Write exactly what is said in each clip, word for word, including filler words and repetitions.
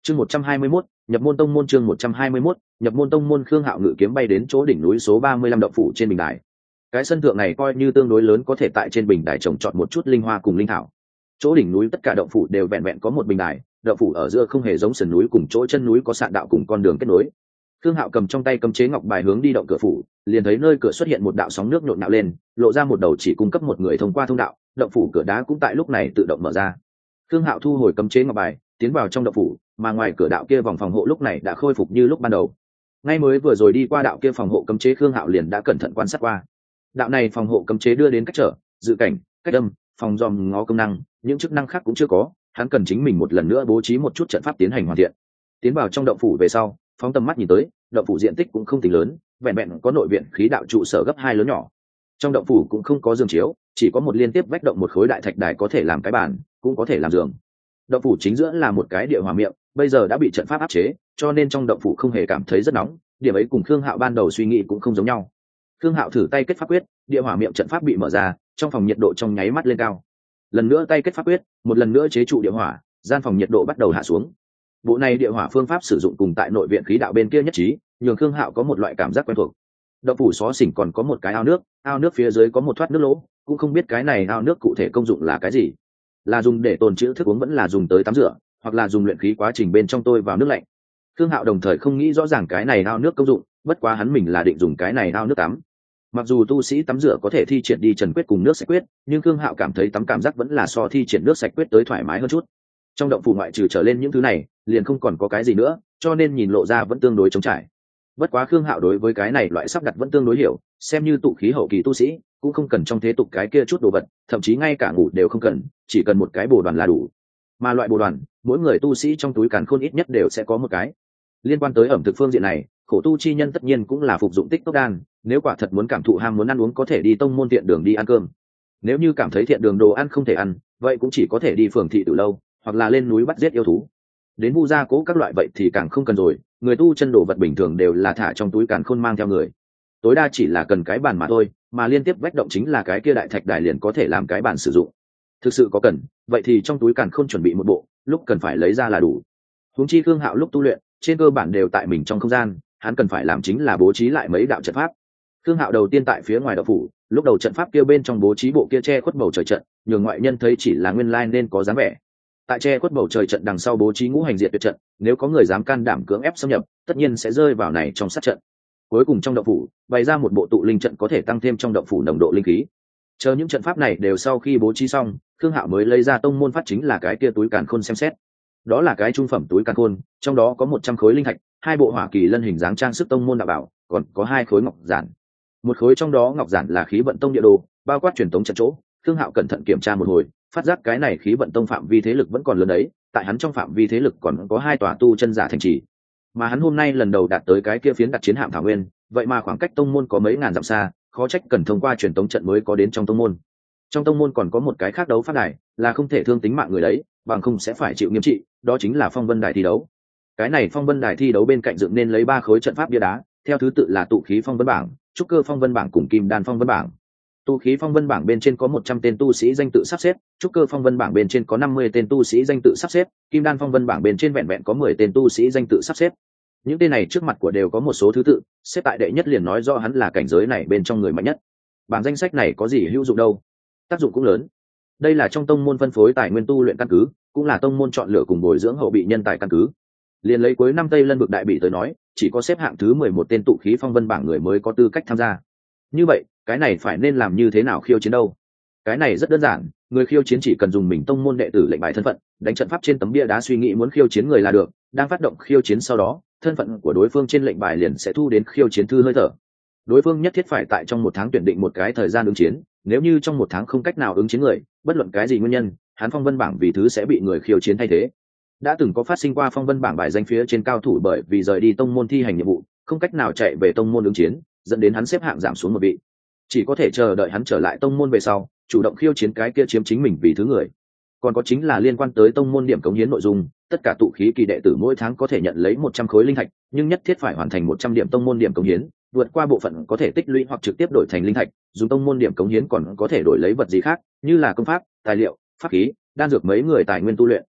Chương một trăm hai mươi mốt, nhập môn tông môn chương một trăm hai mươi mốt, nhập môn tông môn. Khương Hạo ngự kiếm bay đến chỗ đỉnh núi số ba mươi lăm động phủ trên bình đài. Cái sân thượng này coi như tương đối lớn, có thể tại trên bình đài trồng trọt một chút linh hoa cùng linh thảo. Chỗ đỉnh núi tất cả động phủ đều vẹn vẹn có một bình đài, động phủ ở giữa không hề giống sườn núi cùng chỗ chân núi có sạn đạo cùng con đường kết nối. Khương Hạo cầm trong tay cấm chế ngọc bài hướng đi động cửa phủ, liền thấy nơi cửa xuất hiện một đạo sóng nước nhộn nhạo lên, lộ ra một đầu chỉ cung cấp một người thông qua thông đạo, động phủ cửa đá cũng tại lúc này tự động mở ra. Khương Hạo thu hồi cấm chế ngọc bài, tiến vào trong động phủ, mà ngoài cửa đạo kia vòng phòng hộ lúc này đã khôi phục như lúc ban đầu. Ngay mới vừa rồi đi qua đạo kia phòng hộ cấm chế, Khương Hạo liền đã cẩn thận quan sát qua. Đạo này phòng hộ cấm chế đưa đến cách trở, dự cảnh, cách âm, phòng dòm ngó công năng, những chức năng khác cũng chưa có, hắn cần chính mình một lần nữa bố trí một chút trận pháp tiến hành hoàn thiện. Tiến vào trong động phủ về sau, phóng tầm mắt nhìn tới, động phủ diện tích cũng không tính lớn, vẹn vẹn có nội viện khí đạo trụ sở gấp hai lớn nhỏ. Trong động phủ cũng không có giường chiếu, chỉ có một liên tiếp vách động một khối đại thạch đài có thể làm cái bàn, cũng có thể làm giường. Động phủ chính giữa là một cái địa hỏa miệng, bây giờ đã bị trận pháp áp chế, cho nên trong động phủ không hề cảm thấy rất nóng, điểm ấy cùng Khương Hạo ban đầu suy nghĩ cũng không giống nhau. Khương Hạo thử tay kết pháp quyết, địa hỏa miệng trận pháp bị mở ra, trong phòng nhiệt độ trong nháy mắt lên cao. Lần nữa tay kết pháp quyết, một lần nữa chế trụ địa hỏa, gian phòng nhiệt độ bắt đầu hạ xuống. Bộ này địa hỏa phương pháp sử dụng cùng tại nội viện khí đạo bên kia nhất trí, nhường Khương Hạo có một loại cảm giác quen thuộc. Động phủ xó xỉnh còn có một cái ao nước, ao nước phía dưới có một thoát nước lỗ, cũng không biết cái này ao nước cụ thể công dụng là cái gì, là dùng để tồn trữ thức uống vẫn là dùng tới tắm rửa, hoặc là dùng luyện khí quá trình bên trong tôi vào nước lạnh. Khương Hạo đồng thời không nghĩ rõ ràng cái này ao nước công dụng, bất quá hắn mình là định dùng cái này ao nước tắm. Mặc dù tu sĩ tắm rửa có thể thi triển đi trần quyết cùng nước sạch quyết, nhưng Khương Hạo cảm thấy tắm cảm giác vẫn là so thi triển nước sạch quyết tới thoải mái hơn chút. Trong động phủ ngoại trừ trở lên những thứ này, liền không còn có cái gì nữa, cho nên nhìn lộ ra vẫn tương đối trống trải. Bất quá Khương Hạo đối với cái này loại sắp đặt vẫn tương đối hiểu, xem như tụ khí hậu kỳ tu sĩ, cũng không cần trong thế tục cái kia chút đồ vật, thậm chí ngay cả ngủ đều không cần, chỉ cần một cái bồ đoàn là đủ. Mà loại bồ đoàn, mỗi người tu sĩ trong túi càn khôn ít nhất đều sẽ có một cái. Liên quan tới ẩm thực phương diện này, khổ tu chi nhân tất nhiên cũng là phục dụng tích tốc đan, nếu quả thật muốn cảm thụ ham muốn ăn uống có thể đi tông môn thiện đường đi ăn cơm. Nếu như cảm thấy thiện đường đồ ăn không thể ăn, vậy cũng chỉ có thể đi phường thị tử lâu, hoặc là lên núi bắt giết yêu thú. Đến vu gia cố các loại vậy thì càng không cần rồi, người tu chân đồ vật bình thường đều là thả trong túi càn khôn mang theo người. Tối đa chỉ là cần cái bàn mà thôi, mà liên tiếp vách động chính là cái kia đại thạch đài liền có thể làm cái bàn sử dụng. Thực sự có cần, vậy thì trong túi càn khôn chuẩn bị một bộ, lúc cần phải lấy ra là đủ. Huống chi Khương Hạo lúc tu luyện, trên cơ bản đều tại mình trong không gian, hắn cần phải làm chính là bố trí lại mấy đạo trận pháp. Khương Hạo đầu tiên tại phía ngoài động phủ, lúc đầu trận pháp kia bên trong bố trí bộ kia che khuất bầu trời trận, nhường ngoại nhân thấy chỉ là nguyên lai nên có dáng vẻ. Tại che khuất bầu trời trận đằng sau bố trí ngũ hành diệt tuyệt trận, nếu có người dám can đảm cưỡng ép xâm nhập, tất nhiên sẽ rơi vào này trong sát trận. Cuối cùng trong động phủ bày ra một bộ tụ linh trận có thể tăng thêm trong động phủ nồng độ linh khí. Chờ những trận pháp này đều sau khi bố trí xong, Khương Hạo mới lấy ra tông môn phát chính là cái kia túi càn khôn xem xét. Đó là cái trung phẩm túi càn khôn, trong đó có một trăm khối linh thạch, hai bộ hỏa kỳ lân hình dáng trang sức tông môn đạo bảo, còn có hai khối ngọc giản. Một khối trong đó ngọc giản là khí vận tông địa đồ, bao quát truyền tống trận chỗ. Khương Hạo cẩn thận kiểm tra một hồi, phát giác cái này khí vận tông phạm vi thế lực vẫn còn lớn đấy, tại hắn trong phạm vi thế lực còn có hai tòa tu chân giả thành trì. Mà hắn hôm nay lần đầu đạt tới cái kia phiến đặt chiến hạm thảo nguyên, vậy mà khoảng cách tông môn có mấy ngàn dặm xa, khó trách cần thông qua truyền tống trận mới có đến trong tông môn. Trong tông môn còn có một cái khác đấu pháp đài, là không thể thương tính mạng người đấy, bằng không sẽ phải chịu nghiêm trị, đó chính là phong vân đài thi đấu. Cái này phong vân đài thi đấu bên cạnh dựng nên lấy ba khối trận pháp bia đá, theo thứ tự là tụ khí phong vân bảng, trúc cơ phong vân bảng cùng kim đan phong vân bảng. Tu khí phong vân bảng bên trên có một trăm tên tu sĩ danh tự sắp xếp, trúc cơ phong vân bảng bên trên có năm mươi tên tu sĩ danh tự sắp xếp, kim đan phong vân bảng bên trên vẹn vẹn có mười tên tu sĩ danh tự sắp xếp. Những tên này trước mặt của đều có một số thứ tự, xếp tại đệ nhất liền nói rõ hắn là cảnh giới này bên trong người mạnh nhất. Bảng danh sách này có gì hữu dụng đâu? Tác dụng cũng lớn. Đây là trong tông môn phân phối tài nguyên tu luyện căn cứ, cũng là tông môn chọn lựa cùng bồi dưỡng hậu bị nhân tài căn cứ. Liên lấy cuối năm Tây Lân vực đại bị tới nói, chỉ có xếp hạng thứ mười một tên tụ khí phong vân bảng người mới có tư cách tham gia. Như vậy, cái này phải nên làm như thế nào khiêu chiến đâu? Cái này rất đơn giản, người khiêu chiến chỉ cần dùng mình tông môn đệ tử lệnh bài thân phận, đánh trận pháp trên tấm bia đá suy nghĩ muốn khiêu chiến người là được, đang phát động khiêu chiến sau đó, thân phận của đối phương trên lệnh bài liền sẽ thu đến khiêu chiến thư hơi thở. Đối phương nhất thiết phải tại trong một tháng tuyển định một cái thời gian ứng chiến, nếu như trong một tháng không cách nào ứng chiến người, bất luận cái gì nguyên nhân, hắn phong vân bảng vì thứ sẽ bị người khiêu chiến thay thế. Đã từng có phát sinh qua phong vân bảng bài danh phía trên cao thủ bởi vì rời đi tông môn thi hành nhiệm vụ, không cách nào chạy về tông môn ứng chiến, dẫn đến hắn xếp hạng giảm xuống một vị, chỉ có thể chờ đợi hắn trở lại tông môn về sau, chủ động khiêu chiến cái kia chiếm chính mình vì thứ người. Còn có chính là liên quan tới tông môn điểm cống hiến nội dung, tất cả tụ khí kỳ đệ tử mỗi tháng có thể nhận lấy một trăm khối linh thạch, nhưng nhất thiết phải hoàn thành một trăm điểm tông môn điểm cống hiến, vượt qua bộ phận có thể tích lũy hoặc trực tiếp đổi thành linh thạch, dùng tông môn điểm cống hiến còn có thể đổi lấy vật gì khác, như là công pháp, tài liệu, pháp khí, đan dược mấy người tài nguyên tu luyện.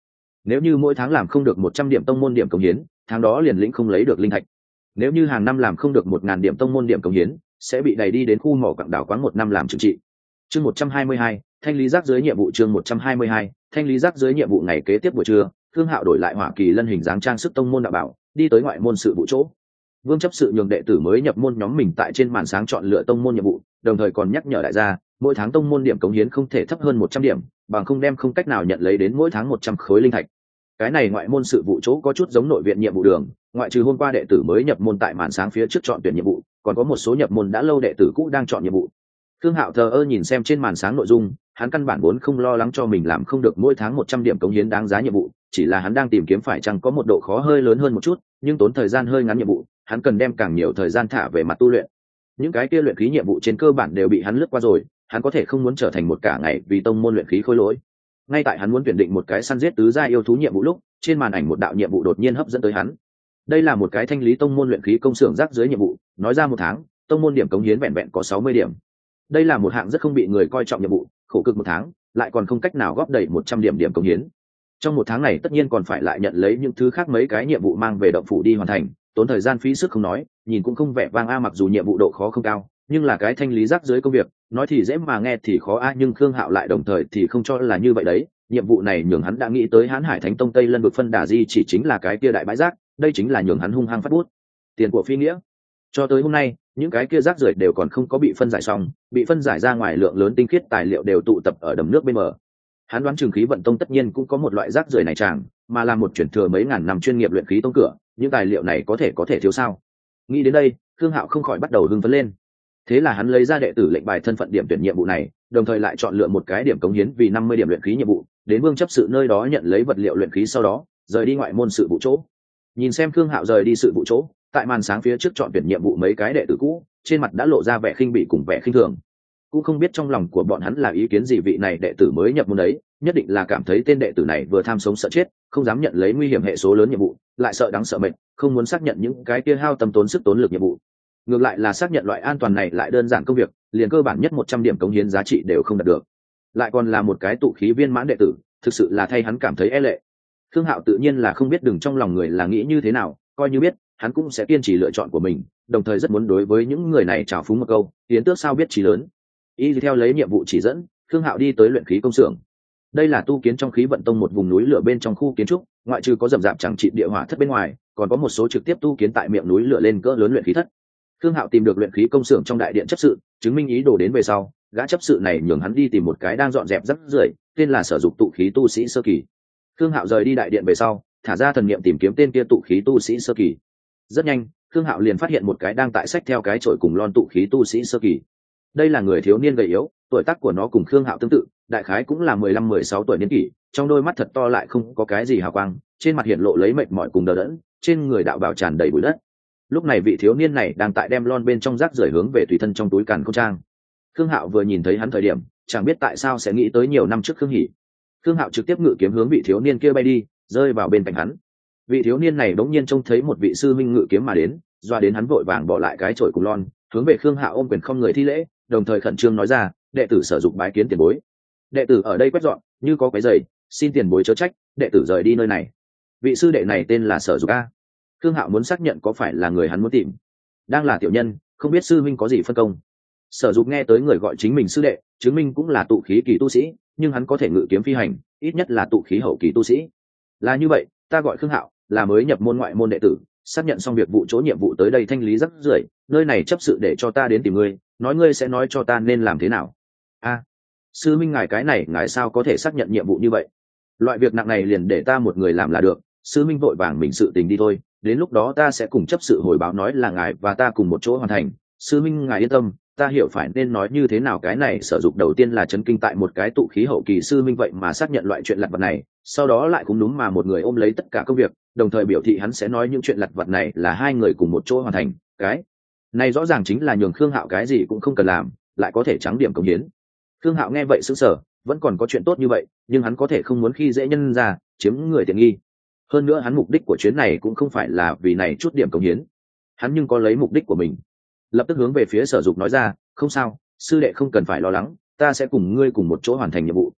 Nếu như mỗi tháng làm không được một trăm điểm tông môn điểm cống hiến, tháng đó liền lĩnh không lấy được linh thạch. Nếu như hàng năm làm không được một ngàn điểm tông môn điểm cống hiến, sẽ bị đẩy đi đến khu mỏ quặng đảo quáng một năm làm trừng trị. Chương một trăm hai mươi hai, thanh lý rác dưới nhiệm vụ. Chương một trăm hai mươi hai, thanh lý rác dưới nhiệm vụ. Ngày kế tiếp buổi trưa, Thương Hạo đổi lại Hỏa Kỳ Lân hình dáng trang sức tông môn đạo bảo, đi tới ngoại môn sự vụ chỗ. Vương chấp sự nhường đệ tử mới nhập môn nhóm mình tại trên màn sáng chọn lựa tông môn nhiệm vụ, đồng thời còn nhắc nhở đại gia, mỗi tháng tông môn điểm cống hiến không thể thấp hơn một trăm điểm, bằng không đem không cách nào nhận lấy đến mỗi tháng một trăm khối linh thạch. Cái này ngoại môn sự vụ chỗ có chút giống nội viện nhiệm vụ đường, ngoại trừ hôm qua đệ tử mới nhập môn tại màn sáng phía trước chọn tuyển nhiệm vụ, còn có một số nhập môn đã lâu đệ tử cũ đang chọn nhiệm vụ. Thương Hạo thờ ơ nhìn xem trên màn sáng nội dung, hắn căn bản vốn không lo lắng cho mình làm không được mỗi tháng một trăm điểm cống hiến đáng giá nhiệm vụ, chỉ là hắn đang tìm kiếm phải chăng có một độ khó hơi lớn hơn một chút, nhưng tốn thời gian hơi ngắn nhiệm vụ, hắn cần đem càng nhiều thời gian thả về mặt tu luyện. Những cái kia luyện khí nhiệm vụ trên cơ bản đều bị hắn lướt qua rồi, hắn có thể không muốn trở thành một cả ngày vì tông môn luyện khí khôi lỗi. Ngay tại hắn muốn tuyển định một cái săn giết tứ gia yêu thú nhiệm vụ lúc, trên màn ảnh một đạo nhiệm vụ đột nhiên hấp dẫn tới hắn. Đây là một cái thanh lý tông môn luyện khí công xưởng rác dưới nhiệm vụ, nói ra một tháng, tông môn điểm cống hiến vẹn vẹn có sáu mươi điểm. Đây là một hạng rất không bị người coi trọng nhiệm vụ, khổ cực một tháng, lại còn không cách nào góp đầy một trăm điểm điểm cống hiến. Trong một tháng này tất nhiên còn phải lại nhận lấy những thứ khác mấy cái nhiệm vụ mang về động phủ đi hoàn thành, tốn thời gian phí sức không nói, nhìn cũng không vẻ vang a. Mặc dù nhiệm vụ độ khó không cao, nhưng là cái thanh lý rác dưới công việc, nói thì dễ mà nghe thì khó a. Nhưng Khương Hạo lại đồng thời thì không cho là như vậy đấy. Nhiệm vụ này nhường hắn đã nghĩ tới Hán Hải Thánh Tông Tây Lân vực phân đà di chỉ chính là cái kia đại bãi rác, đây chính là nhường hắn hung hăng phát bút. Tiền của phi nghĩa. Cho tới hôm nay, những cái kia rác rưởi đều còn không có bị phân giải xong, bị phân giải ra ngoài lượng lớn tinh khiết tài liệu đều tụ tập ở đầm nước bên bờ. Hắn đoán Trường Khí Vận Tông tất nhiên cũng có một loại rác rưởi này chàng, mà là một chuyển thừa mấy ngàn năm chuyên nghiệp luyện khí tông cửa, những tài liệu này có thể có thể thiếu sao? Nghĩ đến đây, Khương Hạo không khỏi bắt đầu hưng phấn lên. Thế là hắn lấy ra đệ tử lệnh bài thân phận điểm tuyển nhiệm vụ này, đồng thời lại chọn lựa một cái điểm cống hiến vì năm mươi điểm luyện khí nhiệm vụ, đến Vương chấp sự nơi đó nhận lấy vật liệu luyện khí, sau đó rời đi ngoại môn sự vụ chỗ. Nhìn xem Khương Hạo rời đi sự vụ chỗ, tại màn sáng phía trước chọn tuyển nhiệm vụ mấy cái đệ tử cũ, trên mặt đã lộ ra vẻ khinh bỉ cùng vẻ khinh thường. Cũng không biết trong lòng của bọn hắn là ý kiến gì, vị này đệ tử mới nhập môn đấy, nhất định là cảm thấy tên đệ tử này vừa tham sống sợ chết, không dám nhận lấy nguy hiểm hệ số lớn nhiệm vụ, lại sợ đáng sợ mệt, không muốn xác nhận những cái kia hao tâm tốn sức tốn lực nhiệm vụ. Ngược lại là xác nhận loại an toàn này lại đơn giản công việc, liền cơ bản nhất một trăm điểm cống hiến giá trị đều không đạt được. Lại còn là một cái tụ khí viên mãn đệ tử, thực sự là thay hắn cảm thấy e lệ. Khương Hạo tự nhiên là không biết đừng trong lòng người là nghĩ như thế nào, coi như biết, hắn cũng sẽ kiên trì lựa chọn của mình, đồng thời rất muốn đối với những người này trào phúng một câu, tiến tước sao biết trí lớn. Y theo lấy nhiệm vụ chỉ dẫn, Khương Hạo đi tới luyện khí công xưởng. Đây là tu kiến trong Khí Vận Tông một vùng núi lửa bên trong khu kiến trúc, ngoại trừ có rậm rạp chẳng trị địa hỏa thất bên ngoài, còn có một số trực tiếp tu kiến tại miệng núi lửa lên cỡ lớn luyện khí thất. Khương Hạo tìm được luyện khí công xưởng trong đại điện chấp sự, chứng minh ý đồ đến về sau, gã chấp sự này nhường hắn đi tìm một cái đang dọn dẹp rác rưởi, tên là Sở Dục tụ khí tu sĩ sơ kỳ. Khương Hạo rời đi đại điện về sau, thả ra thần niệm tìm kiếm tên kia tụ khí tu sĩ sơ kỳ. Rất nhanh, Khương Hạo liền phát hiện một cái đang tại sách theo cái chổi cùng lon tụ khí tu sĩ sơ kỳ. Đây là người thiếu niên gầy yếu, tuổi tác của nó cùng Khương Hạo tương tự, đại khái cũng là mười lăm mười sáu tuổi niên kỷ, trong đôi mắt thật to lại không có cái gì hào quang, trên mặt hiện lộ lấy mệt mỏi cùng đờ đẫn, trên người đạo bào tràn đầy bụi đất. Lúc này vị thiếu niên này đang tại đem lon bên trong rác rưởi hướng về tùy thân trong túi càn khôn trang. Khương Hạo vừa nhìn thấy hắn thời điểm, chẳng biết tại sao sẽ nghĩ tới nhiều năm trước Khương Hỉ. Khương Hạo trực tiếp ngự kiếm hướng vị thiếu niên kia bay đi, rơi vào bên cạnh hắn. Vị thiếu niên này đống nhiên trông thấy một vị sư minh ngự kiếm mà đến, doa đến hắn vội vàng bỏ lại cái chổi cùng lon, hướng về Khương Hạo ôm quyền không người thi lễ, đồng thời khẩn trương nói ra, đệ tử Sở Dục bái kiến tiền bối. Đệ tử ở đây quét dọn, như có cái giày, xin tiền bối chớ trách, đệ tử rời đi nơi này. Vị sư đệ này tên là Sở Dục a. Khương Hạo muốn xác nhận có phải là người hắn muốn tìm. Đang là tiểu nhân, không biết sư minh có gì phân công. Sở Dục nghe tới người gọi chính mình sư đệ, chứng minh cũng là tụ khí kỳ tu sĩ, nhưng hắn có thể ngự kiếm phi hành, ít nhất là tụ khí hậu kỳ tu sĩ. Là như vậy, ta gọi Khương Hạo, là mới nhập môn ngoại môn đệ tử, xác nhận xong việc vụ chỗ nhiệm vụ tới đây thanh lý rác rưởi, nơi này chấp sự để cho ta đến tìm ngươi, nói ngươi sẽ nói cho ta nên làm thế nào. A, sư minh ngài cái này ngài sao có thể xác nhận nhiệm vụ như vậy? Loại việc nặng này liền để ta một người làm là được. Sư minh vội vàng mình sự tình đi thôi, đến lúc đó ta sẽ cùng chấp sự hồi báo nói là ngài và ta cùng một chỗ hoàn thành. Sư minh ngài yên tâm, ta hiểu phải nên nói như thế nào. Cái này Sở Dục đầu tiên là chấn kinh tại một cái tụ khí hậu kỳ sư minh vậy mà xác nhận loại chuyện lặt vặt này, sau đó lại cũng đúng mà một người ôm lấy tất cả công việc, đồng thời biểu thị hắn sẽ nói những chuyện lặt vặt này là hai người cùng một chỗ hoàn thành. Cái này rõ ràng chính là nhường Khương Hạo cái gì cũng không cần làm, lại có thể trắng điểm công hiến. Khương Hạo nghe vậy sững sờ, vẫn còn có chuyện tốt như vậy, nhưng hắn có thể không muốn khi dễ nhân ra, chiếm người tiện nghi. Hơn nữa hắn mục đích của chuyến này cũng không phải là vì này chút điểm công hiến, hắn nhưng có lấy mục đích của mình. Lập tức hướng về phía Sở Dục nói ra, không sao, sư đệ không cần phải lo lắng, ta sẽ cùng ngươi cùng một chỗ hoàn thành nhiệm vụ.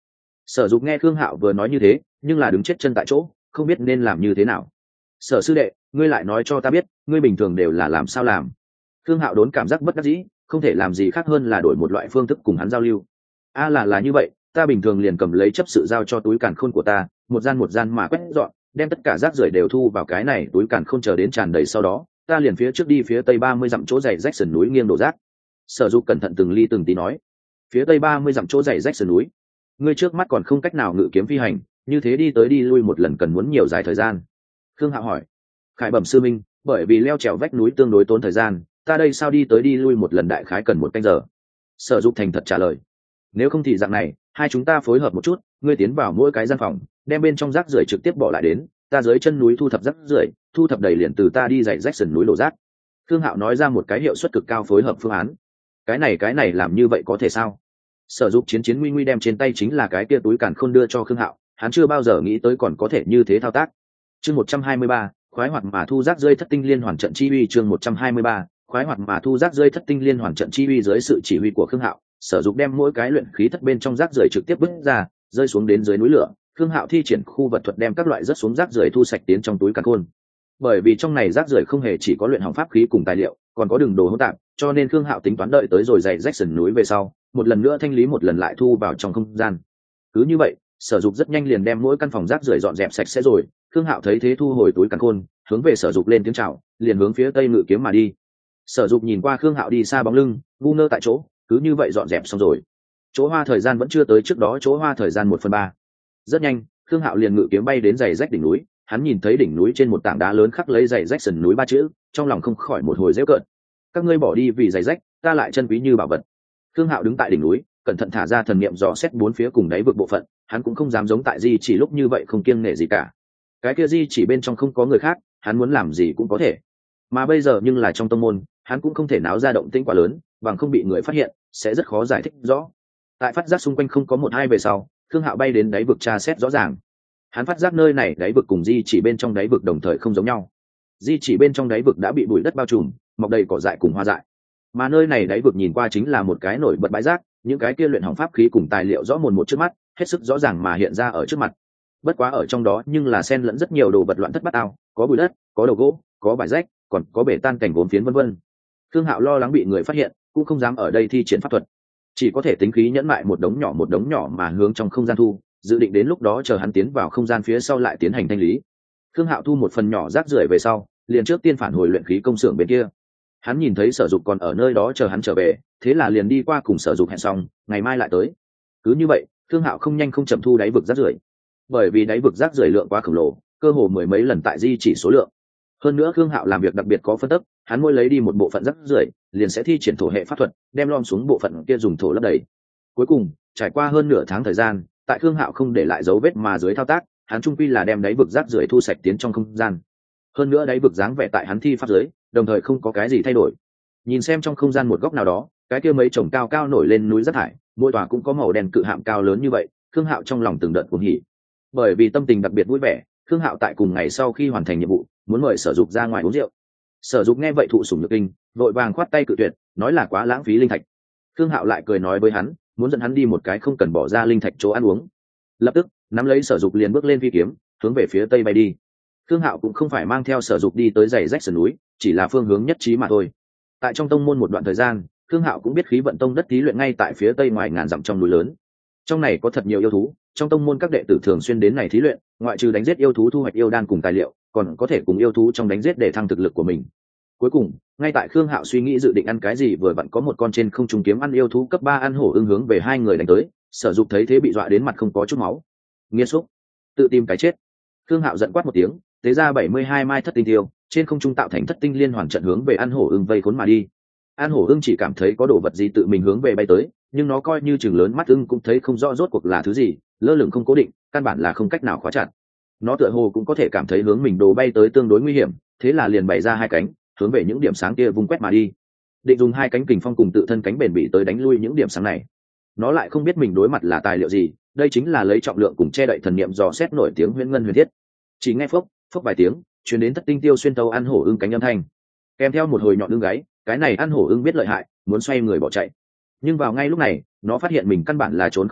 Sở Dục nghe Khương Hạo vừa nói như thế, nhưng là đứng chết chân tại chỗ, không biết nên làm như thế nào. Sở sư đệ, ngươi lại nói cho ta biết, ngươi bình thường đều là làm sao làm? Khương Hạo đốn cảm giác bất đắc dĩ, không thể làm gì khác hơn là đổi một loại phương thức cùng hắn giao lưu. A là là như vậy, ta bình thường liền cầm lấy chấp sự giao cho túi càn khôn của ta, một gian một gian mà quét dọn, đem tất cả rác rưởi đều thu vào cái này túi càn khôn chờ đến tràn đầy sau đó, ta liền phía trước đi phía tây ba mươi dặm chỗ dày rách sườn núi nghiêng đổ rác. Sở Dục cẩn thận từng ly từng tí nói, phía tây ba mươi dặm chỗ dày rách sườn núi, ngươi trước mắt còn không cách nào ngự kiếm phi hành, như thế đi tới đi lui một lần cần muốn nhiều dài thời gian. Khương Hạo hỏi. Khải bẩm sư minh, bởi vì leo trèo vách núi tương đối tốn thời gian, ta đây sao đi tới đi lui một lần đại khái cần một canh giờ. Sở Dục thành thật trả lời. Nếu không thì dạng này, hai chúng ta phối hợp một chút, ngươi tiến vào mỗi cái gian phòng, đem bên trong rác rưởi trực tiếp bỏ lại đến, ta dưới chân núi thu thập rác rưởi, thu thập đầy liền từ ta đi dạy rách sườn núi đổ rác. Khương Hạo nói ra một cái hiệu suất cực cao phối hợp phương án. Cái này cái này làm như vậy có thể sao? Sở Dục chiến chiến nguy nguy đem trên tay chính là cái kia túi càn khôn đưa cho Khương Hạo, hắn chưa bao giờ nghĩ tới còn có thể như thế thao tác. Chương một trăm hai mươi ba, khoái hoạt mà thu rác rơi thất tinh liên hoàn trận chi uy. Chương một trăm hai mươi ba, khoái hoạt mà thu rác rơi thất tinh liên hoàn trận chi uy. Dưới sự chỉ huy của Khương Hạo, Sở Dục đem mỗi cái luyện khí thất bên trong rác rưởi trực tiếp vứt ra, rơi xuống đến dưới núi lửa. Khương Hạo thi triển khu vật thuật đem các loại rớt xuống rác rưởi thu sạch tiến trong túi càn khôn. Bởi vì trong này rác rưởi không hề chỉ có luyện hỏng pháp khí cùng tài liệu, còn có đường đồ hỗn tạp, cho nên Khương Hạo tính toán đợi tới rồi dày rách sườn núi về sau, một lần nữa thanh lý một lần lại thu vào trong không gian. Cứ như vậy, Sở Dục rất nhanh liền đem mỗi căn phòng rác rưởi dọn dẹp sạch sẽ rồi. Khương Hạo thấy thế thu hồi túi càn khôn, hướng về Sở Dục lên tiếng chào, liền hướng phía tây ngự kiếm mà đi. Sở Dục nhìn qua Khương Hạo đi xa bóng lưng, ngu ngơ tại chỗ, cứ như vậy dọn dẹp xong rồi. Chỗ hoa thời gian vẫn chưa tới trước đó chỗ hoa thời gian một phần ba. Rất nhanh, Khương Hạo liền ngự kiếm bay đến dày rách đỉnh núi, hắn nhìn thấy đỉnh núi trên một tảng đá lớn khắc lấy dày rách sườn núi ba chữ, trong lòng không khỏi một hồi giễu cợt. Các ngươi bỏ đi vì dày rách, ta lại chân quý như bảo vật. Khương Hạo đứng tại đỉnh núi, cẩn thận thả ra thần niệm dò xét bốn phía cùng đáy vực bộ phận, hắn cũng không dám giống tại Di chỉ lúc như vậy không kiêng nể gì cả. Cái kia Di chỉ bên trong không có người khác, hắn muốn làm gì cũng có thể. Mà bây giờ nhưng là trong tông môn, hắn cũng không thể náo ra động tĩnh quá lớn, bằng không bị người phát hiện, sẽ rất khó giải thích rõ. Tại phát giác xung quanh không có một hai về sau, Khương Hạo bay đến đáy vực tra xét rõ ràng. Hắn phát giác nơi này đáy vực cùng Di chỉ bên trong đáy vực đồng thời không giống nhau. Di chỉ bên trong đáy vực đã bị bụi đất bao trùm, mọc đầy cỏ dại cùng hoa dại, mà nơi này đáy vực nhìn qua chính là một cái nổi bật bãi rác, những cái kia luyện hỏng pháp khí cùng tài liệu rõ mồn một trước mắt, hết sức rõ ràng mà hiện ra ở trước mặt. Bất quá ở trong đó nhưng là xen lẫn rất nhiều đồ vật loạn thất bát ao, có bụi đất, có đầu gỗ, có vải rách, còn có bể tan cảnh gốm phiến vân vân. Khương Hạo lo lắng bị người phát hiện, cũng không dám ở đây thi triển pháp thuật, chỉ có thể tính khí nhẫn mại một đống nhỏ một đống nhỏ mà hướng trong không gian thu, dự định đến lúc đó chờ hắn tiến vào không gian phía sau lại tiến hành thanh lý. Khương Hạo thu một phần nhỏ rác rưởi về sau, liền trước tiên phản hồi luyện khí công xưởng bên kia. Hắn nhìn thấy Sở Dục còn ở nơi đó chờ hắn trở về, thế là liền đi qua cùng Sở Dục hẹn xong, ngày mai lại tới. Cứ như vậy, Khương Hạo không nhanh không chậm thu đáy vực rác rưởi. Bởi vì đáy vực rác rưởi lượng quá khổng lồ, cơ hồ mười mấy lần tại Di chỉ số lượng. Hơn nữa Khương Hạo làm việc đặc biệt có phân tấp, hắn mỗi lấy đi một bộ phận rác rưởi, liền sẽ thi triển thổ hệ pháp thuật, đem lom xuống bộ phận kia dùng thổ lấp đầy. Cuối cùng, trải qua hơn nửa tháng thời gian, tại Khương Hạo không để lại dấu vết mà dưới thao tác, hắn trung quy là đem đáy vực rác rưởi thu sạch tiến trong không gian. Hơn nữa đáy vực dáng vẻ tại hắn thi pháp dưới, đồng thời không có cái gì thay đổi. Nhìn xem trong không gian một góc nào đó, cái kia mấy chồng cao cao nổi lên núi rác thải, mỗi tòa cũng có màu đen cự hạm cao lớn như vậy, Khương Hạo trong lòng từng đợt cuồng hỉ. Bởi vì tâm tình đặc biệt vui vẻ, Khương Hạo tại cùng ngày sau khi hoàn thành nhiệm vụ, muốn mời Sở Dục ra ngoài uống rượu. Sở Dục nghe vậy thụ sủng nhược kinh, vội vàng khoát tay cự tuyệt, nói là quá lãng phí linh thạch. Khương Hạo lại cười nói với hắn, muốn dẫn hắn đi một cái không cần bỏ ra linh thạch chỗ ăn uống. Lập tức, nắm lấy Sở Dục liền bước lên phi kiếm, hướng về phía tây bay đi. Khương Hạo cũng không phải mang theo Sở Dục đi tới dãy rách sườn núi, chỉ là phương hướng nhất trí mà thôi. Tại trong tông môn một đoạn thời gian, Khương Hạo cũng biết khí vận tông đất thí luyện ngay tại phía tây ngoài ngàn dặm trong núi lớn. Trong này có thật nhiều yêu thú, trong tông môn các đệ tử thường xuyên đến này thí luyện, ngoại trừ đánh giết yêu thú thu hoạch yêu đan cùng tài liệu, còn có thể cùng yêu thú trong đánh giết để thăng thực lực của mình. Cuối cùng, ngay tại Khương Hạo suy nghĩ dự định ăn cái gì vừa vặn có một con trên không trung kiếm ăn yêu thú cấp ba ăn hổ ưng hướng về hai người đánh tới, Sở Dục thấy thế bị dọa đến mặt không có chút máu. Nghiệt xúc, tự tìm cái chết. Khương Hạo giận quát một tiếng, tế ra bảy mươi hai mai thất tinh tiêu, trên không trung tạo thành thất tinh liên hoàn trận hướng về ăn hổ ưng vây khốn mà đi. An hổ ưng chỉ cảm thấy có đồ vật gì tự mình hướng về bay tới, nhưng nó coi như chừng lớn mắt ưng cũng thấy không rõ rốt cuộc là thứ gì, lơ lửng không cố định, căn bản là không cách nào khóa chặt. Nó tựa hồ cũng có thể cảm thấy hướng mình đồ bay tới tương đối nguy hiểm, thế là liền bày ra hai cánh, hướng về những điểm sáng kia vung quét mà đi. Định dùng hai cánh kình phong cùng tự thân cánh bền bỉ tới đánh lui những điểm sáng này. Nó lại không biết mình đối mặt là tài liệu gì, đây chính là lấy trọng lượng cùng che đậy thần niệm dò xét nổi tiếng huyễn ngân huyền thiết. Chỉ nghe phốc phốc vài tiếng, truyền đến thất tinh tiêu xuyên tấu ăn hổ ưng cánh âm thanh, kèm theo một hồi nhọn ưng gáy. Cái này ăn hổ ưng biết lợi hại, muốn xoay người bỏ chạy, nhưng vào ngay lúc này nó phát hiện mình căn bản là trốn không thoát,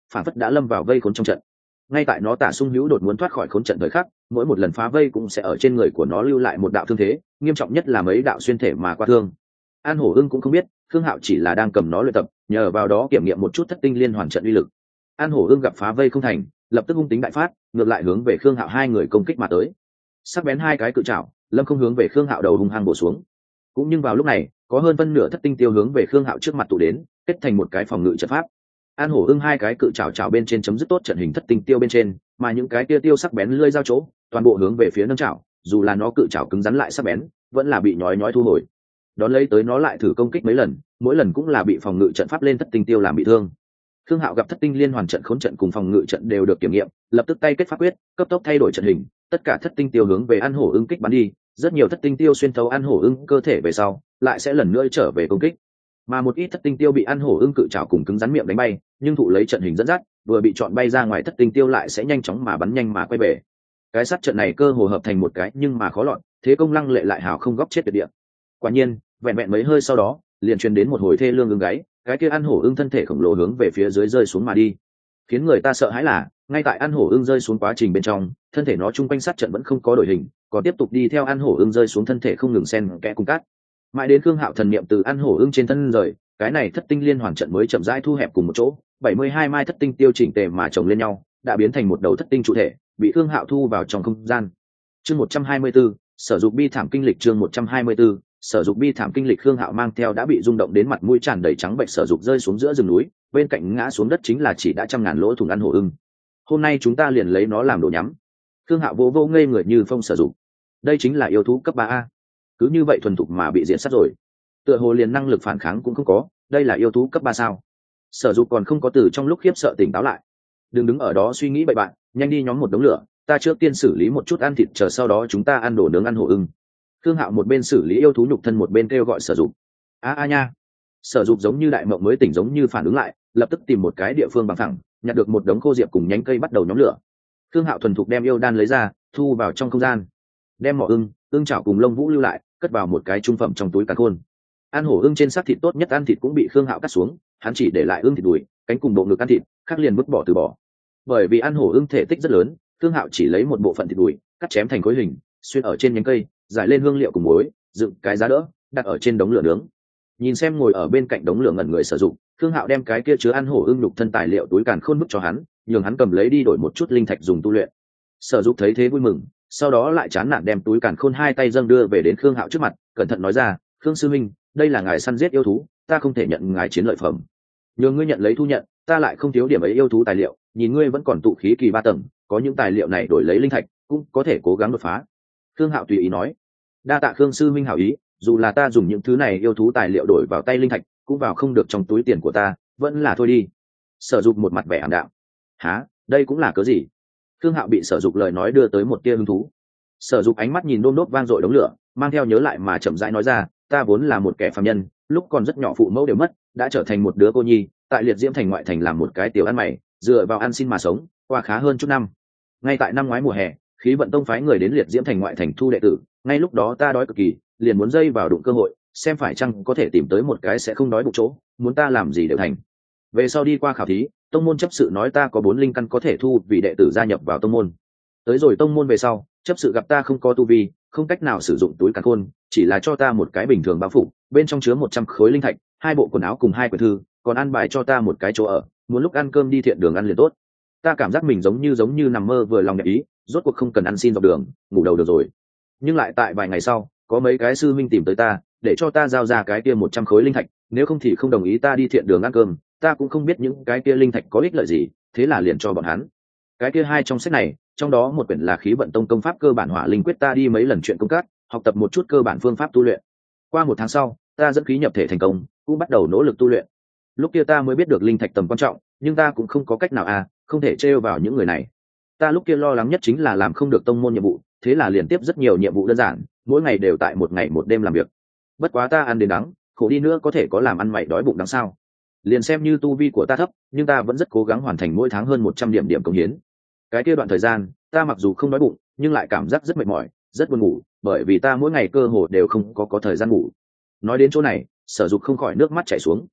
phản phất đã lâm vào vây khốn trong trận. Ngay tại nó tả sung hữu đột muốn thoát khỏi khốn trận thời khắc, mỗi một lần phá vây cũng sẽ ở trên người của nó lưu lại một đạo thương thế, nghiêm trọng nhất là mấy đạo xuyên thể mà qua thương. An Hổ Ưng cũng không biết Khương Hạo chỉ là đang cầm nó luyện tập, nhờ vào đó kiểm nghiệm một chút thất tinh liên hoàn trận uy lực. An Hổ Ưng gặp phá vây không thành, lập tức hung tính đại phát, ngược lại hướng về Khương Hạo hai người công kích mà tới. Sắc bén hai cái cự trảo, lâm không hướng về Khương Hạo đầu hung hăng bổ xuống. Cũng nhưng vào lúc này, có hơn phân nửa thất tinh tiêu hướng về Khương Hạo trước mặt tụ đến, kết thành một cái phòng ngự trận pháp. An Hổ Ưng hai cái cự trảo trảo bên trên chấm dứt tốt trận hình thất tinh tiêu bên trên, mà những cái kia tiêu sắc bén lưỡi dao chỗ, toàn bộ hướng về phía nâng trảo, dù là nó cự trảo cứng rắn lại sắc bén, vẫn là bị nhói nhói thu hồi. Đón lấy tới nó lại thử công kích mấy lần, mỗi lần cũng là bị phòng ngự trận pháp lên thất tinh tiêu làm bị thương. Khương Hạo gặp thất tinh liên hoàn trận khốn trận cùng phòng ngự trận đều được kiểm nghiệm, lập tức tay kết pháp quyết, cấp tốc thay đổi trận hình, tất cả thất tinh tiêu hướng về An Hổ Ưng kích bắn đi, rất nhiều thất tinh tiêu xuyên thấu An Hổ Ưng cơ thể về sau, lại sẽ lần nữa trở về công kích. Mà một ít thất tinh tiêu bị An Hổ Ưng cự trảo cùng cứng rắn miệng đánh bay, nhưng thụ lấy trận hình dẫn dắt, vừa bị chọn bay ra ngoài thất tinh tiêu lại sẽ nhanh chóng mà bắn nhanh mà quay về. Cái sát trận này cơ hồ hợp thành một cái nhưng mà khó lọt, thế công lăng lệ lại hào không góc chết tuyệt địa. Quả nhiên, vẹn vẹn mấy hơi sau đó, liền truyền đến một hồi thê lương ưng gáy, cái kia An Hổ Ưng thân thể khổng lồ hướng về phía dưới rơi xuống mà đi. Khiến người ta sợ hãi là, ngay tại An Hổ Ưng rơi xuống quá trình bên trong, thân thể nó chung quanh sát trận vẫn không có đổi hình, còn tiếp tục đi theo An Hổ Ưng rơi xuống thân thể không ngừng xen kẽ cùng cắt. Mãi đến Khương Hạo thần niệm từ An Hổ Ưng trên thân rời, cái này thất tinh liên hoàn trận mới chậm rãi thu hẹp cùng một chỗ, bảy mươi hai mai thất tinh tiêu chỉnh tề mà chồng lên nhau, đã biến thành một đầu thất tinh trụ thể, bị Khương Hạo thu vào trong không gian. Chương một trăm hai mươi 124, Sở Dục bi thảm kinh lịch chương một trăm hai mươi 124, Sở Dục bi thảm kinh lịch Khương Hạo mang theo đã bị rung động đến mặt mũi tràn đầy trắng bệch Sở Dục rơi xuống giữa rừng núi, bên cạnh ngã xuống đất chính là chỉ đã trăm ngàn lỗ thủng An Hổ Ưng. Hôm nay chúng ta liền lấy nó làm đồ nhắm. Khương Hạo vô vô ngây người như phong Sở Dục. Đây chính là yêu thú cấp ba a. Cứ như vậy thuần thục mà bị diện sát rồi. Tựa hồ liền năng lực phản kháng cũng không có, đây là yêu thú cấp ba sao? Sở Dục còn không có từ trong lúc khiếp sợ tỉnh táo lại. Đừng đứng ở đó suy nghĩ bậy bạn, nhanh đi nhóm một đống lửa, ta trước tiên xử lý một chút ăn thịt, chờ sau đó chúng ta ăn đồ nướng An Hổ Ưng. Khương Hạo một bên xử lý yêu thú nhục thân một bên kêu gọi Sở Dục. A a nha. Sở Dục giống như đại mộng mới tỉnh giống như phản ứng lại, lập tức tìm một cái địa phương bằng phẳng, nhặt được một đống khô diệp cùng nhánh cây bắt đầu nhóm lửa. Khương Hạo thuần thục đem yêu đan lấy ra, thu vào trong không gian, đem mỏ ưng, ưng chảo cùng lông vũ lưu lại, cất vào một cái trung phẩm trong túi càn khôn. An Hổ Ưng trên xác thịt tốt nhất ăn thịt cũng bị Khương Hạo cắt xuống, hắn chỉ để lại ưng thịt đùi, cánh cùng bộ ngực ăn thịt, khác liền vứt bỏ từ bỏ. Bởi vì An Hổ Ưng thể tích rất lớn, Khương Hạo chỉ lấy một bộ phận thịt đùi, cắt chém thành khối hình, xuyên ở trên nhánh cây, giải lên hương liệu cùng muối, dựng cái giá đỡ, đặt ở trên đống lửa nướng. Nhìn xem ngồi ở bên cạnh đống lửa ngẩn người Sở Dục, Khương Hạo đem cái kia chứa An Hổ Ưng nhục thân tài liệu túi càn khôn bức cho hắn, nhường hắn cầm lấy đi đổi một chút linh thạch dùng tu luyện. Sở Dục thấy thế vui mừng, sau đó lại chán nản đem túi càn khôn hai tay dâng đưa về đến Khương Hạo trước mặt, cẩn thận nói ra, Khương sư minh, đây là ngài săn giết yêu thú, ta không thể nhận ngài chiến lợi phẩm. Nhường ngươi nhận lấy thu nhận, ta lại không thiếu điểm ấy yêu thú tài liệu, nhìn ngươi vẫn còn tụ khí kỳ ba tầng, có những tài liệu này đổi lấy linh thạch, cũng có thể cố gắng đột phá. Khương Hạo tùy ý nói, đa tạ Khương sư minh hảo ý, dù là ta dùng những thứ này yêu thú tài liệu đổi vào tay linh thạch, cũng vào không được trong túi tiền của ta, vẫn là thôi đi. Sở Dục một mặt vẻ ảm đạm. Hả, đây cũng là cớ gì? Khương Hạo bị Sở Dục lời nói đưa tới một tia hứng thú. Sở Dục ánh mắt nhìn đôm đốt vang dội đống lửa, mang theo nhớ lại mà chậm rãi nói ra, ta vốn là một kẻ phàm nhân, lúc còn rất nhỏ phụ mẫu đều mất, đã trở thành một đứa cô nhi, tại Liệt Diễm thành ngoại thành làm một cái tiểu ăn mày, dựa vào ăn xin mà sống, qua khá hơn chút năm. Ngay tại năm ngoái mùa hè, Khí Vận Tông phái người đến Liệt Diễm thành ngoại thành thu đệ tử, ngay lúc đó ta đói cực kỳ, liền muốn dây vào đụng cơ hội, xem phải chăng có thể tìm tới một cái sẽ không đói bụng chỗ, muốn ta làm gì đều thành. Về sau đi qua khảo thí, tông môn chấp sự nói ta có bốn linh căn có thể thu vì đệ tử gia nhập vào tông môn. Tới rồi tông môn về sau, chấp sự gặp ta không có tu vi, không cách nào sử dụng túi càn khôn, chỉ là cho ta một cái bình thường bao phủ, bên trong chứa một trăm khối linh thạch, hai bộ quần áo cùng hai quyển thư, còn ăn bài cho ta một cái chỗ ở, muốn lúc ăn cơm đi thiện đường ăn liền tốt. Ta cảm giác mình giống như giống như nằm mơ vừa lòng đẹp ý, rốt cuộc không cần ăn xin dọc đường, ngủ đầu được rồi. Nhưng lại tại vài ngày sau, có mấy cái sư minh tìm tới ta, để cho ta giao ra cái kia một trăm khối linh thạch, nếu không thì không đồng ý ta đi thiện đường ăn cơm. Ta cũng không biết những cái kia linh thạch có ích lợi gì, thế là liền cho bọn hắn. Cái kia hai trong sách này, trong đó một quyển là Khí Vận Tông công pháp cơ bản hỏa linh quyết, ta đi mấy lần chuyện công tác, học tập một chút cơ bản phương pháp tu luyện. Qua một tháng sau, ta dẫn khí nhập thể thành công, cũng bắt đầu nỗ lực tu luyện. Lúc kia ta mới biết được linh thạch tầm quan trọng, nhưng ta cũng không có cách nào à, không thể trêu vào những người này. Ta lúc kia lo lắng nhất chính là làm không được tông môn nhiệm vụ, thế là liên tiếp rất nhiều nhiệm vụ đơn giản, mỗi ngày đều tại một ngày một đêm làm việc. Bất quá ta ăn đến đắng, khổ đi nữa có thể có làm ăn mày đói bụng đắng sao? Liền xem như tu vi của ta thấp, nhưng ta vẫn rất cố gắng hoàn thành mỗi tháng hơn một trăm điểm điểm cống hiến. Cái kia đoạn thời gian, ta mặc dù không đói bụng, nhưng lại cảm giác rất mệt mỏi, rất buồn ngủ, bởi vì ta mỗi ngày cơ hồ đều không có có thời gian ngủ. Nói đến chỗ này, Sở Dục không khỏi nước mắt chảy xuống.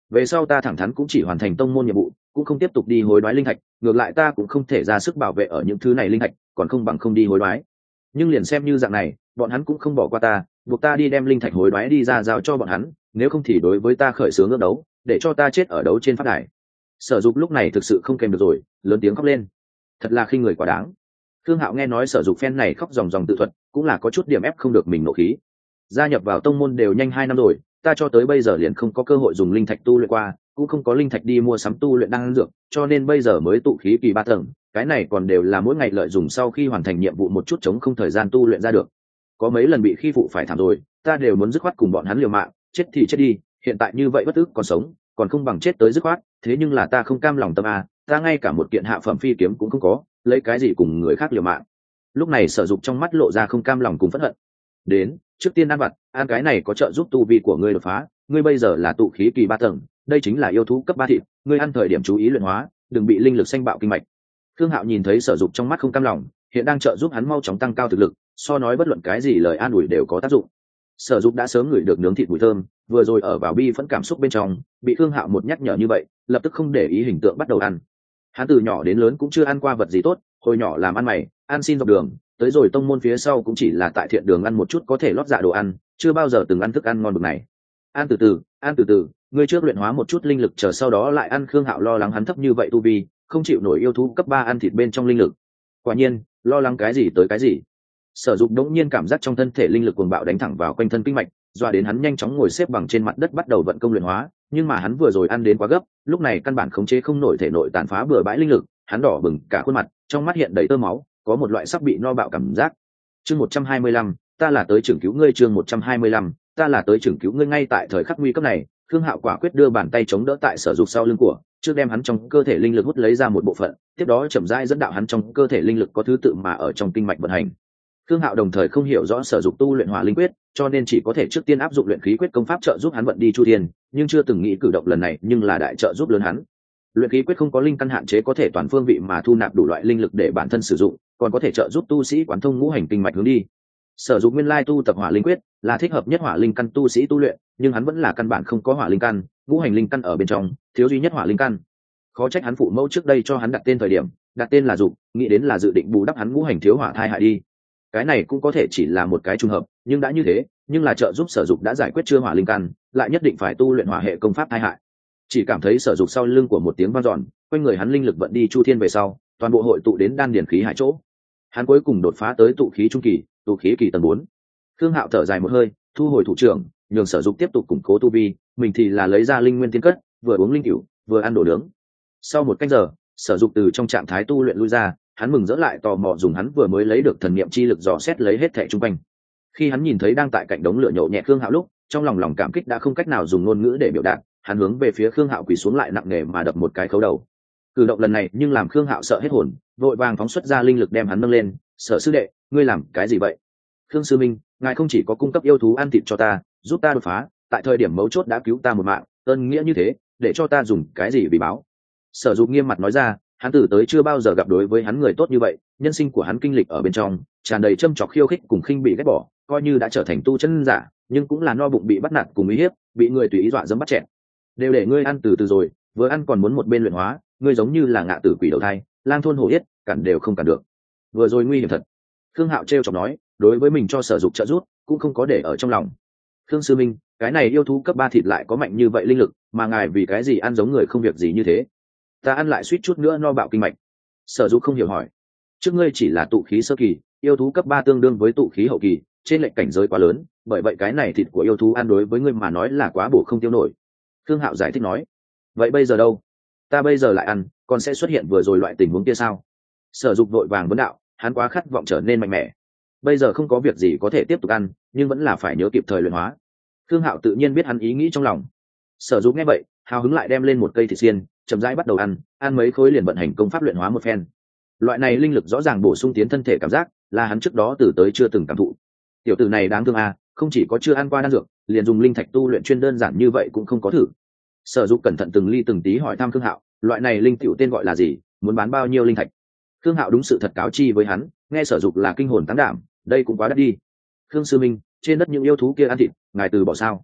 về sau ta thẳng thắn cũng chỉ hoàn thành tông môn nhiệm vụ, cũng không tiếp tục đi hối đoái linh thạch, ngược lại ta cũng không thể ra sức bảo vệ ở những thứ này linh thạch, còn không bằng không đi hối đoái. Nhưng liền xem như dạng này, bọn hắn cũng không bỏ qua ta, buộc ta đi đem linh thạch hối đoái đi ra giao cho bọn hắn, nếu không thì đối với ta khởi xướng ước đấu, để cho ta chết ở đấu trên pháp đài. Sở Dục lúc này thực sự không kèm được rồi, lớn tiếng khóc lên. Thật là khinh người quá đáng. Thương Hạo nghe nói Sở Dục phen này khóc ròng ròng tự thuật, cũng là có chút điểm ép không được mình nộ khí. Gia nhập vào tông môn đều nhanh hai năm rồi, ta cho tới bây giờ liền không có cơ hội dùng linh thạch tu luyện qua, cũng không có linh thạch đi mua sắm tu luyện đan dược, cho nên bây giờ mới tụ khí kỳ ba tầng, cái này còn đều là mỗi ngày lợi dụng sau khi hoàn thành nhiệm vụ một chút chống không thời gian tu luyện ra được. Có mấy lần bị khi phụ phải thảm rồi, ta đều muốn dứt khoát cùng bọn hắn liều mạng, chết thì chết đi, hiện tại như vậy bất ức còn sống, còn không bằng chết tới dứt khoát, thế nhưng là ta không cam lòng tâm a, ta ngay cả một kiện hạ phẩm phi kiếm cũng không có, lấy cái gì cùng người khác liều mạng. Lúc này Sở Dục trong mắt lộ ra không cam lòng cùng phẫn hận. Đến, trước tiên ăn vặt, ăn cái này có trợ giúp tu vi của ngươi đột phá, ngươi bây giờ là tụ khí kỳ ba tầng, đây chính là yêu thú cấp ba thịt, ngươi ăn thời điểm chú ý luyện hóa, đừng bị linh lực xanh bạo kinh mạch. Thương Hạo nhìn thấy Sở Dục trong mắt không cam lòng, hiện đang trợ giúp hắn mau chóng tăng cao thực lực, so nói bất luận cái gì lời an ủi đều có tác dụng. Sở Dục đã sớm ngửi được nướng thịt mùi thơm, vừa rồi ở vào bi phẫn cảm xúc bên trong, bị Thương Hạo một nhắc nhở như vậy, lập tức không để ý hình tượng bắt đầu ăn. Hắn từ nhỏ đến lớn cũng chưa ăn qua vật gì tốt, hồi nhỏ làm ăn mày, ăn xin dọc đường, tới rồi tông môn phía sau cũng chỉ là tại thiện đường ăn một chút có thể lót dạ đồ ăn, chưa bao giờ từng ăn thức ăn ngon bực này. Ăn từ từ, ăn từ từ, ngươi trước luyện hóa một chút linh lực chờ sau đó lại ăn. Khương Hạo lo lắng hắn thấp như vậy tu vi, không chịu nổi yêu thú cấp ba ăn thịt bên trong linh lực. Quả nhiên, lo lắng cái gì tới cái gì. Sở Dục đống nhiên cảm giác trong thân thể linh lực cuồng bạo đánh thẳng vào quanh thân kinh mạch, dọa đến hắn nhanh chóng ngồi xếp bằng trên mặt đất bắt đầu vận công luyện hóa, nhưng mà hắn vừa rồi ăn đến quá gấp, lúc này căn bản khống chế không nổi thể nội tàn phá bừa bãi linh lực, hắn đỏ bừng cả khuôn mặt, trong mắt hiện đầy tơ máu, có một loại sắp bị no bạo cảm giác. Chương một trăm hai mươi lăm, ta là tới trưởng cứu ngươi. Chương một trăm hai mươi lăm, ta là tới trưởng cứu ngươi. Ngay tại thời khắc nguy cấp này, Khương Hạo quả quyết đưa bàn tay chống đỡ tại Sở Dục sau lưng của, trước đem hắn trong cơ thể linh lực hút lấy ra một bộ phận, tiếp đó chậm rãi dẫn đạo hắn trong cơ thể linh lực có thứ tự mà ở trong kinh mạch vận hành. Khương Hạo đồng thời không hiểu rõ Sở Dục tu luyện Hỏa Linh Quyết, cho nên chỉ có thể trước tiên áp dụng luyện khí quyết công pháp trợ giúp hắn vận đi chu thiên, nhưng chưa từng nghĩ cử động lần này nhưng là đại trợ giúp lớn hắn. Luyện khí quyết không có linh căn hạn chế, có thể toàn phương vị mà thu nạp đủ loại linh lực để bản thân sử dụng, còn có thể trợ giúp tu sĩ quán thông ngũ hành kinh mạch hướng đi. Sở Dục nguyên lai tu tập Hỏa Linh Quyết là thích hợp nhất hỏa linh căn tu sĩ tu luyện, nhưng hắn vẫn là căn bản không có hỏa linh căn, ngũ hành linh căn ở bên trong, thiếu duy nhất hỏa linh căn. Khó trách hắn phụ mẫu trước đây cho hắn đặt tên thời điểm, đặt tên là Dục, nghĩ đến là dự định bù đắp hắn ngũ hành thiếu hỏa thai hại đi. Cái này cũng có thể chỉ là một cái trùng hợp, nhưng đã như thế, nhưng là trợ giúp Sở Dục đã giải quyết chưa hỏa linh căn, lại nhất định phải tu luyện hỏa hệ công pháp thai hại. Chỉ cảm thấy Sở Dục sau lưng của một tiếng vang dọn, quanh người hắn linh lực vận đi chu thiên về sau, toàn bộ hội tụ đến đan điển khí hải chỗ. Hắn cuối cùng đột phá tới tụ khí trung kỳ, tụ khí kỳ tầng bốn. Khương Hạo thở dài một hơi, thu hồi thủ trưởng, nhường Sở Dục tiếp tục củng cố tu vi, mình thì là lấy ra linh nguyên tiên cất, vừa uống linh cửu, vừa ăn đồ nướng. Sau một canh giờ, Sở Dục từ trong trạng thái tu luyện lui ra, hắn mừng rỡ lại tò mò dùng hắn vừa mới lấy được thần niệm chi lực dò xét lấy hết thảy chung quanh. Khi hắn nhìn thấy đang tại cạnh đống lửa nhậu nhẹ Khương Hạo lúc, trong lòng lòng cảm kích đã không cách nào dùng ngôn ngữ để biểu đạt, hắn hướng về phía Khương Hạo quỳ xuống lại nặng nề mà đập một cái khấu đầu. Cử động lần này nhưng làm Khương Hạo sợ hết hồn, vội vàng phóng xuất ra linh lực đem hắn nâng lên. Sở sư đệ, ngươi làm cái gì vậy? Khương sư minh, ngài không chỉ có cung cấp yêu thú ăn thịt cho ta, giúp ta đột phá, tại thời điểm mấu chốt đã cứu ta một mạng, ơn nghĩa như thế, để cho ta dùng cái gì vì báo? Sở Dục nghiêm mặt nói ra, hắn từ tới chưa bao giờ gặp đối với hắn người tốt như vậy, nhân sinh của hắn kinh lịch ở bên trong tràn đầy châm chọc khiêu khích cùng khinh bị ghét bỏ, coi như đã trở thành tu chân giả, nhưng cũng là no bụng bị bắt nạt cùng uy hiếp, bị người tùy ý dọa dẫm bắt chẹn. Đều để ngươi ăn từ từ rồi, vừa ăn còn muốn một bên luyện hóa, ngươi giống như là ngạ tử quỷ đầu thai, lang thôn hổ yết, cản đều không cản được. Vừa rồi nguy hiểm thật. Khương Hạo trêu chọc nói, đối với mình cho Sở Dục trợ giúp, cũng không có để ở trong lòng. Khương sư minh, cái này yêu thú cấp ba thịt lại có mạnh như vậy linh lực, mà ngài vì cái gì ăn giống người không việc gì như thế? Ta ăn lại suýt chút nữa no bạo kinh mạch. Sở Dục không hiểu hỏi, trước ngươi chỉ là tụ khí sơ kỳ, yêu thú cấp ba tương đương với tụ khí hậu kỳ, trên lệnh cảnh giới quá lớn, bởi vậy cái này thịt của yêu thú ăn đối với ngươi mà nói là quá bổ không tiêu nổi. Khương Hạo giải thích nói, vậy bây giờ đâu? Ta bây giờ lại ăn, còn sẽ xuất hiện vừa rồi loại tình huống kia sao? Sở Dục vội vàng vấn đạo, hắn quá khát vọng trở nên mạnh mẽ. Bây giờ không có việc gì có thể tiếp tục ăn, nhưng vẫn là phải nhớ kịp thời luyện hóa. Khương Hạo tự nhiên biết hắn ý nghĩ trong lòng. Sở Dục nghe vậy, hào hứng lại đem lên một cây thịt xiên, chậm rãi bắt đầu ăn, ăn mấy khối liền vận hành công pháp luyện hóa một phen. Loại này linh lực rõ ràng bổ sung tiến thân thể cảm giác, là hắn trước đó từ tới chưa từng cảm thụ. Tiểu tử này đáng thương à, không chỉ có chưa ăn qua đan dược, liền dùng linh thạch tu luyện chuyên đơn giản như vậy cũng không có thử. Sở Dục cẩn thận từng ly từng tí hỏi thăm Khương Hạo, loại này linh tiểu tên gọi là gì, muốn bán bao nhiêu linh thạch? Khương Hạo đúng sự thật cáo chi với hắn, nghe Sở Dục là kinh hồn táng đảm, đây cũng quá đắt đi. Khương sư minh, trên đất những yêu thú kia ăn thịt, ngài từ bỏ sao?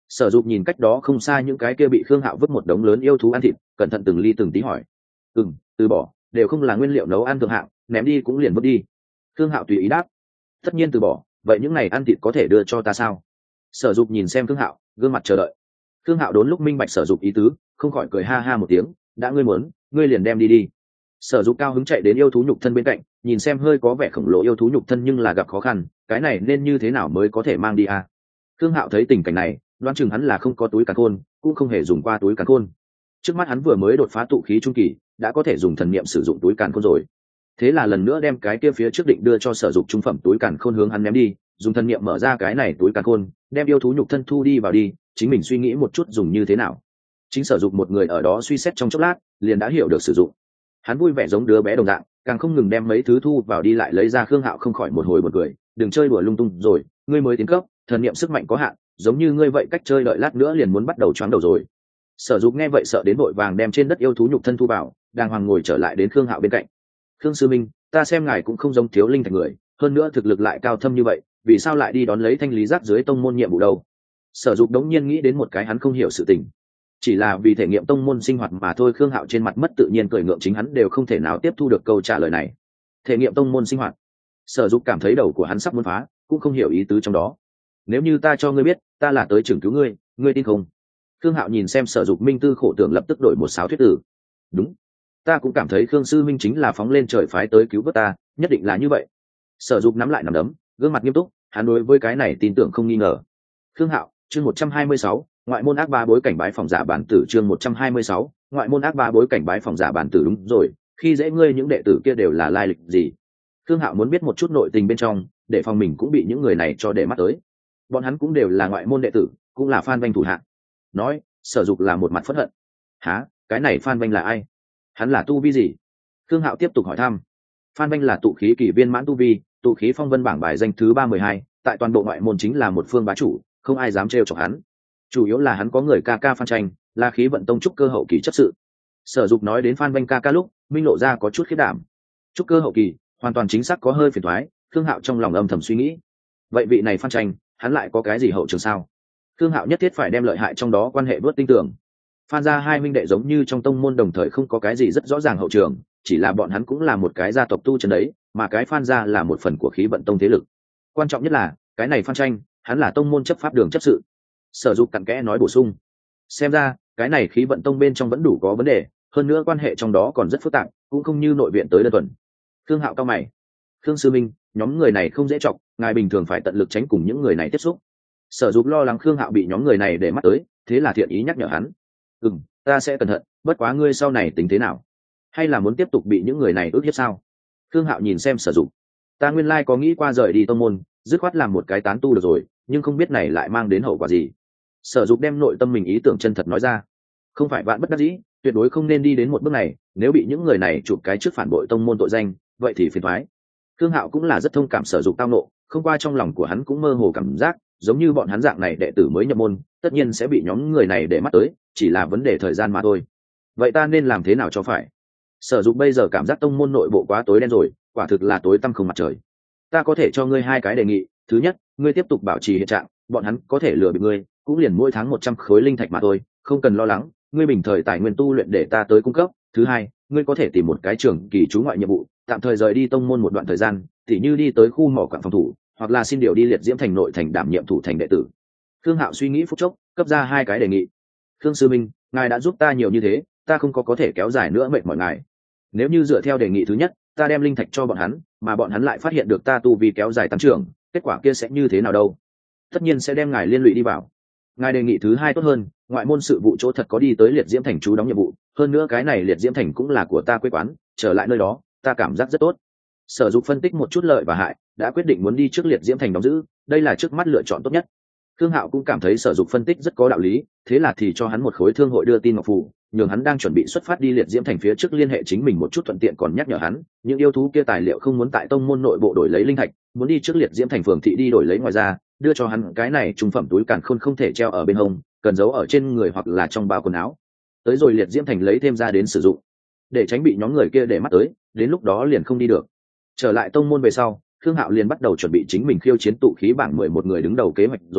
Sở Dục nhìn cách đó không xa những cái kia bị Khương Hạo vứt một đống lớn yêu thú ăn thịt, cẩn thận từng ly từng tí hỏi. "Ừm, từ bỏ, đều không là nguyên liệu nấu ăn thượng hạng, ném đi cũng liền vứt đi." Khương Hạo tùy ý đáp. "Tất nhiên từ bỏ, vậy những này ăn thịt có thể đưa cho ta sao?" Sở Dục nhìn xem Khương Hạo, gương mặt chờ đợi. Khương Hạo đốn lúc minh bạch Sở Dục ý tứ, không khỏi cười ha ha một tiếng, "Đã ngươi muốn, ngươi liền đem đi đi." Sở Dục cao hứng chạy đến yêu thú nhục thân bên cạnh, nhìn xem hơi có vẻ khổng lồ yêu thú nhục thân nhưng là gặp khó khăn, cái này nên như thế nào mới có thể mang đi à? Khương Hạo thấy tình cảnh này, đoán chừng hắn là không có túi càn khôn, cũng không hề dùng qua túi càn khôn. Trước mắt hắn vừa mới đột phá tụ khí trung kỳ, đã có thể dùng thần niệm sử dụng túi càn khôn rồi. Thế là lần nữa đem cái kia phía trước định đưa cho Sở Dục trung phẩm túi càn khôn hướng hắn ném đi, dùng thần niệm mở ra cái này túi càn khôn, đem yêu thú nhục thân thu đi vào đi, chính mình suy nghĩ một chút dùng như thế nào. Chính Sở Dục một người ở đó suy xét trong chốc lát, liền đã hiểu được sử dụng. Hắn vui vẻ giống đứa bé đồng dạng, càng không ngừng đem mấy thứ thu vào đi lại lấy ra. Khương Hạo không khỏi một hồi một cười, đừng chơi đùa lung tung rồi, ngươi mới tiến cấp, thần niệm sức mạnh có hạn, giống như ngươi vậy cách chơi đợi lát nữa liền muốn bắt đầu choáng đầu rồi. Sở Dục nghe vậy sợ đến vội vàng đem trên đất yêu thú nhục thân thu vào, đàng hoàng ngồi trở lại đến Khương Hạo bên cạnh. Khương sư minh, ta xem ngài cũng không giống thiếu linh thành người, hơn nữa thực lực lại cao thâm như vậy, vì sao lại đi đón lấy thanh lý rác dưới tông môn nhiệm vụ đâu? Sở Dục đống nhiên nghĩ đến một cái hắn không hiểu sự tình, chỉ là vì thể nghiệm tông môn sinh hoạt mà thôi. Khương Hạo trên mặt mất tự nhiên cười ngượng, chính hắn đều không thể nào tiếp thu được câu trả lời này. Thể nghiệm tông môn sinh hoạt? Sở Dục cảm thấy đầu của hắn sắp muốn phá, cũng không hiểu ý tứ trong đó. Nếu như ta cho ngươi biết, ta là tới trưởng cứu ngươi, ngươi tin không? Khương Hạo nhìn xem Sở Dục minh tư khổ tưởng, lập tức đổi một sáo thuyết tử. Đúng, ta cũng cảm thấy Khương sư minh chính là phóng lên trời phái tới cứu vớt ta, nhất định là như vậy. Sở Dục nắm lại nắm đấm, gương mặt nghiêm túc, hắn đối với cái này tin tưởng không nghi ngờ. Khương Hạo, chương một trăm hai mươi sáu, ngoại môn ác ba bối cảnh bái phòng giả bản tử. Chương một trăm hai mươi sáu, ngoại môn ác ba bối cảnh bái phòng giả bản tử. Đúng rồi, khi dễ ngươi những đệ tử kia đều là lai lịch gì? Khương Hạo muốn biết một chút nội tình bên trong, để phòng mình cũng bị những người này cho để mắt tới. Bọn hắn cũng đều là ngoại môn đệ tử, cũng là Phan Vanh thủ hạ. Nói, Sở Dục là một mặt phẫn hận. Hả, cái này Phan Vanh là ai? Hắn là tu vi gì? Khương Hạo tiếp tục hỏi thăm. Phan Vanh là tụ khí kỳ viên mãn tu vi, tụ khí phong vân bảng bài danh thứ ba mươi hai, tại toàn bộ ngoại môn chính là một phương bá chủ, không ai dám trêu chọc hắn. Chủ yếu là hắn có người ca ca Phan Tranh, là khí vận tông trúc cơ hậu kỳ chấp sự. Sở Dục nói đến Phan Vanh ca ca lúc, minh lộ ra có chút khiếp đảm. Trúc cơ hậu kỳ, hoàn toàn chính xác có hơi phiền toái. Khương Hạo trong lòng âm thầm suy nghĩ. Vậy vị này Phan Tranh, hắn lại có cái gì hậu trường sao? Khương Hạo nhất thiết phải đem lợi hại trong đó quan hệ vớt tinh tưởng. Phan gia hai huynh đệ giống như trong tông môn đồng thời không có cái gì rất rõ ràng hậu trường, chỉ là bọn hắn cũng là một cái gia tộc tu chân đấy, mà cái Phan gia là một phần của khí vận tông thế lực. Quan trọng nhất là cái này Phan Tranh, hắn là tông môn chấp pháp đường chấp sự. Sở Dục cặn kẽ nói bổ sung. Xem ra cái này khí vận tông bên trong vẫn đủ có vấn đề, hơn nữa quan hệ trong đó còn rất phức tạp, cũng không như nội viện tới đơn thuần. Khương Hạo cao mày. Khương sư minh, nhóm người này không dễ chọc, ngài bình thường phải tận lực tránh cùng những người này tiếp xúc. Sở Dục lo lắng Khương Hạo bị nhóm người này để mắt tới, thế là thiện ý nhắc nhở hắn. Ừm, ta sẽ cẩn thận, bất quá ngươi sau này tính thế nào? Hay là muốn tiếp tục bị những người này ức hiếp sao? Khương Hạo nhìn xem Sở Dục. Ta nguyên lai có nghĩ qua rời đi tông môn, dứt khoát làm một cái tán tu được rồi, nhưng không biết này lại mang đến hậu quả gì. Sở Dục đem nội tâm mình ý tưởng chân thật nói ra. Không phải vạn bất đắc dĩ, tuyệt đối không nên đi đến một bước này, nếu bị những người này chụp cái trước phản bội tông môn tội danh, vậy thì phiền toái. Khương Hạo cũng là rất thông cảm Sở Dục tao nộ, không qua trong lòng của hắn cũng mơ hồ cảm giác, giống như bọn hắn dạng này đệ tử mới nhập môn, tất nhiên sẽ bị nhóm người này để mắt tới, chỉ là vấn đề thời gian mà thôi. Vậy ta nên làm thế nào cho phải? Sở Dục bây giờ cảm giác tông môn nội bộ quá tối đen rồi, quả thực là tối tăm không mặt trời. Ta có thể cho ngươi hai cái đề nghị, thứ nhất, ngươi tiếp tục bảo trì hiện trạng, bọn hắn có thể lừa bịp ngươi, cũng liền mỗi tháng một trăm khối linh thạch mà thôi, không cần lo lắng, ngươi bình thời tài nguyên tu luyện để ta tới cung cấp. Thứ hai, ngươi có thể tìm một cái trường kỳ trú ngoại nhiệm vụ, tạm thời rời đi tông môn một đoạn thời gian, tỉ như đi tới khu mỏ quặng phòng thủ, hoặc là xin điều đi liệt diễm thành nội thành đảm nhiệm thủ thành đệ tử. Khương Hạo suy nghĩ phút chốc, cấp ra hai cái đề nghị. Khương sư minh, ngài đã giúp ta nhiều như thế, ta không có có thể kéo dài nữa mệt mỏi ngài. Nếu như dựa theo đề nghị thứ nhất, ta đem linh thạch cho bọn hắn, mà bọn hắn lại phát hiện được ta tu vi kéo dài tăng trưởng, kết quả kia sẽ như thế nào đâu? Tất nhiên sẽ đem ngài liên lụy đi vào. Ngài đề nghị thứ hai tốt hơn, ngoại môn sự vụ chỗ thật có đi tới liệt diễm thành chú đóng nhiệm vụ, hơn nữa cái này liệt diễm thành cũng là của ta quê quán, trở lại nơi đó, ta cảm giác rất tốt. Sở Dục phân tích một chút lợi và hại, đã quyết định muốn đi trước liệt diễm thành đóng giữ, đây là trước mắt lựa chọn tốt nhất. Khương Hạo cũng cảm thấy Sở Dục phân tích rất có đạo lý, thế là thì cho hắn một khối thương hội đưa tin ngọc phù, nhường hắn đang chuẩn bị xuất phát đi liệt diễm thành phía trước liên hệ chính mình một chút, thuận tiện còn nhắc nhở hắn, những yêu thú kia tài liệu không muốn tại tông môn nội bộ đổi lấy linh thạch, muốn đi trước liệt diễm thành phường thị đi đổi lấy, ngoài ra đưa cho hắn cái này trung phẩm túi càn khôn không thể treo ở bên hông, cần giấu ở trên người hoặc là trong bao quần áo. Tới rồi liệt diễm thành lấy thêm ra đến sử dụng, để tránh bị nhóm người kia để mắt tới, đến lúc đó liền không đi được. Trở lại tông môn về sau, Khương Hạo liền bắt đầu chuẩn bị chính mình khiêu chiến tụ khí bảng mười một người đứng đầu kế hoạch rồi.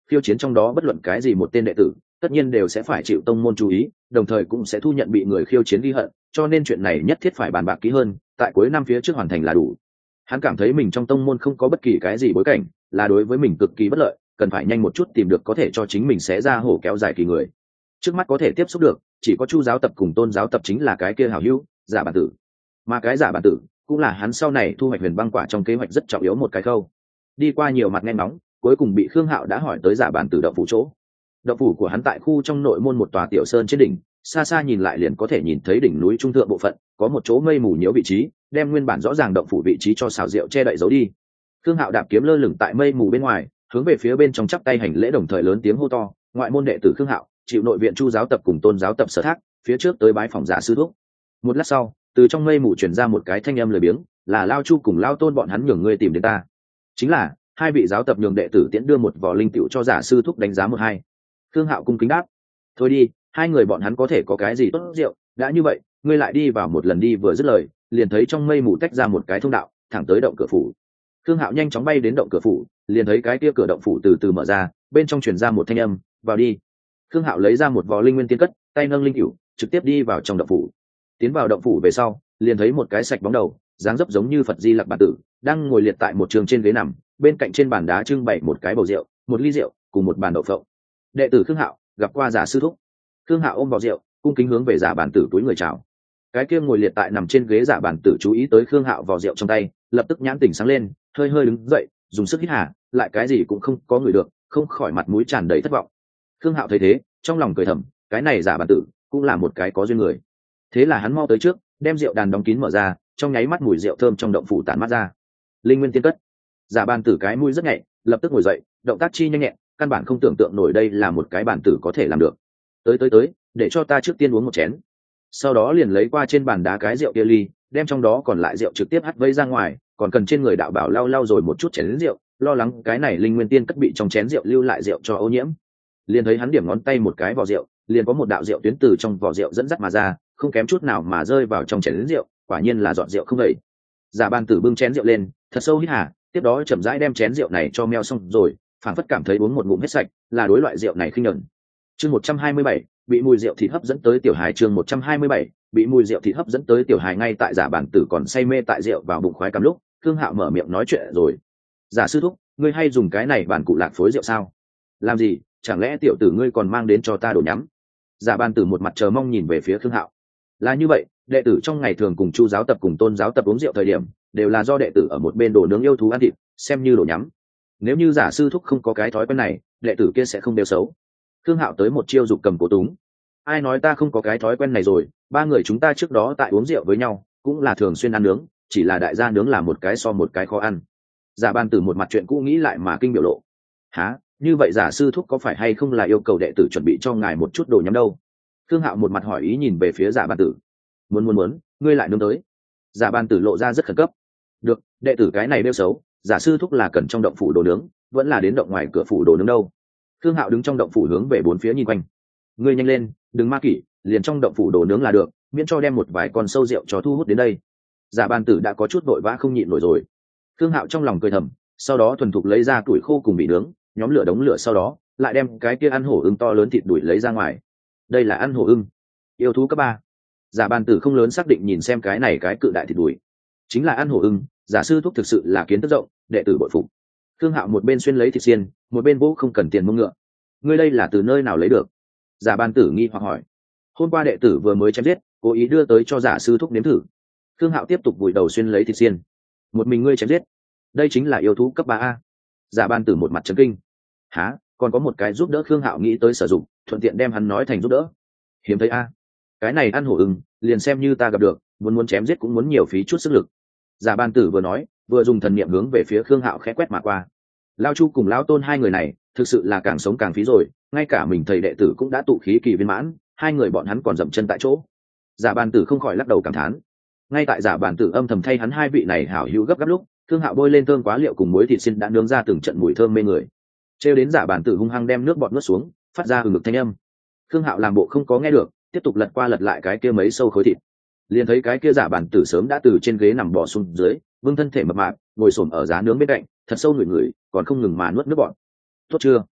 khiêu chiến trong đó bất luận cái gì một tên đệ tử tất nhiên đều sẽ phải chịu tông môn chú ý, đồng thời cũng sẽ thu nhận bị người khiêu chiến ghi hận, cho nên chuyện này nhất thiết phải bàn bạc kỹ hơn, tại cuối năm phía trước hoàn thành là đủ. Hắn cảm thấy mình trong tông môn không có bất kỳ cái gì bối cảnh, là đối với mình cực kỳ bất lợi, cần phải nhanh một chút tìm được có thể cho chính mình xé ra hổ kéo dài kỳ người. Trước mắt có thể tiếp xúc được chỉ có Chu giáo tập cùng Tôn giáo tập, chính là cái kia hảo hữu Giả Bản Tử, mà cái Giả Bản Tử cũng là hắn sau này thu hoạch huyền băng quả trong kế hoạch rất trọng yếu một cái khâu. Đi qua nhiều mặt nghe ngóng, cuối cùng bị Khương Hạo đã hỏi tới Giả Bản Tử động phủ chỗ. Động phủ của hắn tại khu trong nội môn một tòa tiểu sơn trên đỉnh, xa xa nhìn lại liền có thể nhìn thấy đỉnh núi trung thượng bộ phận có một chỗ mây mù nhiễu vị trí, đem nguyên bản rõ ràng động phủ vị trí cho xào rượu che đậy giấu đi. Khương Hạo đạp kiếm lơ lửng tại mây mù bên ngoài, hướng về phía bên trong chắp tay hành lễ, đồng thời lớn tiếng hô to: ngoại môn đệ tử Khương Hạo, chịu nội viện Chu giáo tập cùng Tôn giáo tập sở thác, phía trước tới bái phòng Giả sư thúc. Một lát sau, từ trong mây mù truyền ra một cái thanh âm lười biếng, là Lao Chu cùng Lao Tôn bọn hắn nhường ngươi tìm đến ta. Chính là hai vị giáo tập nhường đệ tử tiễn đưa một vò linh tiểu cho Giả sư thúc đánh giá một hai. Khương Hạo cung kính đáp: thôi đi, hai người bọn hắn có thể có cái gì tốt rượu, đã như vậy ngươi lại đi vào một lần đi. Vừa dứt lời, liền thấy trong mây mù tách ra một cái thông đạo thẳng tới động cửa phủ. Khương Hạo nhanh chóng bay đến động cửa phủ, liền thấy cái kia cửa động phủ từ từ mở ra, bên trong truyền ra một thanh âm: vào đi. Khương Hạo lấy ra một vò linh nguyên tiên cất, tay nâng linh cửu, trực tiếp đi vào trong động phủ. Tiến vào động phủ về sau, liền thấy một cái sạch bóng đầu, dáng dấp giống như Phật Di Lặc Bản Tử, đang ngồi liệt tại một trường trên ghế nằm, bên cạnh trên bàn đá trưng bày một cái bầu rượu, một ly rượu cùng một bàn đậu phộng. Đệ tử Khương Hạo gặp qua Giả sư thúc. Khương Hạo ôm bầu rượu, cung kính hướng về Giả Bản Tử túi người chào. Cái kia ngồi liệt tại nằm trên ghế Giả Bản Tử chú ý tới Khương Hạo vò rượu trong tay, lập tức nhãn tỉnh sáng lên, hơi hơi đứng dậy, dùng sức hít hà, lại cái gì cũng không có người được, không khỏi mặt mũi tràn đầy thất vọng. Khương Hạo thấy thế, trong lòng cười thầm, cái này Giả Bản Tử cũng là một cái có duyên người. Thế là hắn mau tới trước, đem rượu đàn đóng kín mở ra, trong nháy mắt mùi rượu thơm trong động phủ tản mát ra. Linh nguyên tiên cất. Giả Bản Tử cái mũi rất nhạy, lập tức ngồi dậy, động tác chi nhanh nhẹn, căn bản không tưởng tượng nổi đây là một cái bản tử có thể làm được. Tới tới tới, để cho ta trước tiên uống một chén. Sau đó liền lấy qua trên bàn đá cái rượu kia ly, đem trong đó còn lại rượu trực tiếp hắt vây ra ngoài, còn cần trên người đạo bảo lau lau rồi một chút chén rượu, lo lắng cái này linh nguyên tiên cất bị trong chén rượu lưu lại rượu cho ô nhiễm. Liền thấy hắn điểm ngón tay một cái vỏ rượu, liền có một đạo rượu tuyến từ trong vỏ rượu dẫn dắt mà ra, không kém chút nào mà rơi vào trong chén rượu, quả nhiên là dọn rượu không đầy. Giả Bản Tử bưng chén rượu lên, thật sâu hít hà, tiếp đó chậm rãi đem chén rượu này cho meo xong rồi, phảng phất cảm thấy uống một ngụm hết sạch, là đối loại rượu này khinh nhẫn. Chương một trăm hai mươi bảy, bị mùi rượu thịt hấp dẫn tới tiểu hài. Chương một trăm hai mươi bảy, bị mùi rượu thịt hấp dẫn tới tiểu hài. Ngay tại Giả Bản Tử còn say mê tại rượu vào bụng khoái cảm lúc, Khương Hạo mở miệng nói chuyện rồi. Giả sư thúc, ngươi hay dùng cái này bản cụ lạc phối rượu sao? Làm gì, chẳng lẽ tiểu tử ngươi còn mang đến cho ta đồ nhắm? Giả Bản Tử một mặt chờ mong nhìn về phía Khương Hạo. Là như vậy, đệ tử trong ngày thường cùng Chu giáo tập cùng Tôn giáo tập uống rượu thời điểm, đều là do đệ tử ở một bên đồ nướng yêu thú ăn thịt, xem như đồ nhắm. Nếu như Giả sư thúc không có cái thói quen này, đệ tử kia sẽ không đều xấu. Khương Hạo tới một chiêu dục cầm cố túng. Ai nói ta không có cái thói quen này rồi, ba người chúng ta trước đó tại uống rượu với nhau, cũng là thường xuyên ăn nướng, chỉ là đại gia nướng là một cái so một cái khó ăn. Giả Bản Tử một mặt chuyện cũ nghĩ lại mà kinh biểu lộ. Hả, như vậy Giả sư thúc có phải hay không là yêu cầu đệ tử chuẩn bị cho ngài một chút đồ nhắm đâu? Khương Hạo một mặt hỏi ý nhìn về phía Giả Bản Tử. Muốn muốn muốn, ngươi lại nướng tới. Giả Bản Tử lộ ra rất khẩn cấp. Được, đệ tử cái này đeo xấu, Giả sư thúc là cần trong động phủ đồ nướng, vẫn là đến động ngoài cửa phủ đồ nướng đâu? Khương Hạo đứng trong động phủ hướng về bốn phía nhìn quanh. Ngươi nhanh lên, đừng ma kỷ, liền trong động phủ đồ nướng là được, miễn cho đem một vài con sâu rượu cho thu hút đến đây. Giả Bản Tử đã có chút vội vã không nhịn nổi rồi. Khương Hạo trong lòng cười thầm, sau đó thuần thục lấy ra tuổi khô cùng bị nướng, nhóm lửa đống lửa, sau đó lại đem cái kia ăn hổ ưng to lớn thịt đuổi lấy ra ngoài. Đây là ăn hổ ưng, yêu thú cấp ba. Giả Bản Tử không lớn xác định nhìn xem cái này cái cự đại thịt đuổi, chính là ăn hổ ưng. Giả sư thúc thực sự là kiến thức rộng, đệ tử bội phục. Khương Hạo một bên xuyên lấy thịt xiên, một bên vũ không cần tiền mông ngựa. Ngươi đây là từ nơi nào lấy được? Giả Bản Tử nghi hoặc hỏi. Hôm qua đệ tử vừa mới chém giết, cố ý đưa tới cho Giả sư thúc nếm thử. Khương Hạo tiếp tục vùi đầu xuyên lấy thịt xiên. Một mình ngươi chém giết? Đây chính là yêu thú cấp ba a. Giả Bản Tử một mặt chấn kinh. Hả, còn có một cái giúp đỡ. Khương Hạo nghĩ tới sử dụng, thuận tiện đem hắn nói thành giúp đỡ. Hiếm thấy a. Cái này ăn hổ ưng, liền xem như ta gặp được, muốn muốn chém giết cũng muốn nhiều phí chút sức lực. Giả Bản Tử vừa nói, vừa dùng thần niệm hướng về phía Khương Hạo khẽ quét mà qua. Lao Chu cùng Lão Tôn hai người này, thực sự là càng sống càng phí rồi, ngay cả mình thầy đệ tử cũng đã tụ khí kỳ viên mãn, hai người bọn hắn còn dậm chân tại chỗ. Giả Bản Tử không khỏi lắc đầu cảm thán. Ngay tại Giả Bản Tử âm thầm thay hắn hai vị này hảo hữu gấp gáp lúc, Khương Hạo bôi lên thơm quá liệu cùng muối thịt xiên đã nướng ra từng trận mùi thơm mê người. Trêu đến Giả Bản Tử hung hăng đem nước bọt nuốt xuống, phát ra hừ ngực thanh âm. Khương Hạo làm bộ không có nghe được, tiếp tục lật qua lật lại cái kia mấy sâu khối thịt. Liền thấy cái kia Giả Bản Tử sớm đã từ trên ghế nằm bò xuống dưới, vương thân thể mập mạp, ngồi xổm ở giá nướng bên cạnh, thật sâu ngửi ngửi, còn không ngừng mà nuốt nước bọt. Tốt chưa?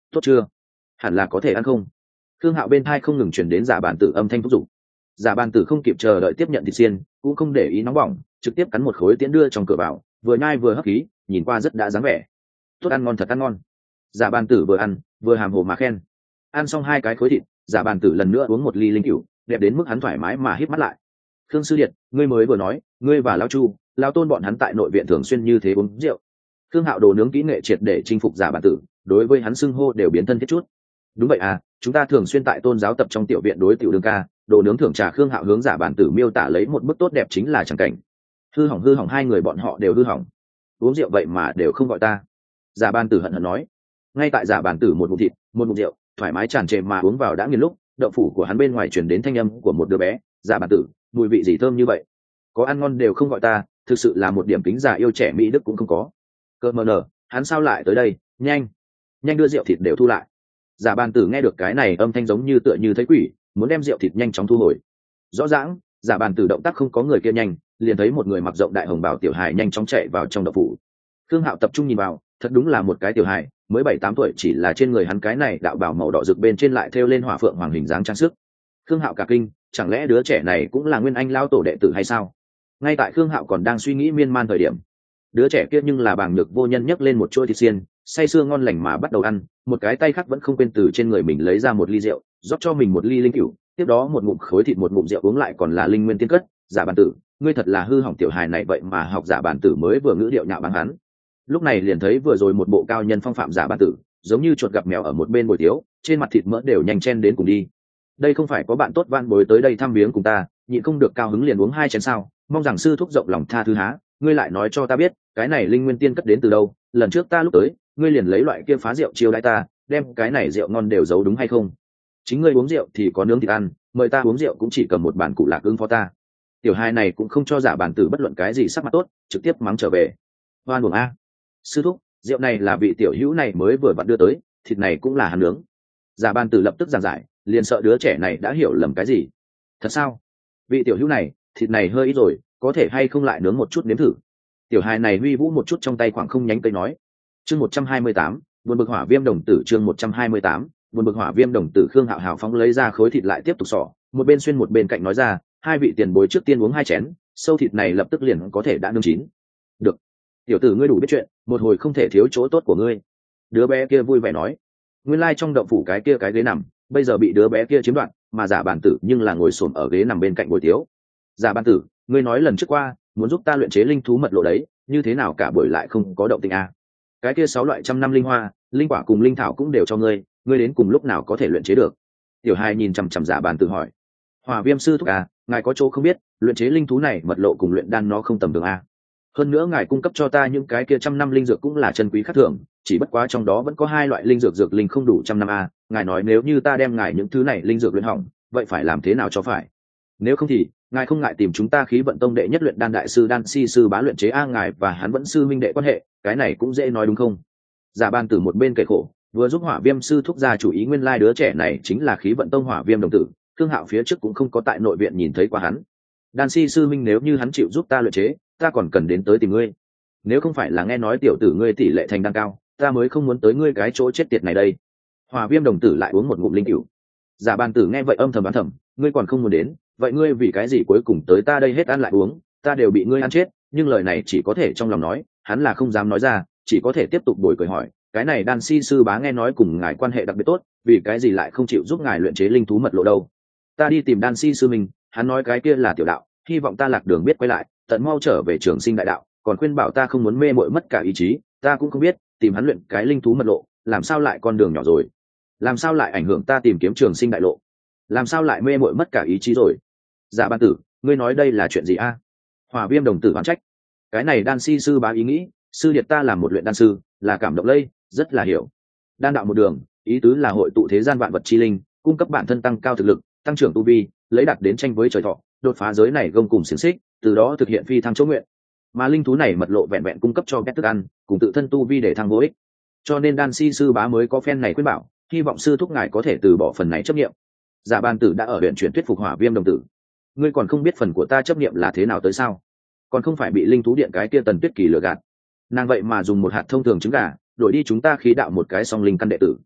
tốt chưa, hẳn là có thể ăn không? Khương Hạo bên thai không ngừng truyền đến giả bàn tử âm thanh thúc giục. Giả bàn tử không kịp chờ đợi tiếp nhận thịt xiên, cũng không để ý nóng bỏng, trực tiếp cắn một khối tiễn đưa trong cửa vào, vừa nhai vừa hấp khí, nhìn qua rất đã dáng vẻ. Tốt, ăn ngon thật ăn ngon. Giả bàn tử vừa ăn vừa hàm hồ mà khen. Ăn xong hai cái khối thịt, giả bàn tử lần nữa uống một ly linh cửu, đẹp đến mức hắn thoải mái mà híp mắt lại. Khương sư điện, ngươi mới vừa nói, ngươi và lão chu, lão tôn bọn hắn tại nội viện thường xuyên như thế uống rượu. Khương Hạo đồ nướng kỹ nghệ triệt để chinh phục giả bàn tử, đối với hắn xưng hô đều biến thân thiết chút. Đúng vậy à, chúng ta thường xuyên tại tôn giáo tập trong tiểu viện đối tiểu đương ca, đồ nướng thưởng trà. Khương Hạo hướng giả bàn tử miêu tả lấy một bức tốt đẹp chính là chẳng cảnh. Hư hỏng hư hỏng, hai người bọn họ đều hư hỏng. Uống rượu vậy mà đều không gọi ta. Giả bàn tử hận hận nói. Ngay tại giả bàn tử một ngụm thịt, một ngụm rượu, thoải mái tràn trề mà uống vào đã nghiền lúc, đậu phủ của hắn bên ngoài truyền đến thanh âm của một đứa bé. Giả bàn tử, mùi vị gì thơm như vậy? Có ăn ngon đều không gọi ta, thực sự là một điểm kính già yêu trẻ mỹ đức cũng không có. Cơ mờ nở, hắn sao lại tới đây? Nhanh, nhanh đưa rượu thịt đều thu lại. Giả bàn tử nghe được cái này âm thanh giống như tựa như thấy quỷ, muốn đem rượu thịt nhanh chóng thu hồi. Rõ ràng giả bàn tử động tác không có người kia nhanh, liền thấy một người mặc rộng đại hồng bào tiểu hài nhanh chóng chạy vào trong đậu phủ. Khương Hạo tập trung nhìn vào, thật đúng là một cái tiểu hài, mới bảy tám tuổi, chỉ là trên người hắn cái này đạo bào màu đỏ rực bên trên lại thêu lên hỏa phượng hoàng hình dáng trang sức. Khương Hạo cả kinh, chẳng lẽ đứa trẻ này cũng là Nguyên Anh lao tổ đệ tử hay sao? Ngay tại Khương Hạo còn đang suy nghĩ miên man thời điểm, đứa trẻ kia nhưng là bàng nhược vô nhân nhấc lên một chuôi thịt xiên, say sưa ngon lành mà bắt đầu ăn, một cái tay khác vẫn không quên từ trên người mình lấy ra một ly rượu, rót cho mình một ly linh cửu, tiếp đó một ngụm khối thịt một ngụm rượu uống lại còn là linh nguyên tiên cất. Giả bàn tử, ngươi thật là hư hỏng, tiểu hài này vậy mà học giả bàn tử mới vừa ngữ điệu nhạo báng hắn. Lúc này liền thấy vừa rồi một bộ cao nhân phong phạm giả bàn tử, giống như chuột gặp mèo ở một bên bồi tiếu, trên mặt thịt mỡ đều nhanh chen đến cùng đi. Đây không phải có bạn tốt van bối tới đây thăm viếng cùng ta, nhịn không được cao hứng liền uống hai chén sao? Mong rằng sư thúc rộng lòng tha thứ há, ngươi lại nói cho ta biết, cái này linh nguyên tiên cất đến từ đâu? Lần trước ta lúc tới, ngươi liền lấy loại kia phá rượu chiêu đãi ta, đem cái này rượu ngon đều giấu đúng hay không? Chính ngươi uống rượu thì có nướng thịt ăn, mời ta uống rượu cũng chỉ cầm một bản cụ lạc ứng phó ta. Tiểu hai này cũng không cho giả bàn tử bất luận cái gì sắc mặt tốt, trực tiếp mắng trở về. Hoan buồng a, sư thúc, rượu này là vị tiểu hữu này mới vừa vặn đưa tới, thịt này cũng là hắn nướng. Giả bàn tử lập tức giảng giải, liền sợ đứa trẻ này đã hiểu lầm cái gì. Thật sao? Vị tiểu hữu này, thịt này hơi ít rồi, có thể hay không lại nướng một chút nếm thử? Tiểu hài này huy vũ một chút trong tay khoảng không nhánh cây nói. Chương một trăm hai mươi tám, buồn bực hỏa viêm đồng tử. Chương một trăm hai mươi tám, buồn bực hỏa viêm đồng tử. Khương Hạo hào phóng lấy ra khối thịt lại tiếp tục xỏ, một bên xuyên một bên cạnh nói ra, hai vị tiền bối trước tiên uống hai chén, sâu thịt này lập tức liền có thể đã nướng chín. Được, tiểu tử ngươi đủ biết chuyện, một hồi không thể thiếu chỗ tốt của ngươi. Đứa bé kia vui vẻ nói. Nguyên lai trong động phủ cái kia cái ghế nằm, bây giờ bị đứa bé kia chiếm đoạt, mà giả bàn tử nhưng là ngồi xổm ở ghế nằm bên cạnh bồi tiếu. Giả bàn tử, ngươi nói lần trước qua muốn giúp ta luyện chế linh thú mật lộ đấy, như thế nào cả buổi lại không có động tĩnh a? Cái kia sáu loại trăm năm linh hoa, linh quả cùng linh thảo cũng đều cho ngươi, ngươi đến cùng lúc nào có thể luyện chế được? Tiểu hai nhìn chằm chằm giả bàn tử hỏi. Hỏa viêm sư thúc à, ngài có chỗ không biết, luyện chế linh thú này mật lộ cùng luyện đan nó không tầm thường a. Hơn nữa ngài cung cấp cho ta những cái kia trăm năm linh dược cũng là chân quý khác thường, chỉ bất quá trong đó vẫn có hai loại linh dược dược linh không đủ trăm năm a. Ngài nói nếu như ta đem ngài những thứ này linh dược luyện hỏng, vậy phải làm thế nào cho phải? Nếu không thì ngài không ngại tìm chúng ta khí vận tông đệ nhất luyện đan đại sư đan si sư bá luyện chế a, ngài và hắn vẫn sư minh đệ quan hệ, cái này cũng dễ nói đúng không? Giả bàn tử một bên kể khổ, vừa giúp hỏa viêm sư thúc ra chủ ý, nguyên lai đứa trẻ này chính là khí vận tông hỏa viêm đồng tử. Thương Hạo phía trước cũng không có tại nội viện nhìn thấy qua hắn. Đan si sư minh, nếu như hắn chịu giúp ta luyện chế, ta còn cần đến tới tìm ngươi. Nếu không phải là nghe nói tiểu tử ngươi tỷ lệ thành đan cao, ta mới không muốn tới ngươi cái chỗ chết tiệt này đây. Hỏa viêm đồng tử lại uống một ngụm linh cửu. Giả bàn tử nghe vậy âm thầm đoán thầm, ngươi còn không muốn đến, vậy ngươi vì cái gì cuối cùng tới ta đây hết ăn lại uống, ta đều bị ngươi ăn chết. Nhưng lời này chỉ có thể trong lòng nói, hắn là không dám nói ra, chỉ có thể tiếp tục bồi cười hỏi, cái này đan si sư bá nghe nói cùng ngài quan hệ đặc biệt tốt, vì cái gì lại không chịu giúp ngài luyện chế linh thú mật lộ đâu? Ta đi tìm đan si sư mình, hắn nói cái kia là tiểu đạo, hy vọng ta lạc đường biết quay lại, tận mau trở về trường sinh đại đạo, còn khuyên bảo ta không muốn mê muội mất cả ý chí. Ta cũng không biết tìm hắn luyện cái linh thú mật lộ, làm sao lại con đường nhỏ rồi, làm sao lại ảnh hưởng ta tìm kiếm trường sinh đại lộ, làm sao lại mê muội mất cả ý chí rồi? Dạ ban tử, ngươi nói đây là chuyện gì a? Hỏa viêm đồng tử oán trách. Cái này đan si sư bá ý nghĩ, sư điệt ta làm một luyện đan sư, là cảm động lây, rất là hiểu. Đan đạo một đường, ý tứ là hội tụ thế gian vạn vật chi linh, cung cấp bản thân tăng cao thực lực, tăng trưởng tu vi, lấy đạt đến tranh với trời thọ, đột phá giới này gông cùng xiềng xích, từ đó thực hiện phi thăng chỗ nguyện. Mà linh thú này mật lộ vẹn vẹn cung cấp cho các thức ăn, cùng tự thân tu vi để thăng vô ích. Cho nên đan si sư bá mới có phen này khuyên bảo, hy vọng sư thúc ngài có thể từ bỏ phần này chấp niệm. Giả ban tử đã ở huyện chuyển thuyết phục hỏa viêm đồng tử. Ngươi còn không biết phần của ta chấp niệm là thế nào tới sao? Còn không phải bị linh thú điện cái kia Tần Tuyết Kỳ lừa gạt. Nàng vậy mà dùng một hạt thông thường trứng gà đổi đi chúng ta khí đạo một cái song linh căn đệ tử.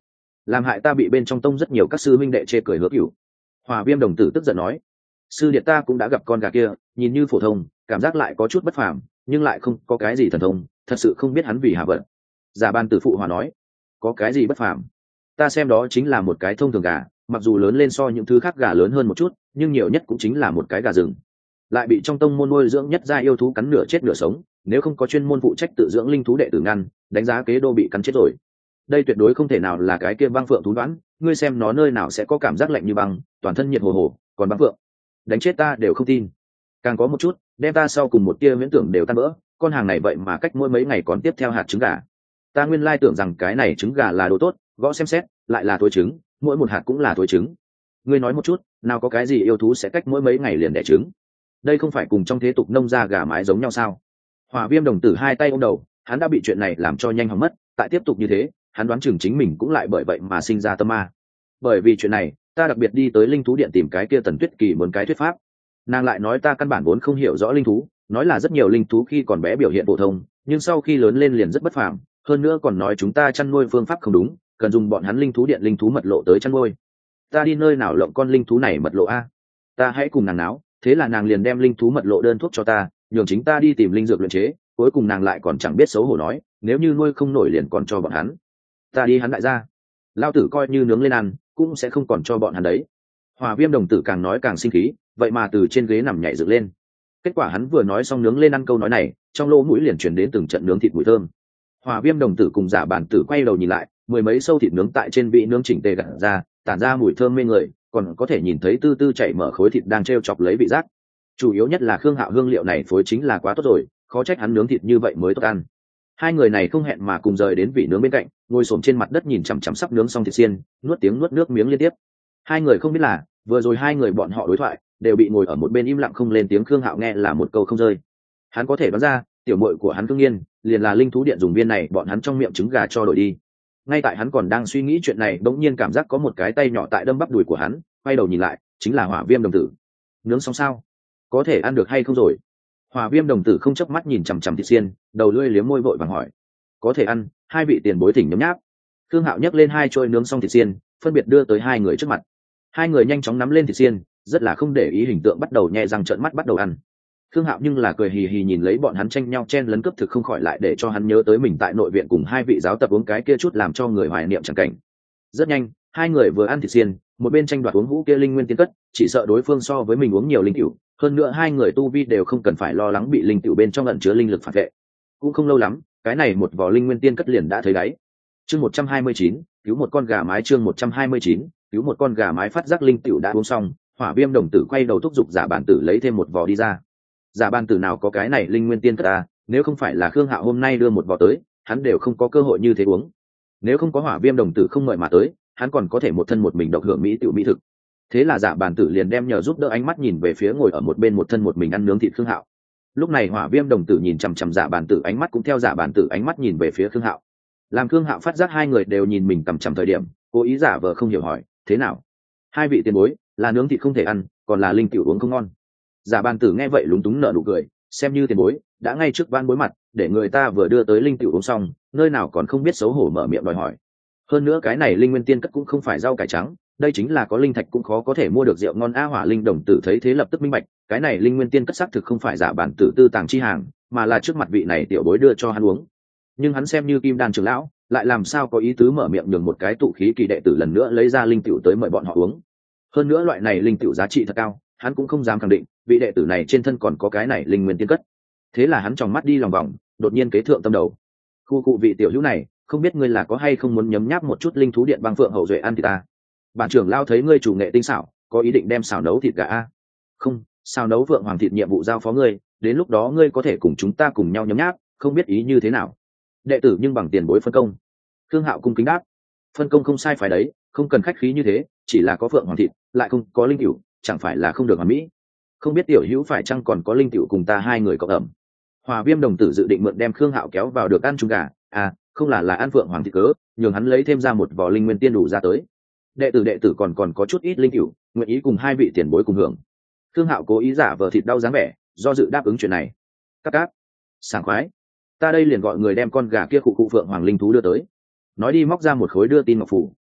làm hại ta bị bên trong tông rất nhiều các sư minh đệ chê cười hứa cửu. Hỏa Viêm đồng tử tức giận nói, sư điện ta cũng đã gặp con gà kia, nhìn như phổ thông, cảm giác lại có chút bất phàm, nhưng lại không có cái gì thần thông, thật sự không biết hắn vì hạ vận. Giả Bàn Tử phụ hòa nói, có cái gì bất phàm? Ta xem đó chính là một cái thông thường gà, mặc dù lớn lên so những thứ khác gà lớn hơn một chút, nhưng nhiều nhất cũng chính là một cái gà rừng, lại bị trong tông môn nuôi dưỡng nhất gia yêu thú cắn nửa chết nửa sống, nếu không có chuyên môn phụ trách tự dưỡng linh thú đệ tử ngăn, đánh giá kế đô bị cắn chết rồi. Đây tuyệt đối không thể nào là cái kia băng phượng thú đoán, ngươi xem nó nơi nào sẽ có cảm giác lạnh như băng, toàn thân nhiệt hồ hồ, còn băng phượng, đánh chết ta đều không tin. Càng có một chút, đem ta sau cùng một tia miễn tưởng đều tan vỡ, con hàng này vậy mà cách mỗi mấy ngày còn tiếp theo hạt trứng gà. Ta nguyên lai tưởng rằng cái này trứng gà là đồ tốt, gõ xem xét, lại là thối trứng, mỗi một hạt cũng là thối trứng. Ngươi nói một chút, nào có cái gì yêu thú sẽ cách mỗi mấy ngày liền đẻ trứng? Đây không phải cùng trong thế tục nông gia gà mái giống nhau sao? Hỏa Viêm đồng tử hai tay ôm đầu, hắn đã bị chuyện này làm cho nhanh hỏng mất, tại tiếp tục như thế, hắn đoán chừng chính mình cũng lại bởi vậy mà sinh ra tâm ma. Bởi vì chuyện này, ta đặc biệt đi tới linh thú điện tìm cái kia Tần Tuyết Kỳ muốn cái thuyết pháp. Nàng lại nói ta căn bản vốn không hiểu rõ linh thú, nói là rất nhiều linh thú khi còn bé biểu hiện phổ thông, nhưng sau khi lớn lên liền rất bất phàm, hơn nữa còn nói chúng ta chăn nuôi phương pháp không đúng, cần dùng bọn hắn linh thú điện linh thú mật lộ tới chăn nuôi. Ta đi nơi nào lộng con linh thú này mật lộ a? Ta hãy cùng nàng náo, thế là nàng liền đem linh thú mật lộ đơn thuốc cho ta, nhường chính ta đi tìm linh dược luyện chế, cuối cùng nàng lại còn chẳng biết xấu hổ nói, nếu như nuôi không nổi liền còn cho bọn hắn. Ta đi hắn đại gia, lao tử coi như nướng lên ăn, cũng sẽ không còn cho bọn hắn đấy. Hỏa Viêm đồng tử càng nói càng sinh khí, vậy mà từ trên ghế nằm nhảy dựng lên. Kết quả hắn vừa nói xong nướng lên ăn câu nói này, trong lỗ mũi liền truyền đến từng trận nướng thịt mùi thơm. Hỏa Viêm đồng tử cùng Giả Bản Tử quay đầu nhìn lại, mười mấy sâu thịt nướng tại trên vị nướng chỉnh tề gặt ra, tản ra mùi thơm mê người, còn có thể nhìn thấy tư tư chảy mở khối thịt đang treo chọc lấy vị giác. Chủ yếu nhất là Khương Hạo hương liệu này phối chính là quá tốt rồi, khó trách hắn nướng thịt như vậy mới tốt ăn. Hai người này không hẹn mà cùng rời đến vị nướng bên cạnh, ngồi xổm trên mặt đất nhìn chằm chằm sắp nướng xong thịt xiên, nuốt tiếng nuốt nước miếng liên tiếp. Hai người không biết là, vừa rồi hai người bọn họ đối thoại, đều bị ngồi ở một bên im lặng không lên tiếng Khương Hạo nghe là một câu không rơi. Hắn có thể đoán ra, tiểu muội của hắn Khương Nghiên, liền là linh thú điện dùng viên này bọn hắn trong miệng trứng gà cho đổi đi. Ngay tại hắn còn đang suy nghĩ chuyện này, bỗng nhiên cảm giác có một cái tay nhỏ tại đâm bắp đùi của hắn, quay đầu nhìn lại, chính là Hỏa Viêm đồng tử. Nướng xong sao? Có thể ăn được hay không rồi? Hỏa Viêm đồng tử không chớp mắt nhìn chằm chằm thịt xiên, đầu lưỡi liếm môi vội vàng hỏi. Có thể ăn, hai vị tiền bối thỉnh nhấm nháp. Khương Hạo nhấc lên hai trôi nướng xong thịt xiên, phân biệt đưa tới hai người trước mặt. Hai người nhanh chóng nắm lên thịt xiên, rất là không để ý hình tượng bắt đầu nhẹ răng trợn mắt bắt đầu ăn. Khương Hạo nhưng là cười hì hì nhìn lấy bọn hắn tranh nhau chen lấn cướp thực không khỏi lại để cho hắn nhớ tới mình tại nội viện cùng hai vị giáo tập uống cái kia chút làm cho người hoài niệm chẳng cảnh. Rất nhanh, hai người vừa ăn thịt xiên, một bên tranh đoạt uống hũ kia linh nguyên tiên cất, chỉ sợ đối phương so với mình uống nhiều linh cửu, hơn nữa hai người tu vi đều không cần phải lo lắng bị linh cửu bên trong ẩn chứa linh lực phản vệ. Cũng không lâu lắm, cái này một vò linh nguyên tiên cất liền đã thấy đáy. Chương một trăm hai mươi chín, cứu một con gà mái chương một trăm hai mươi chín, cứu một con gà mái phát giác linh cửu đã uống xong, Hỏa Viêm đồng tử quay đầu thúc giục Giả Bản Tử lấy thêm một vò đi ra. Giả Bản Tử nào có cái này linh nguyên tiên cất à, nếu không phải là Khương Hạo hôm nay đưa một vò tới, hắn đều không có cơ hội như thế uống. Nếu không có Hỏa Viêm đồng tử không mời mà tới, hắn còn có thể một thân một mình độc hưởng mỹ tiểu mỹ thực. Thế là Giả Bản Tử liền đem nhờ giúp đỡ ánh mắt nhìn về phía ngồi ở một bên một thân một mình ăn nướng thịt Khương Hạo. Lúc này Hỏa Viêm đồng tử nhìn chằm chằm Giả Bản Tử ánh mắt cũng theo Giả Bản Tử ánh mắt nhìn về phía Khương Hạo. Làm Khương Hạo phát giác hai người đều nhìn mình chằm chằm thời điểm, cố ý giả vờ không hiểu hỏi, thế nào? Hai vị tiền bối, là nướng thịt không thể ăn, còn là linh tiểu uống không ngon. Giả Bản Tử nghe vậy lúng túng nở nụ cười, xem như tiền bối, đã ngay trước van bối mặt, để người ta vừa đưa tới linh tiểu uống xong, nơi nào còn không biết xấu hổ mở miệng đòi hỏi. Hơn nữa cái này linh nguyên tiên cất cũng không phải rau cải trắng, đây chính là có linh thạch cũng khó có thể mua được rượu ngon a. Hỏa Linh đồng tử thấy thế lập tức minh bạch, cái này linh nguyên tiên cất xác thực không phải Giả Bản Tử tư tàng chi hàng, mà là trước mặt vị này tiểu bối đưa cho hắn uống. Nhưng hắn xem như kim đan trưởng lão, lại làm sao có ý tứ mở miệng nhường một cái tụ khí kỳ đệ tử lần nữa lấy ra linh tiểu tới mời bọn họ uống. Hơn nữa loại này linh tiểu giá trị thật cao, hắn cũng không dám khẳng định vị đệ tử này trên thân còn có cái này linh nguyên tiên cất. Thế là hắn tròng mắt đi lòng vòng, đột nhiên kế thượng tâm đầu. Khu cụ vị tiểu hữu này, không biết ngươi là có hay không muốn nhấm nháp một chút linh thú điện băng phượng hậu duệ ăn thịt ta? Bản trưởng lao thấy ngươi chủ nghệ tinh xảo, có ý định đem xào nấu thịt gà a? Không, xào nấu phượng hoàng thịt nhiệm vụ giao phó ngươi, đến lúc đó ngươi có thể cùng chúng ta cùng nhau nhấm nháp, không biết ý như thế nào. Đệ tử nhưng bằng tiền bối phân công. Khương Hạo cung kính đáp, phân công không sai phải đấy, không cần khách khí như thế, chỉ là có phượng hoàng thịt, lại không có linh cửu, chẳng phải là không được hoàn mỹ. Không biết tiểu hữu phải chăng còn có linh cửu cùng ta hai người cộng ẩm. Hỏa Viêm đồng tử dự định mượn đem Khương Hạo kéo vào được ăn chung gà, à, không là là ăn phượng hoàng thịt cớ, nhường hắn lấy thêm ra một vò linh nguyên tiên đủ ra tới. Đệ tử đệ tử còn còn có chút ít linh cửu, nguyện ý cùng hai vị tiền bối cùng hưởng. Khương Hạo cố ý giả vờ thịt đau dáng vẻ, do dự đáp ứng chuyện này. Các cáp, sảng khoái, ta đây liền gọi người đem con gà kia cụ cụ phượng hoàng linh thú đưa tới. Nói đi móc ra một khối đưa tin ngọc phủ,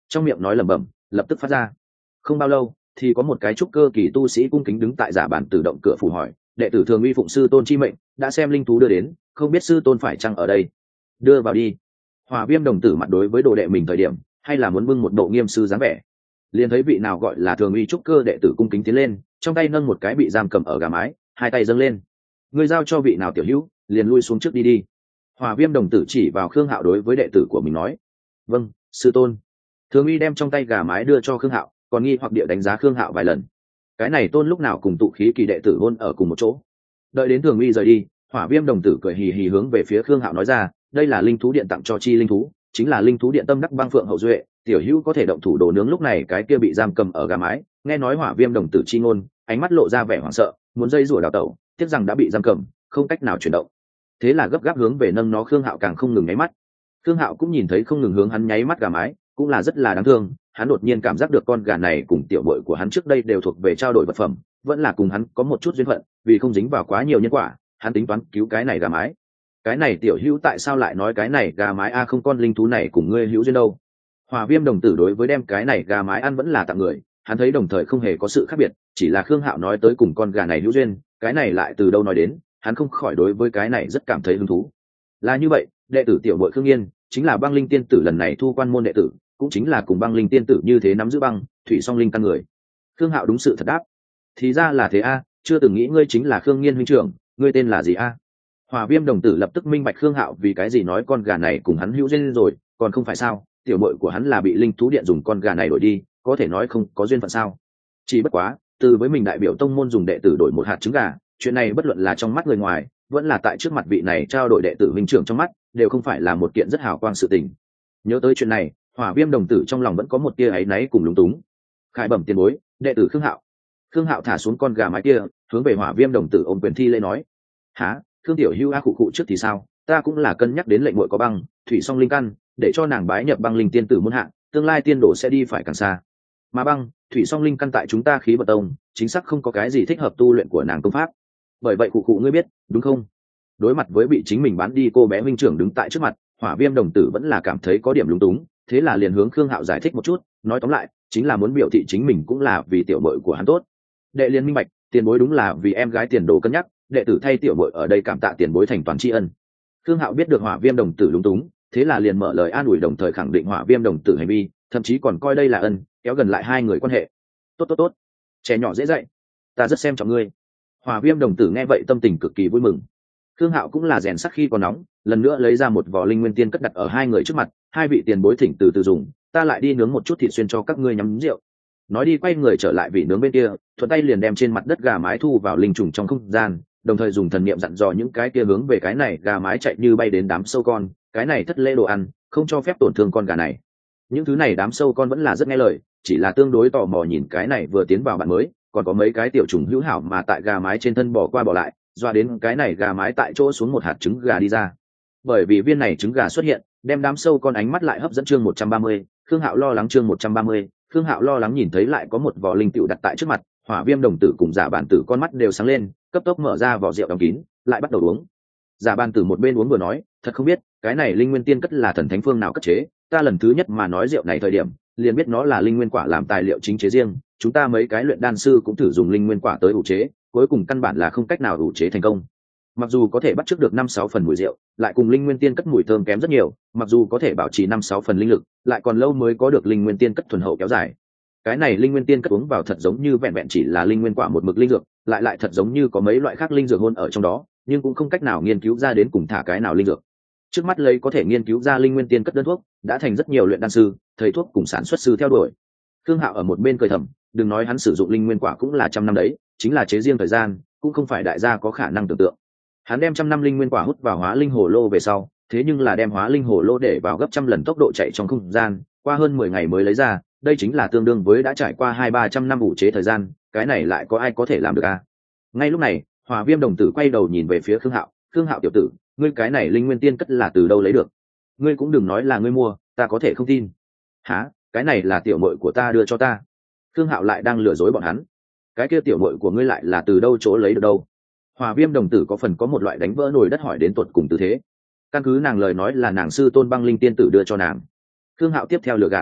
trong miệng nói lẩm bẩm, lập tức phát ra. Không bao lâu thì có một cái trúc cơ kỳ tu sĩ cung kính đứng tại giả bản tự động cửa phủ hỏi: đệ tử thường uy phụng sư tôn chi mệnh, đã xem linh thú đưa đến, không biết sư tôn phải chăng ở đây? Đưa vào đi. Hỏa Viêm đồng tử mặt đối với đồ đệ mình thời điểm hay là muốn bưng một bộ nghiêm sư dáng vẻ, liền thấy vị nào gọi là thường uy trúc cơ đệ tử cung kính tiến lên, trong tay nâng một cái bị giam cầm ở gà mái, hai tay dâng lên. Người giao cho vị nào tiểu hữu, liền lui xuống trước đi đi. Hỏa Viêm đồng tử chỉ vào Khương Hạo đối với đệ tử của mình nói: vâng, sư tôn. Thường uy đem trong tay gà mái đưa cho Khương Hạo, còn nghi hoặc địa đánh giá Khương Hạo vài lần. Cái này tôn lúc nào cùng tụ khí kỳ đệ tử hôn ở cùng một chỗ. Đợi đến Thường uy rời đi, Hỏa Viêm đồng tử cười hì hì hướng về phía Khương Hạo nói ra: đây là linh thú điện tặng cho chi linh thú, chính là linh thú điện tâm đắc băng phượng hậu duệ, tiểu hữu có thể động thủ đồ nướng. Lúc này cái kia bị giam cầm ở gà mái nghe nói Hỏa Viêm đồng tử chi ngôn, ánh mắt lộ ra vẻ hoảng sợ, muốn dây rủa đào tẩu, tiếc rằng đã bị giam cầm, không cách nào chuyển động. Thế là gấp gáp hướng về nâng nó. Khương Hạo càng không ngừng nháy mắt. Khương Hạo cũng nhìn thấy không ngừng hướng hắn nháy mắt gà mái, cũng là rất là đáng thương. Hắn đột nhiên cảm giác được con gà này cùng tiểu bội của hắn trước đây đều thuộc về trao đổi vật phẩm, vẫn là cùng hắn có một chút duyên phận, vì không dính vào quá nhiều nhân quả, hắn tính toán cứu cái này gà mái. Cái này tiểu hữu tại sao lại nói cái này gà mái a không con linh thú này cùng ngươi hữu duyên đâu? Hỏa Viêm đồng tử đối với đem cái này gà mái ăn vẫn là tặng người, hắn thấy đồng thời không hề có sự khác biệt, chỉ là Khương Hạo nói tới cùng con gà này hữu duyên, cái này lại từ đâu nói đến, hắn không khỏi đối với cái này rất cảm thấy hứng thú. Là như vậy, đệ tử tiểu bội Khương Nghiên chính là băng linh tiên tử lần này thu quan môn đệ tử, cũng chính là cùng băng linh tiên tử như thế nắm giữ băng thủy song linh căn người. Khương Hạo đúng sự thật đáp: thì ra là thế a, chưa từng nghĩ ngươi chính là Khương Nghiên huynh trưởng, ngươi tên là gì a? Hỏa Viêm đồng tử lập tức minh bạch Khương Hạo vì cái gì nói con gà này cùng hắn hữu duyên rồi, còn không phải sao? Tiểu bội của hắn là bị linh thú điện dùng con gà này đổi đi, có thể nói không có duyên phận sao? Chỉ bất quá, từ với mình đại biểu tông môn dùng đệ tử đổi một hạt trứng gà, chuyện này bất luận là trong mắt người ngoài, vẫn là tại trước mặt vị này trao đổi đệ tử huynh trưởng trong mắt, đều không phải là một kiện rất hào quang sự tình. Nhớ tới chuyện này, Hỏa Viêm đồng tử trong lòng vẫn có một tia áy náy cùng lúng túng. Khải bẩm tiền bối, đệ tử Khương Hạo. Khương Hạo thả xuống con gà mái kia, hướng về Hỏa Viêm đồng tử ôm quyền thi lễ nói: há, Khương tiểu hữu a khụ khụ trước thì sao, ta cũng là cân nhắc đến lệnh muội có băng thủy song linh căn, để cho nàng bái nhập băng linh tiên tử môn hạ, tương lai tiên đồ sẽ đi phải càng xa. Mà băng thủy song linh căn tại chúng ta Khí Vận Tông chính xác không có cái gì thích hợp tu luyện của nàng công pháp, bởi vậy khụ khụ ngươi biết đúng không? Đối mặt với bị chính mình bán đi cô bé huynh trưởng đứng tại trước mặt, Hỏa Viêm đồng tử vẫn là cảm thấy có điểm lúng túng, thế là liền hướng Khương Hạo giải thích một chút, nói tóm lại chính là muốn biểu thị chính mình cũng là vì tiểu bội của hắn tốt. Đệ liên minh bạch, tiền bối đúng là vì em gái tiền đồ cân nhắc, đệ tử thay tiểu bội ở đây cảm tạ tiền bối thành toàn tri ân. Khương Hạo biết được Hỏa Viêm đồng tử lúng túng, thế là liền mở lời an ủi, đồng thời khẳng định Hỏa Viêm đồng tử hành vi, thậm chí còn coi đây là ân, kéo gần lại hai người quan hệ. Tốt tốt tốt, trẻ nhỏ dễ dạy, ta rất xem trọng ngươi. Hỏa Viêm đồng tử nghe vậy tâm tình cực kỳ vui mừng. Khương Hạo cũng là rèn sắc khi còn nóng, lần nữa lấy ra một vò linh nguyên tiên cất đặt ở hai người trước mặt, hai vị tiền bối thỉnh từ từ dùng, ta lại đi nướng một chút thịt xuyên cho các ngươi nhắm rượu. Nói đi quay người trở lại vị nướng bên kia, thuận tay liền đem trên mặt đất gà mái thu vào linh trùng trong không gian, đồng thời dùng thần niệm dặn dò những cái kia hướng về cái này gà mái chạy như bay đến đám sâu con, cái này thất lễ đồ ăn, không cho phép tổn thương con gà này. Những thứ này đám sâu con vẫn là rất nghe lời, chỉ là tương đối tò mò nhìn cái này vừa tiến vào bạn mới, còn có mấy cái tiểu trùng hữu hảo mà tại gà mái trên thân bỏ qua bỏ lại, doa đến cái này gà mái tại chỗ xuống một hạt trứng gà đi ra. Bởi vì viên này trứng gà xuất hiện, đem đám sâu con ánh mắt lại hấp dẫn. Chương một trăm ba mươi, Khương Hạo lo lắng. Chương một trăm ba mươi, Khương Hạo lo lắng nhìn thấy lại có một vò linh tiểu đặt tại trước mặt, Hỏa Viêm đồng tử cùng Giả Bàn tử con mắt đều sáng lên, cấp tốc mở ra vỏ rượu đóng kín, lại bắt đầu uống. Giả Bàn tử một bên uống vừa nói, thật không biết, cái này linh nguyên tiên cất là thần thánh phương nào cất chế, ta lần thứ nhất mà nói rượu này thời điểm, liền biết nó là linh nguyên quả làm tài liệu chính chế riêng, chúng ta mấy cái luyện đan sư cũng thử dùng linh nguyên quả tới ủ chế, cuối cùng căn bản là không cách nào ủ chế thành công. Mặc dù có thể bắt chước được năm sáu phần mùi rượu, lại cùng linh nguyên tiên cất mùi thơm kém rất nhiều, mặc dù có thể bảo trì năm sáu phần linh lực, lại còn lâu mới có được linh nguyên tiên cất thuần hậu kéo dài. Cái này linh nguyên tiên cất uống vào thật giống như vẹn vẹn chỉ là linh nguyên quả một mực linh dược, lại lại thật giống như có mấy loại khác linh dược hôn ở trong đó, nhưng cũng không cách nào nghiên cứu ra đến cùng thả cái nào linh dược. Trước mắt lấy có thể nghiên cứu ra linh nguyên tiên cất đơn thuốc, đã thành rất nhiều luyện đan sư, thầy thuốc cùng sản xuất sư theo đuổi. Khương Hạo ở một bên cười thầm, đừng nói hắn sử dụng linh nguyên quả cũng là trăm năm đấy, chính là chế riêng thời gian, cũng không phải đại gia có khả năng tưởng tượng. Hắn đem trăm năm linh nguyên quả hút vào hóa linh hồ lô về sau, thế nhưng là đem hóa linh hồ lô để vào gấp trăm lần tốc độ chạy trong không gian, qua hơn mười ngày mới lấy ra, đây chính là tương đương với đã trải qua hai ba trăm năm ủ chế thời gian, cái này lại có ai có thể làm được à? Ngay lúc này, Hỏa Viêm đồng tử quay đầu nhìn về phía Khương Hạo, "Khương Hạo tiểu tử, ngươi cái này linh nguyên tiên cất là từ đâu lấy được? Ngươi cũng đừng nói là ngươi mua, ta có thể không tin." "Hả? Cái này là tiểu muội của ta đưa cho ta." Khương Hạo lại đang lừa dối bọn hắn. "Cái kia tiểu muội của ngươi lại là từ đâu chỗ lấy được đâu?" Hỏa Viêm đồng tử có phần có một loại đánh vỡ nồi đất hỏi đến tột cùng tư thế. Căn cứ nàng lời nói là nàng sư tôn băng linh tiên tử đưa cho nàng. Khương Hạo tiếp theo lừa gạt.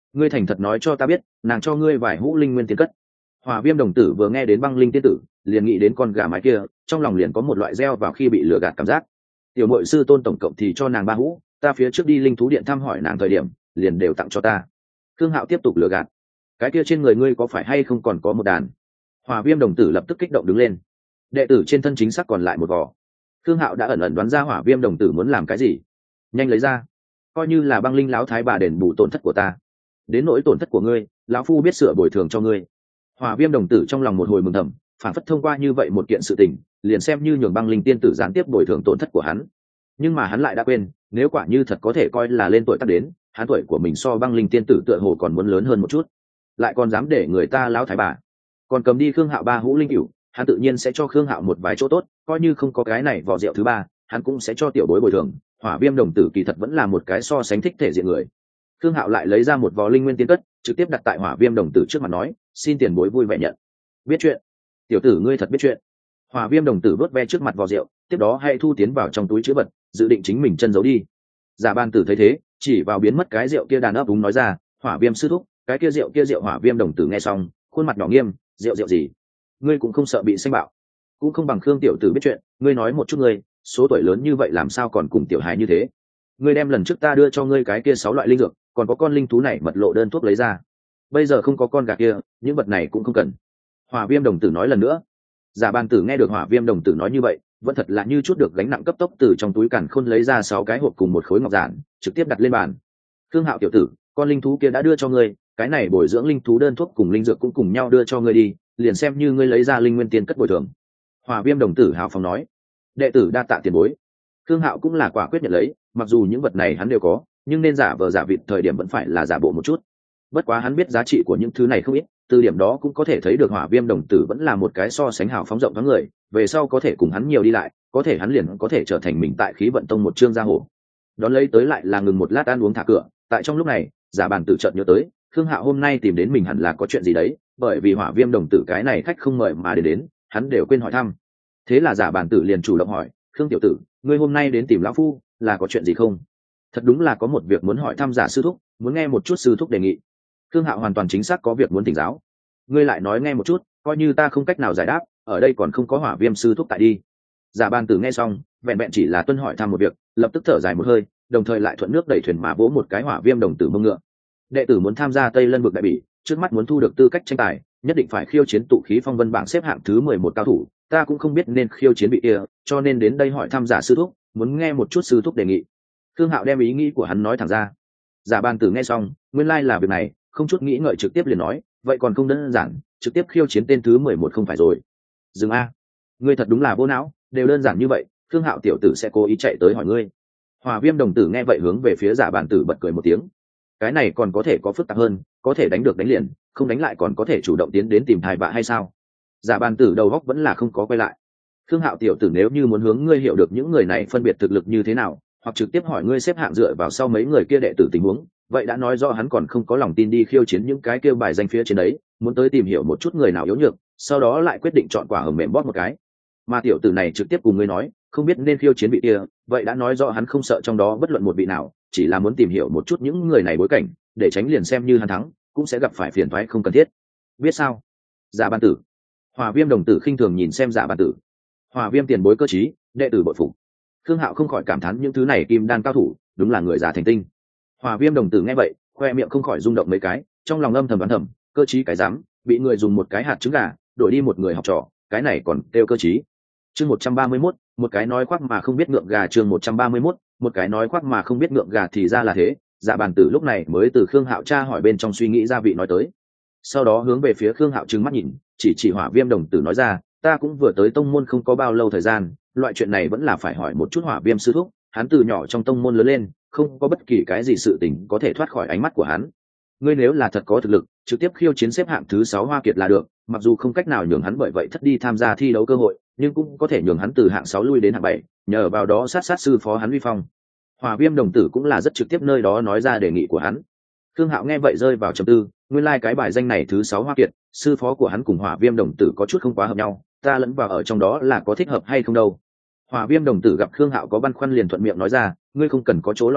ngươi thành thật nói cho ta biết, nàng cho ngươi vài hũ linh nguyên tiên cất. Hỏa Viêm đồng tử vừa nghe đến băng linh tiên tử, liền nghĩ đến con gà mái kia, trong lòng liền có một loại gieo vào khi bị lừa gạt cảm giác. Tiểu muội sư tôn tổng cộng thì cho nàng ba hũ, ta phía trước đi linh thú điện thăm hỏi nàng thời điểm, liền đều tặng cho ta. Khương Hạo tiếp tục lừa gạt. Cái kia trên người ngươi có phải hay không còn có một đàn? Hỏa Viêm đồng tử lập tức kích động đứng lên. Đệ tử trên thân chính xác còn lại một vỏ. Khương Hạo đã ẩn ẩn đoán ra Hỏa Viêm đồng tử muốn làm cái gì. Nhanh lấy ra, coi như là băng linh lão thái bà đền bù tổn thất của ta. Đến nỗi tổn thất của ngươi, lão phu biết sửa bồi thường cho ngươi. Hỏa Viêm đồng tử trong lòng một hồi mừng thầm, phản phất thông qua như vậy một kiện sự tình, liền xem như nhường băng linh tiên tử gián tiếp bồi thường tổn thất của hắn. Nhưng mà hắn lại đã quên, nếu quả như thật có thể coi là lên tuổi tác đến, hắn tuổi của mình so băng linh tiên tử tựa hồ còn muốn lớn hơn một chút, lại còn dám để người ta lão thái bà còn cầm đi Khương Hạo ba hũ linh cửu, hắn tự nhiên sẽ cho Khương Hạo một vài chỗ tốt, coi như không có cái này vỏ rượu thứ ba, hắn cũng sẽ cho tiểu bối bồi thường. Hỏa Viêm đồng tử kỳ thật vẫn là một cái so sánh thích thể diện người. Khương Hạo lại lấy ra một vò linh nguyên tiên cất, trực tiếp đặt tại Hỏa Viêm đồng tử trước mặt nói, xin tiền bối vui vẻ nhận. Biết chuyện, tiểu tử ngươi thật biết chuyện. Hỏa Viêm đồng tử vớt ve trước mặt vò rượu, tiếp đó hãy thu tiến vào trong túi chữ vật, dự định chính mình chân giấu đi. Giả Ban tử thấy thế, chỉ vào biến mất cái rượu kia đàn ấp úng nói ra, Hỏa Viêm sư thúc, cái kia rượu kia rượu. Hỏa Viêm đồng tử nghe xong, khuôn mặt nhỏ nghiêm, rượu rượu gì? Ngươi cũng không sợ bị xanh bạo, cũng không bằng Khương tiểu tử biết chuyện, ngươi nói một chút ngươi, số tuổi lớn như vậy làm sao còn cùng tiểu hài như thế? Ngươi đem lần trước ta đưa cho ngươi cái kia sáu loại linh dược, còn có con linh thú này mật lộ đơn thuốc lấy ra. Bây giờ không có con gà kia, những vật này cũng không cần. Hỏa Viêm đồng tử nói lần nữa. Giả Ban tử nghe được Hỏa Viêm đồng tử nói như vậy, vẫn thật là như chút được gánh nặng cấp tốc từ trong túi càn khôn lấy ra sáu cái hộp cùng một khối ngọc giản, trực tiếp đặt lên bàn. Khương Hạo tiểu tử, con linh thú kia đã đưa cho ngươi, cái này bồi dưỡng linh thú đơn thuốc cùng linh dược cũng cùng nhau đưa cho ngươi đi, liền xem như ngươi lấy ra linh nguyên tiền cất bồi thường. Hỏa Viêm đồng tử hào phóng nói. Đệ tử đa tạ tiền bối. Khương Hạo cũng là quả quyết nhận lấy, mặc dù những vật này hắn đều có, nhưng nên giả vờ giả vịt thời điểm vẫn phải là giả bộ một chút. Bất quá hắn biết giá trị của những thứ này không ít, từ điểm đó cũng có thể thấy được Hỏa Viêm đồng tử vẫn là một cái so sánh hào phóng rộng thoáng người, về sau có thể cùng hắn nhiều đi lại, có thể hắn liền có thể trở thành mình tại khí vận tông một trương gia hổ. Đón lấy tới lại là ngừng một lát ăn uống thả cửa, tại trong lúc này, Giả Bàn tử chợt nhớ tới, Khương Hạo hôm nay tìm đến mình hẳn là có chuyện gì đấy, bởi vì Hỏa Viêm đồng tử cái này khách không mời mà đến đến, hắn đều quên hỏi thăm. Thế là Giả Bàn tử liền chủ động hỏi, Khương tiểu tử, ngươi hôm nay đến tìm lão phu, là có chuyện gì không? Thật đúng là có một việc muốn hỏi thăm Giả sư thúc, muốn nghe một chút sư thúc đề nghị. Khương Hạo hoàn toàn chính xác có việc muốn thỉnh giáo. Ngươi lại nói nghe một chút, coi như ta không cách nào giải đáp, ở đây còn không có Hỏa Viêm sư thúc tại đi. Giả Ban tử nghe xong, vẹn vẹn chỉ là tuân hỏi thăm một việc, lập tức thở dài một hơi, đồng thời lại thuận nước đẩy thuyền mà vỗ một cái Hỏa Viêm đồng tử mông ngựa. Đệ tử muốn tham gia Tây Lân vực đại bỉ, trước mắt muốn thu được tư cách tranh tài, nhất định phải khiêu chiến tụ khí phong vân bảng xếp hạng thứ mười một cao thủ, ta cũng không biết nên khiêu chiến vị kia, cho nên đến đây hỏi thăm Giả sư thúc, muốn nghe một chút sư thúc đề nghị. Khương Hạo đem ý nghĩ của hắn nói thẳng ra. Giả Ban tử nghe xong, nguyên lai là việc này, không chút nghĩ ngợi trực tiếp liền nói, vậy còn không đơn giản, trực tiếp khiêu chiến tên thứ mười một không phải rồi. Dừng a, ngươi thật đúng là vô não, đều đơn giản như vậy, Khương Hạo tiểu tử sẽ cố ý chạy tới hỏi ngươi. Hỏa Viêm đồng tử nghe vậy hướng về phía Giả Ban tử bật cười một tiếng. Cái này còn có thể có phức tạp hơn, có thể đánh được đánh liền, không đánh lại còn có thể chủ động tiến đến tìm thai bạ hay sao? Giả Ban tử đầu góc vẫn là không có quay lại. Khương Hạo tiểu tử nếu như muốn hướng ngươi hiểu được những người này phân biệt thực lực như thế nào, hoặc trực tiếp hỏi ngươi xếp hạng dựa vào sau mấy người kia đệ tử tình huống, vậy đã nói rõ hắn còn không có lòng tin đi khiêu chiến những cái kêu bài danh phía trên đấy, muốn tới tìm hiểu một chút người nào yếu nhược, sau đó lại quyết định chọn quả hầm mềm bóp một cái. Mà tiểu tử này trực tiếp cùng ngươi nói, không biết nên khiêu chiến vị kia, vậy đã nói rõ hắn không sợ trong đó bất luận một vị nào, chỉ là muốn tìm hiểu một chút những người này bối cảnh, để tránh liền xem như hắn thắng, cũng sẽ gặp phải phiền toái không cần thiết. Biết sao? Giả Ban tử. Hỏa Viêm đồng tử khinh thường nhìn xem Giả Ban tử. Hỏa Viêm tiền bối cơ trí, đệ tử bội phục. Khương Hạo không khỏi cảm thán những thứ này kim đan cao thủ, đúng là người già thành tinh. Hỏa Viêm đồng tử nghe vậy, khoe miệng không khỏi rung động mấy cái, trong lòng âm thầm đoán thầm, cơ trí cái dám, bị người dùng một cái hạt trứng gà, đổi đi một người học trò, cái này còn kêu cơ trí. Chương một trăm ba mươi mốt, một cái nói khoác mà không biết ngượng gà. Chương một trăm ba mươi mốt, một cái nói khoác mà không biết ngượng gà thì ra là thế. Dạ Bàn tử lúc này mới từ Khương Hạo tra hỏi bên trong suy nghĩ ra vị nói tới. Sau đó hướng về phía Khương Hạo trừng mắt nhìn, chỉ chỉ Hỏa Viêm đồng tử nói ra, ta cũng vừa tới tông môn không có bao lâu thời gian, loại chuyện này vẫn là phải hỏi một chút Hỏa Viêm sư thúc, hắn từ nhỏ trong tông môn lớn lên, không có bất kỳ cái gì sự tình có thể thoát khỏi ánh mắt của hắn. Ngươi nếu là thật có thực lực, trực tiếp khiêu chiến xếp hạng thứ sáu Hoa Kiệt là được, mặc dù không cách nào nhường hắn bởi vậy thất đi tham gia thi đấu cơ hội, nhưng cũng có thể nhường hắn từ hạng sáu lui đến hạng bảy, nhờ vào đó sát sát sư phó hắn uy phong. Hỏa Viêm đồng tử cũng là rất trực tiếp nơi đó nói ra đề nghị của hắn. Khương Hạo nghe vậy rơi vào trầm tư, nguyên lai like cái bài danh này thứ sáu Hoa Kiệt, sư phó của hắn cùng Hỏa Viêm đồng tử có chút không quá hợp nhau, ta lẫn vào ở trong đó là có thích hợp hay không đâu. Hỏa Viêm đồng tử gặp Khương Hạo có băn khoăn liền thuận miệng nói ra, ngươi không cần có chỗ lo lắng,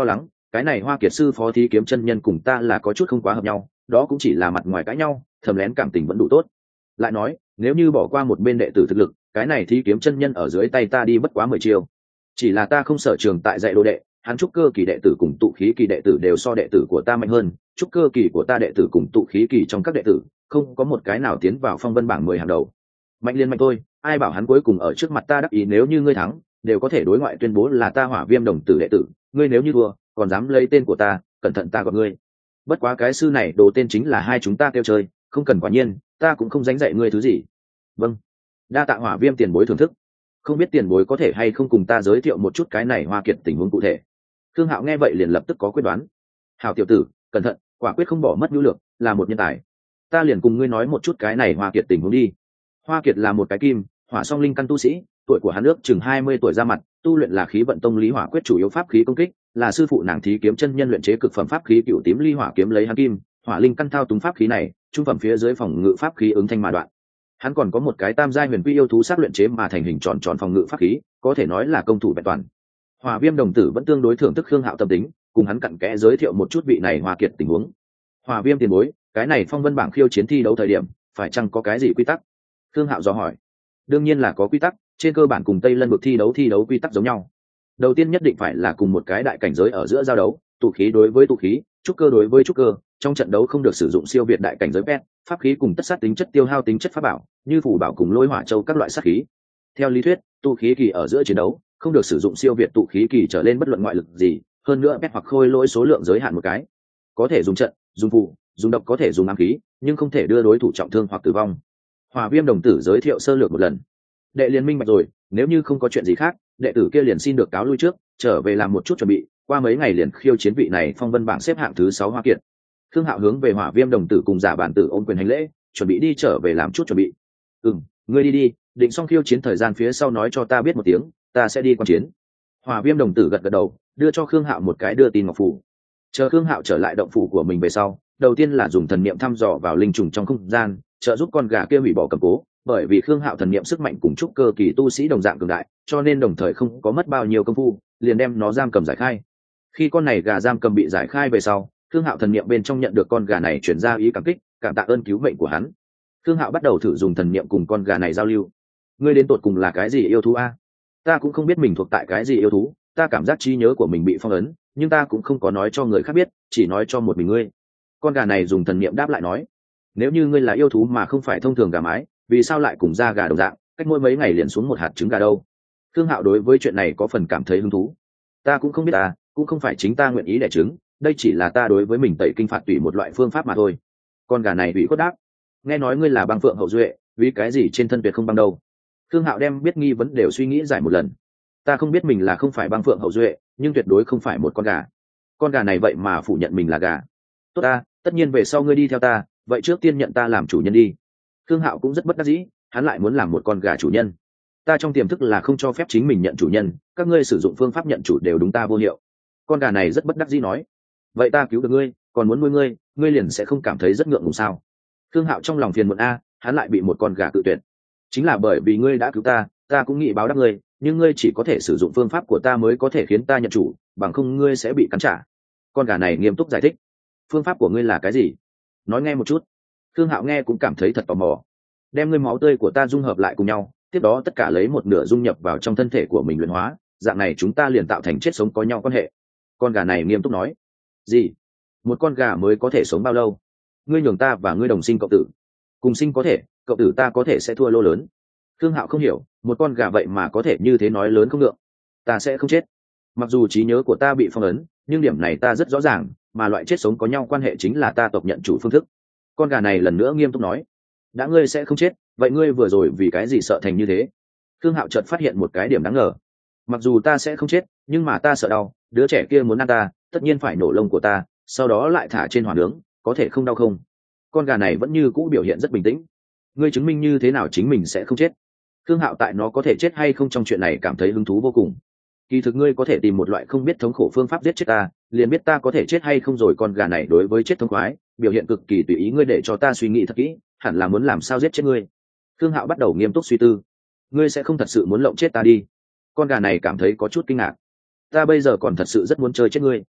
cái này Hoa Kiệt sư phó thí kiếm chân nhân cùng ta là có chút không quá hợp nhau, đó cũng chỉ là mặt ngoài cãi nhau, thầm lén cảm tình vẫn đủ tốt. Lại nói, nếu như bỏ qua một bên đệ tử thực lực, cái này thí kiếm chân nhân ở dưới tay ta đi bất quá mười chiêu. Chỉ là ta không sở trường tại dạy đồ đệ, hắn trúc cơ kỳ đệ tử cùng tụ khí kỳ đệ tử đều so đệ tử của ta mạnh hơn, trúc cơ kỳ của ta đệ tử cùng tụ khí kỳ trong các đệ tử, không có một cái nào tiến vào phong vân bảng mười hàng đầu. Mạnh liên mạnh tôi, ai bảo hắn cuối cùng ở trước mặt ta đắc ý, nếu như ngươi thắng, đều có thể đối ngoại tuyên bố là ta Hỏa Viêm đồng tử đệ tử, ngươi nếu như thua, còn dám lấy tên của ta, cẩn thận ta gọi ngươi. Bất quá cái sư này đồ tên chính là hai chúng ta kêu chơi, không cần quả nhiên, ta cũng không dánh dạy ngươi thứ gì. Vâng, đa tạ Hỏa Viêm tiền bối thưởng thức. Không biết tiền bối có thể hay không cùng ta giới thiệu một chút cái này Hoa Kiệt tình huống cụ thể. Thương Hạo nghe vậy liền lập tức có quyết đoán. Hảo tiểu tử, cẩn thận, quả quyết không bỏ mất nhu lược, là một nhân tài. Ta liền cùng ngươi nói một chút cái này Hoa Kiệt tình huống đi. Hoa Kiệt là một cái kim hỏa song linh căn tu sĩ, tuổi của hắn ước chừng hai mươi tuổi ra mặt, tu luyện là khí vận tông lý hỏa quyết, chủ yếu pháp khí công kích, là sư phụ nàng thí kiếm chân nhân luyện chế cực phẩm pháp khí cựu tím ly hỏa kiếm, lấy hắn kim hỏa linh căn thao túng pháp khí này, trung phẩm phía dưới phòng ngự pháp khí ứng thanh mà đoạn. Hắn còn có một cái tam giai huyền quy yêu thú sát luyện chế mà thành hình tròn tròn phòng ngự pháp khí, có thể nói là công thủ vẹn toàn. Hỏa Viêm đồng tử vẫn tương đối thưởng thức Khương Hạo tâm tính, cùng hắn cặn kẽ giới thiệu một chút vị này Hoa Kiệt tình huống. Hỏa Viêm tiền bối, cái này phong vân bảng khiêu chiến thi đấu thời điểm, phải chăng có cái gì quy tắc? Khương Hạo dò hỏi. Đương nhiên là có quy tắc, trên cơ bản cùng Tây Lân vực thi đấu thi đấu quy tắc giống nhau. Đầu tiên nhất định phải là cùng một cái đại cảnh giới ở giữa giao đấu, tụ khí đối với tụ khí, trúc cơ đối với trúc cơ, trong trận đấu không được sử dụng siêu việt đại cảnh giới pet, pháp khí cùng tất sát tính chất tiêu hao tính chất pháp bảo, như phù bảo cùng lôi hỏa châu các loại sát khí. Theo lý thuyết, tụ khí kỳ ở giữa chiến đấu, không được sử dụng siêu việt tụ khí kỳ trở lên bất luận ngoại lực gì, hơn nữa pet hoặc khôi lỗi số lượng giới hạn một cái. Có thể dùng trận, dùng phù, dùng độc, có thể dùng ám khí, nhưng không thể đưa đối thủ trọng thương hoặc tử vong. Hỏa Viêm đồng tử giới thiệu sơ lược một lần. Đệ liên minh bạch rồi, nếu như không có chuyện gì khác, đệ tử kia liền xin được cáo lui trước, trở về làm một chút chuẩn bị, qua mấy ngày liền khiêu chiến vị này phong vân bảng xếp hạng thứ sáu Hoa Kiệt. Khương Hạo hướng về Hỏa Viêm đồng tử cùng giả bản tử ôm quyền hành lễ, chuẩn bị đi trở về làm chút chuẩn bị. Ừm, ngươi đi đi, định xong khiêu chiến thời gian phía sau nói cho ta biết một tiếng, ta sẽ đi quan chiến. Hỏa Viêm đồng tử gật gật đầu, đưa cho Khương Hạo một cái đưa tin ngọc phủ. Chờ Khương Hạo trở lại động phủ của mình về sau, đầu tiên là dùng thần niệm thăm dò vào linh trùng trong không gian, trợ giúp con gà kia hủy bỏ cầm cố, bởi vì Khương Hạo thần niệm sức mạnh cùng trúc cơ kỳ tu sĩ đồng dạng cường đại, cho nên đồng thời không có mất bao nhiêu công phu, liền đem nó giam cầm giải khai. Khi con này gà giam cầm bị giải khai về sau, Khương Hạo thần niệm bên trong nhận được con gà này chuyển ra ý cảm kích, cảm tạ ơn cứu mệnh của hắn. Khương Hạo bắt đầu thử dùng thần niệm cùng con gà này giao lưu. Ngươi đến tột cùng là cái gì yêu thú a? Ta cũng không biết mình thuộc tại cái gì yêu thú, ta cảm giác trí nhớ của mình bị phong ấn, nhưng ta cũng không có nói cho người khác biết, chỉ nói cho một mình ngươi. Con gà này dùng thần niệm đáp lại nói, nếu như ngươi là yêu thú mà không phải thông thường gà mái, vì sao lại cùng da gà đồng dạng, cách mỗi mấy ngày liền xuống một hạt trứng gà đâu? Khương Hạo đối với chuyện này có phần cảm thấy hứng thú. Ta cũng không biết à, cũng không phải chính ta nguyện ý đẻ trứng, đây chỉ là ta đối với mình tẩy kinh phạt tủy một loại phương pháp mà thôi. Con gà này bị khuất đáp, nghe nói ngươi là băng phượng hậu duệ, vì cái gì trên thân tuyệt không băng đâu? Khương Hạo đem biết nghi vấn đều suy nghĩ giải một lần. Ta không biết mình là không phải băng phượng hậu duệ, nhưng tuyệt đối không phải một con gà. Con gà này vậy mà phủ nhận mình là gà. Tốt ta, tất nhiên về sau ngươi đi theo ta, vậy trước tiên nhận ta làm chủ nhân đi. Khương Hạo cũng rất bất đắc dĩ, hắn lại muốn làm một con gà chủ nhân. Ta trong tiềm thức là không cho phép chính mình nhận chủ nhân, các ngươi sử dụng phương pháp nhận chủ đều đúng ta vô hiệu. Con gà này rất bất đắc dĩ nói, vậy ta cứu được ngươi, còn muốn nuôi ngươi, ngươi liền sẽ không cảm thấy rất ngượng ngùng sao? Khương Hạo trong lòng phiền muộn a, hắn lại bị một con gà cự tuyệt. Chính là bởi vì ngươi đã cứu ta, ta cũng nghĩ báo đáp ngươi, nhưng ngươi chỉ có thể sử dụng phương pháp của ta mới có thể khiến ta nhận chủ, bằng không ngươi sẽ bị cắn trả. Con gà này nghiêm túc giải thích, phương pháp của ngươi là cái gì? Nói nghe một chút. Khương Hạo nghe cũng cảm thấy thật tò mò. Đem ngươi máu tươi của ta dung hợp lại cùng nhau, tiếp đó tất cả lấy một nửa dung nhập vào trong thân thể của mình luyện hóa, dạng này chúng ta liền tạo thành chết sống có nhau quan hệ. Con gà này nghiêm túc nói, gì? Một con gà mới có thể sống bao lâu? Ngươi nhường ta và ngươi đồng sinh cộng tử. Cùng sinh có thể, cộng tử ta có thể sẽ thua lô lớn. Khương Hạo không hiểu, một con gà vậy mà có thể như thế nói lớn không lượng. Ta sẽ không chết. Mặc dù trí nhớ của ta bị phong ấn, nhưng điểm này ta rất rõ ràng, mà loại chết sống có nhau quan hệ chính là ta tộc nhận chủ phương thức. Con gà này lần nữa nghiêm túc nói, đã ngươi sẽ không chết, vậy ngươi vừa rồi vì cái gì sợ thành như thế? Khương Hạo chợt phát hiện một cái điểm đáng ngờ. Mặc dù ta sẽ không chết, nhưng mà ta sợ đau, đứa trẻ kia muốn ăn ta, tất nhiên phải nổ lông của ta, sau đó lại thả trên hỏa nướng, có thể không đau không? Con gà này vẫn như cũ biểu hiện rất bình tĩnh. Ngươi chứng minh như thế nào chính mình sẽ không chết? Khương Hạo tại nó có thể chết hay không trong chuyện này cảm thấy hứng thú vô cùng. Kỳ thực ngươi có thể tìm một loại không biết thống khổ phương pháp giết chết ta, liền biết ta có thể chết hay không rồi. Con gà này đối với chết thống khoái biểu hiện cực kỳ tùy ý, ngươi để cho ta suy nghĩ thật kỹ, hẳn là muốn làm sao giết chết ngươi. Khương Hạo bắt đầu nghiêm túc suy tư. Ngươi sẽ không thật sự muốn lộng chết ta đi? Con gà này cảm thấy có chút kinh ngạc. Ta bây giờ còn thật sự rất muốn chơi chết ngươi.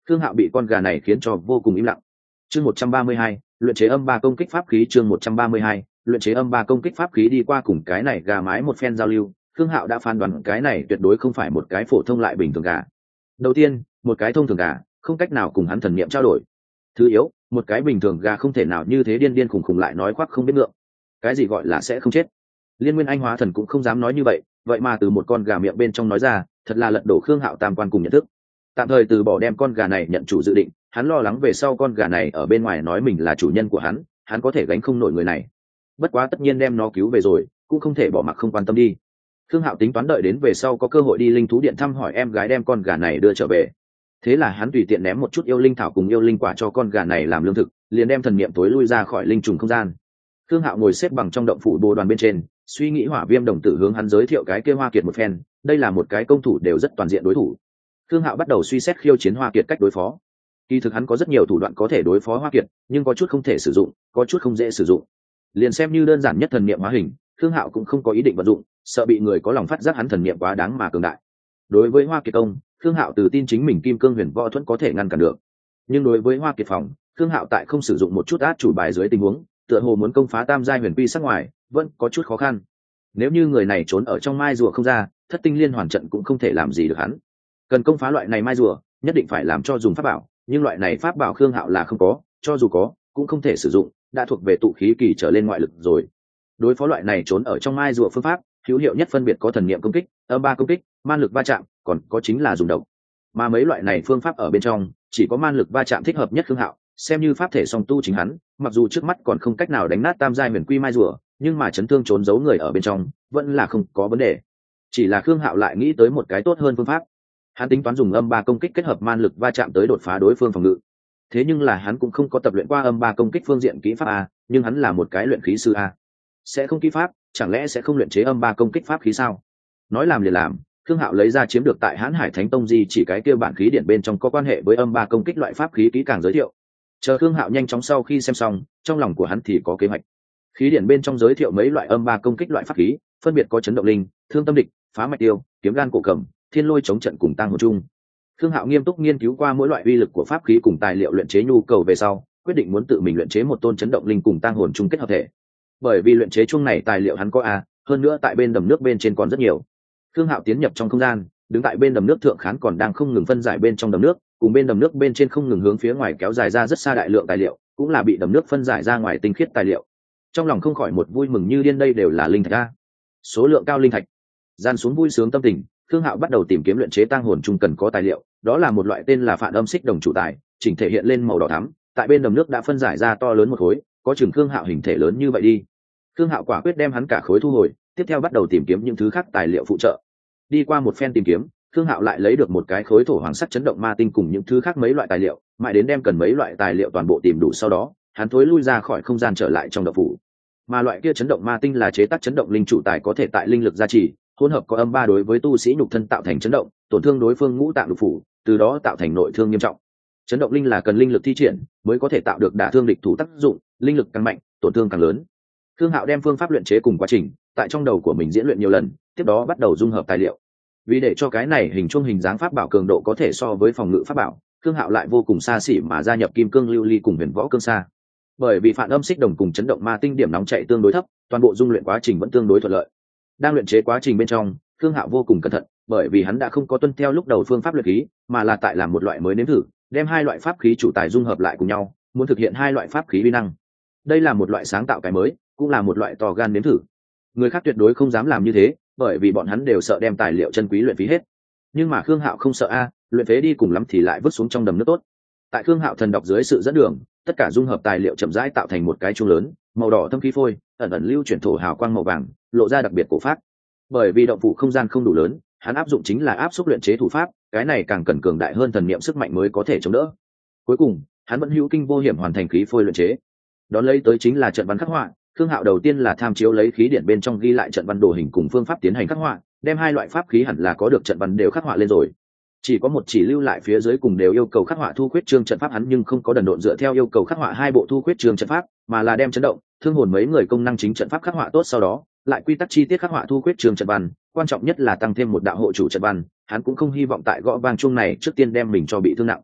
Khương Hạo bị con gà này khiến cho vô cùng im lặng. Chương một trăm ba mươi hai, luyện chế âm ba công kích pháp khí. Chương một trăm ba mươi hai, luyện chế âm ba công kích pháp khí. Đi qua cùng cái này gà mái một phen giao lưu, Khương Hạo đã phán đoán cái này tuyệt đối không phải một cái phổ thông lại bình thường gà. Đầu tiên, một cái thông thường gà không cách nào cùng hắn thần niệm trao đổi. Thứ yếu, một cái bình thường gà không thể nào như thế điên điên khùng khùng lại nói khoác không biết ngượng. Cái gì gọi là sẽ không chết? Liên Nguyên Anh Hóa Thần cũng không dám nói như vậy, vậy mà từ một con gà miệng bên trong nói ra, thật là lật đổ Khương Hạo tam quan cùng nhận thức. Tạm thời từ bỏ đem con gà này nhận chủ dự định, hắn lo lắng về sau con gà này ở bên ngoài nói mình là chủ nhân của hắn, hắn có thể gánh không nổi người này. Bất quá tất nhiên đem nó cứu về rồi, cũng không thể bỏ mặc không quan tâm đi. Khương Hạo tính toán đợi đến về sau có cơ hội đi linh thú điện thăm hỏi em gái đem con gà này đưa trở về. Thế là hắn tùy tiện ném một chút yêu linh thảo cùng yêu linh quả cho con gà này làm lương thực, liền đem thần niệm tối lui ra khỏi linh trùng không gian. Khương Hạo ngồi xếp bằng trong động phủ bồ đoàn bên trên, suy nghĩ Hỏa Viêm đồng tử hướng hắn giới thiệu cái kia Hoa Kiệt một phen, đây là một cái công thủ đều rất toàn diện đối thủ. Khương Hạo bắt đầu suy xét khiêu chiến Hoa Kiệt cách đối phó. Kỳ thực hắn có rất nhiều thủ đoạn có thể đối phó Hoa Kiệt, nhưng có chút không thể sử dụng, có chút không dễ sử dụng. Liền xem như đơn giản nhất thần niệm hóa hình, Khương Hạo cũng không có ý định vận dụng, sợ bị người có lòng phát giác hắn thần niệm quá đáng mà cường đại. Đối với Hoa Kiệt công, Khương Hạo tự tin chính mình Kim Cương Huyền Võ Thuẫn có thể ngăn cản được. Nhưng đối với Hoa Kiệt phòng, Khương Hạo tại không sử dụng một chút át chủ bài dưới tình huống, tựa hồ muốn công phá tam giai huyền quy sắc ngoài, vẫn có chút khó khăn. Nếu như người này trốn ở trong mai rùa không ra, thất tinh liên hoàn trận cũng không thể làm gì được hắn. Cần công phá loại này mai rùa, nhất định phải làm cho dùng pháp bảo, nhưng loại này pháp bảo Khương Hạo là không có, cho dù có, cũng không thể sử dụng, đã thuộc về tụ khí kỳ trở lên ngoại lực rồi. Đối phó loại này trốn ở trong mai rùa phương pháp, hữu hiệu nhất phân biệt có thần niệm công kích, âm ba công kích, man lực va chạm, còn có chính là dùng độc. Mà mấy loại này phương pháp ở bên trong, chỉ có man lực va chạm thích hợp nhất Khương Hạo, xem như pháp thể song tu chính hắn, mặc dù trước mắt còn không cách nào đánh nát tam giai huyền quy mai rùa, nhưng mà chấn thương trốn giấu người ở bên trong, vẫn là không có vấn đề. Chỉ là Khương Hạo lại nghĩ tới một cái tốt hơn phương pháp. Hắn tính toán dùng âm ba công kích kết hợp man lực va chạm tới đột phá đối phương phòng ngự. Thế nhưng là hắn cũng không có tập luyện qua âm ba công kích phương diện kỹ pháp a, nhưng hắn là một cái luyện khí sư a. Sẽ không kỹ pháp, chẳng lẽ sẽ không luyện chế âm ba công kích pháp khí sao? Nói làm liền làm, Khương Hạo lấy ra chiếm được tại Hán Hải Thánh Tông di chỉ cái kia bản khí điển bên trong có quan hệ với âm ba công kích loại pháp khí kỹ càng giới thiệu. Chờ Khương Hạo nhanh chóng sau khi xem xong, trong lòng của hắn thì có kế hoạch. Khí điển bên trong giới thiệu mấy loại âm ba công kích loại pháp khí, phân biệt có chấn động linh, thương tâm địch, phá mạch tiêu, kiếm gan cổ cầm, thiên lôi chống trận cùng tăng hồn chung. Khương Hạo nghiêm túc nghiên cứu qua mỗi loại uy lực của pháp khí cùng tài liệu luyện chế nhu cầu về sau, quyết định muốn tự mình luyện chế một tôn chấn động linh cùng tăng hồn chung kết hợp thể. Bởi vì luyện chế chung này tài liệu hắn có a, hơn nữa tại bên đầm nước bên trên còn rất nhiều. Khương Hạo tiến nhập trong không gian, đứng tại bên đầm nước thượng khán còn đang không ngừng phân giải bên trong đầm nước, cùng bên đầm nước bên trên không ngừng hướng phía ngoài kéo dài ra rất xa đại lượng tài liệu, cũng là bị đầm nước phân giải ra ngoài tinh khiết tài liệu. Trong lòng không khỏi một vui mừng như điên, đây đều là linh thạch a, số lượng cao linh thạch. Gian xuống vui sướng tâm tình, Khương Hạo bắt đầu tìm kiếm luyện chế tang hồn chung cần có tài liệu, đó là một loại tên là phản âm xích đồng chủ tài, chỉnh thể hiện lên màu đỏ thắm, tại bên đầm nước đã phân giải ra to lớn một khối, có chừng Khương Hạo hình thể lớn như vậy đi. Khương Hạo quả quyết đem hắn cả khối thu hồi, tiếp theo bắt đầu tìm kiếm những thứ khác tài liệu phụ trợ. Đi qua một phen tìm kiếm, Khương Hạo lại lấy được một cái khối thổ hoàng sắc chấn động ma tinh cùng những thứ khác mấy loại tài liệu, mãi đến đem cần mấy loại tài liệu toàn bộ tìm đủ sau đó, hắn thối lui ra khỏi không gian trở lại trong động phủ. Mà loại kia chấn động ma tinh là chế tác chấn động linh trụ tài, có thể tại linh lực gia trì, hỗn hợp có âm ba đối với tu sĩ nhục thân tạo thành chấn động, tổn thương đối phương ngũ tạng lục phủ, từ đó tạo thành nội thương nghiêm trọng. Chấn động linh là cần linh lực thi triển mới có thể tạo được đả thương địch thủ tác dụng, linh lực càng mạnh, tổn thương càng lớn. Khương Hạo đem phương pháp luyện chế cùng quá trình tại trong đầu của mình diễn luyện nhiều lần, tiếp đó bắt đầu dung hợp tài liệu. Vì để cho cái này hình chuông hình dáng pháp bảo cường độ có thể so với phòng ngự pháp bảo, Khương Hạo lại vô cùng xa xỉ mà gia nhập kim cương lưu ly cùng huyền võ cương sa. Bởi vì phản âm xích đồng cùng chấn động ma tinh điểm nóng chạy tương đối thấp, toàn bộ dung luyện quá trình vẫn tương đối thuận lợi. Đang luyện chế quá trình bên trong, Khương Hạo vô cùng cẩn thận, bởi vì hắn đã không có tuân theo lúc đầu phương pháp luyện khí, mà là tại làm một loại mới nếm thử, đem hai loại pháp khí chủ tài dung hợp lại cùng nhau, muốn thực hiện hai loại pháp khí uy năng. Đây là một loại sáng tạo cái mới, cũng là một loại to gan nếm thử. Người khác tuyệt đối không dám làm như thế, bởi vì bọn hắn đều sợ đem tài liệu chân quý luyện phí hết. Nhưng mà Khương Hạo không sợ a, luyện phế đi cùng lắm thì lại vứt xuống trong đầm nước tốt. Tại Khương Hạo thần đọc dưới sự dẫn đường, tất cả dung hợp tài liệu chậm rãi tạo thành một cái chuông lớn, màu đỏ thâm khí phôi, ẩn ẩn lưu chuyển thổ hào quang màu vàng, lộ ra đặc biệt cổ pháp. Bởi vì động phủ không gian không đủ lớn, hắn áp dụng chính là áp xúc luyện chế thủ pháp, cái này càng cần cường đại hơn thần niệm sức mạnh mới có thể chống đỡ. Cuối cùng, hắn vẫn hữu kinh vô hiểm hoàn thành khí phôi luyện chế. Đón lấy tới chính là trận văn khắc họa. Khương Hạo đầu tiên là tham chiếu lấy khí điển bên trong ghi lại trận văn đồ hình cùng phương pháp tiến hành khắc họa, đem hai loại pháp khí hẳn là có được trận văn đều khắc họa lên rồi. Chỉ có một chỉ lưu lại phía dưới cùng đều yêu cầu khắc họa thu khuyết trương trận pháp, hắn nhưng không có đần độn dựa theo yêu cầu khắc họa hai bộ thu khuyết trương trận pháp, mà là đem chấn động, thương hồn mấy người công năng chính trận pháp khắc họa tốt sau đó, lại quy tắc chi tiết khắc họa thu khuyết trương trận văn, quan trọng nhất là tăng thêm một đạo hộ chủ trận văn, hắn cũng không hy vọng tại gõ vang chuông này trước tiên đem mình cho bị thương nặng.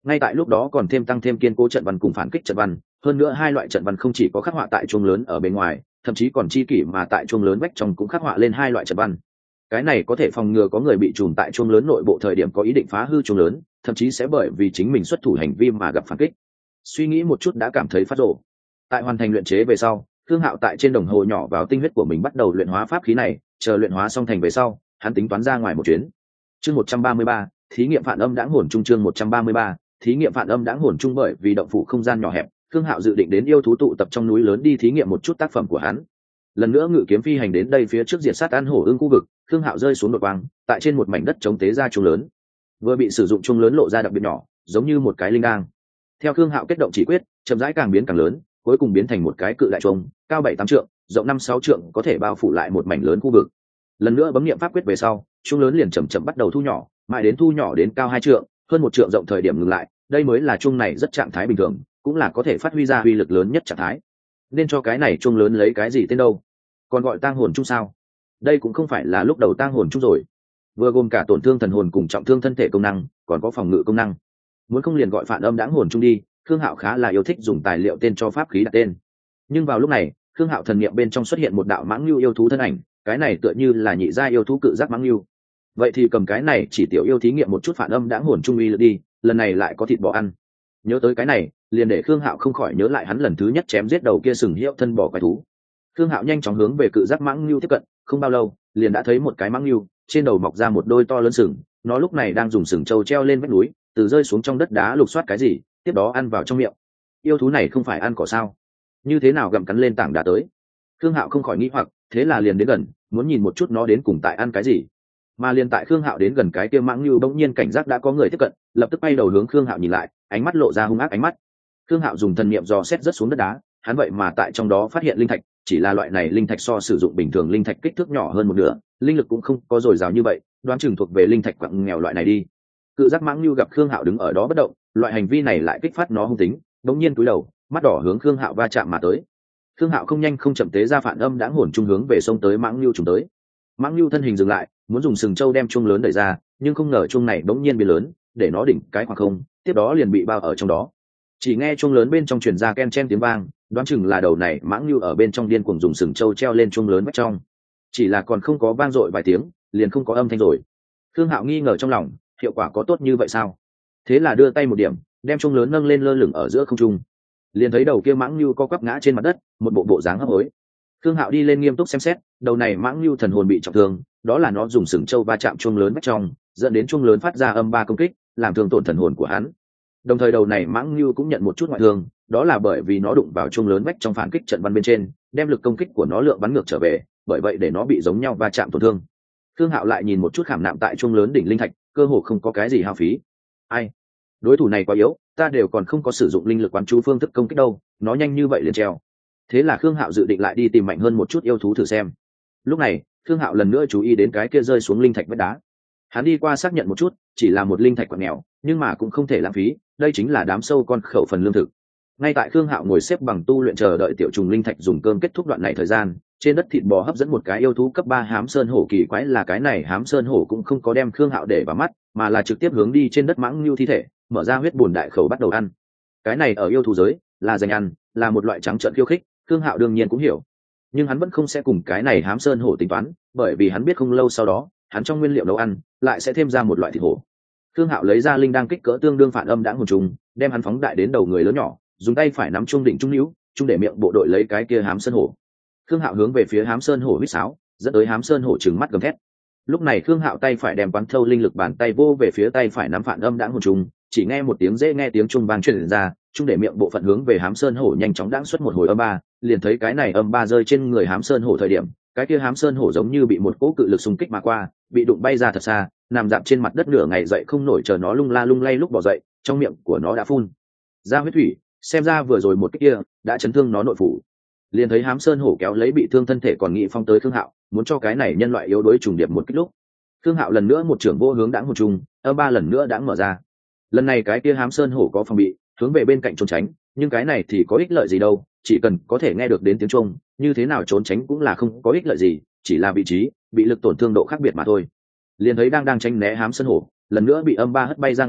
ngay tại lúc đó còn thêm tăng thêm kiên cố trận văn cùng phản kích trận văn, hơn nữa hai loại trận văn không chỉ có khắc họa tại chuông lớn ở bên ngoài, thậm chí còn chi kỷ mà tại chuông lớn vách trong cũng khắc họa lên hai loại trận văn. Cái này có thể phòng ngừa có người bị trùm tại chuông lớn nội bộ thời điểm có ý định phá hư chuông lớn, thậm chí sẽ bởi vì chính mình xuất thủ hành vi mà gặp phản kích. Suy nghĩ một chút đã cảm thấy phát rồ. Tại hoàn thành luyện chế về sau, Thương Hạo tại trên đồng hồ nhỏ vào tinh huyết của mình bắt đầu luyện hóa pháp khí này, chờ luyện hóa xong thành về sau, hắn tính toán ra ngoài một chuyến. Chương một trăm ba mươi ba, thí nghiệm phản âm đãng hồn trung. Chương một trăm ba mươi ba, thí nghiệm phản âm đãng hồn trung. Bởi vì động phủ không gian nhỏ hẹp, Thương Hạo dự định đến yêu thú tụ tập trong núi lớn đi thí nghiệm một chút tác phẩm của hắn. Lần nữa ngự kiếm phi hành đến đây phía trước diệt sát ăn hổ ưng khu vực, Thương Hạo rơi xuống đột quang, tại trên một mảnh đất chống tế ra chuông lớn. Vừa bị sử dụng chuông lớn lộ ra đặc biệt nhỏ, giống như một cái linh đang. Theo Thương Hạo kết động chỉ quyết, chậm rãi càng biến càng lớn, cuối cùng biến thành một cái cự đại chuông, cao bảy tám trượng, rộng năm sáu trượng, có thể bao phủ lại một mảnh lớn khu vực. Lần nữa bấm niệm pháp quyết về sau, chuông lớn liền chậm chậm bắt đầu thu nhỏ, mãi đến thu nhỏ đến cao hai trượng, hơn một trượng rộng thời điểm ngừng lại. Đây mới là chuông này rất trạng thái bình thường, cũng là có thể phát huy ra uy lực lớn nhất trạng thái. Nên cho cái này chuông lớn lấy cái gì tên đâu? Còn gọi tang hồn trung sao? Đây cũng không phải là lúc đầu tang hồn trung rồi, vừa gồm cả tổn thương thần hồn cùng trọng thương thân thể công năng, còn có phòng ngự công năng. Muốn không liền gọi phản âm đãng hồn trung đi. Khương Hạo khá là yêu thích dùng tài liệu tên cho pháp khí đặt tên. Nhưng vào lúc này, Khương Hạo thần niệm bên trong xuất hiện một đạo mãng lưu yêu thú thân ảnh, cái này tựa như là nhị gia yêu thú cự giác mãng lưu. Vậy thì cầm cái này chỉ tiểu yêu thí nghiệm một chút phản âm đãng hồn trung uy lực đi, lần này lại có thịt bò ăn. Nhớ tới cái này, liền để Khương Hạo không khỏi nhớ lại hắn lần thứ nhất chém giết đầu kia sừng hiệu thân bò quái thú. Khương Hạo nhanh chóng hướng về cự giác mãng lưu tiếp cận, không bao lâu, liền đã thấy một cái mãng lưu, trên đầu mọc ra một đôi to lớn sừng, nó lúc này đang dùng sừng trâu treo lên vách núi, từ rơi xuống trong đất đá lục soát cái gì, tiếp đó ăn vào trong miệng. Yêu thú này không phải ăn cỏ sao? Như thế nào gặm cắn lên tảng đá tới? Khương Hạo không khỏi nghĩ hoặc, thế là liền đến gần, muốn nhìn một chút nó đến cùng tại ăn cái gì. Mà liền tại Khương Hạo đến gần cái kia mãng lưu, bỗng nhiên cảnh giác đã có người tiếp cận, lập tức bay đầu hướng Khương Hạo nhìn lại, ánh mắt lộ ra hung ác ánh mắt. Khương Hạo dùng thần niệm dò xét rất xuống đất đá, hắn vậy mà tại trong đó phát hiện linh thạch, chỉ là loại này linh thạch so sử dụng bình thường linh thạch kích thước nhỏ hơn một nửa, linh lực cũng không có dồi dào như vậy, đoán chừng thuộc về linh thạch quặng nghèo loại này đi. Cự giác mãng lưu gặp Khương Hạo đứng ở đó bất động, loại hành vi này lại kích phát nó hung tính, đống nhiên cúi đầu, mắt đỏ hướng Khương Hạo va chạm mà tới. Khương Hạo không nhanh không chậm tế ra phản âm đãng hồn trung hướng về sông tới mãng lưu trùng tới. Mãng lưu thân hình dừng lại, muốn dùng sừng trâu đem chuông lớn đẩy ra, nhưng không ngờ chuông này đống nhiên biến lớn, để nó đỉnh cái khoảng không, tiếp đó liền bị bao ở trong đó. Chỉ nghe chuông lớn bên trong truyền ra ken chen tiếng vang, đoán chừng là đầu này mãng lưu ở bên trong điên cuồng dùng sừng trâu treo lên chuông lớn vách trong. Chỉ là còn không có vang dội vài tiếng, liền không có âm thanh rồi. Khương Hạo nghi ngờ trong lòng, hiệu quả có tốt như vậy sao? Thế là đưa tay một điểm, đem chuông lớn nâng lên lơ lửng ở giữa không trung. Liền thấy đầu kia mãng lưu co quắp ngã trên mặt đất, một bộ bộ dáng hấp hối. Khương Hạo đi lên nghiêm túc xem xét, đầu này mãng lưu thần hồn bị trọng thương, đó là nó dùng sừng trâu va chạm chuông lớn vách trong, dẫn đến chuông lớn phát ra âm ba công kích, làm thương tổn thần hồn của hắn. Đồng thời đầu này mãng lưu cũng nhận một chút ngoại thương, đó là bởi vì nó đụng vào chuông lớn vách trong phản kích trận văn bên trên, đem lực công kích của nó lượng bắn ngược trở về, bởi vậy để nó bị giống nhau va chạm tổn thương. Khương Hạo lại nhìn một chút khảm nạm tại chuông lớn đỉnh linh thạch, cơ hồ không có cái gì hao phí. Ai, đối thủ này quá yếu, ta đều còn không có sử dụng linh lực quán chú phương thức công kích đâu, nó nhanh như vậy liền treo. Thế là Khương Hạo dự định lại đi tìm mạnh hơn một chút yêu thú thử xem. Lúc này, Khương Hạo lần nữa chú ý đến cái kia rơi xuống linh thạch vách đá. Hắn đi qua xác nhận một chút, chỉ là một linh thạch quặng nghèo, nhưng mà cũng không thể lãng phí, đây chính là đám sâu con khẩu phần lương thực. Ngay tại Khương Hạo ngồi xếp bằng tu luyện chờ đợi tiểu trùng linh thạch dùng cơm kết thúc đoạn này thời gian, trên đất thịt bò hấp dẫn một cái yêu thú cấp ba hám sơn hổ. Kỳ quái là cái này hám sơn hổ cũng không có đem Khương Hạo để vào mắt, mà là trực tiếp hướng đi trên đất mãng lưu thi thể, mở ra huyết bùn đại khẩu bắt đầu ăn. Cái này ở yêu thú giới là dành ăn, là một loại trắng trợn khiêu khích, Khương Hạo đương nhiên cũng hiểu. Nhưng hắn vẫn không sẽ cùng cái này hám sơn hổ tính toán, bởi vì hắn biết không lâu sau đó, hắn trong nguyên liệu nấu ăn lại sẽ thêm ra một loại thịt hổ. Khương Hạo lấy ra linh đang kích cỡ tương đương phản âm đãng hồn trùng, đem hắn phóng đại đến đầu người lớn nhỏ, dùng tay phải nắm trung đỉnh trung níu, trung để miệng bộ đội lấy cái kia hám sơn hổ. Khương Hạo hướng về phía hám sơn hổ huýt sáo, dẫn tới hám sơn hổ trừng mắt gầm thét. Lúc này Khương Hạo tay phải đem quán thâu linh lực bàn tay vô về phía tay phải nắm phản âm đãng hồn trùng, chỉ nghe một tiếng dễ nghe tiếng trung vang truyền ra, trung để miệng bộ phận hướng về hám sơn hổ nhanh chóng đãng xuất một hồi âm ba, liền thấy cái này âm ba rơi trên người hám sơn hổ thời điểm, cái kia hám sơn hổ giống như bị một cỗ cự lực xung kích mà qua, bị đụng bay ra thật xa, nằm dạp trên mặt đất nửa ngày dậy không nổi, chờ nó lung la lung lay lúc bỏ dậy, trong miệng của nó đã phun ra huyết thủy, xem ra vừa rồi một cái kia đã chấn thương nó nội phủ. Liền thấy hám sơn hổ kéo lấy bị thương thân thể còn nghị phong tới Khương Hạo, muốn cho cái này nhân loại yếu đuối trùng điệp một kích lúc. Khương Hạo lần nữa một trưởng vô hướng đãng hồn trùng, âm ba lần nữa đãng mở ra. Lần này cái kia hám sơn hổ có phòng bị, hướng về bên cạnh trốn tránh, nhưng cái này thì có ích lợi gì đâu, chỉ cần có thể nghe được đến tiếng chuông, như thế nào trốn tránh cũng là không có ích lợi gì, chỉ là vị trí, bị lực tổn thương độ khác biệt mà thôi. Liền thấy đang đang tránh né hám sơn hổ, lần nữa bị âm ba hất bay ra ngoài,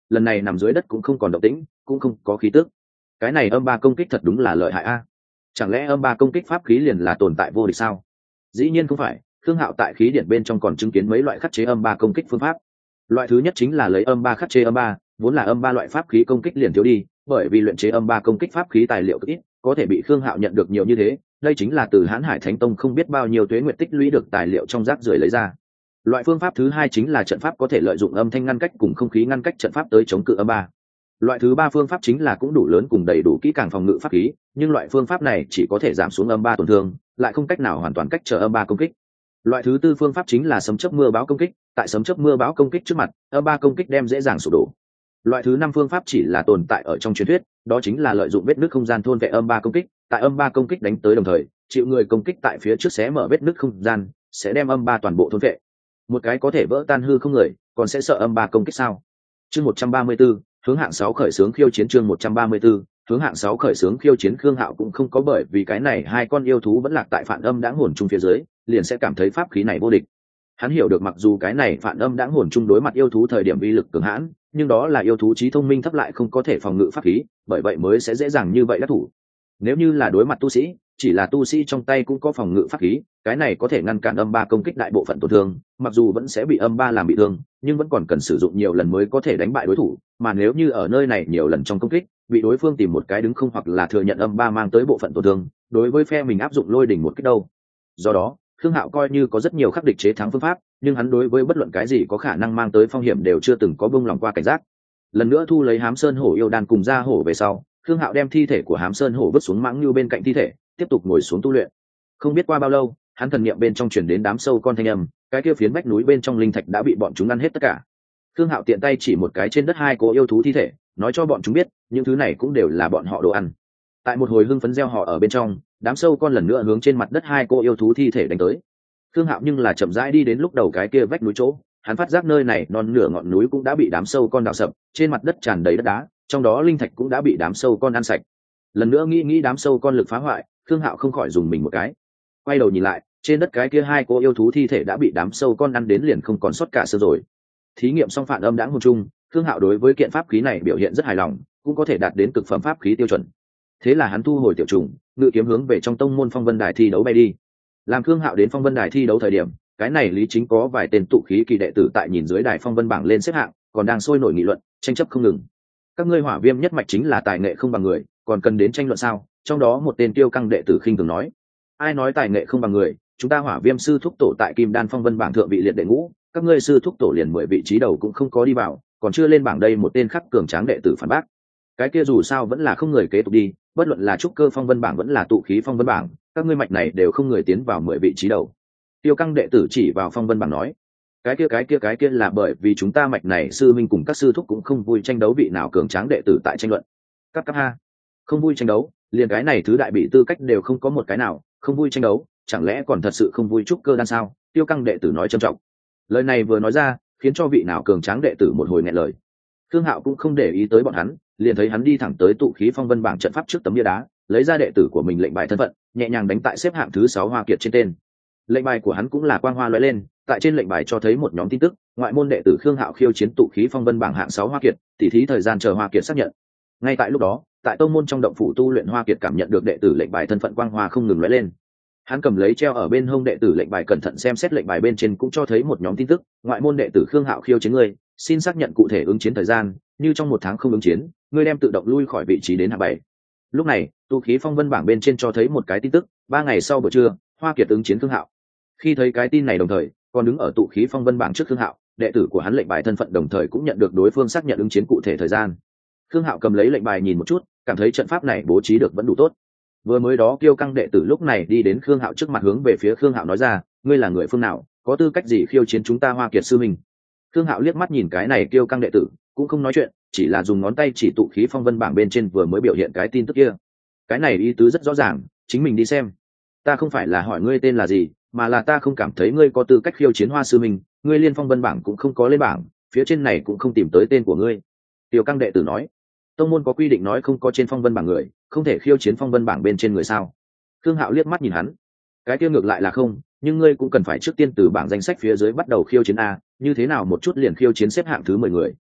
lần này nằm dưới đất cũng không còn động tĩnh, cũng không có khí tức. Cái này âm ba công kích thật đúng là lợi hại a. Chẳng lẽ âm ba công kích pháp khí liền là tồn tại vô địch sao? Dĩ nhiên không phải, Khương Hạo tại khí điển bên trong còn chứng kiến mấy loại khắc chế âm ba công kích phương pháp. Loại thứ nhất chính là lấy âm ba khắc chế âm ba, vốn là âm ba loại pháp khí công kích liền thiếu đi, bởi vì luyện chế âm ba công kích pháp khí tài liệu cực ít, có thể bị Khương Hạo nhận được nhiều như thế, đây chính là từ Hán Hải Thánh Tông không biết bao nhiêu tuế nguyệt tích lũy được tài liệu trong rác rưởi lấy ra. Loại phương pháp thứ hai chính là trận pháp có thể lợi dụng âm thanh ngăn cách cùng không khí ngăn cách trận pháp tới chống cự âm ba. Loại thứ ba phương pháp chính là cũng đủ lớn cùng đầy đủ kỹ càng phòng ngự pháp khí, nhưng loại phương pháp này chỉ có thể giảm xuống âm ba tổn thương, lại không cách nào hoàn toàn cách trở âm ba công kích. Loại thứ tư phương pháp chính là sấm chớp mưa bão công kích, tại sấm chớp mưa bão công kích trước mặt, âm ba công kích đem dễ dàng sụp đổ. Loại thứ năm phương pháp chỉ là tồn tại ở trong truyền thuyết, đó chính là lợi dụng vết nứt không gian thôn vệ âm ba công kích, tại âm ba công kích đánh tới đồng thời, chịu người công kích tại phía trước xé mở vết nứt không gian, sẽ đem âm ba toàn bộ thôn vệ. Một cái có thể vỡ tan hư không người, còn sẽ sợ âm ba công kích sao? Chương một trăm ba mươi 134, hướng hạng sáu khởi xướng khiêu chiến chương một trăm ba mươi 134, hướng hạng sáu khởi xướng khiêu chiến Khương Hạo cũng không có bởi vì cái này hai con yêu thú vẫn lạc tại phản âm đãng hồn chung phía dưới, liền sẽ cảm thấy pháp khí này vô địch. Hắn hiểu được mặc dù cái này phản âm đãng hồn chung đối mặt yêu thú thời điểm uy lực cường hãn, nhưng đó là yêu thú trí thông minh thấp lại không có thể phòng ngự pháp khí, bởi vậy mới sẽ dễ dàng như vậy đắc thủ. Nếu như là đối mặt tu sĩ, chỉ là tu sĩ trong tay cũng có phòng ngự pháp khí, cái này có thể ngăn cản âm ba công kích đại bộ phận tổn thương, mặc dù vẫn sẽ bị âm ba làm bị thương, nhưng vẫn còn cần sử dụng nhiều lần mới có thể đánh bại đối thủ, mà nếu như ở nơi này nhiều lần trong công kích, bị đối phương tìm một cái đứng không hoặc là thừa nhận âm ba mang tới bộ phận tổn thương, đối với phe mình áp dụng lôi đỉnh một kích đâu. Do đó, Khương Hạo coi như có rất nhiều khắc địch chế thắng phương pháp, nhưng hắn đối với bất luận cái gì có khả năng mang tới phong hiểm đều chưa từng có buông lòng qua cảnh giác. Lần nữa thu lấy Hám Sơn Hổ yêu đan cùng ra hổ về sau, Khương Hạo đem thi thể của Hám Sơn Hổ vứt xuống mãng lưu bên cạnh thi thể, tiếp tục ngồi xuống tu luyện. Không biết qua bao lâu, hắn thần niệm bên trong truyền đến đám sâu con thanh âm, cái kia phiến vách núi bên trong linh thạch đã bị bọn chúng ăn hết tất cả. Khương Hạo tiện tay chỉ một cái trên đất hai cô yêu thú thi thể, nói cho bọn chúng biết, những thứ này cũng đều là bọn họ đồ ăn. Tại một hồi hưng phấn reo họ ở bên trong, đám sâu con lần nữa hướng trên mặt đất hai cô yêu thú thi thể đánh tới. Khương Hạo nhưng là chậm rãi đi đến lúc đầu cái kia vách núi chỗ, hắn phát giác nơi này non nửa ngọn núi cũng đã bị đám sâu con đào sập, trên mặt đất tràn đầy đất đá, trong đó linh thạch cũng đã bị đám sâu con ăn sạch. Lần nữa nghĩ nghĩ đám sâu con lực phá hoại, Khương Hạo không khỏi dùng mình một cái. Quay đầu nhìn lại, trên đất cái kia hai cô yêu thú thi thể đã bị đám sâu con ăn đến liền không còn sót cả xương rồi. Thí nghiệm xong phản âm đãng hồn chung, Khương Hạo đối với kiện pháp khí này biểu hiện rất hài lòng, cũng có thể đạt đến cực phẩm pháp khí tiêu chuẩn. Thế là hắn thu hồi tiểu trùng, ngự kiếm hướng về trong tông môn Phong Vân Đài thi đấu bay đi. Làm Khương Hạo đến Phong Vân Đài thi đấu thời điểm, cái này Lý Chính có vài tên tụ khí kỳ đệ tử tại nhìn dưới đài Phong Vân bảng lên xếp hạng, còn đang sôi nổi nghị luận, tranh chấp không ngừng. Các ngươi Hỏa Viêm nhất mạch chính là tài nghệ không bằng người, còn cần đến tranh luận sao? Trong đó một tên tiêu căng đệ tử khinh thường nói: ai nói tài nghệ không bằng người, chúng ta Hỏa Viêm sư thúc tổ tại Kim Đan Phong Vân bảng thượng vị liệt đệ ngũ, các ngươi sư thúc tổ liền mười vị trí đầu cũng không có đi vào, còn chưa lên bảng đây một tên khắc cường tráng đệ tử phản bác. Cái kia dù sao vẫn là không người kế tục đi, bất luận là trúc cơ Phong Vân bảng vẫn là tụ khí Phong Vân bảng, các ngươi mạch này đều không người tiến vào mười vị trí đầu. Tiêu căng đệ tử chỉ vào Phong Vân bảng nói: cái kia cái kia cái kia là bởi vì chúng ta mạch này sư minh cùng các sư thúc cũng không vui tranh đấu vị nào cường tráng đệ tử tại tranh luận. Các cấp ha, không vui tranh đấu, liền cái này thứ đại bị tư cách đều không có một cái nào, không vui tranh đấu, chẳng lẽ còn thật sự không vui trúc cơ đan sao? Tiêu căng đệ tử nói trầm trọng. Lời này vừa nói ra, khiến cho vị nào cường tráng đệ tử một hồi nghẹn lời. Khương Hạo cũng không để ý tới bọn hắn, liền thấy hắn đi thẳng tới tụ khí Phong Vân bảng trận pháp trước tấm bia đá, lấy ra đệ tử của mình lệnh bài thân phận, nhẹ nhàng đánh tại xếp hạng thứ sáu Hoa Kiệt trên tên. Lệnh bài của hắn cũng là quang hoa lóe lên, tại trên lệnh bài cho thấy một nhóm tin tức, ngoại môn đệ tử Khương Hạo khiêu chiến tụ khí Phong Vân bảng hạng sáu Hoa Kiệt, tỉ thí thời gian chờ Hoa Kiệt xác nhận. Ngay tại lúc đó, tại tông môn trong động phủ tu luyện Hoa Kiệt cảm nhận được đệ tử lệnh bài thân phận quang hoa không ngừng lóe lên. Hắn cầm lấy treo ở bên hông đệ tử lệnh bài cẩn thận xem xét lệnh bài bên trên cũng cho thấy một nhóm tin tức, ngoại môn đệ tử Khương Hạo khiêu chiến ngươi, xin xác nhận cụ thể ứng chiến thời gian, như trong một tháng không ứng chiến, ngươi đem tự động lui khỏi vị trí đến hạng bảy. Lúc này, tu khí Phong Vân bảng bên trên cho thấy một cái tin tức, ba ngày sau buổi trưa, Hoa Kiệt ứng chiến Khương Hạo. Khi thấy cái tin này đồng thời, còn đứng ở tụ khí Phong Vân bảng trước Khương Hạo, đệ tử của hắn lệnh bài thân phận đồng thời cũng nhận được đối phương xác nhận ứng chiến cụ thể thời gian. Khương Hạo cầm lấy lệnh bài nhìn một chút, cảm thấy trận pháp này bố trí được vẫn đủ tốt. Vừa mới đó Kiêu Căng đệ tử lúc này đi đến Khương Hạo trước mặt hướng về phía Khương Hạo nói ra: ngươi là người phương nào, có tư cách gì khiêu chiến chúng ta Hoa Kiệt sư mình? Khương Hạo liếc mắt nhìn cái này Kiêu Căng đệ tử, cũng không nói chuyện, chỉ là dùng ngón tay chỉ tụ khí Phong Vân bảng bên trên vừa mới biểu hiện cái tin tức kia. Cái này ý tứ rất rõ ràng, chính mình đi xem. Ta không phải là hỏi ngươi tên là gì, mà là ta không cảm thấy ngươi có tư cách khiêu chiến Hoa sư mình, ngươi liên Phong Vân bảng cũng không có lên bảng, phía trên này cũng không tìm tới tên của ngươi. Kiêu Căng đệ tử nói: tông môn có quy định nói không có trên Phong Vân bảng người không thể khiêu chiến Phong Vân bảng bên trên người sao? Khương Hạo liếc mắt nhìn hắn: cái kia ngược lại là không, nhưng ngươi cũng cần phải trước tiên từ bảng danh sách phía dưới bắt đầu khiêu chiến a, như thế nào một chút liền khiêu chiến xếp hạng thứ mười người.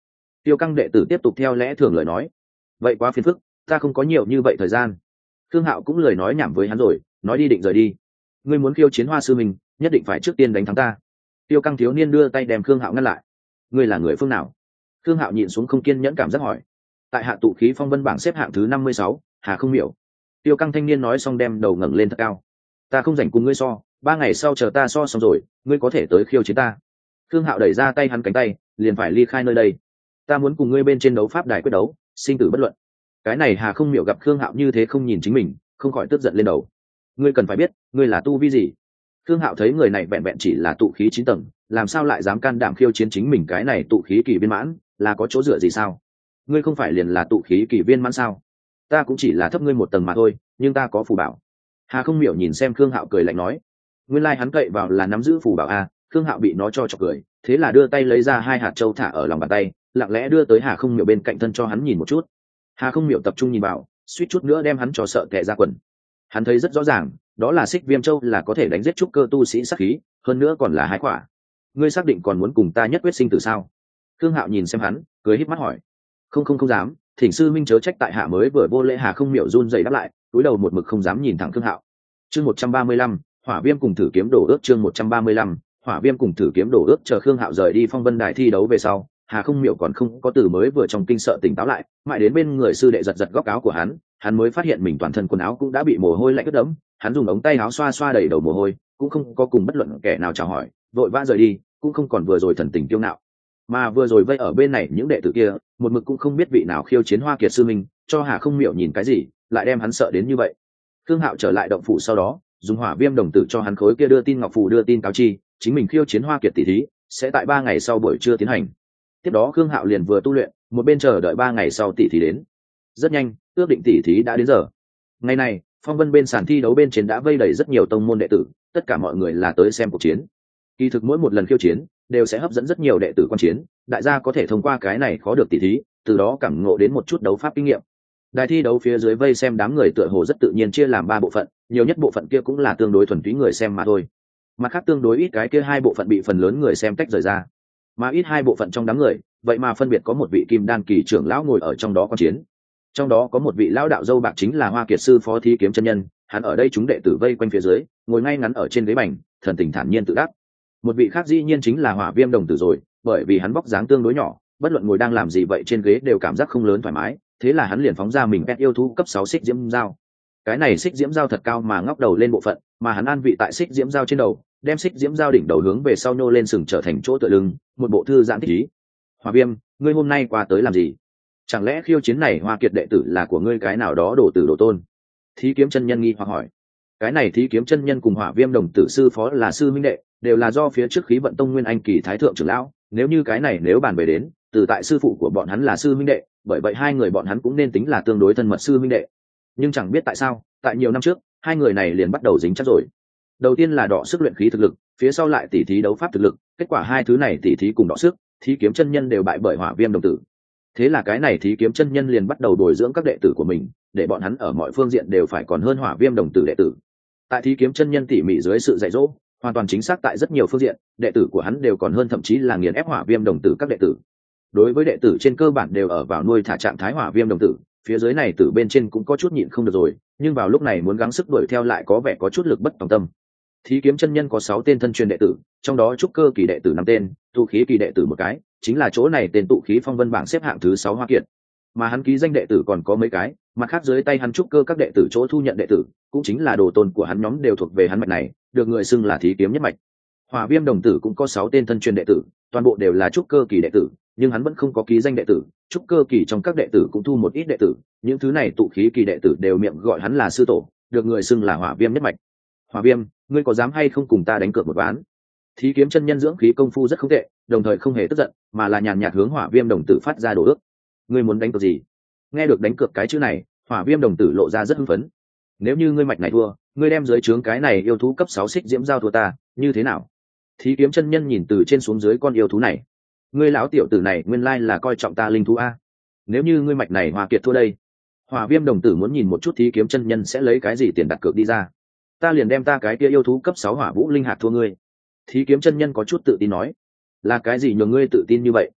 Tiêu Căng đệ tử tiếp tục theo lẽ thường lời nói. Vậy quá phiền phức, ta không có nhiều như vậy thời gian. Khương Hạo cũng lời nói nhảm với hắn rồi, nói đi định rời đi. Ngươi muốn khiêu chiến Hoa sư mình, nhất định phải trước tiên đánh thắng ta. Tiêu Căng thiếu niên đưa tay đem Khương Hạo ngăn lại. Ngươi là người phương nào? Khương Hạo nhìn xuống không kiên nhẫn cảm giác hỏi. Tại hạ tụ khí phong vân bảng xếp hạng thứ năm mươi sáu, Hà Không Miểu. Tiêu Căng thanh niên nói xong đem đầu ngẩng lên thật cao. Ta không rảnh cùng ngươi so, ba ngày sau chờ ta so xong rồi, ngươi có thể tới khiêu chiến ta. Khương Hạo đẩy ra tay hắn cánh tay, liền phải ly khai nơi đây. Ta muốn cùng ngươi bên trên đấu pháp đài quyết đấu, sinh tử bất luận. Cái này Hà Không Miểu gặp Khương Hạo như thế không nhìn chính mình, không khỏi tức giận lên đầu. Ngươi cần phải biết, ngươi là tu vi gì? Khương Hạo thấy người này vẹn vẹn chỉ là tụ khí chín tầng, làm sao lại dám can đảm khiêu chiến chính mình cái này tụ khí kỳ viên mãn, là có chỗ dựa gì sao? Ngươi không phải liền là tụ khí kỳ viên mãn sao? Ta cũng chỉ là thấp ngươi một tầng mà thôi, nhưng ta có phù bảo. Hà Không Miểu nhìn xem Khương Hạo cười lạnh nói. Nguyên lai like hắn cậy vào là nắm giữ phù bảo a. Khương Hạo bị nó cho chọc cười, thế là đưa tay lấy ra hai hạt châu thả ở lòng bàn tay, lặng lẽ đưa tới Hà Không Miểu bên cạnh thân cho hắn nhìn một chút. Hà Không Miểu tập trung nhìn vào, suýt chút nữa đem hắn cho sợ tè ra quần. Hắn thấy rất rõ ràng, đó là xích viêm châu là có thể đánh giết trúc cơ tu sĩ sát khí, hơn nữa còn là hai quả. Ngươi xác định còn muốn cùng ta nhất quyết sinh tử sao? Khương Hạo nhìn xem hắn, cười híp mắt hỏi. Không không không dám, thỉnh sư minh chớ trách tại hạ mới vừa vô lễ. Hà Không Miểu run rẩy đáp lại, cúi đầu một mực không dám nhìn thẳng Khương Hạo. Chương một trăm ba mươi lăm, Hỏa Viêm cùng thử kiếm đổ ước. Chương một trăm ba mươi lăm, Hỏa Viêm cùng thử kiếm đổ ước. Chờ Khương Hạo rời đi phong vân đài thi đấu về sau, Hà Không Miểu còn không có từ mới vừa trong kinh sợ tỉnh táo lại, mãi đến bên người sư đệ giật giật góc áo của hắn, hắn mới phát hiện mình toàn thân quần áo cũng đã bị mồ hôi lạnh ướt đẫm. Hắn dùng ống tay áo xoa xoa đầy đầu mồ hôi, cũng không có cùng bất luận kẻ nào chào hỏi, vội vã rời đi, cũng không còn vừa rồi thần tình kiêu ngạo. Mà vừa rồi vây ở bên này những đệ tử kia, một mực cũng không biết vị nào khiêu chiến Hoa Kiệt sư minh, cho Hà Không Miểu nhìn cái gì, lại đem hắn sợ đến như vậy. Khương Hạo trở lại động phủ sau đó, dùng Hỏa Viêm đồng tử cho hắn khối kia đưa tin ngọc phù đưa tin cáo chi, chính mình khiêu chiến Hoa Kiệt tỷ thí sẽ tại ba ngày sau buổi trưa tiến hành. Tiếp đó Khương Hạo liền vừa tu luyện, một bên chờ đợi ba ngày sau tỷ thí đến. Rất nhanh, ước định tỷ thí đã đến giờ. Ngày này, phong vân bên sàn thi đấu bên trên đã vây đầy rất nhiều tông môn đệ tử, tất cả mọi người là tới xem cuộc chiến. Kỳ thực mỗi một lần khiêu chiến đều sẽ hấp dẫn rất nhiều đệ tử quan chiến, đại gia có thể thông qua cái này khó được tỷ thí, từ đó cảm ngộ đến một chút đấu pháp kinh nghiệm. Đài thi đấu phía dưới vây xem đám người tựa hồ rất tự nhiên chia làm ba bộ phận, nhiều nhất bộ phận kia cũng là tương đối thuần túy người xem mà thôi. Mặt khác tương đối ít cái kia hai bộ phận bị phần lớn người xem tách rời ra. Mà ít hai bộ phận trong đám người, vậy mà phân biệt có một vị kim đan kỳ trưởng lão ngồi ở trong đó quan chiến. Trong đó có một vị lão đạo dâu bạc chính là Hoa Kiệt sư phó thí kiếm chân nhân, hắn ở đây chúng đệ tử vây quanh phía dưới, ngồi ngay ngắn ở trên ghế bành, thần tình thản nhiên tự đắc. Một vị khác dĩ nhiên chính là Hỏa Viêm đồng tử rồi, bởi vì hắn vóc dáng tương đối nhỏ, bất luận ngồi đang làm gì vậy trên ghế đều cảm giác không lớn thoải mái, thế là hắn liền phóng ra mình pet yêu thú cấp sáu xích diễm dao. Cái này xích diễm dao thật cao mà ngóc đầu lên bộ phận, mà hắn an vị tại xích diễm dao trên đầu, đem xích diễm dao đỉnh đầu hướng về sau nhô lên sừng trở thành chỗ tựa lưng, một bộ thư giãn thích ý. Hỏa Viêm, ngươi hôm nay qua tới làm gì? Chẳng lẽ khiêu chiến này Hoa Kiệt đệ tử là của ngươi cái nào đó đồ tử đồ tôn? Thí kiếm chân nhân nghi hoặc hỏi. Cái này Thí kiếm chân nhân cùng Hỏa Viêm đồng tử sư phó là sư minh đệ, đều là do phía trước khí vận tông nguyên anh kỳ thái thượng trưởng lão, nếu như cái này nếu bàn về đến, từ tại sư phụ của bọn hắn là sư minh đệ, bởi vậy hai người bọn hắn cũng nên tính là tương đối thân mật sư minh đệ. Nhưng chẳng biết tại sao, tại nhiều năm trước, hai người này liền bắt đầu dính chắc rồi. Đầu tiên là đọ sức luyện khí thực lực, phía sau lại tỉ thí đấu pháp thực lực, kết quả hai thứ này tỉ thí cùng đọ sức, Thí kiếm chân nhân đều bại bởi Hỏa Viêm đồng tử. Thế là cái này Thí kiếm chân nhân liền bắt đầu bồi dưỡng các đệ tử của mình, để bọn hắn ở mọi phương diện đều phải còn hơn Hỏa Viêm đồng tử đệ tử. Tại Thí kiếm chân nhân tỉ mỉ dưới sự dạy dỗ, hoàn toàn chính xác tại rất nhiều phương diện, đệ tử của hắn đều còn hơn thậm chí là nghiền ép Hỏa Viêm đồng tử các đệ tử. Đối với đệ tử trên cơ bản đều ở vào nuôi thả trạng thái Hỏa Viêm đồng tử, phía dưới này tử bên trên cũng có chút nhịn không được rồi, nhưng vào lúc này muốn gắng sức đuổi theo lại có vẻ có chút lực bất tòng tâm. Thí kiếm chân nhân có sáu tên thân truyền đệ tử, trong đó trúc cơ kỳ đệ tử năm tên, tụ khí kỳ đệ tử một cái, chính là chỗ này tên tụ khí phong vân bảng xếp hạng thứ sáu Hoa Kiệt. Mà hắn ký danh đệ tử còn có mấy cái, mặt khác dưới tay hắn trúc cơ các đệ tử chỗ thu nhận đệ tử, cũng chính là đồ tôn của hắn nhóm đều thuộc về hắn mạch này, được người xưng là Thí kiếm nhất mạch. Hỏa Viêm đồng tử cũng có sáu tên thân truyền đệ tử, toàn bộ đều là trúc cơ kỳ đệ tử, nhưng hắn vẫn không có ký danh đệ tử, trúc cơ kỳ trong các đệ tử cũng thu một ít đệ tử, những thứ này tụ khí kỳ đệ tử đều miệng gọi hắn là sư tổ, được người xưng là Hỏa Viêm nhất mạch. Hỏa Viêm, ngươi có dám hay không cùng ta đánh cược một ván? Thí kiếm chân nhân dưỡng khí công phu rất không tệ, đồng thời không hề tức giận, mà là nhàn nhạt hướng Hỏa Viêm đồng tử phát ra đồ ước. Ngươi muốn đánh cược gì? Nghe được đánh cược cái chữ này, Hỏa Viêm đồng tử lộ ra rất hưng phấn. Nếu như ngươi mạch này thua, ngươi đem dưới trướng cái này yêu thú cấp sáu xích diễm giao thua ta, như thế nào? Thí kiếm chân nhân nhìn từ trên xuống dưới con yêu thú này. Ngươi lão tiểu tử này nguyên lai là coi trọng ta linh thú a. Nếu như ngươi mạch này Hoa Kiệt thua đây. Hỏa Viêm đồng tử muốn nhìn một chút Thí kiếm chân nhân sẽ lấy cái gì tiền đặt cược đi ra. Ta liền đem ta cái kia yêu thú cấp sáu Hỏa Vũ linh hạt thua ngươi. Thí kiếm chân nhân có chút tự tin nói. Là cái gì nhường ngươi tự tin như vậy?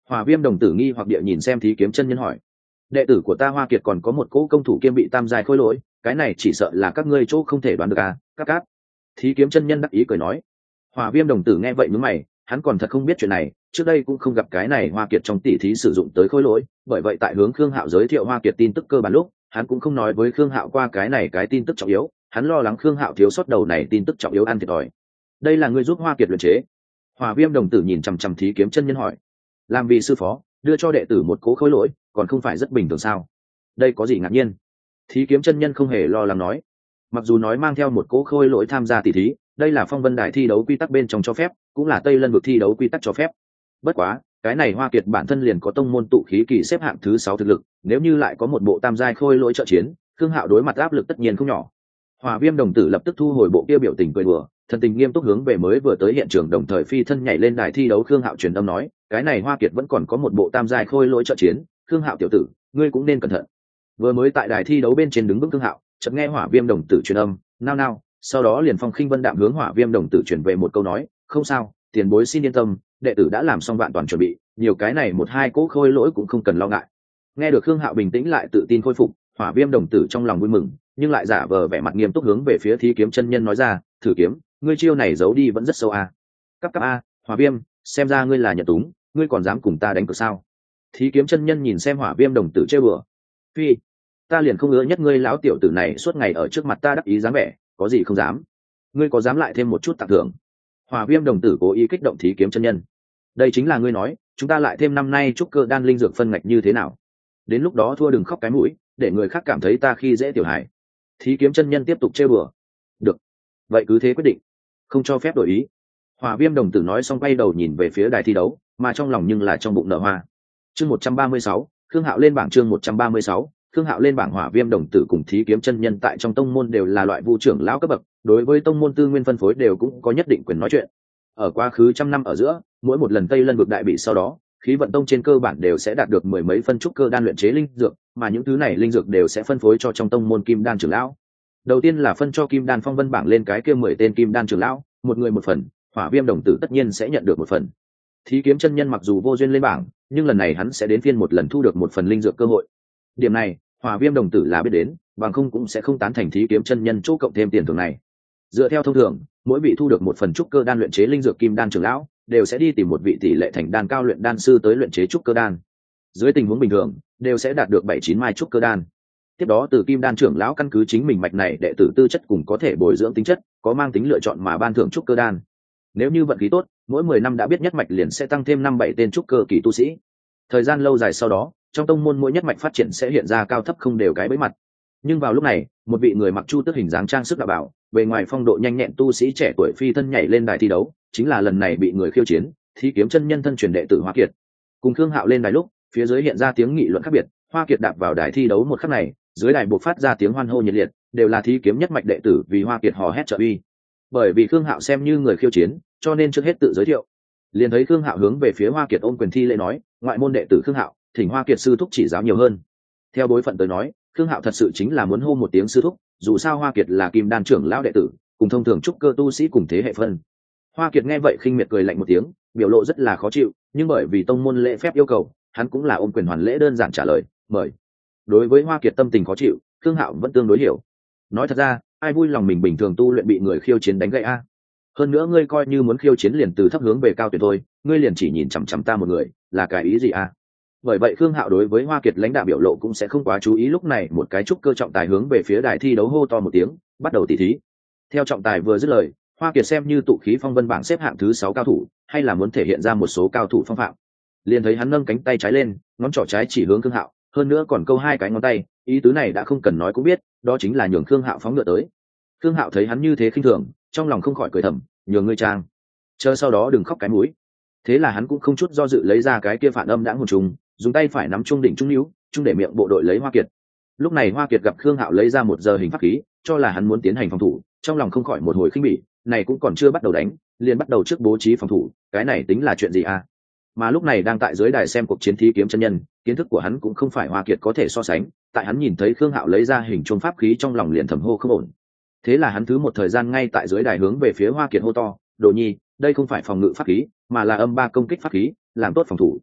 Hỏa Viêm đồng tử nghi hoặc địa nhìn xem Thí Kiếm chân nhân hỏi: đệ tử của ta Hoa Kiệt còn có một cỗ công thủ kiêm bị tam giai khôi lỗi, cái này chỉ sợ là các ngươi chỗ không thể đoán được à? Các cáp. Thí Kiếm chân nhân đắc ý cười nói. Hỏa Viêm đồng tử nghe vậy nhướng mày, hắn còn thật không biết chuyện này, trước đây cũng không gặp cái này Hoa Kiệt trong tỷ thí sử dụng tới khôi lỗi, bởi vậy tại hướng Khương Hạo giới thiệu Hoa Kiệt tin tức cơ bản lúc, hắn cũng không nói với Khương Hạo qua cái này cái tin tức trọng yếu, hắn lo lắng Khương Hạo thiếu sót đầu này tin tức trọng yếu ăn thiệt thòi. Đây là ngươi giúp Hoa Kiệt luyện chế? Hỏa Viêm đồng tử nhìn chằm chằm Thí Kiếm chân nhân hỏi. Làm vì sư phó, đưa cho đệ tử một cố khối lỗi, còn không phải rất bình thường sao? Đây có gì ngạc nhiên? Thí Kiếm chân nhân không hề lo lắng nói. Mặc dù nói mang theo một cố khôi lỗi tham gia tỷ thí, đây là Phong Vân Đài thi đấu quy tắc bên trong cho phép, cũng là Tây Lân vực thi đấu quy tắc cho phép. Bất quá, cái này Hoa Kiệt bản thân liền có tông môn tụ khí kỳ xếp hạng thứ sáu thực lực, nếu như lại có một bộ tam giai khôi lỗi trợ chiến, Khương Hạo đối mặt áp lực tất nhiên không nhỏ. Hỏa Viêm đồng tử lập tức thu hồi bộ kia biểu tình cười đùa, thần tình nghiêm túc hướng về mới vừa tới hiện trường đồng thời phi thân nhảy lên đài thi đấu Khương Hạo truyền âm nói, cái này Hoa Kiệt vẫn còn có một bộ tam giai khôi lỗi trợ chiến, Khương Hạo tiểu tử, ngươi cũng nên cẩn thận. Vừa mới tại đài thi đấu bên trên đứng vững Khương Hạo, chợt nghe Hỏa Viêm đồng tử truyền âm, nao nao, sau đó liền phong khinh vân đạm hướng Hỏa Viêm đồng tử truyền về một câu nói, không sao, tiền bối xin yên tâm, đệ tử đã làm xong vạn toàn chuẩn bị, nhiều cái này một hai cỗ khôi lỗi cũng không cần lo ngại. Nghe được Khương Hạo bình tĩnh lại tự tin khôi phục, Hỏa Viêm đồng tử trong lòng vui mừng, nhưng lại giả vờ vẻ mặt nghiêm túc hướng về phía Thí Kiếm chân nhân nói ra, thử kiếm, ngươi chiêu này giấu đi vẫn rất sâu a. Cấp cấp a, Hỏa Viêm, xem ra ngươi là nhận túng, ngươi còn dám cùng ta đánh cược sao? Thí Kiếm chân nhân nhìn xem Hỏa Viêm đồng tử trêu bừa. Phi, ta liền không ngứa nhất ngươi lão tiểu tử này suốt ngày ở trước mặt ta đắc ý dáng vẻ, có gì không dám? Ngươi có dám lại thêm một chút tặng thưởng? Hỏa Viêm đồng tử cố ý kích động Thí Kiếm chân nhân. Đây chính là ngươi nói, chúng ta lại thêm năm nay trúc cơ đan linh dược phân ngạch như thế nào? Đến lúc đó thua đừng khóc cái mũi, để người khác cảm thấy ta khi dễ tiểu hải. Thí Kiếm chân nhân tiếp tục trêu bừa. Được, vậy cứ thế quyết định, không cho phép đổi ý. Hỏa Viêm đồng tử nói xong quay đầu nhìn về phía đài thi đấu, mà trong lòng nhưng là trong bụng nở hoa. Chương một trăm ba mươi sáu, Khương Hạo lên bảng. Chương một trăm ba mươi sáu, Khương Hạo lên bảng. Hỏa Viêm đồng tử cùng Thí Kiếm chân nhân tại trong tông môn đều là loại vu trưởng lão cấp bậc, đối với tông môn tư nguyên phân phối đều cũng có nhất định quyền nói chuyện. Ở quá khứ trăm năm ở giữa, mỗi một lần Tây Lân vực đại bị sau đó, khí vận tông trên cơ bản đều sẽ đạt được mười mấy phân trúc cơ đan luyện chế linh dược, mà những thứ này linh dược đều sẽ phân phối cho trong tông môn kim đan trưởng lão. Đầu tiên là phân cho kim đan phong vân bảng lên cái kia mười tên kim đan trưởng lão, một người một phần, Hỏa Viêm đồng tử tất nhiên sẽ nhận được một phần. Thí Kiếm chân nhân mặc dù vô duyên lên bảng, nhưng lần này hắn sẽ đến phiên một lần thu được một phần linh dược cơ hội. Điểm này, Hỏa Viêm đồng tử là biết đến, bằng không cũng sẽ không tán thành Thí Kiếm chân nhân chỗ cộng thêm tiền thưởng này. Dựa theo thông thường, mỗi vị thu được một phần trúc cơ đan luyện chế linh dược kim đan trưởng lão đều sẽ đi tìm một vị tỷ lệ thành đan cao luyện đan sư tới luyện chế trúc cơ đan. Dưới tình huống bình thường, đều sẽ đạt được bảy chín mai trúc cơ đan. Tiếp đó từ kim đan trưởng lão căn cứ chính mình mạch này đệ tử tư chất cùng có thể bồi dưỡng tính chất, có mang tính lựa chọn mà ban thưởng trúc cơ đan. Nếu như vận khí tốt, mỗi mười năm đã biết nhất mạch liền sẽ tăng thêm năm bảy tên trúc cơ kỳ tu sĩ. Thời gian lâu dài sau đó, trong tông môn mỗi nhất mạch phát triển sẽ hiện ra cao thấp không đều cái bẫy mặt. Nhưng vào lúc này, một vị người mặc chu tước hình dáng trang sức đạo bảo, bề ngoài phong độ nhanh nhẹn tu sĩ trẻ tuổi phi thân nhảy lên đài thi đấu, chính là lần này bị người khiêu chiến, Thí Kiếm chân nhân thân truyền đệ tử Hoa Kiệt. Cùng Khương Hạo lên đài lúc, phía dưới hiện ra tiếng nghị luận khác biệt, Hoa Kiệt đạp vào đài thi đấu một khắc này, dưới đài buộc phát ra tiếng hoan hô nhiệt liệt, đều là Thí Kiếm nhất mạch đệ tử vì Hoa Kiệt hò hét trợ uy. Bởi vì Khương Hạo xem như người khiêu chiến, cho nên trước hết tự giới thiệu. Liền thấy Khương Hạo hướng về phía Hoa Kiệt ôm quyền thi lễ nói, ngoại môn đệ tử Khương Hạo, thỉnh Hoa Kiệt sư thúc chỉ giáo nhiều hơn. Theo bối phận tới nói, Khương Hạo thật sự chính là muốn hô một tiếng sư thúc, dù sao Hoa Kiệt là kim đan trưởng lão đệ tử, cùng thông thường trúc cơ tu sĩ cùng thế hệ phân. Hoa Kiệt nghe vậy khinh miệt cười lạnh một tiếng, biểu lộ rất là khó chịu, nhưng bởi vì tông môn lễ phép yêu cầu, hắn cũng là ôm quyền hoàn lễ đơn giản trả lời, mời. Đối với Hoa Kiệt tâm tình khó chịu, Khương Hạo vẫn tương đối hiểu. Nói thật ra, ai vui lòng mình bình thường tu luyện bị người khiêu chiến đánh gãy a? Hơn nữa ngươi coi như muốn khiêu chiến liền từ thấp hướng về cao tuyệt thôi, ngươi liền chỉ nhìn chằm chằm ta một người, là cái ý gì a? Bởi vậy Khương Hạo đối với Hoa Kiệt lãnh đạo biểu lộ cũng sẽ không quá chú ý. Lúc này một cái trúc cơ trọng tài hướng về phía đài thi đấu hô to một tiếng, bắt đầu tỉ thí. Theo trọng tài vừa dứt lời, Hoa Kiệt xem như tụ khí phong vân bảng xếp hạng thứ sáu cao thủ, hay là muốn thể hiện ra một số cao thủ phong phạm. Liền thấy hắn nâng cánh tay trái lên, ngón trỏ trái chỉ hướng Khương Hạo, hơn nữa còn câu hai cái ngón tay, ý tứ này đã không cần nói cũng biết, đó chính là nhường Khương Hạo phóng ngựa tới. Khương Hạo thấy hắn như thế khinh thường, trong lòng không khỏi cười thầm, nhường ngươi trang, chờ sau đó đừng khóc cái mũi. Thế là hắn cũng không chút do dự lấy ra cái kia phản âm đã hồn trùng, dùng tay phải nắm trung đỉnh trung níu, trung để miệng bộ đội lấy Hoa Kiệt. Lúc này Hoa Kiệt gặp Khương Hạo lấy ra một giờ hình pháp khí, cho là hắn muốn tiến hành phòng thủ, trong lòng không khỏi một hồi khinh bỉ, này cũng còn chưa bắt đầu đánh, liền bắt đầu trước bố trí phòng thủ, cái này tính là chuyện gì à? Mà lúc này đang tại dưới đài xem cuộc chiến Thí Kiếm chân nhân, kiến thức của hắn cũng không phải Hoa Kiệt có thể so sánh, tại hắn nhìn thấy Khương Hạo lấy ra hình trung pháp khí trong lòng liền thầm hô không ổn. Thế là hắn thứ một thời gian ngay tại dưới đài hướng về phía Hoa Kiệt hô to, "Đồ nhi, đây không phải phòng ngự pháp khí, mà là âm ba công kích pháp khí, làm tốt phòng thủ."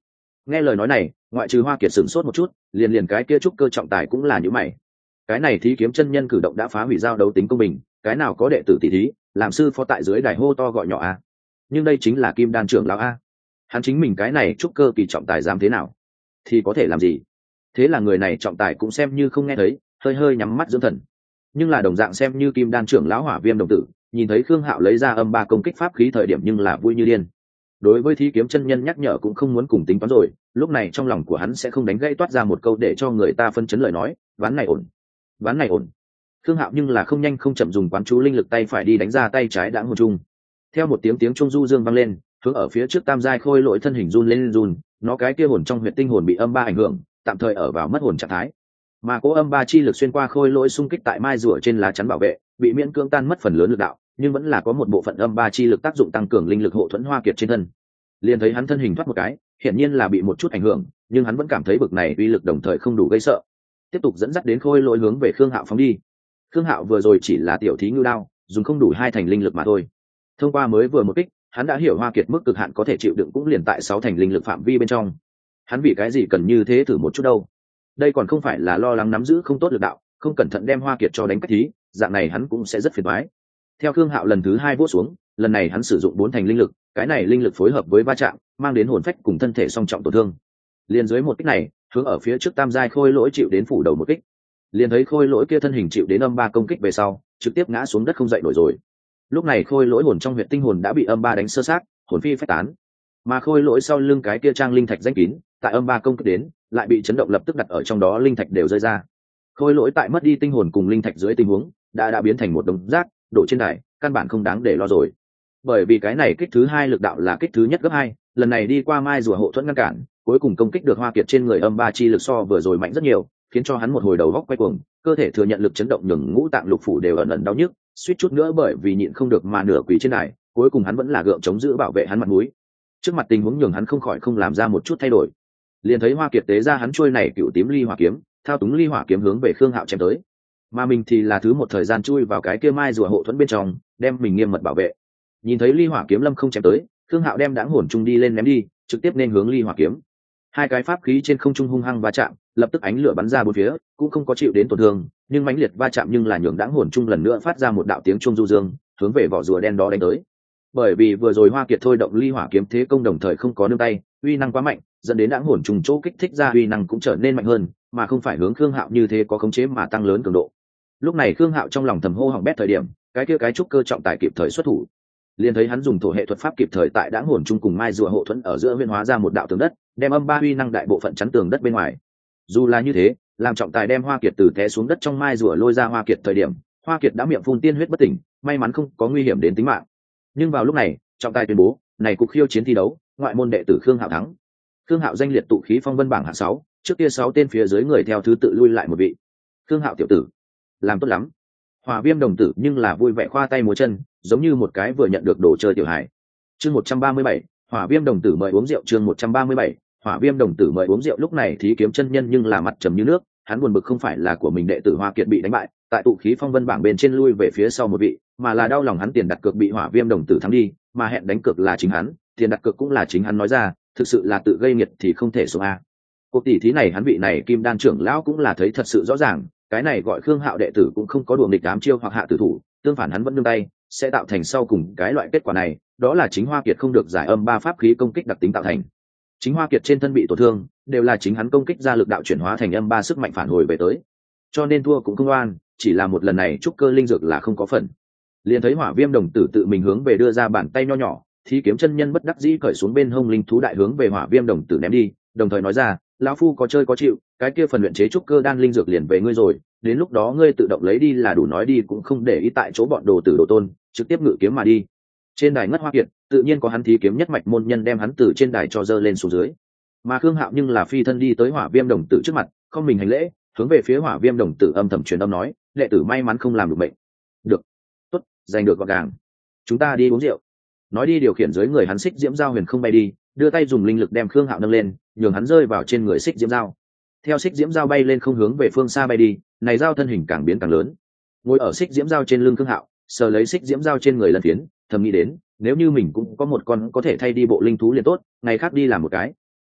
Nghe lời nói này, ngoại trừ Hoa Kiệt sửng sốt một chút, liền liền cái kia trúc cơ trọng tài cũng là như mày. Cái này thí kiếm chân nhân cử động đã phá hủy giao đấu tính công bình, cái nào có đệ tử tỷ thí làm sư phó tại dưới đài hô to gọi nhỏ a. Nhưng đây chính là Kim Đan trưởng lão a, hắn chính mình cái này trúc cơ kỳ trọng tài dám thế nào thì có thể làm gì. Thế là người này trọng tài cũng xem như không nghe thấy, hơi hơi nhắm mắt dưỡng thần. Nhưng là đồng dạng xem như Kim Đan trưởng lão Hỏa Viêm đồng tử, nhìn thấy Khương Hạo lấy ra âm ba công kích pháp khí thời điểm nhưng là vui như điên. Đối với thí kiếm chân nhân nhắc nhở cũng không muốn cùng tính toán rồi, lúc này trong lòng của hắn sẽ không đánh gãy toát ra một câu để cho người ta phân chấn lời nói, ván này ổn, ván này ổn. Khương Hạo nhưng là không nhanh không chậm dùng quán chú linh lực tay phải đi đánh ra tay trái đãng hồn trung. Theo một tiếng tiếng trung du dương vang lên, hướng ở phía trước tam giai khôi lỗi thân hình run lên run, nó cái kia hồn trong huyệt tinh hồn bị âm ba ảnh hưởng, tạm thời ở vào mất hồn trạng thái. Mà cố âm ba chi lực xuyên qua khôi lỗi xung kích tại mai rùa trên lá chắn bảo vệ, bị miễn cưỡng tan mất phần lớn lực đạo, nhưng vẫn là có một bộ phận âm ba chi lực tác dụng tăng cường linh lực hộ thuẫn Hoa Kiệt trên thân. Liền thấy hắn thân hình thoát một cái, hiển nhiên là bị một chút ảnh hưởng, nhưng hắn vẫn cảm thấy bực này uy lực đồng thời không đủ gây sợ, tiếp tục dẫn dắt đến khôi lỗi hướng về Khương Hạo phóng đi. Khương Hạo vừa rồi chỉ là tiểu thí ngưu đao, dùng không đủ hai thành linh lực mà thôi. Thông qua mới vừa một kích, hắn đã hiểu Hoa Kiệt mức cực hạn có thể chịu đựng cũng liền tại sáu thành linh lực phạm vi bên trong. Hắn vì cái gì cần như thế thử một chút đâu? Đây còn không phải là lo lắng nắm giữ không tốt lực đạo, không cẩn thận đem Hoa Kiệt cho đánh cách thí, dạng này hắn cũng sẽ rất phiền toái. Theo Khương Hạo lần thứ hai vỗ xuống, lần này hắn sử dụng bốn thành linh lực, cái này linh lực phối hợp với va chạm, mang đến hồn phách cùng thân thể song trọng tổn thương. Liên dưới một kích này, hướng ở phía trước tam giai khôi lỗi chịu đến phủ đầu một kích. Liền thấy khôi lỗi kia thân hình chịu đến âm ba công kích về sau, trực tiếp ngã xuống đất không dậy nổi rồi. Lúc này khôi lỗi hồn trong huyệt tinh hồn đã bị âm ba đánh sơ sát, hồn phi phách tán. Mà khôi lỗi sau lưng cái kia trang linh thạch danh kín, tại âm ba công kích đến, lại bị chấn động lập tức đặt ở trong đó linh thạch đều rơi ra. Khôi lỗi tại mất đi tinh hồn cùng linh thạch dưới tình huống, đã đã biến thành một đống rác, đổ trên đài, căn bản không đáng để lo rồi. Bởi vì cái này kích thứ hai lực đạo là kích thứ nhất gấp hai, lần này đi qua mai rùa hộ thuẫn ngăn cản, cuối cùng công kích được Hoa Kiệt trên người âm ba chi lực so vừa rồi mạnh rất nhiều, khiến cho hắn một hồi đầu góc quay cuồng, cơ thể thừa nhận lực chấn động nhường ngũ tạng lục phủ đều ẩn ẩn đau nhức, suýt chút nữa bởi vì nhịn không được mà nửa quỳ trên đài, cuối cùng hắn vẫn là gượng chống giữ bảo vệ hắn mặt mũi. Trước mặt tình huống nhường hắn không khỏi không làm ra một chút thay đổi. Liền thấy Hoa Kiệt tế ra hắn chuôi này cựu tím ly hỏa kiếm, thao túng ly hỏa kiếm hướng về Khương Hạo chém tới. Mà mình thì là thứ một thời gian chui vào cái kia mai rùa hộ thuẫn bên trong, đem mình nghiêm mật bảo vệ. Nhìn thấy ly hỏa kiếm lâm không chém tới, Khương Hạo đem đãng hồn trung đi lên ném đi, trực tiếp nên hướng ly hỏa kiếm. Hai cái pháp khí trên không trung hung hăng va chạm, lập tức ánh lửa bắn ra bốn phía, cũng không có chịu đến tổn thương, nhưng mãnh liệt va chạm nhưng là nhường đãng hồn trung lần nữa phát ra một đạo tiếng chuông du dương, hướng về vỏ rùa đen đó đánh tới. Bởi vì vừa rồi Hoa Kiệt thôi động ly hỏa kiếm thế công đồng thời không có nương tay, uy năng quá mạnh, dẫn đến đãng hồn trùng chỗ kích thích ra uy năng cũng trở nên mạnh hơn, mà không phải hướng Khương Hạo như thế có khống chế mà tăng lớn cường độ. Lúc này Khương Hạo trong lòng thầm hô hỏng bét thời điểm, cái kia cái trúc cơ trọng tài kịp thời xuất thủ, liền thấy hắn dùng thổ hệ thuật pháp kịp thời tại đãng hồn trung cùng mai rùa hộ thuẫn ở giữa huyễn hóa ra một đạo tường đất, đem âm ba uy năng đại bộ phận chắn tường đất bên ngoài. Dù là như thế, làm trọng tài đem Hoa Kiệt từ té xuống đất trong mai rùa lôi ra Hoa Kiệt thời điểm, Hoa Kiệt đã miệng phun tiên huyết bất tỉnh, may mắn không có nguy hiểm đến tính mạng. Nhưng vào lúc này, trọng tài tuyên bố, này cuộc khiêu chiến thi đấu, ngoại môn đệ tử Khương Hạo thắng. Khương Hạo danh liệt tụ khí phong vân bảng hạng sáu, trước kia sáu tên phía dưới người theo thứ tự lui lại một vị. Khương Hạo tiểu tử, làm tốt lắm. Hỏa Viêm đồng tử nhưng là vui vẻ khoa tay múa chân, giống như một cái vừa nhận được đồ chơi tiểu hài. Chương một trăm ba mươi bảy, Hỏa Viêm đồng tử mời uống rượu. Chương một trăm ba mươi bảy, Hỏa Viêm đồng tử mời uống rượu. Lúc này Thí Kiếm chân nhân nhưng là mặt trầm như nước, hắn buồn bực không phải là của mình đệ tử Hoa Kiệt bị đánh bại, tại tụ khí phong vân bảng bên trên lui về phía sau một vị, mà là đau lòng hắn tiền đặt cược bị Hỏa Viêm đồng tử thắng đi, mà hẹn đánh cược là chính hắn, tiền đặt cược cũng là chính hắn nói ra, thực sự là tự gây nghiệt thì không thể xuống a. Cuộc tỷ thí này hắn vị này Kim Đan trưởng lão cũng là thấy thật sự rõ ràng, cái này gọi Khương Hạo đệ tử cũng không có đùa nghịch ám chiêu hoặc hạ tử thủ, tương phản hắn vẫn nương tay, sẽ tạo thành sau cùng cái loại kết quả này, đó là chính Hoa Kiệt không được giải âm ba pháp khí công kích đặc tính tạo thành. Chính Hoa Kiệt trên thân bị tổn thương, đều là chính hắn công kích ra lực đạo chuyển hóa thành âm ba sức mạnh phản hồi về tới. Cho nên thua cũng không oan, chỉ là một lần này trúc cơ linh dược là không có phần. Liền thấy Hỏa Viêm đồng tử tự mình hướng về đưa ra bàn tay nho nhỏ, Thí Kiếm chân nhân bất đắc dĩ cởi xuống bên hông linh thú đại hướng về Hỏa Viêm đồng tử ném đi, đồng thời nói ra, lão phu có chơi có chịu, cái kia phần luyện chế trúc cơ đan linh dược liền về ngươi rồi, đến lúc đó ngươi tự động lấy đi là đủ, nói đi cũng không để ý tại chỗ bọn đồ tử đồ tôn, trực tiếp ngự kiếm mà đi. Trên đài ngất Hoa Kiệt, tự nhiên có hắn Thí Kiếm nhất mạch môn nhân đem hắn từ trên đài cho dơ lên xuống dưới. Mà Khương Hạo nhưng là phi thân đi tới Hỏa Viêm đồng tử trước mặt, không mình hành lễ, hướng về phía Hỏa Viêm đồng tử âm thầm truyền âm nói, đệ tử may mắn không làm được bệnh. Được, tốt, giành được gọn gàng. Chúng ta đi uống rượu. Nói đi điều khiển dưới người hắn xích diễm giao huyền không bay đi, đưa tay dùng linh lực đem Khương Hạo nâng lên, nhường hắn rơi vào trên người xích diễm giao. Theo xích diễm giao bay lên không hướng về phương xa bay đi, này giao thân hình càng biến càng lớn. Ngồi ở xích diễm giao trên lưng Khương Hạo, sờ lấy xích diễm giao trên người lần phiến, thầm nghĩ đến, nếu như mình cũng có một con có thể thay đi bộ linh thú liền tốt, ngày khác đi làm một cái.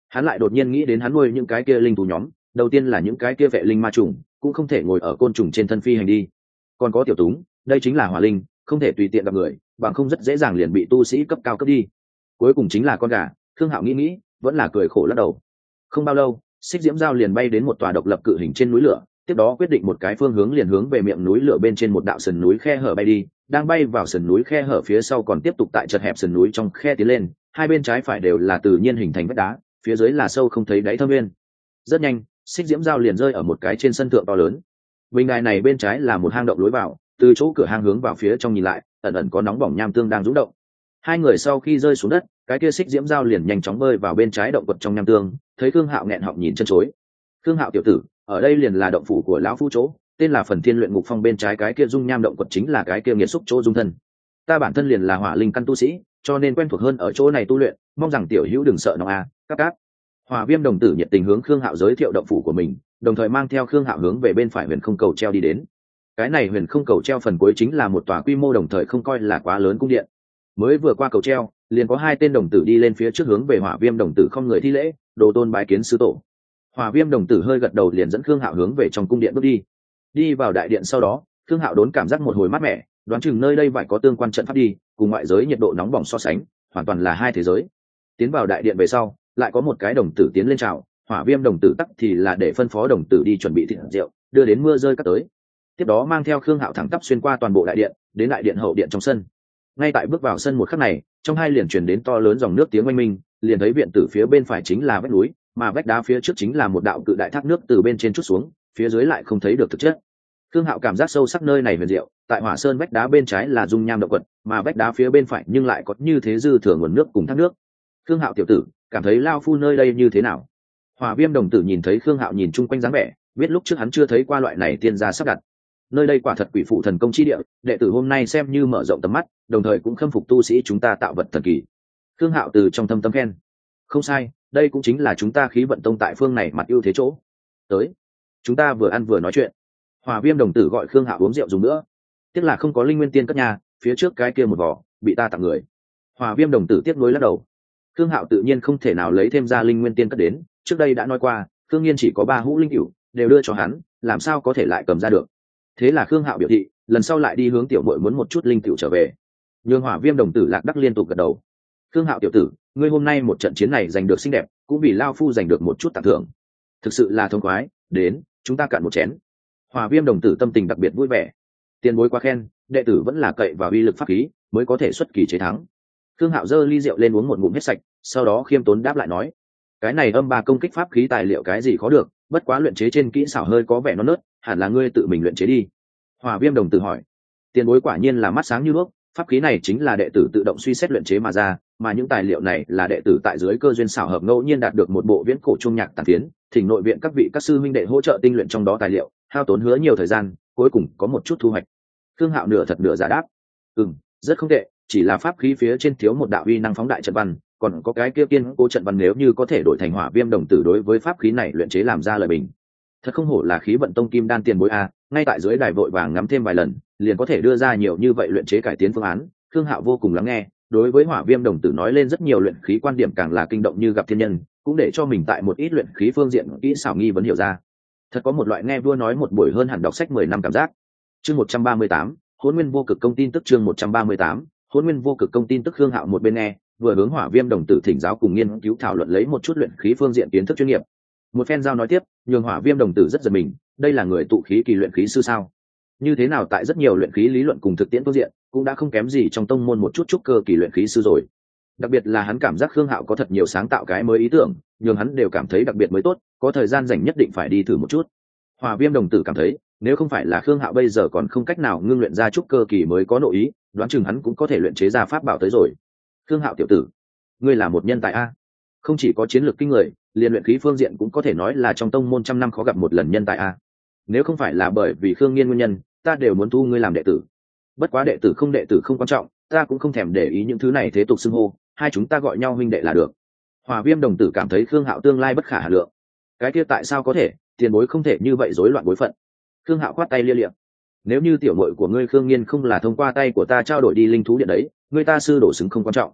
Hắn lại đột nhiên nghĩ đến hắn nuôi những cái kia linh thú nhóm, đầu tiên là những cái kia vệ linh ma trùng cũng không thể ngồi ở côn trùng trên thân phi hành đi, còn có tiểu túng, đây chính là hỏa linh, không thể tùy tiện gặp người, bằng không rất dễ dàng liền bị tu sĩ cấp cao cấp đi. Cuối cùng chính là con gà. Thương Hạo nghĩ nghĩ vẫn là cười khổ lắc đầu. Không bao lâu, xích diễm dao liền bay đến một tòa độc lập cự hình trên núi lửa, tiếp đó quyết định một cái phương hướng liền hướng về miệng núi lửa bên trên một đạo sườn núi khe hở bay đi. Đang bay vào sườn núi khe hở phía sau còn tiếp tục tại chật hẹp sườn núi trong khe tiến lên, hai bên trái phải đều là tự nhiên hình thành vách đá, phía dưới là sâu không thấy đáy thâm nguyên. Rất nhanh, xích diễm dao liền rơi ở một cái trên sân thượng to lớn. Bình đài này bên trái là một hang động lối vào, từ chỗ cửa hang hướng vào phía trong nhìn lại, ẩn ẩn có nóng bỏng nham tương đang rung động. Hai người sau khi rơi xuống đất, cái kia xích diễm dao liền nhanh chóng bơi vào bên trái động quật trong nham tương, thấy Thương Hạo nghẹn họng nhìn chân chối. Thương Hạo tiểu tử, ở đây liền là động phủ của lão phu chỗ, tên là Phần Thiên Luyện Ngục Phong, bên trái cái kia dung nham động quật chính là cái kia nghiệt xúc chỗ dung thân. Ta bản thân liền là hỏa linh căn tu sĩ, cho nên quen thuộc hơn ở chỗ này tu luyện, mong rằng tiểu hữu đừng sợ nó a. Các các. Hỏa Viêm đồng tử nhiệt tình hướng Khương Hạo giới thiệu động phủ của mình, đồng thời mang theo Khương Hạo hướng về bên phải huyền không cầu treo đi đến. Cái này huyền không cầu treo phần cuối chính là một tòa quy mô đồng thời không coi là quá lớn cung điện. Mới vừa qua cầu treo, liền có hai tên đồng tử đi lên phía trước hướng về Hỏa Viêm đồng tử không người thi lễ, đồ tôn bái kiến sư tổ. Hỏa Viêm đồng tử hơi gật đầu liền dẫn Khương Hạo hướng về trong cung điện bước đi. Đi vào đại điện sau đó, Khương Hạo đốn cảm giác một hồi mát mẻ, đoán chừng nơi đây phải có tương quan trận pháp đi, cùng ngoại giới nhiệt độ nóng bỏng so sánh, hoàn toàn là hai thế giới. Tiến vào đại điện về sau, lại có một cái đồng tử tiến lên chào, Hỏa Viêm đồng tử tắc thì là để phân phó đồng tử đi chuẩn bị thịt rượu, đưa đến mưa rơi cắt tới. Tiếp đó mang theo Khương Hạo thẳng tắp xuyên qua toàn bộ đại điện, đến đại điện hậu điện trong sân. Ngay tại bước vào sân một khắc này, trong hai liền truyền đến to lớn dòng nước tiếng oanh minh, liền thấy viện tử phía bên phải chính là vách núi, mà vách đá phía trước chính là một đạo cự đại thác nước từ bên trên trút xuống, phía dưới lại không thấy được thực chất. Khương Hạo cảm giác sâu sắc nơi này huyền diệu, tại Hỏa Sơn vách đá bên trái là dung nham động quật, mà vách đá phía bên phải nhưng lại có như thế dư thừa nguồn nước cùng thác nước. Khương Hạo tiểu tử, cảm thấy lao phu nơi đây như thế nào? Hỏa Viêm đồng tử nhìn thấy Khương Hạo nhìn chung quanh dáng vẻ, biết lúc trước hắn chưa thấy qua loại này tiên gia sắp đặt. Nơi đây quả thật quỷ phụ thần công chi địa, đệ tử hôm nay xem như mở rộng tầm mắt, đồng thời cũng khâm phục tu sĩ chúng ta tạo vật thần kỳ. Khương Hạo từ trong thâm tâm khen. Không sai, đây cũng chính là chúng ta Khí Vận Tông tại phương này mặt ưu thế chỗ. Tới, chúng ta vừa ăn vừa nói chuyện. Hỏa Viêm đồng tử gọi Khương Hạo uống rượu dùng nữa. Tiếc là không có linh nguyên tiên cất nhà, phía trước cái kia một vỏ bị ta tặng người. Hỏa Viêm đồng tử tiếc nuối lắc đầu. Khương Hạo tự nhiên không thể nào lấy thêm ra linh nguyên tiên cất đến, trước đây đã nói qua, Khương Nghiên chỉ có ba hũ linh cửu, đều đưa cho hắn, làm sao có thể lại cầm ra được. Thế là Khương Hạo biểu thị, lần sau lại đi hướng tiểu muội muốn một chút linh cửu trở về. Nhưng Hỏa Viêm đồng tử lạc đắc liên tục gật đầu. Khương Hạo tiểu tử, ngươi hôm nay một trận chiến này giành được xinh đẹp, cũng vì lao phu giành được một chút tặng thưởng. Thực sự là thông khoái, đến, chúng ta cạn một chén. Hỏa Viêm đồng tử tâm tình đặc biệt vui vẻ. Tiền bối quá khen, đệ tử vẫn là cậy vào uy lực pháp khí mới có thể xuất kỳ chế thắng. Khương Hạo giơ ly rượu lên uống một ngụm hết sạch, sau đó khiêm tốn đáp lại nói: cái này âm ba công kích pháp khí tài liệu cái gì khó được, bất quá luyện chế trên kỹ xảo hơi có vẻ non nớt, hẳn là ngươi tự mình luyện chế đi. Hỏa Viêm đồng tử hỏi. Tiền bối quả nhiên là mắt sáng như đuốc, pháp khí này chính là đệ tử tự động suy xét luyện chế mà ra, mà những tài liệu này là đệ tử tại dưới cơ duyên xảo hợp ngẫu nhiên đạt được một bộ viễn cổ trung nhạc tản tiến, thỉnh nội viện các vị các sư huynh đệ hỗ trợ tinh luyện trong đó tài liệu, hao tốn hứa nhiều thời gian, cuối cùng có một chút thu hoạch. Khương Hạo nửa thật nửa giả đáp. Ừm, rất không tệ, chỉ là pháp khí phía trên thiếu một đạo uy năng phóng đại trận văn, còn có cái kia kiên cố trận văn nếu như có thể đổi thành Hỏa Viêm đồng tử đối với pháp khí này luyện chế làm ra lời bình. Thật không hổ là Khí Vận Tông kim đan tiền bối a, ngay tại dưới đài vội vàng ngắm thêm vài lần, liền có thể đưa ra nhiều như vậy luyện chế cải tiến phương án. Khương Hạo vô cùng lắng nghe, đối với Hỏa Viêm đồng tử nói lên rất nhiều luyện khí quan điểm càng là kinh động như gặp thiên nhân, cũng để cho mình tại một ít luyện khí phương diện kỹ xảo nghi vấn hiểu ra. Thật có một loại nghe vua nói một buổi hơn hẳn đọc sách mười năm cảm giác. Chương một trăm ba mươi tám, Hỗn Nguyên Vô Cực Công tin tức chương một trăm ba mươi tám, Hỗn Nguyên Vô Cực Công tin tức Khương Hạo một bên nghe, vừa hướng Hỏa Viêm đồng tử thỉnh giáo cùng nghiên cứu thảo luận lấy một chút luyện khí phương diện kiến thức chuyên nghiệp. Một phen giao nói tiếp, nhường Hỏa Viêm đồng tử rất giật mình, đây là người tụ khí kỳ luyện khí sư sao? Như thế nào tại rất nhiều luyện khí lý luận cùng thực tiễn phương diện, cũng đã không kém gì trong tông môn một chút chút cơ kỳ luyện khí sư rồi. Đặc biệt là hắn cảm giác Khương Hạo có thật nhiều sáng tạo cái mới ý tưởng, nhường hắn đều cảm thấy đặc biệt mới tốt, có thời gian rảnh nhất định phải đi thử một chút. Hỏa Viêm đồng tử cảm thấy, nếu không phải là Khương Hạo bây giờ còn không cách nào ngưng luyện ra chút cơ kỳ mới có nội ý, đoán chừng hắn cũng có thể luyện chế ra pháp bảo tới rồi. Khương Hạo tiểu tử, ngươi là một nhân tài a, không chỉ có chiến lược kinh người, liên luyện khí phương diện cũng có thể nói là trong tông môn trăm năm khó gặp một lần nhân tài a. Nếu không phải là bởi vì Khương Nghiên nguyên nhân, ta đều muốn thu ngươi làm đệ tử. Bất quá đệ tử không đệ tử không quan trọng, ta cũng không thèm để ý những thứ này thế tục xưng hô, hai chúng ta gọi nhau huynh đệ là được. Hỏa Viêm đồng tử cảm thấy Khương Hạo tương lai bất khả hà lượng. Cái kia tại sao có thể, tiền bối không thể như vậy rối loạn bối phận. Khương Hạo khoát tay lia liệm. Nếu như tiểu muội của ngươi Khương Nghiên không là thông qua tay của ta trao đổi đi linh thú điện đấy, ngươi ta sư đổ xứng không quan trọng.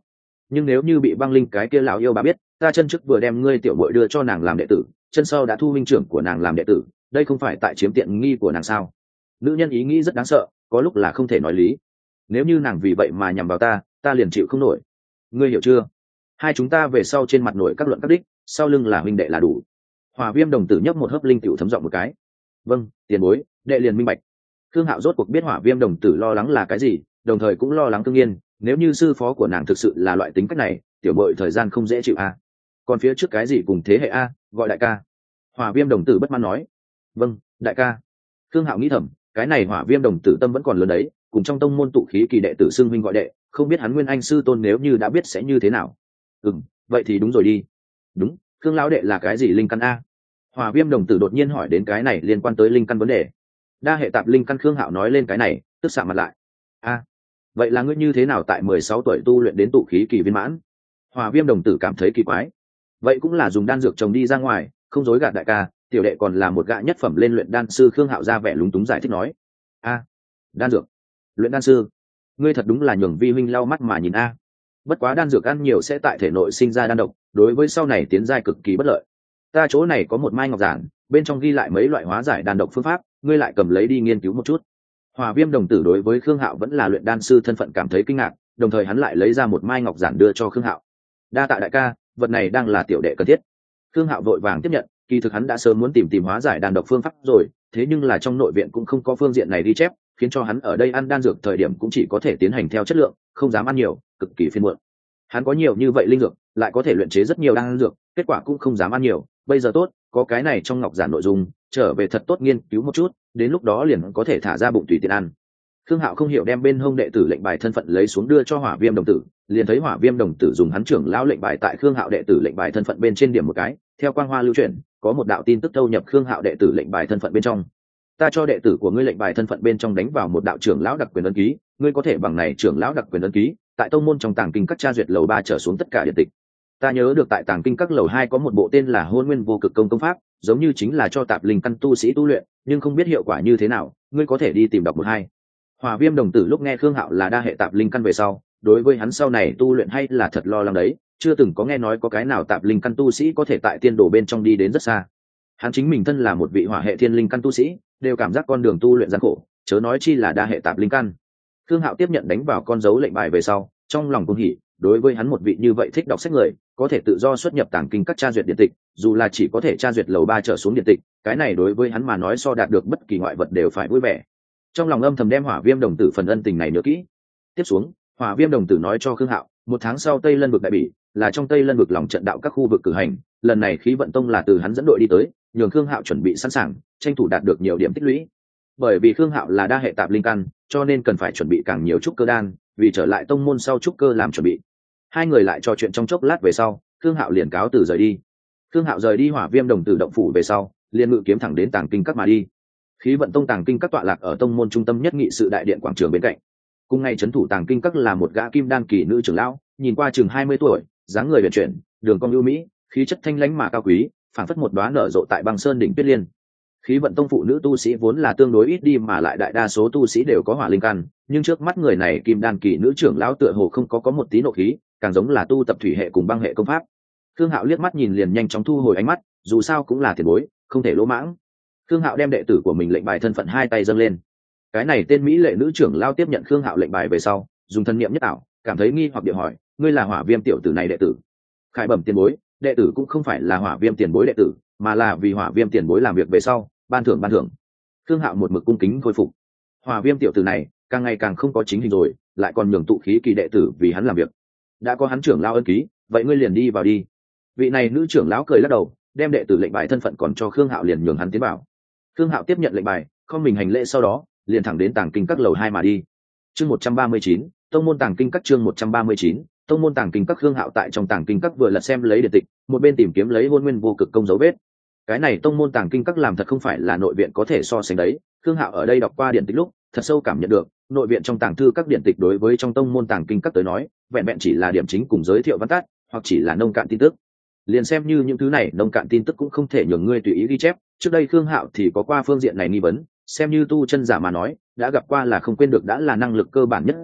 nhưng nếu như bị băng linh cái kia lão yêu bà biết ta chân trước vừa đem ngươi tiểu bội đưa cho nàng làm đệ tử, chân sau đã thu minh trưởng của nàng làm đệ tử, đây không phải tại chiếm tiện nghi của nàng sao? Nữ nhân ý nghĩ rất đáng sợ, có lúc là không thể nói lý. Nếu như nàng vì vậy mà nhằm vào ta ta liền chịu không nổi. Ngươi hiểu chưa? Hai chúng ta về sau trên mặt nổi các luận các đích, sau lưng là huynh đệ là đủ. Hỏa Viêm đồng tử nhấp một hớp linh tiểu thấm giọng một cái. Vâng, tiền bối, đệ liền minh bạch. Khương Hạo rốt cuộc biết Hỏa Viêm đồng tử lo lắng là cái gì, đồng thời cũng lo lắng Thương Nghiên, nếu như sư phó của nàng thực sự là loại tính cách này, tiểu bội thời gian không dễ chịu a. À. Còn phía trước cái gì cùng thế hệ a, à, gọi đại ca. Hỏa Viêm đồng tử bất mãn nói. Vâng, đại ca. Khương Hạo nghĩ thầm, cái này Hỏa Viêm đồng tử tâm vẫn còn lớn đấy, cùng trong tông môn tụ khí kỳ đệ tử xưng huynh gọi đệ, không biết hắn Nguyên Anh sư tôn nếu như đã biết sẽ như thế nào. Ừm, vậy thì đúng rồi đi. Đúng, Khương lão đệ là cái gì linh căn a? Hỏa Viêm đồng tử đột nhiên hỏi đến cái này liên quan tới linh căn vấn đề. Đa hệ tạp linh căn. Khương Hạo nói lên cái này, tức sạm mặt lại. A, vậy là ngươi như thế nào tại mười sáu tuổi tu luyện đến tụ khí kỳ viên mãn? Hỏa Viêm đồng tử cảm thấy kỳ quái. Vậy cũng là dùng đan dược trồng đi ra ngoài, không dối gạt đại ca, tiểu đệ còn là một gã nhất phẩm lên luyện đan sư. Khương Hạo ra vẻ lúng túng giải thích nói. A, đan dược, luyện đan sư, ngươi thật đúng là nhường vi huynh lau mắt mà nhìn a. Bất quá đan dược ăn nhiều sẽ tại thể nội sinh ra đan độc, đối với sau này tiến giai cực kỳ bất lợi. Ta chỗ này có một mai ngọc giản, bên trong ghi lại mấy loại hóa giải đan độc phương pháp, ngươi lại cầm lấy đi nghiên cứu một chút. Hỏa Viêm đồng tử đối với Khương Hạo vẫn là luyện đan sư thân phận cảm thấy kinh ngạc, đồng thời hắn lại lấy ra một mai ngọc giản đưa cho Khương Hạo. Đa tạ đại ca, vật này đang là tiểu đệ cần thiết. Khương Hạo vội vàng tiếp nhận, kỳ thực hắn đã sớm muốn tìm tìm hóa giải đan độc phương pháp rồi, thế nhưng là trong nội viện cũng không có phương diện này ghi chép, khiến cho hắn ở đây ăn đan dược thời điểm cũng chỉ có thể tiến hành theo chất lượng, không dám ăn nhiều, cực kỳ phiền muộn. Hắn có nhiều như vậy linh dược, lại có thể luyện chế rất nhiều đan dược, kết quả cũng không dám ăn nhiều, bây giờ tốt, có cái này trong ngọc giản nội dung, trở về thật tốt nghiên cứu một chút, đến lúc đó liền có thể thả ra bụng tùy tiện ăn. Khương Hạo không hiểu đem bên hông đệ tử lệnh bài thân phận lấy xuống đưa cho Hỏa Viêm đồng tử, liền thấy Hỏa Viêm đồng tử dùng hắn trưởng lão lệnh bài tại Khương Hạo đệ tử lệnh bài thân phận bên trên điểm một cái, theo quang hoa lưu chuyển, có một đạo tin tức thâu nhập Khương Hạo đệ tử lệnh bài thân phận bên trong. Ta cho đệ tử của ngươi lệnh bài thân phận bên trong đánh vào một đạo trưởng lão đặc quyền ấn ký, ngươi có thể bằng này trưởng lão đặc quyền ấn ký, tại tông môn trong tàng kinh các tra duyệt lầu ba trở xuống tất cả điện tịch. Ta nhớ được tại tàng kinh các lầu hai có một bộ tên là Hôn Nguyên Vô Cực Công công pháp, giống như chính là cho tạp linh căn tu sĩ tu luyện, nhưng không biết hiệu quả như thế nào, ngươi có thể đi tìm đọc một hai. Hỏa Viêm đồng tử lúc nghe Khương Hạo là đa hệ tạp linh căn về sau, đối với hắn sau này tu luyện hay là thật lo lắng đấy, chưa từng có nghe nói có cái nào tạp linh căn tu sĩ có thể tại tiên đồ bên trong đi đến rất xa. Hắn chính mình thân là một vị hỏa hệ thiên linh căn tu sĩ, đều cảm giác con đường tu luyện gian khổ, chớ nói chi là đa hệ tạp linh căn. Khương Hạo tiếp nhận đánh vào con dấu lệnh bài về sau, trong lòng cung hỉ, đối với hắn một vị như vậy thích đọc sách người, có thể tự do xuất nhập tàng kinh các tra duyệt điện tịch, dù là chỉ có thể tra duyệt lầu ba trở xuống điện tịch, cái này đối với hắn mà nói so đạt được bất kỳ ngoại vật đều phải vui vẻ. Trong lòng âm thầm đem Hỏa Viêm đồng tử phần ân tình này nhớ kỹ. Tiếp xuống, Hỏa Viêm đồng tử nói cho Khương Hạo, một tháng sau Tây Lân vực đại bỉ, là trong Tây Lân vực lòng trận đạo các khu vực cử hành, lần này Khí Vận Tông là từ hắn dẫn đội đi tới, nhường Khương Hạo chuẩn bị sẵn sàng, tranh thủ đạt được nhiều điểm tích lũy. Bởi vì Khương Hạo là đa hệ tạp linh căn, cho nên cần phải chuẩn bị càng nhiều trúc cơ đan, vì trở lại tông môn sau trúc cơ làm chuẩn bị. Hai người lại trò chuyện trong chốc lát về sau, Khương Hạo liền cáo từ rời đi. Khương Hạo rời đi Hỏa Viêm đồng tử động phủ về sau, liền ngự kiếm thẳng đến tàng kinh các mà đi. Khí Vận Tông tàng kinh các tọa lạc ở tông môn trung tâm nhất nghị sự đại điện quảng trường bên cạnh. Cùng ngày trấn thủ tàng kinh các là một gã kim đan kỳ nữ trưởng lão, nhìn qua chừng hai mươi tuổi, dáng người uyển chuyển, đường cong ưu mỹ, khí chất thanh lãnh mà cao quý, phảng phất một đóa nở rộ tại băng sơn đỉnh tuyết liên. Khí Vận Tông phụ nữ tu sĩ vốn là tương đối ít đi, mà lại đại đa số tu sĩ đều có hỏa linh căn, nhưng trước mắt người này kim đan kỳ nữ trưởng lão tựa hồ không có có một tí nộ khí, càng giống là tu tập thủy hệ cùng băng hệ công pháp. Khương Hạo liếc mắt nhìn liền nhanh chóng thu hồi ánh mắt, dù sao cũng là tiền bối, không thể lỗ mãng. Khương Hạo đem đệ tử của mình lệnh bài thân phận hai tay dâng lên. Cái này tên mỹ lệ nữ trưởng lão tiếp nhận Khương Hạo lệnh bài về sau, dùng thân niệm nhất ảo, cảm thấy nghi hoặc địa hỏi, ngươi là Hỏa Viêm tiểu tử này đệ tử? Khải bẩm tiền bối, đệ tử cũng không phải là Hỏa Viêm tiền bối đệ tử, mà là vì Hỏa Viêm tiền bối làm việc về sau, ban thưởng ban thưởng. Khương Hạo một mực cung kính khôi phục. Hỏa Viêm tiểu tử này càng ngày càng không có chính hình rồi, lại còn nhường tụ khí kỳ đệ tử vì hắn làm việc. Đã có hắn trưởng lão ân ký, vậy ngươi liền đi vào đi. Vị này nữ trưởng lão cười lắc đầu, đem đệ tử lệnh bài thân phận còn cho Khương Hạo, liền nhường hắn tiến vào. Khương Hạo tiếp nhận lệnh bài, không mình hành lễ, sau đó liền thẳng đến tàng kinh các lầu hai mà đi. Chương một trăm ba mươi chín, tông môn tàng kinh các. Chương một trăm ba mươi chín, tông môn tàng kinh các. Khương Hạo tại trong tàng kinh các vừa lật xem lấy điện tịch, một bên tìm kiếm lấy Hôn Nguyên Vô Cực Công dấu vết. Cái này tông môn tàng kinh các làm thật không phải là nội viện có thể so sánh đấy. Khương Hạo ở đây đọc qua điện tịch lúc, thật sâu cảm nhận được, nội viện trong tàng thư các điện tịch đối với trong tông môn tàng kinh các tới nói, vẹn vẹn chỉ là điểm chính cùng giới thiệu văn tát, hoặc chỉ là nông cạn tin tức. Liền xem như những thứ này nông cạn tin tức cũng không thể nhường ngươi tùy ý ghi chép. Trước đây Khương Hạo thì có qua phương diện này nghi vấn, xem như tu chân giả mà nói, đã gặp qua là không quên được, đã là năng lực cơ bản nhất rồi.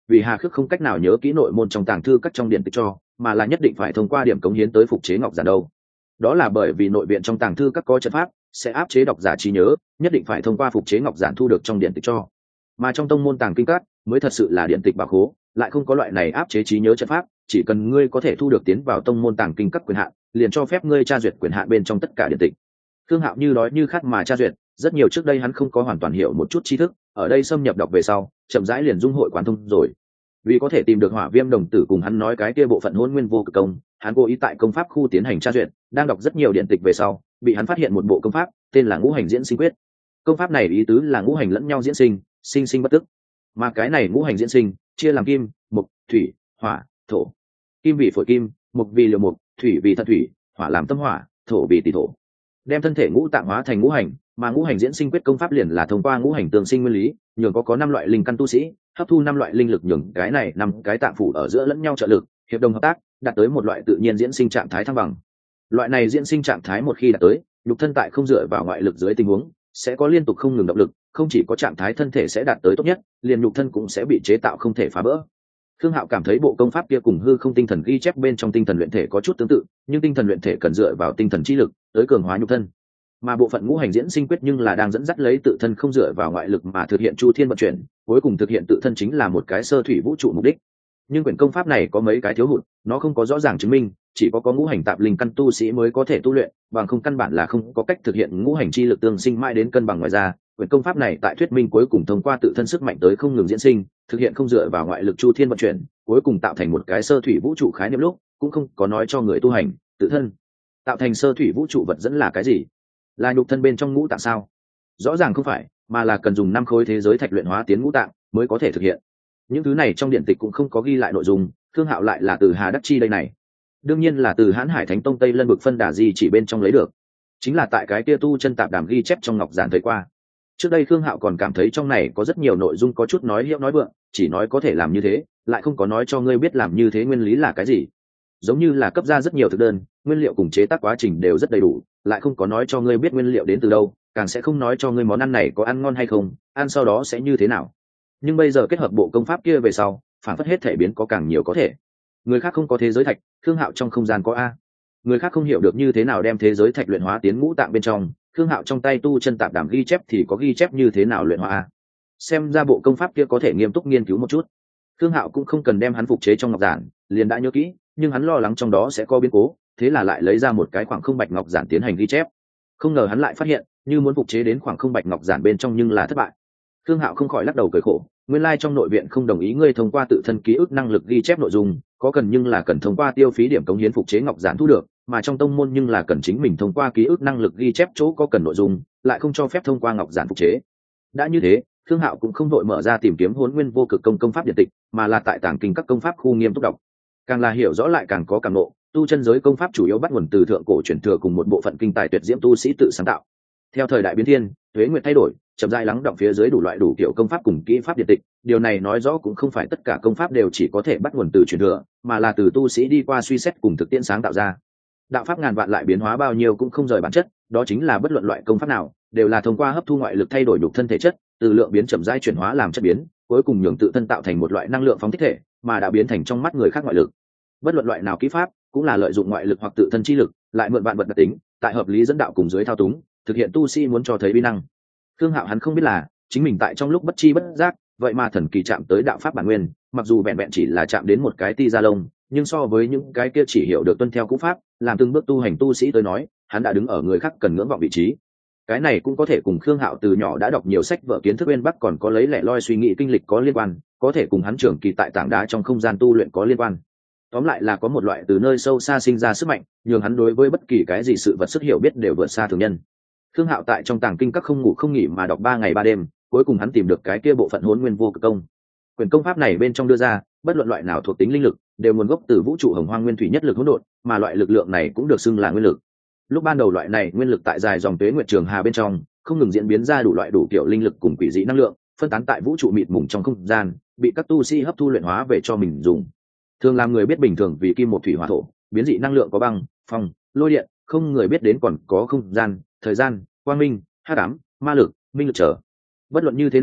vì hà khước không cách nào nhớ kỹ nội môn trong tàng thư các trong điện tịch cho, mà là nhất định phải thông qua điểm cống hiến tới phục chế ngọc giản đâu. Đó là bởi vì nội viện trong tàng thư các có trận pháp sẽ áp chế độc giả trí nhớ, nhất định phải thông qua phục chế ngọc giản thu được trong điện tịch cho. Mà trong tông môn tàng kinh các mới thật sự là điện tịch bảo khố, lại không có loại này áp chế trí nhớ trận pháp, chỉ cần ngươi có thể thu được tiến vào tông môn tàng kinh các quyền hạn, liền cho phép ngươi tra duyệt quyền hạn bên trong tất cả điện tịch. Khương Hạo như đói như khát mà tra duyệt, rất nhiều trước đây hắn không có hoàn toàn hiểu một chút tri thức, ở đây xâm nhập đọc về sau, chậm rãi liền dung hội quán thông rồi. Vì có thể tìm được Hỏa Viêm đồng tử cùng hắn nói cái kia bộ phận Hỗn Nguyên vô cực công, hắn cố ý tại công pháp khu tiến hành tra duyệt, đang đọc rất nhiều điện tịch về sau, bị hắn phát hiện một bộ công pháp, tên là Ngũ Hành Diễn Sinh Quyết. Công pháp này ý tứ là ngũ hành lẫn nhau diễn sinh, sinh sinh bất tức. Mà cái này ngũ hành diễn sinh chia làm kim, mộc, thủy, hỏa, thổ. Kim vì phổi kim, mộc vì liều mộc, thủy vì thận thủy, hỏa làm tâm hỏa, thổ vì tỷ thổ. Đem thân thể ngũ tạng hóa thành ngũ hành, mà ngũ hành diễn sinh quyết công pháp liền là thông qua ngũ hành tương sinh nguyên lý, nhường có có năm loại linh căn tu sĩ, hấp thu năm loại linh lực, nhường cái này năm cái tạng phủ ở giữa lẫn nhau trợ lực, hiệp đồng hợp tác, đạt tới một loại tự nhiên diễn sinh trạng thái thăng bằng. Loại này diễn sinh trạng thái một khi đạt tới, nhục thân tại không dựa vào ngoại lực dưới tình huống, sẽ có liên tục không ngừng động lực, không chỉ có trạng thái thân thể sẽ đạt tới tốt nhất, liền nhục thân cũng sẽ bị chế tạo không thể phá vỡ. Khương Hạo cảm thấy bộ công pháp kia cùng hư không tinh thần ghi chép bên trong tinh thần luyện thể có chút tương tự, nhưng tinh thần luyện thể cần dựa vào tinh thần chi lực tới cường hóa nhục thân, mà bộ phận ngũ hành diễn sinh quyết nhưng là đang dẫn dắt lấy tự thân không dựa vào ngoại lực mà thực hiện chu thiên vận chuyển, cuối cùng thực hiện tự thân chính là một cái sơ thủy vũ trụ mục đích. Nhưng quyển công pháp này có mấy cái thiếu hụt, nó không có rõ ràng chứng minh, chỉ có có ngũ hành tạp linh căn tu sĩ mới có thể tu luyện, bằng không căn bản là không có cách thực hiện ngũ hành chi lực tương sinh mãi đến cân bằng. Ngoài ra, quyển công pháp này tại thuyết minh cuối cùng thông qua tự thân sức mạnh tới không ngừng diễn sinh, thực hiện không dựa vào ngoại lực chu thiên vận chuyển, cuối cùng tạo thành một cái sơ thủy vũ trụ khái niệm lúc, cũng không có nói cho người tu hành, tự thân tạo thành sơ thủy vũ trụ vật dẫn là cái gì? Là nhục thân bên trong ngũ tạng sao? Rõ ràng không phải, mà là cần dùng năm khối thế giới thạch luyện hóa tiến ngũ tạng mới có thể thực hiện. Những thứ này trong điện tịch cũng không có ghi lại nội dung, Khương Hạo lại là từ Hà Đắc Chi đây này, đương nhiên là từ Hán Hải Thánh Tông Tây Lân Bực phân đà di chỉ bên trong lấy được, chính là tại cái kia tu chân tạp đàm ghi chép trong ngọc giản thấy qua. Trước đây Khương Hạo còn cảm thấy trong này có rất nhiều nội dung có chút nói hiệu nói vượng, chỉ nói có thể làm như thế, lại không có nói cho ngươi biết làm như thế nguyên lý là cái gì. Giống như là cấp ra rất nhiều thực đơn, nguyên liệu cùng chế tác quá trình đều rất đầy đủ, lại không có nói cho ngươi biết nguyên liệu đến từ đâu, càng sẽ không nói cho ngươi món ăn này có ăn ngon hay không, ăn sau đó sẽ như thế nào. Nhưng bây giờ kết hợp bộ công pháp kia về sau, phản phất hết thể biến có càng nhiều có thể. Người khác không có thế giới thạch, Khương Hạo trong không gian có a. Người khác không hiểu được như thế nào đem thế giới thạch luyện hóa tiến ngũ tạng bên trong, Khương Hạo trong tay tu chân tạp đảm ghi chép thì có ghi chép như thế nào luyện hóa a. Xem ra bộ công pháp kia có thể nghiêm túc nghiên cứu một chút. Khương Hạo cũng không cần đem hắn phục chế trong ngọc giản, liền đã nhớ kỹ, nhưng hắn lo lắng trong đó sẽ có biến cố, thế là lại lấy ra một cái khoảng không bạch ngọc giản tiến hành ghi chép. Không ngờ hắn lại phát hiện, như muốn phục chế đến khoảng không bạch ngọc giản bên trong nhưng là thất bại. Khương Hạo không khỏi lắc đầu cười khổ, nguyên lai trong nội viện không đồng ý ngươi thông qua tự thân ký ức năng lực ghi chép nội dung, có cần nhưng là cần thông qua tiêu phí điểm cống hiến phục chế ngọc giản thu được, mà trong tông môn nhưng là cần chính mình thông qua ký ức năng lực ghi chép chỗ có cần nội dung, lại không cho phép thông qua ngọc giản phục chế. Đã như thế, Khương Hạo cũng không đội mở ra tìm kiếm Hỗn Nguyên vô cực công công pháp điện tịch, mà là tại tàng kinh các công pháp khu nghiêm túc đọc. Càng là hiểu rõ lại càng có cảm ngộ, tu chân giới công pháp chủ yếu bắt nguồn từ thượng cổ truyền thừa cùng một bộ phận kinh tài tuyệt diễm tu sĩ tự sáng tạo. Theo thời đại biến thiên, tuế nguyệt thay đổi, chậm rãi lắng đọng phía dưới đủ loại đủ kiểu công pháp cùng kỹ pháp điện tịch, điều này nói rõ cũng không phải tất cả công pháp đều chỉ có thể bắt nguồn từ truyền thừa, mà là từ tu sĩ đi qua suy xét cùng thực tiễn sáng tạo ra. Đạo pháp ngàn vạn lại biến hóa bao nhiêu cũng không rời bản chất, đó chính là bất luận loại công pháp nào, đều là thông qua hấp thu ngoại lực thay đổi nhục thân thể chất, từ lượng biến chậm rãi chuyển hóa làm chất biến, cuối cùng nhường tự thân tạo thành một loại năng lượng phóng thích thể, mà đã biến thành trong mắt người khác ngoại lực. Bất luận loại nào kỹ pháp, cũng là lợi dụng ngoại lực hoặc tự thân chi lực, lại mượn vạn vật đặc tính, tại hợp lý dẫn đạo cùng dưới thao túng, thực hiện tu sĩ muốn cho thấy uy năng. Khương Hạo hắn không biết là, chính mình tại trong lúc bất chi bất giác, vậy mà thần kỳ chạm tới đạo pháp bản nguyên, mặc dù vẹn vẹn chỉ là chạm đến một cái ti gia lông, nhưng so với những cái kia chỉ hiểu được tuân theo cú pháp, làm từng bước tu hành tu sĩ tới nói, hắn đã đứng ở người khác cần ngưỡng vọng vị trí. Cái này cũng có thể cùng Khương Hạo từ nhỏ đã đọc nhiều sách vở kiến thức bên Bắc còn có lấy lẻ loi suy nghĩ kinh lịch có liên quan, có thể cùng hắn trưởng kỳ tại tảng đá trong không gian tu luyện có liên quan. Tóm lại là có một loại từ nơi sâu xa sinh ra sức mạnh, nhường hắn đối với bất kỳ cái gì sự vật sức hiểu biết đều vượt xa thường nhân. Khương Hạo tại trong tàng kinh các không ngủ không nghỉ mà đọc ba ngày ba đêm, cuối cùng hắn tìm được cái kia bộ phận Hỗn Nguyên vô cực công. Quyển công pháp này bên trong đưa ra, bất luận loại nào thuộc tính linh lực, đều nguồn gốc từ vũ trụ hồng hoang nguyên thủy nhất lực hỗn độn, mà loại lực lượng này cũng được xưng là nguyên lực. Lúc ban đầu loại này nguyên lực tại dài dòng tuế nguyệt trường hà bên trong, không ngừng diễn biến ra đủ loại đủ kiểu linh lực cùng quỷ dị năng lượng, phân tán tại vũ trụ mịt mùng trong không gian, bị các tu sĩ hấp thu luyện hóa về cho mình dùng. Thường làm người biết bình thường vì kim một thủy hỏa thổ, biến dị năng lượng có băng, phong, lôi điện, không người biết đến còn có không gian, thời gian, quang minh, hắc ám, ma lực, minh lực trở. Bất luận như thế nào,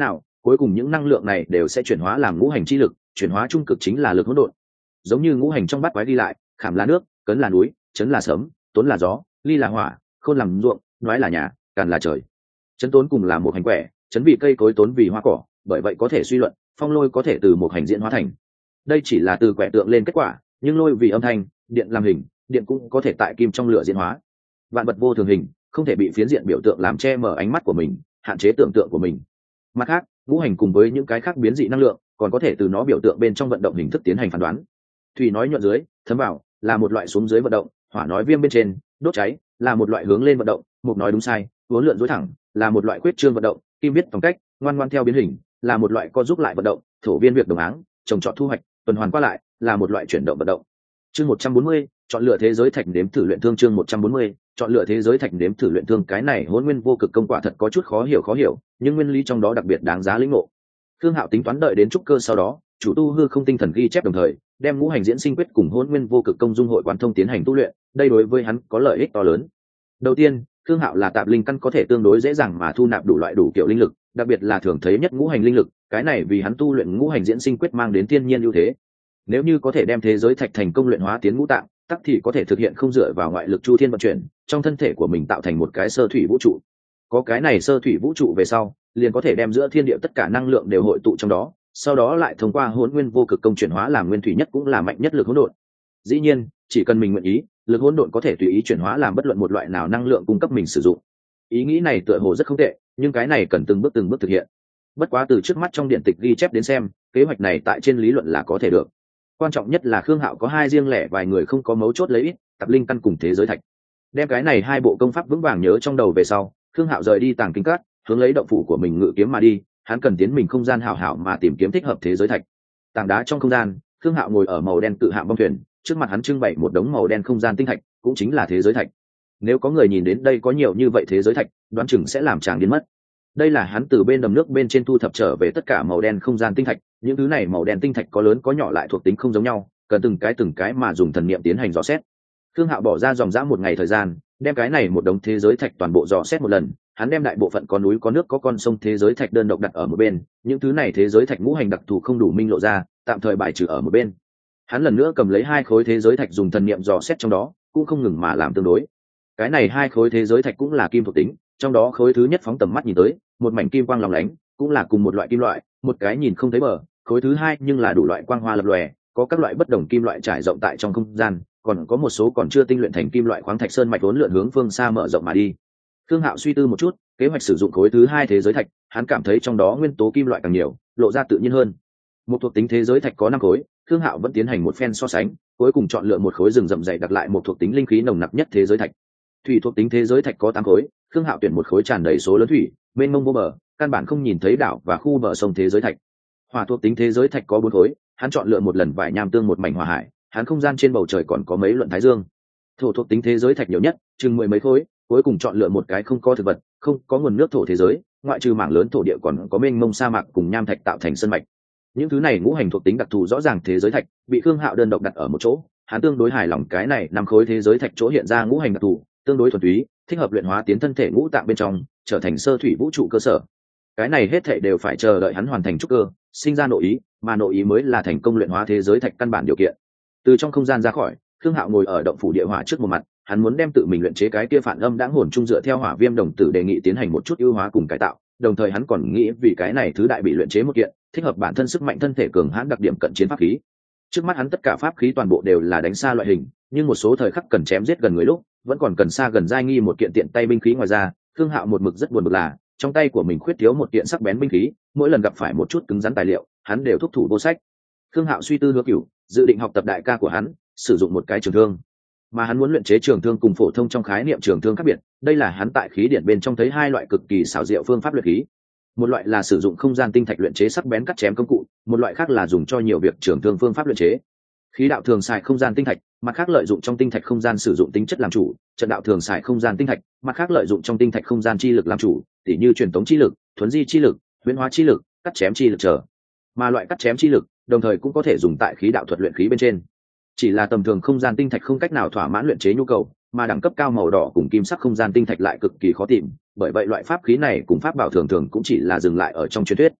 cuối cùng những năng lượng này đều sẽ chuyển hóa làm ngũ hành chi lực, chuyển hóa trung cực chính là lực hỗn độn. Giống như ngũ hành trong bát quái đi lại, khảm là nước, cấn là núi, chấn là sấm, tốn là gió, ly là hỏa, khôn làm ruộng, nói là nhà, càn là trời. Chấn tốn cùng là một hành quẻ, chấn vì cây cối, tốn vì hoa cỏ, bởi vậy có thể suy luận phong lôi có thể từ một hành diễn hóa thành. Đây chỉ là từ quẻ tượng lên kết quả, nhưng lôi vì âm thanh, điện làm hình, điện cũng có thể tại kim trong lửa diễn hóa. Vạn vật vô thường hình, không thể bị phiến diện biểu tượng làm che mở ánh mắt của mình, hạn chế tưởng tượng của mình. Mặt khác, ngũ hành cùng với những cái khác biến dị năng lượng, còn có thể từ nó biểu tượng bên trong vận động hình thức tiến hành phán đoán. Thủy nói nhuận dưới, thấm vào, là một loại xuống dưới vận động, hỏa nói viêm bên trên, đốt cháy, là một loại hướng lên vận động, mục nói đúng sai, uốn lượn dối thẳng, là một loại quyết trương vận động, kim biết phòng cách, ngoan ngoan theo biến hình, là một loại co giúp lại vận động, thổ viên việc đồng áng, trồng trọt thu hoạch, tuần hoàn qua lại, là một loại chuyển động vận động. Chương một trăm bốn mươi, chọn lựa thế giới thạch nếm thử luyện thương. Chương một trăm bốn mươi, chọn lựa thế giới thạch nếm thử luyện thương. Cái này hỗn nguyên vô cực công quả thật có chút khó hiểu khó hiểu, nhưng nguyên lý trong đó đặc biệt đáng giá lĩnh ngộ. Thương Hạo tính toán đợi đến trúc cơ sau đó, chủ tu hư không tinh thần ghi chép đồng thời, đem ngũ hành diễn sinh quyết cùng hỗn nguyên vô cực công dung hội quán thông tiến hành tu luyện, đây đối với hắn có lợi ích to lớn. Đầu tiên, Thương Hạo là tạp linh căn có thể tương đối dễ dàng mà thu nạp đủ loại đủ kiểu linh lực, đặc biệt là thường thấy nhất ngũ hành linh lực, cái này vì hắn tu luyện ngũ hành diễn sinh quyết mang đến thiên nhiên ưu thế. Nếu như có thể đem thế giới thạch thành công luyện hóa tiến ngũ tạng, tắc thì có thể thực hiện không dựa vào ngoại lực chu thiên vận chuyển, trong thân thể của mình tạo thành một cái sơ thủy vũ trụ. Có cái này sơ thủy vũ trụ về sau, liền có thể đem giữa thiên địa tất cả năng lượng đều hội tụ trong đó, sau đó lại thông qua hỗn nguyên vô cực công chuyển hóa làm nguyên thủy nhất cũng là mạnh nhất lực hỗn độn. Dĩ nhiên, chỉ cần mình nguyện ý, lực hỗn độn có thể tùy ý chuyển hóa làm bất luận một loại nào năng lượng cung cấp mình sử dụng. Ý nghĩ này tựa hồ rất không tệ, nhưng cái này cần từng bước từng bước thực hiện. Bất quá từ trước mắt trong điện tịch ghi chép đến xem, kế hoạch này tại trên lý luận là có thể được. Quan trọng nhất là Khương Hạo có hai riêng lẻ vài người không có mấu chốt lấy ít, tập linh căn cùng thế giới thạch. Đem cái này hai bộ công pháp vững vàng nhớ trong đầu về sau, Khương Hạo rời đi Tàng Kinh Các, hướng lấy động phủ của mình ngự kiếm mà đi, hắn cần tiến mình không gian hảo hảo mà tìm kiếm thích hợp thế giới thạch. Tảng đá trong không gian, Khương Hạo ngồi ở màu đen tự hạm bong thuyền, trước mặt hắn trưng bày một đống màu đen không gian tinh thạch, cũng chính là thế giới thạch. Nếu có người nhìn đến đây có nhiều như vậy thế giới thạch, đoán chừng sẽ làm chàng điên mất. Đây là hắn từ bên đầm nước bên trên thu thập trở về tất cả màu đen không gian tinh thạch, những thứ này màu đen tinh thạch có lớn có nhỏ lại thuộc tính không giống nhau, cần từng cái từng cái mà dùng thần niệm tiến hành dò xét. Khương Hạo bỏ ra dòng dã một ngày thời gian, đem cái này một đống thế giới thạch toàn bộ dò xét một lần, hắn đem đại bộ phận có núi có nước có con sông thế giới thạch đơn độc đặt ở một bên, những thứ này thế giới thạch ngũ hành đặc thù không đủ minh lộ ra, tạm thời bài trừ ở một bên. Hắn lần nữa cầm lấy hai khối thế giới thạch dùng thần niệm dò xét trong đó, cũng không ngừng mà làm tương đối. Cái này hai khối thế giới thạch cũng là kim thuộc tính, trong đó khối thứ nhất phóng tầm mắt nhìn tới, một mảnh kim quang lóng lánh, cũng là cùng một loại kim loại, một cái nhìn không thấy bờ, khối thứ hai nhưng là đủ loại quang hoa lập lòe, có các loại bất đồng kim loại trải rộng tại trong không gian, còn có một số còn chưa tinh luyện thành kim loại khoáng thạch sơn mạch uốn lượn hướng phương xa mở rộng mà đi. Khương Hạo suy tư một chút, kế hoạch sử dụng khối thứ hai thế giới thạch, hắn cảm thấy trong đó nguyên tố kim loại càng nhiều, lộ ra tự nhiên hơn. Một thuộc tính thế giới thạch có năm khối, Khương Hạo vẫn tiến hành một phen so sánh, cuối cùng chọn lựa một khối rừng rậm dày đặc lại một thuộc tính linh khí nồng nặc nhất thế giới thạch. Thủy thuộc tính thế giới thạch có tám khối, Khương Hạo tuyển một khối tràn đầy số lớn thủy, mênh mông vô bờ, căn bản không nhìn thấy đảo và khu bờ sông thế giới thạch. Hỏa thuộc tính thế giới thạch có bốn khối, hắn chọn lựa một lần vải nham tương một mảnh hỏa hải, hắn không gian trên bầu trời còn có mấy luận thái dương. Thổ thuộc tính thế giới thạch nhiều nhất, chừng mười mấy khối, cuối cùng chọn lựa một cái không có thực vật, không có nguồn nước thổ thế giới, ngoại trừ mảng lớn thổ địa còn có mênh mông sa mạc cùng nham thạch tạo thành sơn mạch. Những thứ này ngũ hành thuộc tính đặc thù rõ ràng thế giới thạch, bị Khương Hạo đơn độc đặt ở một chỗ, hắn tương đối hài lòng cái này năm khối thế giới thạch chỗ hiện ra ngũ hành đặc thù, tương đối thuần túy, thích hợp luyện hóa tiến thân thể ngũ tạng bên trong, trở thành sơ thủy vũ trụ cơ sở. Cái này hết thảy đều phải chờ đợi hắn hoàn thành trúc cơ, sinh ra nội ý, mà nội ý mới là thành công luyện hóa thế giới thạch căn bản điều kiện. Từ trong không gian ra khỏi, Khương Hạo ngồi ở động phủ địa hỏa trước một mặt, hắn muốn đem tự mình luyện chế cái kia phản âm đãng hồn trung dựa theo hỏa viêm đồng tử đề nghị tiến hành một chút ưu hóa cùng cải tạo, đồng thời hắn còn nghĩ vì cái này thứ đại bị luyện chế một kiện, thích hợp bản thân sức mạnh thân thể cường hãn đặc điểm cận chiến pháp khí. Trước mắt hắn tất cả pháp khí toàn bộ đều là đánh xa loại hình, nhưng một số thời khắc cần chém giết gần người lúc, vẫn còn cần xa gần giai nghi một kiện tiện tay binh khí. Ngoài ra, Khương Hạo một mực rất buồn bực là, trong tay của mình khuyết thiếu một kiện sắc bén binh khí, mỗi lần gặp phải một chút cứng rắn tài liệu, hắn đều thúc thủ vô sách. Khương Hạo suy tư hứa cửu, dự định học tập đại ca của hắn, sử dụng một cái trường thương. Mà hắn muốn luyện chế trường thương cùng phổ thông trong khái niệm trường thương khác biệt, đây là hắn tại khí điển bên trong thấy hai loại cực kỳ xảo diệu phương pháp luyện khí. Một loại là sử dụng không gian tinh thạch luyện chế sắc bén cắt chém công cụ, một loại khác là dùng cho nhiều việc trường thương phương pháp luyện chế. Khí đạo thường xài không gian tinh thạch, mặt khác lợi dụng trong tinh thạch không gian sử dụng tính chất làm chủ, trận đạo thường xài không gian tinh thạch, mặt khác lợi dụng trong tinh thạch không gian chi lực làm chủ, tỉ như truyền tống chi lực, thuấn di chi lực, huyễn hóa chi lực, cắt chém chi lực trở. Mà loại cắt chém chi lực, đồng thời cũng có thể dùng tại khí đạo thuật luyện khí bên trên. Chỉ là tầm thường không gian tinh thạch không cách nào thỏa mãn luyện chế nhu cầu, mà đẳng cấp cao màu đỏ cùng kim sắc không gian tinh thạch lại cực kỳ khó tìm, bởi vậy loại pháp khí này cùng pháp bảo thường thường cũng chỉ là dừng lại ở trong truyền thuyết.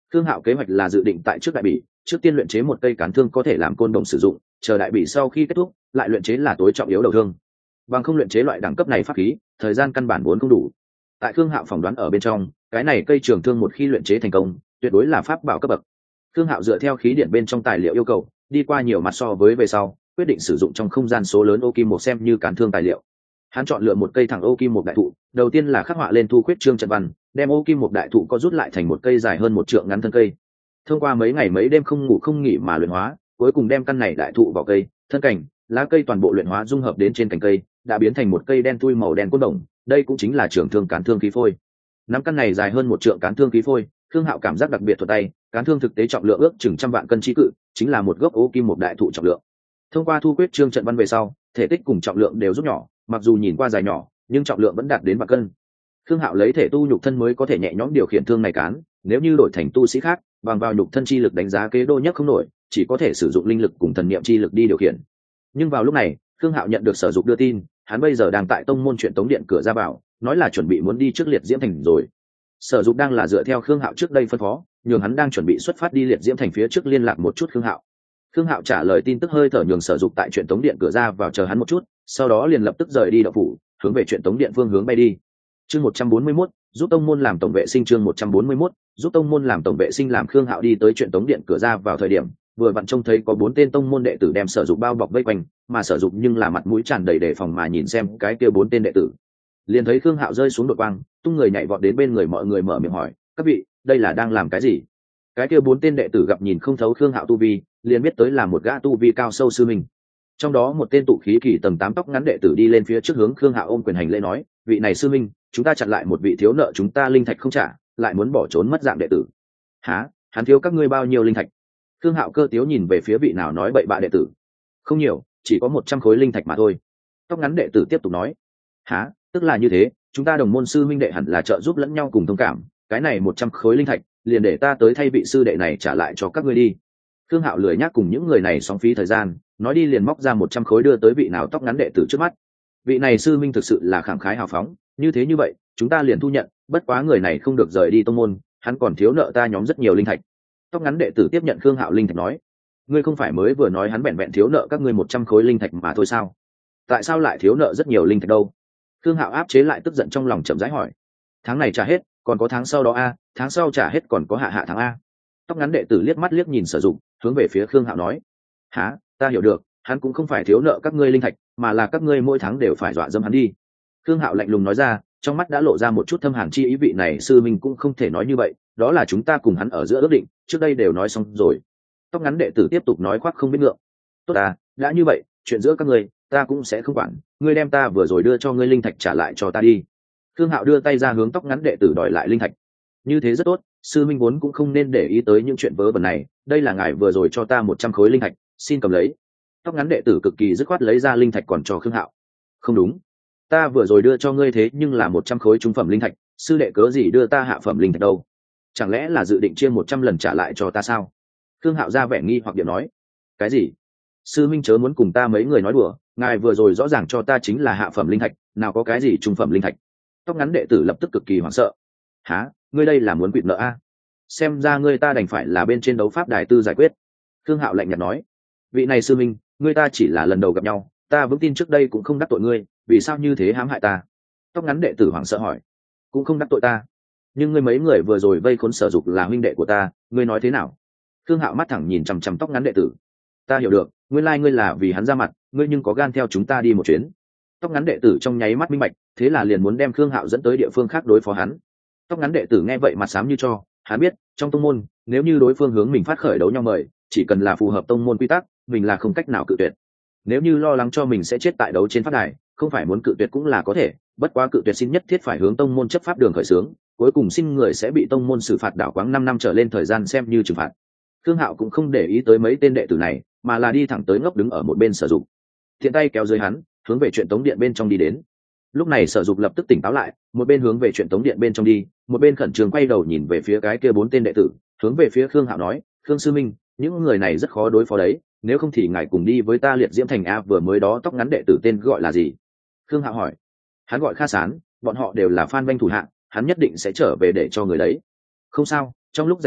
Khương Hạo kế hoạch là dự định tại trước đại bỉ trước tiên luyện chế một cây cán thương có thể làm côn đồng sử dụng, chờ đại bỉ sau khi kết thúc lại luyện chế là tối trọng yếu đầu thương. Bằng không luyện chế loại đẳng cấp này pháp khí thời gian căn bản vốn không đủ. Tại Khương Hạo phỏng đoán ở bên trong, cái này cây trường thương một khi luyện chế thành công tuyệt đối là pháp bảo cấp bậc. Khương Hạo dựa theo khí điển bên trong tài liệu yêu cầu đi qua nhiều mặt so với về sau quyết định sử dụng trong không gian số lớn ô kim một xem như cán thương tài liệu. Hắn chọn lựa một cây thẳng ô kim một đại thụ, đầu tiên là khắc họa lên thu khuyết trương trận văn, đem ô kim một đại thụ có rút lại thành một cây dài hơn một trượng ngắn thân cây. Thông qua mấy ngày mấy đêm không ngủ không nghỉ mà luyện hóa, cuối cùng đem căn này đại thụ vào cây, thân cảnh, lá cây toàn bộ luyện hóa dung hợp đến trên cành cây, đã biến thành một cây đen thui màu đen cốt đồng. Đây cũng chính là trường thương cán thương khí phôi. Nắm căn này dài hơn một trượng cán thương khí phôi, Khương Hạo cảm giác đặc biệt thuận tay, cán thương thực tế trọng lượng ước chừng trăm vạn cân chí cự, chính là một gốc ô kim một đại thụ trọng lượng. Thông qua thu quyết trương trận văn về sau, thể tích cùng trọng lượng đều rút nhỏ, mặc dù nhìn qua dài nhỏ, nhưng trọng lượng vẫn đạt đến vạn cân. Khương Hạo lấy thể tu nhục thân mới có thể nhẹ nhõm điều khiển thương này cán, nếu như đổi thành tu sĩ khác, bằng vào nhục thân chi lực đánh giá kế đô nhất không nổi, chỉ có thể sử dụng linh lực cùng thần niệm chi lực đi điều khiển. Nhưng vào lúc này, Khương Hạo nhận được Sở Dục đưa tin, hắn bây giờ đang tại tông môn chuyện tống điện cửa ra vào, nói là chuẩn bị muốn đi trước Liệt Diễm Thành rồi. Sở Dục đang là dựa theo Khương Hạo trước đây phân phó, nhường hắn đang chuẩn bị xuất phát đi Liệt Diễm Thành phía trước liên lạc một chút Khương Hạo. Khương Hạo trả lời tin tức hơi thở nhường Sở Dục tại chuyện tống điện cửa ra vào chờ hắn một chút, sau đó liền lập tức rời đi đạo phủ, hướng về chuyện tống điện phương hướng bay đi. Chương một trăm bốn mươi mốt, giúp tông môn làm tổng vệ sinh chương một trăm bốn mươi mốt, giúp tông môn làm tổng vệ sinh làm Khương Hạo đi tới chuyện tống điện cửa ra vào thời điểm, vừa vặn trông thấy có bốn tên tông môn đệ tử đem Sở Dục bao bọc vây quanh, mà Sở Dục nhưng là mặt mũi tràn đầy đề phòng mà nhìn xem cái kia bốn tên đệ tử. Liền thấy Khương Hạo rơi xuống đột quang, tung người nhảy vọt đến bên người mọi người mở miệng hỏi, các vị, đây là đang làm cái gì? Cái kia bốn tên đệ tử gặp nhìn không thấu Khương Hạo tu vi, liền biết tới là một gã tu vi cao sâu sư minh. Trong đó một tên tụ khí kỳ tầng tám tóc ngắn đệ tử đi lên phía trước hướng Khương Hạo ôm quyền hành lễ nói, vị này sư minh, chúng ta chặn lại một vị thiếu nợ chúng ta linh thạch không trả, lại muốn bỏ trốn mất dạng đệ tử. Hả? Hắn thiếu các ngươi bao nhiêu linh thạch? Khương Hạo cơ tiếu nhìn về phía vị nào nói bậy bạ đệ tử. Không nhiều, chỉ có một trăm khối linh thạch mà thôi. Tóc ngắn đệ tử tiếp tục nói. Hả? Tức là như thế, chúng ta đồng môn sư minh đệ hẳn là trợ giúp lẫn nhau cùng thông cảm, cái này một trăm khối linh thạch, liền để ta tới thay vị sư đệ này trả lại cho các ngươi đi. Khương Hạo lười nhác cùng những người này sóng phí thời gian, nói đi liền móc ra một trăm khối đưa tới vị nào tóc ngắn đệ tử trước mắt. Vị này sư minh thực sự là khẳng khái hào phóng, như thế như vậy, chúng ta liền thu nhận, bất quá người này không được rời đi tông môn, hắn còn thiếu nợ ta nhóm rất nhiều linh thạch. Tóc ngắn đệ tử tiếp nhận Khương Hạo linh thạch nói, ngươi không phải mới vừa nói hắn vẹn vẹn thiếu nợ các ngươi một trăm khối linh thạch mà thôi sao? Tại sao lại thiếu nợ rất nhiều linh thạch đâu? Khương Hạo áp chế lại tức giận trong lòng chậm rãi hỏi. Tháng này trả hết, còn có tháng sau đó a, tháng sau trả hết còn có hạ hạ tháng a. Tóc ngắn đệ tử liếc mắt liếc nhìn Sở Dục, hướng về phía Khương Hạo nói, há, ta hiểu được, hắn cũng không phải thiếu nợ các ngươi linh thạch, mà là các ngươi mỗi tháng đều phải dọa dẫm hắn đi. Khương Hạo lạnh lùng nói ra, trong mắt đã lộ ra một chút thâm hàn chi ý, vị này sư minh cũng không thể nói như vậy, đó là chúng ta cùng hắn ở giữa ước định, trước đây đều nói xong rồi. Tóc ngắn đệ tử tiếp tục nói khoác không biết ngượng. Tốt à, đã như vậy, chuyện giữa các ngươi, ta cũng sẽ không quản, ngươi đem ta vừa rồi đưa cho ngươi linh thạch trả lại cho ta đi. Khương Hạo đưa tay ra hướng tóc ngắn đệ tử đòi lại linh thạch. Như thế rất tốt, sư minh vốn cũng không nên để ý tới những chuyện vớ vẩn này, đây là ngài vừa rồi cho ta một trăm khối linh thạch, xin cầm lấy. Tóc ngắn đệ tử cực kỳ dứt khoát lấy ra linh thạch còn cho Khương Hạo. Không đúng, ta vừa rồi đưa cho ngươi thế nhưng là một trăm khối trung phẩm linh thạch, sư đệ cớ gì đưa ta hạ phẩm linh thạch đâu? Chẳng lẽ là dự định chia một trăm lần trả lại cho ta sao? Khương Hạo ra vẻ nghi hoặc điệu nói. Cái gì? Sư minh chớ muốn cùng ta mấy người nói đùa, ngài vừa rồi rõ ràng cho ta chính là hạ phẩm linh thạch, nào có cái gì trung phẩm linh thạch? Tóc ngắn đệ tử lập tức cực kỳ hoảng sợ. Hả, ngươi đây là muốn quỵt nợ a? Xem ra ngươi ta đành phải là bên trên đấu pháp đài tư giải quyết. Khương Hạo lạnh nhạt nói. Vị này sư minh, ngươi ta chỉ là lần đầu gặp nhau, ta vững tin trước đây cũng không đắc tội ngươi, vì sao như thế hãm hại ta? Tóc ngắn đệ tử hoảng sợ hỏi. Cũng không đắc tội ta, nhưng ngươi mấy người vừa rồi vây khốn Sở Dục là huynh đệ của ta, ngươi nói thế nào? Khương Hạo mắt thẳng nhìn chằm chằm tóc ngắn đệ tử. Ta hiểu được, nguyên lai ngươi là vì hắn ra mặt, ngươi nhưng có gan theo chúng ta đi một chuyến. Tóc ngắn đệ tử trong nháy mắt minh bạch, thế là liền muốn đem Khương Hạo dẫn tới địa phương khác đối phó hắn. Tóc ngắn đệ tử nghe vậy mặt xám như cho, hắn biết trong tông môn, nếu như đối phương hướng mình phát khởi đấu nhau mời, chỉ cần là phù hợp tông môn quy tắc, mình là không cách nào cự tuyệt. Nếu như lo lắng cho mình sẽ chết tại đấu trên pháp đài, không phải muốn cự tuyệt cũng là có thể, bất quá cự tuyệt xin nhất thiết phải hướng tông môn chấp pháp đường khởi xướng, cuối cùng xin người sẽ bị tông môn xử phạt đảo quáng năm năm trở lên thời gian xem như trừng phạt. Khương Hạo cũng không để ý tới mấy tên đệ tử này, mà là đi thẳng tới ngốc đứng ở một bên Sở Dục. Thiện tay kéo dưới hắn, hướng về chuyện tống điện bên trong đi đến. Lúc này Sở Dục lập tức tỉnh táo lại, một bên hướng về chuyện tống điện bên trong đi, một bên khẩn trương quay đầu nhìn về phía cái kia bốn tên đệ tử, hướng về phía Khương Hạo nói, Khương sư minh, những người này rất khó đối phó đấy, nếu không thì ngài cùng đi với ta Liệt Diễm Thành a. Vừa mới đó tóc ngắn đệ tử tên gọi là gì? Khương Hạo hỏi. Hắn gọi Kha Sán, bọn họ đều là Phan Vanh thủ hạ, hắn nhất định sẽ trở về để cho người đấy. Không sao, trong lúc rảnh rỗi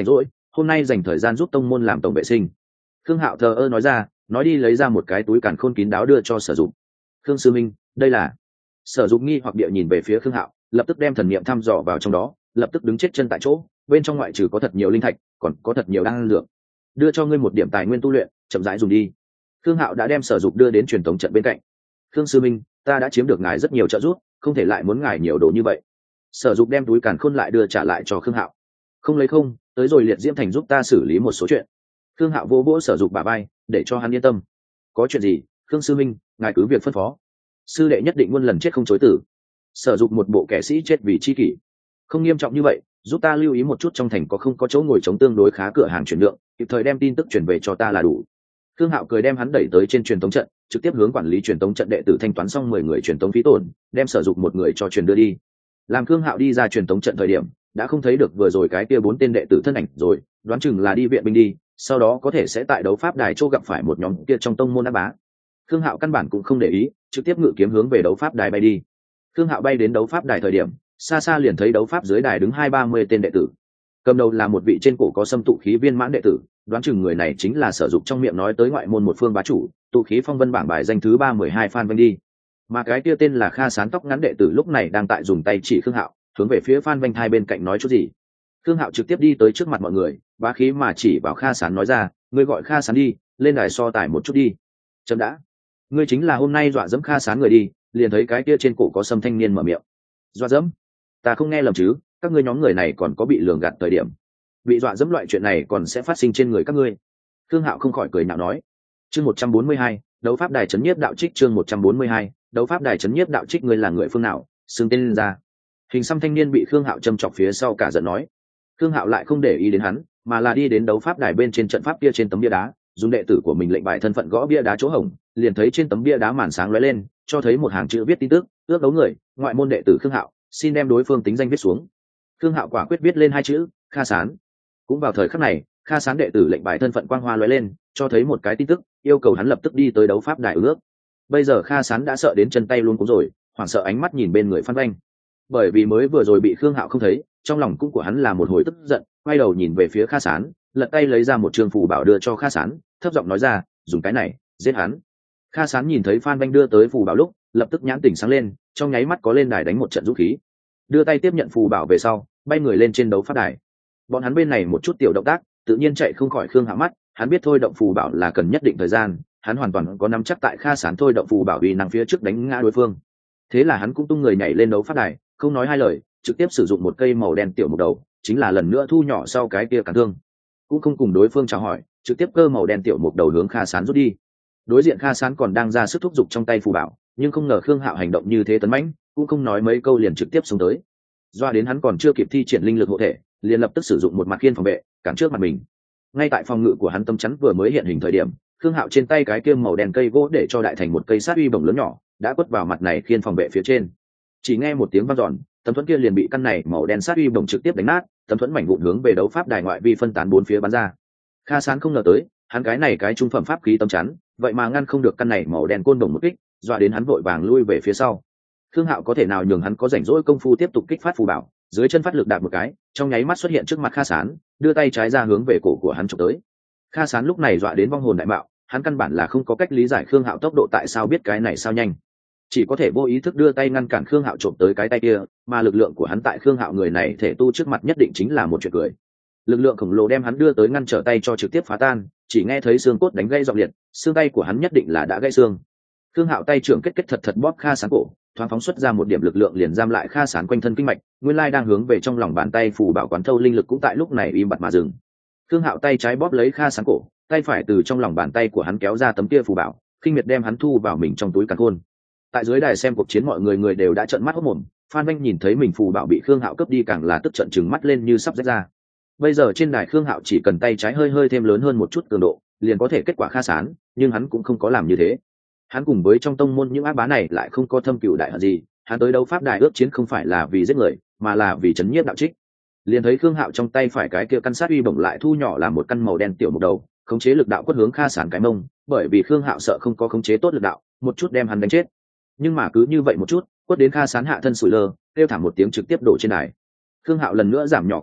hôm nay dành thời gian giúp tông môn làm tổng vệ sinh. Khương Hạo thờ ơ nói ra, nói đi lấy ra một cái túi càn khôn kín đáo đưa cho Sở Dục. Khương sư minh, đây là. Sở Dục nghi hoặc địa nhìn về phía Khương Hạo, lập tức đem thần niệm thăm dò vào trong đó, lập tức đứng chết chân tại chỗ. Bên trong ngoại trừ có thật nhiều linh thạch, còn có thật nhiều đan dược. Đưa cho ngươi một điểm tài nguyên tu luyện, chậm rãi dùng đi. Khương Hạo đã đem Sở Dục đưa đến truyền thống trận bên cạnh. Khương sư minh, ta đã chiếm được ngài rất nhiều trợ giúp, không thể lại muốn ngài nhiều đồ như vậy. Sở Dục đem túi càn khôn lại đưa trả lại cho Khương Hạo. Không lấy không, tới rồi liệt diễm thành giúp ta xử lý một số chuyện. Khương Hạo vô vỗ Sở Dục bả vai, để cho hắn yên tâm. Có chuyện gì, Khương sư minh, ngài cứ việc phân phó. Sư đệ nhất định muôn lần chết không chối từ. Sở Dục một bộ kẻ sĩ chết vì chi kỷ. Không nghiêm trọng như vậy, giúp ta lưu ý một chút trong thành có không có chỗ ngồi chống tương đối khá cửa hàng chuyển nhượng, kịp thời đem tin tức chuyển về cho ta là đủ. Khương Hạo cười đem hắn đẩy tới trên truyền tống trận, trực tiếp hướng quản lý truyền tống trận đệ tử thanh toán xong mười người truyền tống phí tổn, đem Sở Dục một người cho truyền đưa đi. Làm Khương Hạo đi ra truyền tống trận thời điểm, đã không thấy được vừa rồi cái kia bốn tên đệ tử thân ảnh rồi, đoán chừng là đi viện binh đi, sau đó có thể sẽ tại đấu pháp đài chỗ gặp phải một nhóm kia trong tông môn ác bá. Khương Hạo căn bản cũng không để ý, trực tiếp ngự kiếm hướng về đấu pháp đài bay đi. Khương Hạo bay đến đấu pháp đài thời điểm, xa xa liền thấy đấu pháp dưới đài đứng hai ba mươi tên đệ tử. Cầm đầu là một vị trên cổ có xâm tụ khí viên mãn đệ tử, đoán chừng người này chính là Sở Dục trong miệng nói tới ngoại môn một phương bá chủ, tụ khí phong vân bảng bài danh thứ ba mười hai Phan Vanh đi. Mà cái kia tên là Kha Sán tóc ngắn đệ tử lúc này đang tại dùng tay chỉ Khương Hạo, hướng về phía Phan Vanh hai bên cạnh nói chút gì. Khương Hạo trực tiếp đi tới trước mặt mọi người, bá khí mà chỉ vào Kha Sán nói ra, ngươi gọi Kha Sán đi, lên đài so tài một chút đi. Chấm đã. Ngươi chính là hôm nay dọa dẫm Kha Sán người đi, liền thấy cái kia trên cổ có sâm thanh niên mở miệng. Dọa dẫm? Ta không nghe lầm chứ, các ngươi nhóm người này còn có bị lường gạt thời điểm. Bị dọa dẫm loại chuyện này còn sẽ phát sinh trên người các ngươi. Khương Hạo không khỏi cười nhạo nói. Chương một trăm bốn mươi hai, đấu pháp đài trấn nhiếp đạo trích. Chương một trăm bốn mươi hai, đấu pháp đài trấn nhiếp đạo trích. Ngươi là người phương nào, xưng tên lên ra. Hình xăm thanh niên bị Khương Hạo châm chọc phía sau cả giận nói. Khương Hạo lại không để ý đến hắn, mà là đi đến đấu pháp đài bên trên trận pháp kia trên tấm bia đá, dùng đệ tử của mình lệnh bài thân phận gõ bia đá chỗ hổng, liền thấy trên tấm bia đá màn sáng lóe lên, cho thấy một hàng chữ viết tin tức, ước đấu người, ngoại môn đệ tử Khương Hạo, xin đem đối phương tính danh viết xuống. Khương Hạo quả quyết viết lên hai chữ, Kha Sán. Cũng vào thời khắc này, Kha Sán đệ tử lệnh bài thân phận quang hoa lóe lên, cho thấy một cái tin tức, yêu cầu hắn lập tức đi tới đấu pháp đài ước. Bây giờ Kha Sán đã sợ đến chân tay luôn cũng rồi, hoảng sợ ánh mắt nhìn bên người Phan Vanh. Bởi vì mới vừa rồi bị Khương Hạo không thấy, trong lòng cũng của hắn là một hồi tức giận, quay đầu nhìn về phía Kha Sán, lật tay lấy ra một trường phù bảo đưa cho Kha Sán, thấp giọng nói ra, dùng cái này giết hắn. Kha Sán nhìn thấy Phan Vanh đưa tới phù bảo lúc, lập tức nhãn tỉnh sáng lên, trong nháy mắt có lên đài đánh một trận dũng khí, đưa tay tiếp nhận phù bảo về sau, bay người lên trên đấu pháp đài. Bọn hắn bên này một chút tiểu động tác, tự nhiên chạy không khỏi Khương Hạo mắt, hắn biết thôi động phù bảo là cần nhất định thời gian, hắn hoàn toàn có nắm chắc tại Kha Sán thôi động phù bảo uy năng phía trước đánh ngã đối phương. Thế là hắn cũng tung người nhảy lên đấu pháp đài, không nói hai lời, trực tiếp sử dụng một cây màu đen tiểu mục đầu, chính là lần nữa thu nhỏ sau cái kia cản thương, cũng không cùng đối phương chào hỏi, trực tiếp cơ màu đen tiểu mục đầu hướng Kha Sán rút đi. Đối diện Kha Sán còn đang ra sức thúc giục trong tay phù bảo, nhưng không ngờ Khương Hạo hành động như thế tấn mãnh, cũng không nói mấy câu liền trực tiếp xuống tới. Doa đến hắn còn chưa kịp thi triển linh lực hộ thể, liền lập tức sử dụng một mặt khiên phòng vệ, cản trước mặt mình. Ngay tại phòng ngự của hắn tâm chắn vừa mới hiện hình thời điểm, Khương Hạo trên tay cái kia màu đen cây gỗ để cho đại thành một cây sát uy bổng lớn nhỏ, đã quất vào mặt này khiên phòng vệ phía trên. Chỉ nghe một tiếng vang dọn, tấm thuẫn kia liền bị căn này màu đen sát uy bổng trực tiếp đánh nát, tấm thuẫn mảnh vụn hướng về đấu pháp đài ngoại vi phân tán bốn phía bắn ra. Kha Sán không ngờ tới, hắn cái này cái trung phẩm pháp khí tấm chắn, vậy mà ngăn không được căn này màu đen côn đồng một kích, dọa đến hắn vội vàng lui về phía sau. Khương Hạo có thể nào nhường hắn có rảnh rỗi công phu tiếp tục kích phát phù bảo, dưới chân phát lực đạp một cái, trong nháy mắt xuất hiện trước mặt Kha Sán, đưa tay trái ra hướng về cổ của hắn chụp tới. Kha Sán lúc này dọa đến vong hồn đại mạo, hắn căn bản là không có cách lý giải Khương Hạo tốc độ tại sao biết cái này sao nhanh, chỉ có thể vô ý thức đưa tay ngăn cản Khương Hạo trộm tới cái tay kia, mà lực lượng của hắn tại Khương Hạo người này thể tu trước mặt nhất định chính là một chuyện cười. Lực lượng khổng lồ đem hắn đưa tới ngăn trở tay cho trực tiếp phá tan, chỉ nghe thấy xương cốt đánh gãy giọng liệt, xương tay của hắn nhất định là đã gãy xương. Khương Hạo tay trưởng kết kết thật thật bóp Kha Sán cổ, thoáng phóng xuất ra một điểm lực lượng liền giam lại Kha Sán quanh thân kinh mạch, nguyên lai đang hướng về trong lòng bàn tay phù bảo quán thâu linh lực cũng tại lúc này im bặt mà dừng. Khương Hạo tay trái bóp lấy Kha Sán cổ, tay phải từ trong lòng bàn tay của hắn kéo ra tấm kia phù bảo, khinh miệt đem hắn thu vào mình trong túi càn khôn. Tại dưới đài xem cuộc chiến mọi người người đều đã trợn mắt hốt mồm, Phan Vanh nhìn thấy mình phù bảo bị Khương Hạo cướp đi càng là tức trận trừng mắt lên như sắp rách ra. Bây giờ trên đài Khương Hạo chỉ cần tay trái hơi hơi thêm lớn hơn một chút cường độ, liền có thể kết quả Kha Sán, nhưng hắn cũng không có làm như thế. Hắn cùng với trong tông môn những ác bá này lại không có thâm cừu đại hận gì, hắn tới đấu pháp đài ước chiến không phải là vì giết người, mà là vì trấn nhiếp đạo trích. Liền thấy Khương Hạo trong tay phải cái kia căn sát uy bổng lại thu nhỏ làm một căn màu đen tiểu một đầu, khống chế lực đạo quất hướng Kha Sán cái mông, bởi vì Khương Hạo sợ không có khống chế tốt lực đạo, một chút đem hắn đánh chết. Nhưng mà cứ như vậy một chút, quất đến Kha Sán hạ thân sủi lơ, kêu thảm một tiếng trực tiếp đổ trên đài. Khương Hạo lần nữa giảm nhỏ cường độ,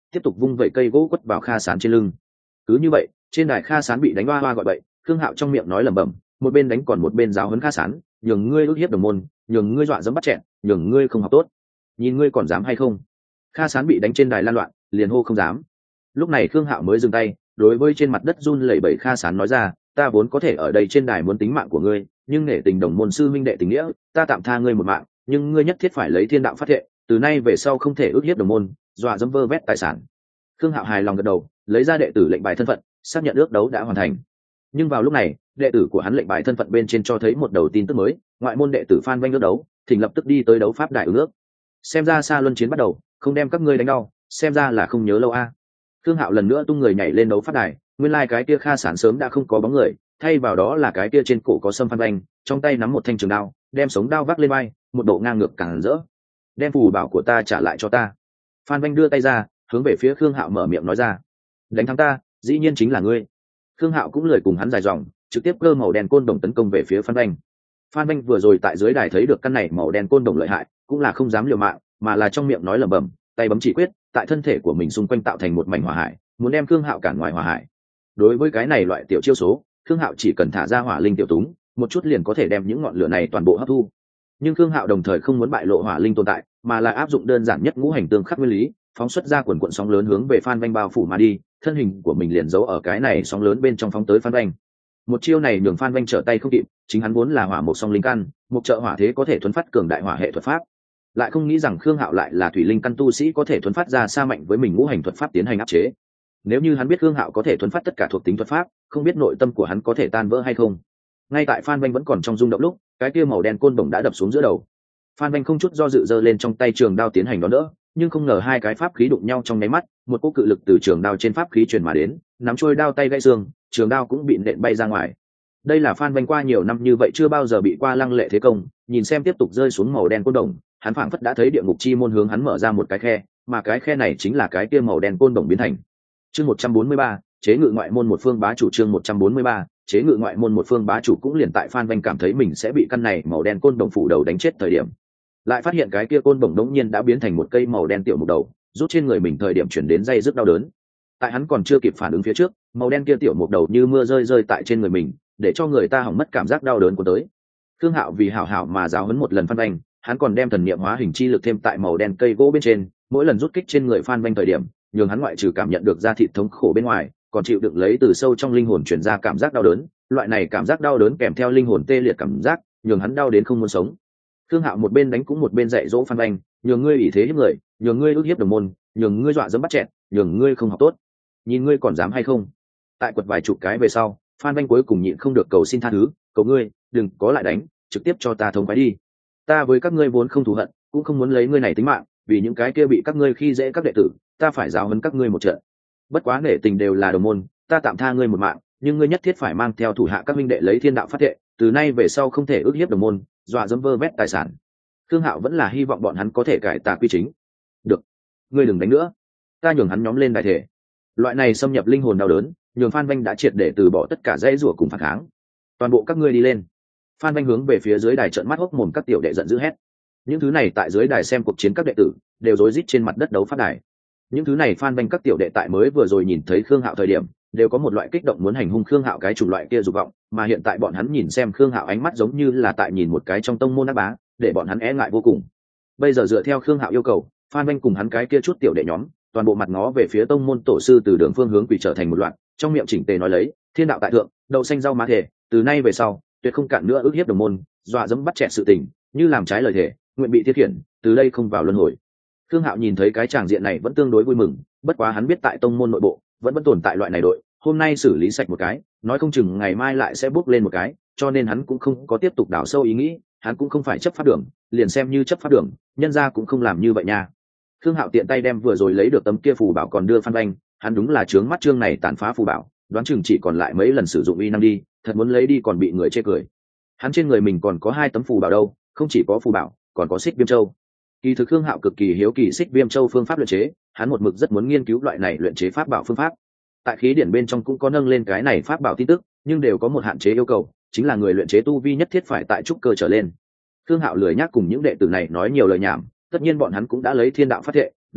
tiếp tục vung vẩy cây gỗ quất vào Kha Sán trên lưng. Cứ như vậy, trên đài Kha Sán bị đánh oa oa gọi bậy, Khương Hạo trong miệng nói lẩm bẩm, một bên đánh còn một bên giáo huấn Kha Sán, nhường ngươi ức hiếp đồng môn, nhường ngươi dọa dẫm bắt chẹn, nhường ngươi không học tốt, nhìn ngươi còn dám hay không. Kha Sán bị đánh trên đài lan loạn, liền hô không dám. Lúc này Khương Hạo mới dừng tay, đối với trên mặt đất run lẩy bẩy Kha Sán nói ra, ta vốn có thể ở đây trên đài muốn tính mạng của ngươi, nhưng nể tình đồng môn sư minh đệ tình nghĩa, ta tạm tha ngươi một mạng, nhưng ngươi nhất thiết phải lấy thiên đạo phát thệ, từ nay về sau không thể ức hiếp đồng môn, dọa dẫm vơ vét tài sản. Khương Hạo hài lòng gật đầu, lấy ra đệ tử lệnh bài thân phận, xác nhận ước đấu đã hoàn thành. Nhưng vào lúc này, đệ tử của hắn lệnh bài thân phận bên trên cho thấy một đầu tin tức mới, ngoại môn đệ tử Phan Vanh ước đấu, thỉnh lập tức đi tới đấu pháp đài ứng ước. Xem ra xa luân chiến bắt đầu, không đem các ngươi đánh đau, xem ra là không nhớ lâu a. À. Khương Hạo lần nữa tung người nhảy lên đấu pháp đài, nguyên lai like cái kia Kha Sán sớm đã không có bóng người, thay vào đó là cái kia trên cổ có sâm Phan Vanh, trong tay nắm một thanh trường đao, đem sống đao vác lên vai, một độ ngang ngược càng rỡ. Đem phù bảo của ta trả lại cho ta. Phan Vanh đưa tay ra, hướng về phía Khương Hạo mở miệng nói ra. Đánh thắng ta, dĩ nhiên chính là ngươi. Khương Hạo cũng lười cùng hắn dài dòng, trực tiếp cơ màu đen côn đồng tấn công về phía Phan Vanh. Phan Vanh vừa rồi tại dưới đài thấy được căn này màu đen côn đồng lợi hại, cũng là không dám liều mạng, mà là trong miệng nói lẩm bẩm, tay bấm chỉ quyết, tại thân thể của mình xung quanh tạo thành một mảnh hỏa hải, muốn đem Khương Hạo cản ngoài hỏa hải. Đối với cái này loại tiểu chiêu số, Khương Hạo chỉ cần thả ra hỏa linh tiểu túng, một chút liền có thể đem những ngọn lửa này toàn bộ hấp thu. Nhưng Khương Hạo đồng thời không muốn bại lộ hỏa linh tồn tại, mà là áp dụng đơn giản nhất ngũ hành tương khắc nguyên lý, phóng xuất ra quần quần sóng lớn hướng về Phan Vanh bao phủ mà đi, thân hình của mình liền giấu ở cái này sóng lớn bên trong phóng tới Phan Vanh. Một chiêu này nhường Phan Vanh trở tay không kịp, chính hắn vốn là hỏa một song linh căn, một trợ hỏa thế có thể thuần phát cường đại hỏa hệ thuật pháp, lại không nghĩ rằng Khương Hạo lại là thủy linh căn tu sĩ có thể thuần phát ra xa mạnh với mình ngũ hành thuật pháp tiến hành áp chế. Nếu như hắn biết Khương Hạo có thể thuần phát tất cả thuộc tính thuật pháp, không biết nội tâm của hắn có thể tan vỡ hay không. Ngay tại Phan Vanh vẫn còn trong rung động lúc, cái kia màu đen côn đồng đã đập xuống giữa đầu. Phan Vanh không chút do dự giơ lên trong tay trường đao tiến hành đón đỡ, nhưng không ngờ hai cái pháp khí đụng nhau trong nháy mắt, một cỗ cự lực từ trường đao trên pháp khí truyền mà đến, nắm trôi đao tay gãy xương, trường đao cũng bị nện bay ra ngoài. Đây là Phan Vanh qua nhiều năm như vậy chưa bao giờ bị qua lăng lệ thế công, nhìn xem tiếp tục rơi xuống màu đen côn đồng, hắn phảng phất đã thấy địa ngục chi môn hướng hắn mở ra một cái khe, mà cái khe này chính là cái kia màu đen côn đồng biến thành. Chương một trăm bốn mươi ba, chế ngự ngoại môn một phương bá chủ. Chương một trăm bốn mươi ba, chế ngự ngoại môn một phương bá chủ. Cũng liền tại Phan Vanh cảm thấy mình sẽ bị căn này màu đen côn đồng phủ đầu đánh chết thời điểm, lại phát hiện cái kia côn đồng đống nhiên đã biến thành một cây màu đen tiểu mục đầu, rút trên người mình thời điểm chuyển đến dây rất đau đớn. Tại hắn còn chưa kịp phản ứng phía trước, màu đen kia tiểu mục đầu như mưa rơi rơi tại trên người mình, để cho người ta hỏng mất cảm giác đau đớn của tới. Khương Hạo vì hảo hảo mà giáo huấn một lần Phan Vanh, hắn còn đem thần niệm hóa hình chi lực thêm tại màu đen cây gỗ bên trên, mỗi lần rút kích trên người Phan Vanh thời điểm, nhường hắn ngoại trừ cảm nhận được da thịt thống khổ bên ngoài, còn chịu đựng lấy từ sâu trong linh hồn truyền ra cảm giác đau đớn, loại này cảm giác đau đớn kèm theo linh hồn tê liệt cảm giác, nhường hắn đau đến không muốn sống. Khương Hạo một bên đánh cũng một bên dạy dỗ Phan Vanh, nhường ngươi ủy thế hiếp người, nhường ngươi ức hiếp đồng môn, nhường ngươi dọa dẫm bắt chẹn, nhường ngươi không học tốt, nhìn ngươi còn dám hay không. Tại quật vài chục cái về sau, Phan Vanh cuối cùng nhịn không được cầu xin tha thứ, cầu ngươi đừng có lại đánh, trực tiếp cho ta thống khoái đi. Ta với các ngươi vốn không thù hận, cũng không muốn lấy ngươi này tính mạng, vì những cái kia bị các ngươi khi dễ các đệ tử, ta phải giáo huấn các ngươi một trận. Bất quá nể tình đều là đồng môn, ta tạm tha ngươi một mạng, nhưng ngươi nhất thiết phải mang theo thủ hạ các minh đệ lấy thiên đạo phát thệ, từ nay về sau không thể ức hiếp đồng môn, dọa dẫm vơ vét tài sản. Khương Hạo vẫn là hy vọng bọn hắn có thể cải tà quy chính. Được, ngươi đừng đánh nữa, ta nhường hắn nhóm lên đại thể. Loại này xâm nhập linh hồn đau đớn, nhường Phan Vanh đã triệt để từ bỏ tất cả dãy rủa cùng phản kháng. Toàn bộ các ngươi đi lên. Phan Vanh hướng về phía dưới đài trợn mắt hốc mồm các tiểu đệ giận dữ hét. Những thứ này tại dưới đài xem cuộc chiến các đệ tử đều rối rít trên mặt đất đấu pháp đài. Những thứ này Phan Vanh các tiểu đệ tại mới vừa rồi nhìn thấy Khương Hạo thời điểm, đều có một loại kích động muốn hành hung Khương Hạo cái chủng loại kia dục vọng, mà hiện tại bọn hắn nhìn xem Khương Hạo ánh mắt giống như là tại nhìn một cái trong tông môn ác bá, để bọn hắn e ngại vô cùng. Bây giờ dựa theo Khương Hạo yêu cầu, Phan Vanh cùng hắn cái kia chút tiểu đệ nhóm, toàn bộ mặt ngó về phía tông môn tổ sư từ đường phương hướng quỳ trở thành một loạt, trong miệng chỉnh tề nói lấy, thiên đạo tại thượng, đậu xanh rau má thể, từ nay về sau, tuyệt không cạn nữa ức hiếp đồng môn, dọa dẫm bắt chẹt sự tình, như làm trái lời thể, nguyện bị thiết khiển, từ đây không vào luân hồi. Khương Hạo nhìn thấy cái tràng diện này vẫn tương đối vui mừng, bất quá hắn biết tại tông môn nội bộ vẫn vẫn tồn tại loại này đội, hôm nay xử lý sạch một cái, nói không chừng ngày mai lại sẽ bước lên một cái, cho nên hắn cũng không có tiếp tục đào sâu ý nghĩ, hắn cũng không phải chấp pháp đường, liền xem như chấp pháp đường, nhân gia cũng không làm như vậy nha. Khương Hạo tiện tay đem vừa rồi lấy được tấm kia phù bảo còn đưa Phan Vanh, hắn đúng là trướng mắt chương này tàn phá phù bảo, đoán chừng chỉ còn lại mấy lần sử dụng uy năng đi, thật muốn lấy đi còn bị người chê cười. Hắn trên người mình còn có hai tấm phù bảo đâu, không chỉ có phù bảo, còn có xích viêm châu. Kỳ thực Khương Hạo cực kỳ hiếu kỳ xích viêm châu phương pháp luyện chế, hắn một mực rất muốn nghiên cứu loại này luyện chế pháp bảo phương pháp. Tại khí điển bên trong cũng có nâng lên cái này pháp bảo tin tức, nhưng đều có một hạn chế yêu cầu, chính là người luyện chế tu vi nhất thiết phải tại trúc cơ trở lên. Khương Hạo lười nhác cùng những đệ tử này nói nhiều lời nhảm, tất nhiên bọn hắn cũng đã lấy thiên đạo phát thệ,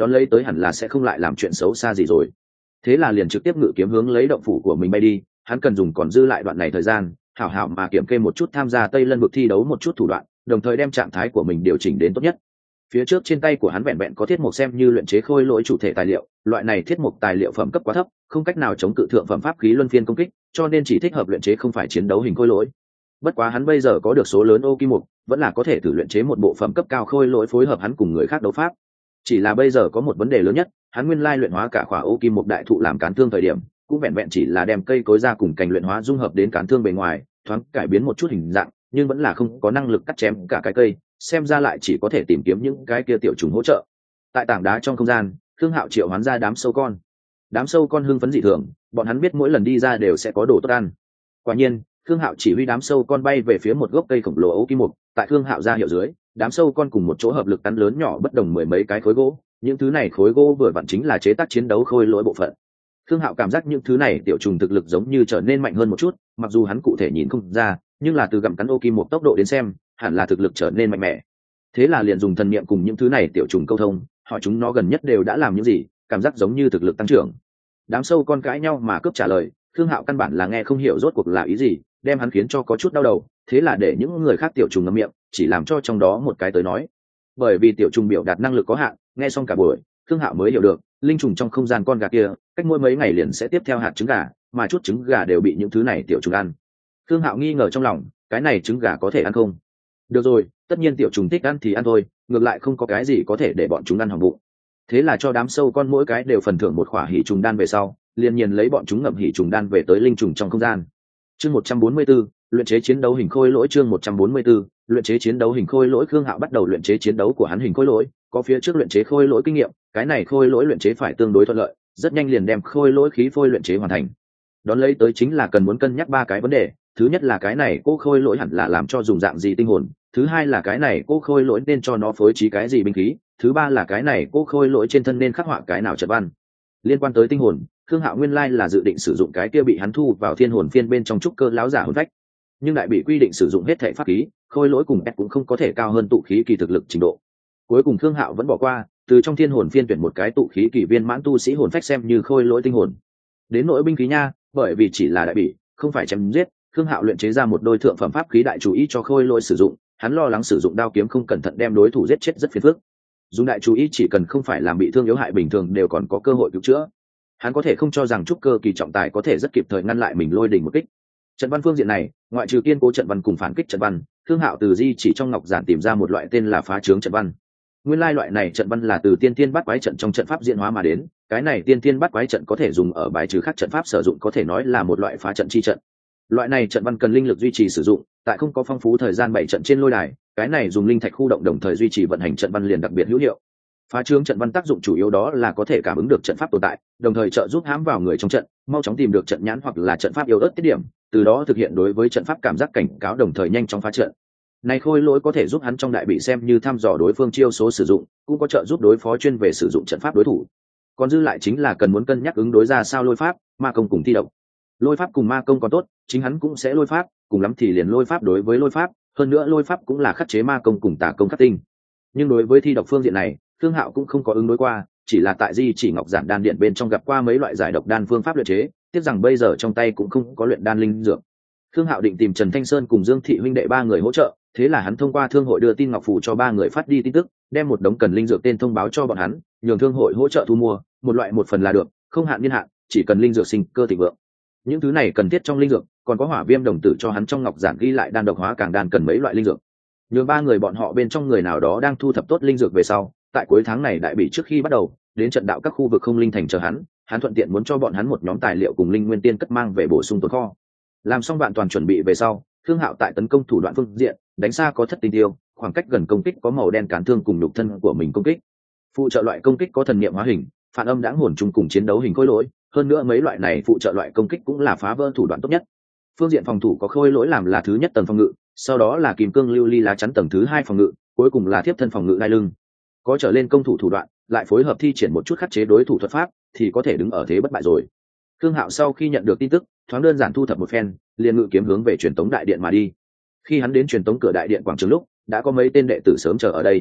đón lấy tới hẳn là sẽ không lại làm chuyện xấu xa gì rồi. Thế là liền trực tiếp ngự kiếm hướng lấy động phủ của mình bay đi. Hắn cần dùng còn dư lại đoạn này thời gian hảo hảo mà kiểm kê một chút tham gia Tây Lân vực thi đấu một chút thủ đoạn, đồng thời đem trạng thái của mình điều chỉnh đến tốt nhất. Phía trước trên tay của hắn vẹn vẹn có thiết mục xem như luyện chế khôi lỗi chủ thể tài liệu, loại này thiết mục tài liệu phẩm cấp quá thấp, không cách nào chống cự thượng phẩm pháp khí luân phiên công kích, cho nên chỉ thích hợp luyện chế không phải chiến đấu hình khôi lỗi. Bất quá hắn bây giờ có được số lớn ô kim mục, vẫn là có thể thử luyện chế một bộ phẩm cấp cao khôi lỗi phối hợp hắn cùng người khác đấu pháp. Chỉ là bây giờ có một vấn đề lớn nhất, hắn nguyên lai luyện hóa cả khỏa ô kim mục đại thụ làm cán thương thời điểm, cũng vẹn vẹn chỉ là đem cây cối ra cùng cành luyện hóa dung hợp đến cán thương bề ngoài, thoáng cải biến một chút hình dạng, nhưng vẫn là không có năng lực cắt chém cả cái cây, xem ra lại chỉ có thể tìm kiếm những cái kia tiểu trùng hỗ trợ. Tại tảng đá trong không gian, Thương Hạo triệu hoán ra đám sâu con. Đám sâu con hưng phấn dị thường, bọn hắn biết mỗi lần đi ra đều sẽ có đồ tốt ăn. Quả nhiên, Thương Hạo chỉ huy đám sâu con bay về phía một gốc cây khổng lồ ấu kim mục, tại Thương Hạo ra hiệu dưới, đám sâu con cùng một chỗ hợp lực cắn lớn nhỏ bất đồng mười mấy cái khối gỗ, những thứ này khối gỗ vừa vặn chính là chế tác chiến đấu khôi lỗi bộ phận. Thương Hạo cảm giác những thứ này tiểu trùng thực lực giống như trở nên mạnh hơn một chút, mặc dù hắn cụ thể nhìn không ra, nhưng là từ gặm cắn ô kim một tốc độ đến xem, hẳn là thực lực trở nên mạnh mẽ. Thế là liền dùng thần niệm cùng những thứ này tiểu trùng câu thông, hỏi chúng nó gần nhất đều đã làm những gì, cảm giác giống như thực lực tăng trưởng. Đám sâu con cãi nhau mà cướp trả lời, Thương Hạo căn bản là nghe không hiểu rốt cuộc là ý gì, đem hắn khiến cho có chút đau đầu. Thế là để những người khác tiểu trùng ngậm miệng, chỉ làm cho trong đó một cái tới nói. Bởi vì tiểu trùng biểu đạt năng lực có hạn, nghe xong cả buổi, Thương Hạo mới hiểu được, linh trùng trong không gian con gà kia, cách mỗi mấy ngày liền sẽ tiếp theo hạt trứng gà, mà chút trứng gà đều bị những thứ này tiểu trùng ăn. Thương Hạo nghi ngờ trong lòng, cái này trứng gà có thể ăn không? Được rồi, tất nhiên tiểu trùng thích ăn thì ăn thôi, ngược lại không có cái gì có thể để bọn chúng ăn hỏng bụng. Thế là cho đám sâu con mỗi cái đều phần thưởng một khỏa hỉ trùng đan về sau, liền nhiên lấy bọn chúng ngậm hỉ trùng đan về tới linh trùng trong không gian. Chương một trăm bốn mươi 144, luyện chế chiến đấu hình khôi lỗi chương một trăm bốn mươi 144, luyện chế chiến đấu hình khôi lỗi Thương Hạo bắt đầu luyện chế chiến đấu của hắn hình khôi lỗi, có phía trước luyện chế khôi lỗi kinh nghiệm, cái này khôi lỗi luyện chế phải tương đối thuận lợi, rất nhanh liền đem khôi lỗi khí phôi luyện chế hoàn thành. Đón lấy tới chính là cần muốn cân nhắc ba cái vấn đề, thứ nhất là cái này cô khôi lỗi hẳn là làm cho dùng dạng gì tinh hồn, thứ hai là cái này cô khôi lỗi nên cho nó phối trí cái gì binh khí, thứ ba là cái này cô khôi lỗi trên thân nên khắc họa cái nào trận văn. Liên quan tới tinh hồn, Thương Hạo nguyên lai là dự định sử dụng cái kia bị hắn thu vào thiên hồn phiên bên trong trúc cơ láo giả hồn phách, nhưng lại bị quy định sử dụng hết thể pháp khí, khôi lỗi cùng S cũng không có thể cao hơn tụ khí kỳ thực lực trình độ. Cuối cùng Thương Hạo vẫn bỏ qua, từ trong thiên hồn phiên tuyển một cái tụ khí kỳ viên mãn tu sĩ hồn phách xem như khôi lỗi tinh hồn. Đến nỗi binh khí nha, bởi vì chỉ là đại bỉ, không phải chém giết, Thương Hạo luyện chế ra một đôi thượng phẩm pháp khí đại chú ý cho khôi lỗi sử dụng, hắn lo lắng sử dụng đao kiếm không cẩn thận đem đối thủ giết chết rất phiền phức. Dùng đại chú ý chỉ cần không phải làm bị thương yếu hại bình thường đều còn có cơ hội cứu chữa. Hắn có thể không cho rằng trúc cơ kỳ trọng tài có thể rất kịp thời ngăn lại mình lôi đỉnh một kích. Trận văn phương diện này, ngoại trừ kiên cố trận văn cùng phản kích trận văn, Thương Hạo từ di chỉ trong ngọc giản tìm ra một loại tên là phá trướng trận văn. Nguyên lai loại này trận văn là từ tiên tiên bắt quái trận trong trận pháp diễn hóa mà đến, cái này tiên tiên bắt quái trận có thể dùng ở bài trừ khác trận pháp sử dụng, có thể nói là một loại phá trận chi trận. Loại này trận văn cần linh lực duy trì sử dụng, tại không có phong phú thời gian bảy trận trên lôi đài, cái này dùng linh thạch khu động đồng thời duy trì vận hành trận văn liền đặc biệt hữu hiệu. Phá trướng trận văn tác dụng chủ yếu đó là có thể cảm ứng được trận pháp tồn tại, đồng thời trợ giúp hãm vào người trong trận, mau chóng tìm được trận nhãn hoặc là trận pháp yếu ớt tiết điểm, từ đó thực hiện đối với trận pháp cảm giác cảnh cáo đồng thời nhanh chóng phá trận. Này khôi lỗi có thể giúp hắn trong đại bị xem như thăm dò đối phương chiêu số sử dụng, cũng có trợ giúp đối phó chuyên về sử dụng trận pháp đối thủ. Còn dư lại chính là cần muốn cân nhắc ứng đối ra sao lôi pháp, ma công cùng thi động. Lôi pháp cùng ma công còn tốt, chính hắn cũng sẽ lôi pháp, cùng lắm thì liền lôi pháp đối với lôi pháp, hơn nữa lôi pháp cũng là khắc chế ma công cùng tà công khắc tinh. Nhưng đối với thi độc phương diện này, Thương Hạo cũng không có ứng đối qua, chỉ là tại di chỉ ngọc giản đan điện bên trong gặp qua mấy loại giải độc đan phương pháp luyện chế, tiếc rằng bây giờ trong tay cũng không có luyện đan linh dược. Thương Hạo định tìm Trần Thanh Sơn cùng Dương Thị huynh đệ ba người hỗ trợ, thế là hắn thông qua thương hội đưa tin ngọc phù cho ba người phát đi tin tức, đem một đống cần linh dược tên thông báo cho bọn hắn, nhường thương hội hỗ trợ thu mua, một loại một phần là được, không hạn niên hạn, chỉ cần linh dược sinh cơ thịnh vượng. Những thứ này cần thiết trong linh dược, còn có hỏa viêm đồng tử cho hắn trong ngọc giản ghi lại đan độc hóa càng đan cần mấy loại linh dược. Nhường ba người bọn họ bên trong người nào đó đang thu thập tốt linh dược về sau, tại cuối tháng này đại bị trước khi bắt đầu, đến trận đạo các khu vực không linh thành chờ hắn, hắn thuận tiện muốn cho bọn hắn một nhóm tài liệu cùng linh nguyên tiên cất mang về bổ sung tồn kho. Làm xong bạn toàn chuẩn bị về sau, Thương Hạo tại tấn công thủ đoạn phương diện, đánh xa có thất tinh tiêu, khoảng cách gần công kích có màu đen cán thương cùng nhục thân của mình công kích. Phụ trợ loại công kích có thần niệm hóa hình, phản âm đãng hồn chung cùng chiến đấu hình khôi lỗi, hơn nữa mấy loại này phụ trợ loại công kích cũng là phá vỡ thủ đoạn tốt nhất. Phương diện phòng thủ có khôi lỗi làm là thứ nhất tầng phòng ngự, sau đó là kim cương lưu ly lá chắn tầng thứ hai phòng ngự, cuối cùng là thiếp thân phòng ngự đai lưng. Có trở lên công thủ thủ đoạn, lại phối hợp thi triển một chút khắc chế đối thủ thuật pháp, thì có thể đứng ở thế bất bại rồi. Thương Hạo sau khi nhận được tin tức, thoáng đơn giản thu thập một phen, liền ngự kiếm hướng về truyền tống đại điện mà đi. Khi hắn đến truyền tống cửa đại điện quảng trường lúc, đã có mấy tên đệ tử sớm chờ ở đây.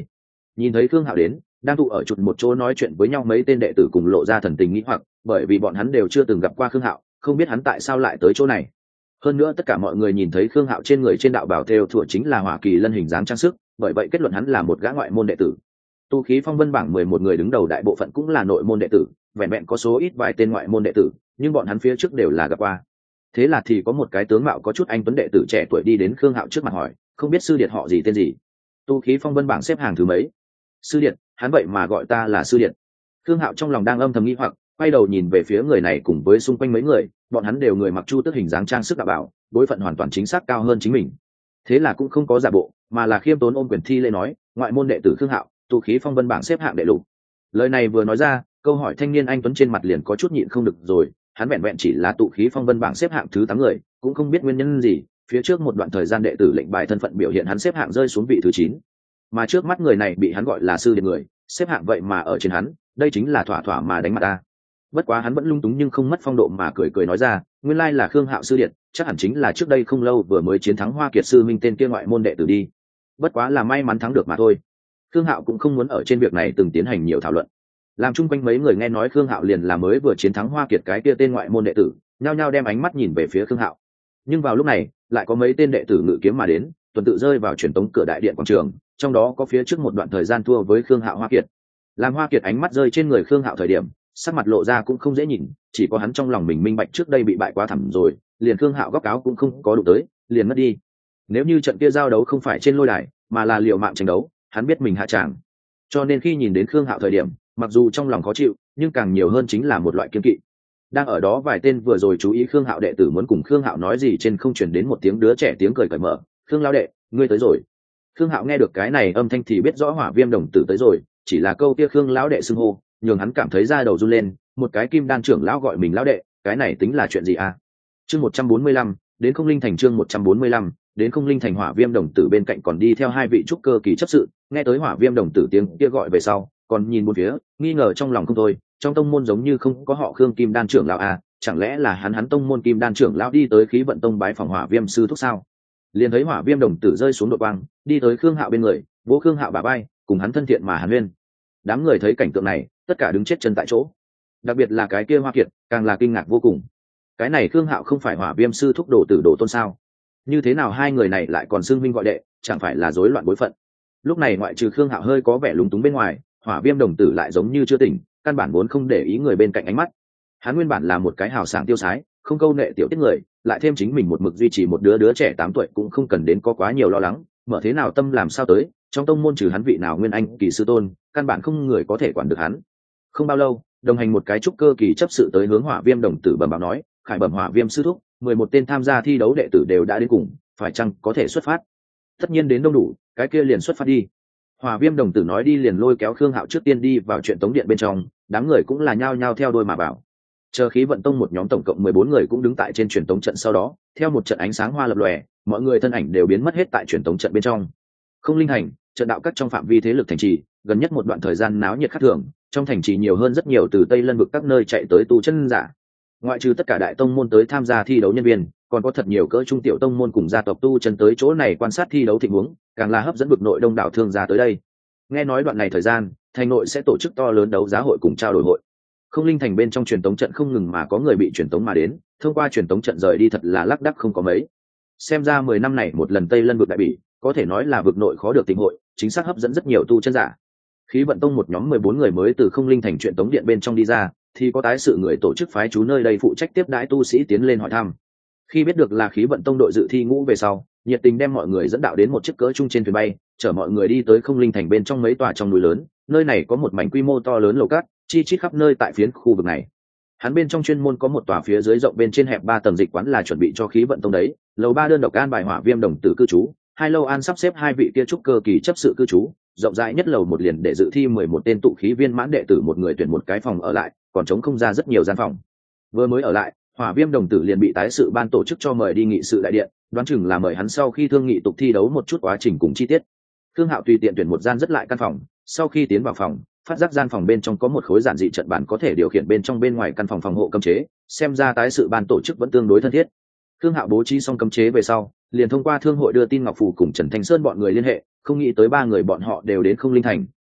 Nhìn thấy Khương Hạo đến, đang tụ ở chụt một chỗ nói chuyện với nhau mấy tên đệ tử cùng lộ ra thần tình nghĩ hoặc, bởi vì bọn hắn đều chưa từng gặp qua Khương Hạo, không biết hắn tại sao lại tới chỗ này. Hơn nữa tất cả mọi người nhìn thấy Khương Hạo trên người trên đạo bào thêu thủa chính là hỏa kỳ lân hình dáng trang sức, bởi vậy kết luận hắn là một gã ngoại môn đệ tử. Tu khí phong vân bảng mười một người đứng đầu đại bộ phận cũng là nội môn đệ tử, vẹn vẹn có số ít vài tên ngoại môn đệ tử, nhưng bọn hắn phía trước đều là gặp qua. Thế là thì có một cái tướng mạo có chút anh tuấn đệ tử trẻ tuổi đi đến Khương Hạo trước mặt hỏi, không biết sư điệt họ gì tên gì? Tu khí phong vân bảng xếp hàng thứ mấy? Sư điệt, hắn vậy mà gọi ta là sư điệt. Khương Hạo trong lòng đang âm thầm nghi hoặc, quay đầu nhìn về phía người này cùng với xung quanh mấy người, bọn hắn đều người mặc chu tước hình dáng trang sức đạo bảo, đối phận hoàn toàn chính xác cao hơn chính mình. Thế là cũng không có giả bộ, mà là khiêm tốn ôm quyền thi lễ nói, ngoại môn đệ tử Khương Hạo, tu khí phong vân bảng xếp hạng đệ lục. Lời này vừa nói ra, câu hỏi thanh niên anh tuấn trên mặt liền có chút nhịn không được rồi, hắn vẹn vẹn chỉ là tụ khí phong vân bảng xếp hạng thứ tám người, cũng không biết nguyên nhân gì, phía trước một đoạn thời gian đệ tử lệnh bài thân phận biểu hiện hắn xếp hạng rơi xuống vị thứ chín, mà trước mắt người này bị hắn gọi là sư điệt người, xếp hạng vậy mà ở trên hắn, đây chính là thỏa thỏa mà đánh mặt ta. Bất quá hắn vẫn lung túng nhưng không mất phong độ mà cười cười nói ra, nguyên lai là Khương Hạo sư điệt, chắc hẳn chính là trước đây không lâu vừa mới chiến thắng Hoa Kiệt sư minh tên kia ngoại môn đệ tử đi. Bất quá là may mắn thắng được mà thôi. Khương Hạo cũng không muốn ở trên việc này từng tiến hành nhiều thảo luận. Làm chung quanh mấy người nghe nói Khương Hạo liền là mới vừa chiến thắng Hoa Kiệt cái kia tên ngoại môn đệ tử, nhao nhao đem ánh mắt nhìn về phía Khương Hạo. Nhưng vào lúc này, lại có mấy tên đệ tử ngự kiếm mà đến, tuần tự rơi vào truyền tống cửa đại điện quảng trường, trong đó có phía trước một đoạn thời gian thua với Khương Hạo Hoa Kiệt. Làm Hoa Kiệt ánh mắt rơi trên người Khương Hạo thời điểm, sắc mặt lộ ra cũng không dễ nhìn, chỉ có hắn trong lòng mình minh bạch trước đây bị bại quá thảm rồi, liền Khương Hạo góc áo cũng không có đụng tới, liền mất đi. Nếu như trận kia giao đấu không phải trên lôi đài, mà là liều mạng tranh đấu, hắn biết mình hạ tràng. Cho nên khi nhìn đến Khương Hạo thời điểm, mặc dù trong lòng khó chịu, nhưng càng nhiều hơn chính là một loại kiêng kỵ. Đang ở đó vài tên vừa rồi chú ý Khương Hạo đệ tử muốn cùng Khương Hạo nói gì trên không truyền đến một tiếng đứa trẻ tiếng cười cởi mở, "Khương lão đệ, ngươi tới rồi." Khương Hạo nghe được cái này âm thanh thì biết rõ Hỏa Viêm đồng tử tới rồi, chỉ là câu kia Khương lão đệ xưng hô, nhường hắn cảm thấy da đầu run lên, một cái kim đan trưởng lão gọi mình lão đệ, cái này tính là chuyện gì à? Chương một trăm bốn mươi lăm, đến Không Linh Thành chương một trăm bốn mươi lăm, đến Không Linh Thành. Hỏa Viêm đồng tử bên cạnh còn đi theo hai vị trúc cơ kỳ chấp sự, nghe tới Hỏa Viêm đồng tử tiếng kia gọi về sau, còn nhìn bốn phía, nghi ngờ trong lòng không thôi, trong tông môn giống như không có họ Khương kim đan trưởng lão à, chẳng lẽ là hắn hắn tông môn kim đan trưởng lão đi tới Khí Vận tông bái phòng Hỏa Viêm sư thúc sao? Liền thấy Hỏa Viêm đồng tử rơi xuống đội quang, đi tới Khương Hạo bên người, vỗ Khương Hạo bả vai, cùng hắn thân thiện mà hàn huyên. Đám người thấy cảnh tượng này, tất cả đứng chết chân tại chỗ. Đặc biệt là cái kia Hoa Kiệt, càng là kinh ngạc vô cùng. Cái này Khương Hạo không phải Hỏa Viêm sư thúc đồ tử đồ tôn sao? Như thế nào hai người này lại còn xưng minh gọi đệ, chẳng phải là rối loạn bối phận? Lúc này ngoại trừ Khương Hạo hơi có vẻ lúng túng bên ngoài, Hỏa Viêm đồng tử lại giống như chưa tỉnh, căn bản vốn không để ý người bên cạnh ánh mắt. Hắn nguyên bản là một cái hào sảng tiêu sái, không câu nệ tiểu tiết người, lại thêm chính mình một mực duy trì một đứa đứa trẻ tám tuổi cũng không cần đến có quá nhiều lo lắng, mở thế nào tâm làm sao tới, trong tông môn trừ hắn vị nào nguyên anh kỳ sư tôn, căn bản không người có thể quản được hắn. Không bao lâu, đồng hành một cái trúc cơ kỳ chấp sự tới hướng Hỏa Viêm đồng tử bẩm báo nói, khải bẩm Hỏa Viêm sư thúc, mười một tên tham gia thi đấu đệ tử đều đã đến cùng, phải chăng có thể xuất phát? Tất nhiên đến đông đủ, cái kia liền xuất phát đi. Hỏa Viêm đồng tử nói đi liền lôi kéo Khương Hạo trước tiên đi vào chuyện tống điện bên trong, đám người cũng là nhao nhao theo đôi mà vào. Chờ Khí Vận tông một nhóm tổng cộng mười bốn người cũng đứng tại trên truyền tống trận, sau đó theo một trận ánh sáng hoa lập lòe, mọi người thân ảnh đều biến mất hết tại truyền tống trận bên trong. Không Linh Thành, trận đạo các trong phạm vi thế lực thành trì, gần nhất một đoạn thời gian náo nhiệt khác thường, trong thành trì nhiều hơn rất nhiều từ Tây Lân vực các nơi chạy tới tu chân giả. Ngoại trừ tất cả đại tông môn tới tham gia thi đấu nhân viên, còn có thật nhiều cỡ trung tiểu tông môn cùng gia tộc tu chân tới chỗ này quan sát thi đấu tình huống, càng là hấp dẫn vực nội đông đảo thương gia tới đây. Nghe nói đoạn này thời gian, thành nội sẽ tổ chức to lớn đấu giá hội cùng trao đổi hội. Không Linh Thành bên trong truyền tống trận không ngừng mà có người bị truyền tống mà đến, thông qua truyền tống trận rời đi thật là lác đác không có mấy. Xem ra mười năm này một lần Tây Lân vực đại bỉ, có thể nói là vực nội khó được tình hội, chính xác hấp dẫn rất nhiều tu chân giả. Khí Vận tông một nhóm mười bốn người mới từ Không Linh Thành truyền tống điện bên trong đi ra, thì có tái sự người tổ chức phái chú nơi đây phụ trách tiếp đãi tu sĩ tiến lên hỏi thăm. Khi biết được là Khí Vận tông đội dự thi ngũ về sau, nhiệt tình đem mọi người dẫn đạo đến một chiếc cỡ trung trên thuyền bay, chở mọi người đi tới Không Linh Thành bên trong mấy tòa trong núi lớn, nơi này có một mảnh quy mô to lớn lầu cát, chi chít khắp nơi tại phiến khu vực này. Hắn bên trong chuyên môn có một tòa phía dưới rộng bên trên hẹp ba tầng dịch quán là chuẩn bị cho Khí Vận tông đấy, lầu ba đơn độc an bài Hỏa Viêm đồng tử cư trú, hai lâu an sắp xếp hai vị kia trúc cơ kỳ chấp sự cư trú, rộng rãi nhất lầu một liền để dự thi mười một tên tụ khí viên mãn đệ tử một người tuyển một cái phòng ở lại, còn trống không ra rất nhiều gian phòng. Vừa mới ở lại, Hỏa Viêm đồng tử liền bị tái sự ban tổ chức cho mời đi nghị sự đại điện, đoán chừng là mời hắn sau khi thương nghị tục thi đấu một chút quá trình cùng chi tiết. Khương Hạo tùy tiện tuyển một gian rất lại căn phòng, sau khi tiến vào phòng, phát giác gian phòng bên trong có một khối giản dị trận bàn có thể điều khiển bên trong bên ngoài căn phòng phòng hộ cấm chế, xem ra tái sự ban tổ chức vẫn tương đối thân thiết. Khương Hạo bố trí xong cấm chế về sau, liền thông qua thương hội đưa tin ngọc phù cùng Trần Thanh Sơn bọn người liên hệ, không nghĩ tới ba người bọn họ đều đến Không Linh Thành,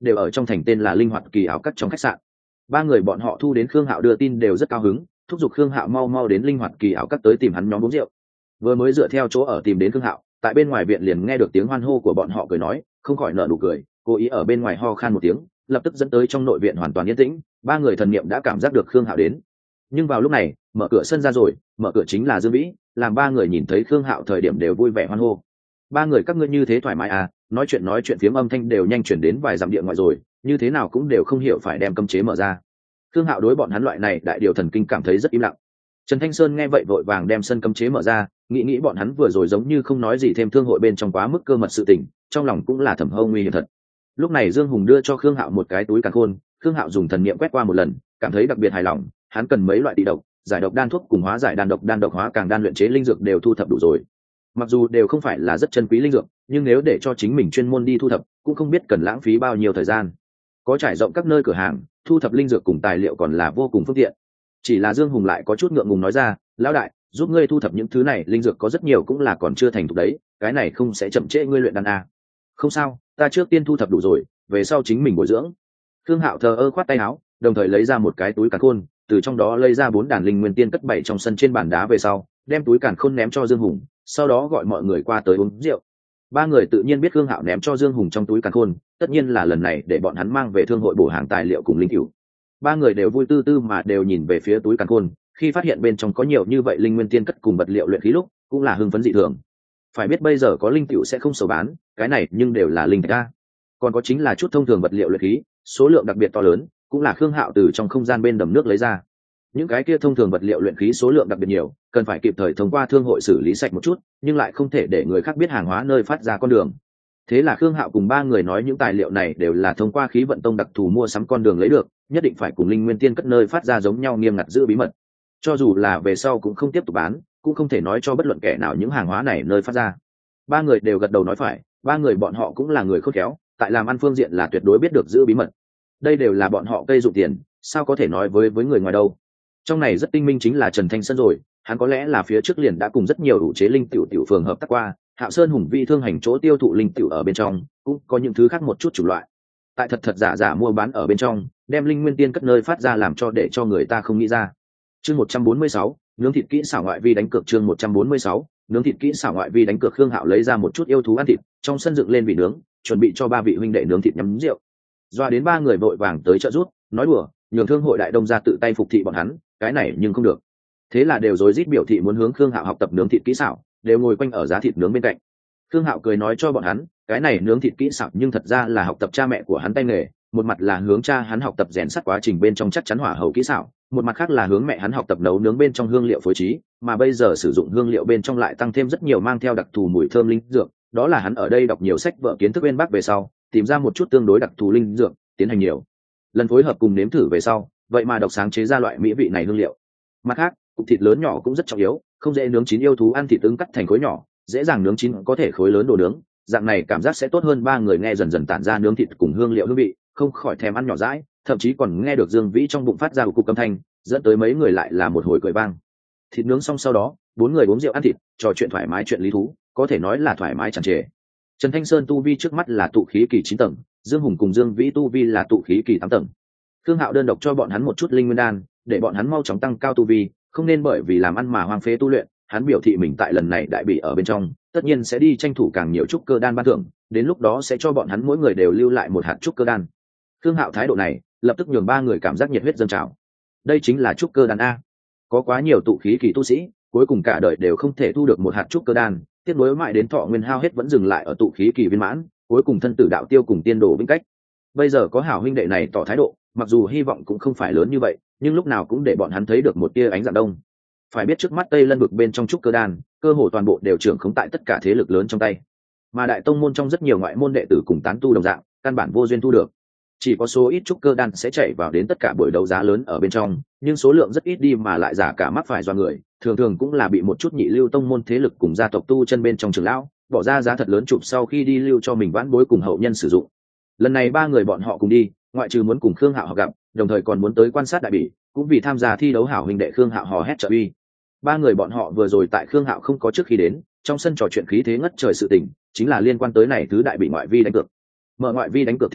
đều ở trong thành tên là linh hoạt kỳ áo cắt trong khách sạn. Ba người bọn họ thu đến Khương Hạo đưa tin đều rất cao hứng, thúc giục Khương Hạo mau mau đến linh hoạt kỳ áo cắt tới tìm hắn nhóm uống rượu. Vừa mới dựa theo chỗ ở tìm đến Khương Hạo, tại bên ngoài viện liền nghe được tiếng hoan hô của bọn họ cười nói, không khỏi nở nụ cười, cố ý ở bên ngoài ho khan một tiếng, lập tức dẫn tới trong nội viện hoàn toàn yên tĩnh. Ba người thần niệm đã cảm giác được Khương Hạo đến. Nhưng vào lúc này, mở cửa sân ra rồi, mở cửa chính là Dương Vĩ, làm ba người nhìn thấy Khương Hạo thời điểm đều vui vẻ hoan hô. Ba người các ngươi như thế thoải mái à? Nói chuyện nói chuyện phiếm âm thanh đều nhanh chuyển đến vài dặm địa ngoại rồi, như thế nào cũng đều không hiểu phải đem cấm chế mở ra. Khương Hạo đối bọn hắn loại này đại điều thần kinh cảm thấy rất im lặng. Trần Thanh Sơn nghe vậy vội vàng đem sân cấm chế mở ra, nghĩ nghĩ bọn hắn vừa rồi giống như không nói gì thêm thương hội bên trong quá mức cơ mật sự tình, trong lòng cũng là thầm hâu nguy hiểm thật. Lúc này Dương Hùng đưa cho Khương Hạo một cái túi càn khôn, Khương Hạo dùng thần niệm quét qua một lần, cảm thấy đặc biệt hài lòng, hắn cần mấy loại tị độc, giải độc đan thuốc cùng hóa giải đan độc đan độc hóa càng đan luyện chế linh dược đều thu thập đủ rồi. Mặc dù đều không phải là rất chân quý linh dược, nhưng nếu để cho chính mình chuyên môn đi thu thập, cũng không biết cần lãng phí bao nhiêu thời gian. Có trải rộng các nơi cửa hàng, thu thập linh dược cùng tài liệu còn là vô cùng phương tiện. Chỉ là Dương Hùng lại có chút ngượng ngùng nói ra, lão đại, giúp ngươi thu thập những thứ này linh dược có rất nhiều cũng là còn chưa thành thục đấy, cái này không sẽ chậm trễ ngươi luyện đan à. Không sao, ta trước tiên thu thập đủ rồi, về sau chính mình bồi dưỡng. Khương Hạo thờ ơ khoát tay áo, đồng thời lấy ra một cái túi càn khôn, từ trong đó lấy ra bốn đàn linh nguyên tiên cất bày trong sân trên bàn đá về sau, đem túi càn khôn ném cho Dương Hùng, sau đó gọi mọi người qua tới uống rượu. Ba người tự nhiên biết Khương Hạo ném cho Dương Hùng trong túi càn khôn, tất nhiên là lần này để bọn hắn mang về thương hội bổ hàng tài liệu cùng linh cửu. Ba người đều vui tư tư mà đều nhìn về phía túi càn khôn, khi phát hiện bên trong có nhiều như vậy linh nguyên tiên cất cùng vật liệu luyện khí lúc, cũng là hưng phấn dị thường. Phải biết bây giờ có linh cửu sẽ không sầu bán, cái này nhưng đều là linh thạch a. Còn có chính là chút thông thường vật liệu luyện khí, số lượng đặc biệt to lớn, cũng là Khương Hạo từ trong không gian bên đầm nước lấy ra. Những cái kia thông thường vật liệu luyện khí số lượng đặc biệt nhiều, cần phải kịp thời thông qua thương hội xử lý sạch một chút, nhưng lại không thể để người khác biết hàng hóa nơi phát ra con đường. Thế là Khương Hạo cùng ba người nói những tài liệu này đều là thông qua khí vận tông đặc thù mua sắm con đường lấy được, nhất định phải cùng linh nguyên tiên cất nơi phát ra giống nhau nghiêm ngặt giữ bí mật. Cho dù là về sau cũng không tiếp tục bán, cũng không thể nói cho bất luận kẻ nào những hàng hóa này nơi phát ra. Ba người đều gật đầu nói phải, ba người bọn họ cũng là người khôn khéo, tại làm ăn phương diện là tuyệt đối biết được giữ bí mật. Đây đều là bọn họ cây dụng tiền, sao có thể nói với với người ngoài đâu. Trong này rất tinh minh chính là Trần Thanh Sơn rồi, hắn có lẽ là phía trước liền đã cùng rất nhiều ủ chế linh tiểu tiểu phường hợp tác qua, Hạo Sơn Hùng Vi thương hành chỗ tiêu thụ linh tiểu ở bên trong, cũng có những thứ khác một chút chủng loại. Tại thật thật giả giả mua bán ở bên trong, đem linh nguyên tiên cất nơi phát ra làm cho để cho người ta không nghĩ ra. Chương một trăm bốn mươi sáu, nướng thịt kỹ xảo ngoại vi đánh cược. Chương một trăm bốn mươi sáu, nướng thịt kỹ xảo ngoại vi đánh cược. Khương Hạo lấy ra một chút yêu thú ăn thịt, trong sân dựng lên vị nướng, chuẩn bị cho ba vị huynh đệ nướng thịt nhắm rượu. Doa đến ba người vội vàng tới trợ giúp, nói đùa, nhường thương hội đại đông ra tự tay phục thị bọn hắn, cái này nhưng không được. Thế là đều rối rít biểu thị muốn hướng Khương Hạo học tập nướng thịt kỹ xảo, đều ngồi quanh ở giá thịt nướng bên cạnh. Khương Hạo cười nói cho bọn hắn, cái này nướng thịt kỹ xảo nhưng thật ra là học tập cha mẹ của hắn tay nghề, một mặt là hướng cha hắn học tập rèn sắt quá trình bên trong chắc chắn hỏa hầu kỹ xảo, một mặt khác là hướng mẹ hắn học tập nấu nướng bên trong hương liệu phối trí, mà bây giờ sử dụng hương liệu bên trong lại tăng thêm rất nhiều mang theo đặc thù mùi thơm linh dược, đó là hắn ở đây đọc nhiều sách vở kiến thức bên bác về sau, tìm ra một chút tương đối đặc thù linh dược, tiến hành nhiều lần phối hợp cùng nếm thử về sau, vậy mà độc sáng chế ra loại mỹ vị này hương liệu. Mặt khác, cục thịt lớn nhỏ cũng rất trọng yếu, không dễ nướng chín yêu thú ăn thịt tương cắt thành khối nhỏ, dễ dàng nướng chín có thể khối lớn đồ nướng, dạng này cảm giác sẽ tốt hơn. Ba người nghe dần dần tản ra nướng thịt cùng hương liệu hương vị, không khỏi thèm ăn nhỏ dãi, thậm chí còn nghe được Dương Vĩ trong bụng phát ra một cục âm thanh, dẫn tới mấy người lại là một hồi cười vang. Thịt nướng xong sau đó, bốn người uống rượu ăn thịt, trò chuyện thoải mái chuyện lý thú, có thể nói là thoải mái tràn trề. Trần Thanh Sơn tu vi trước mắt là tụ khí kỳ chín tầng, Dương Hùng cùng Dương Vĩ tu vi là tụ khí kỳ tám tầng. Khương Hạo đơn độc cho bọn hắn một chút linh nguyên đan, để bọn hắn mau chóng tăng cao tu vi, không nên bởi vì làm ăn mà hoang phế tu luyện. Hắn biểu thị mình tại lần này đại bị ở bên trong, tất nhiên sẽ đi tranh thủ càng nhiều trúc cơ đan ban thưởng, đến lúc đó sẽ cho bọn hắn mỗi người đều lưu lại một hạt trúc cơ đan. Khương Hạo thái độ này, lập tức nhường ba người cảm giác nhiệt huyết dâng trào. Đây chính là trúc cơ đan a. Có quá nhiều tụ khí kỳ tu sĩ, cuối cùng cả đời đều không thể thu được một hạt trúc cơ đan, tiếp nối mãi đến thọ nguyên hao hết vẫn dừng lại ở tụ khí kỳ viên mãn, cuối cùng thân tử đạo tiêu cùng tiên đồ vĩnh cách. Bây giờ có hảo huynh đệ này tỏ thái độ, mặc dù hy vọng cũng không phải lớn như vậy, nhưng lúc nào cũng để bọn hắn thấy được một tia ánh dạng đông. Phải biết trước mắt Tây Lân vực bên trong trúc cơ đan, cơ hồ toàn bộ đều trưởng khống tại tất cả thế lực lớn trong tay, mà đại tông môn trong rất nhiều ngoại môn đệ tử cùng tán tu đồng dạng, căn bản vô duyên thu được. Chỉ có số ít trúc cơ đan sẽ chạy vào đến tất cả buổi đấu giá lớn ở bên trong, nhưng số lượng rất ít đi mà lại giả cả mắc phải do người, thường thường cũng là bị một chút nhị lưu tông môn thế lực cùng gia tộc tu chân bên trong trường lão bỏ ra giá thật lớn chụp sau khi đi lưu cho mình vãn bối cùng hậu nhân sử dụng. Lần này ba người bọn họ cùng đi, ngoại trừ muốn cùng Khương Hạo họ gặp, đồng thời còn muốn tới quan sát đại bỉ, cũng vì tham gia thi đấu hảo huynh đệ Khương Hạo hò hét trợ uy. Ba người bọn họ vừa rồi tại Khương Hạo không có trước khi đến, trong sân trò chuyện khí thế ngất trời sự tình, chính là liên quan tới này thứ đại bị ngoại vi đánh cược. Mở ngoại vi đánh cược thế lực,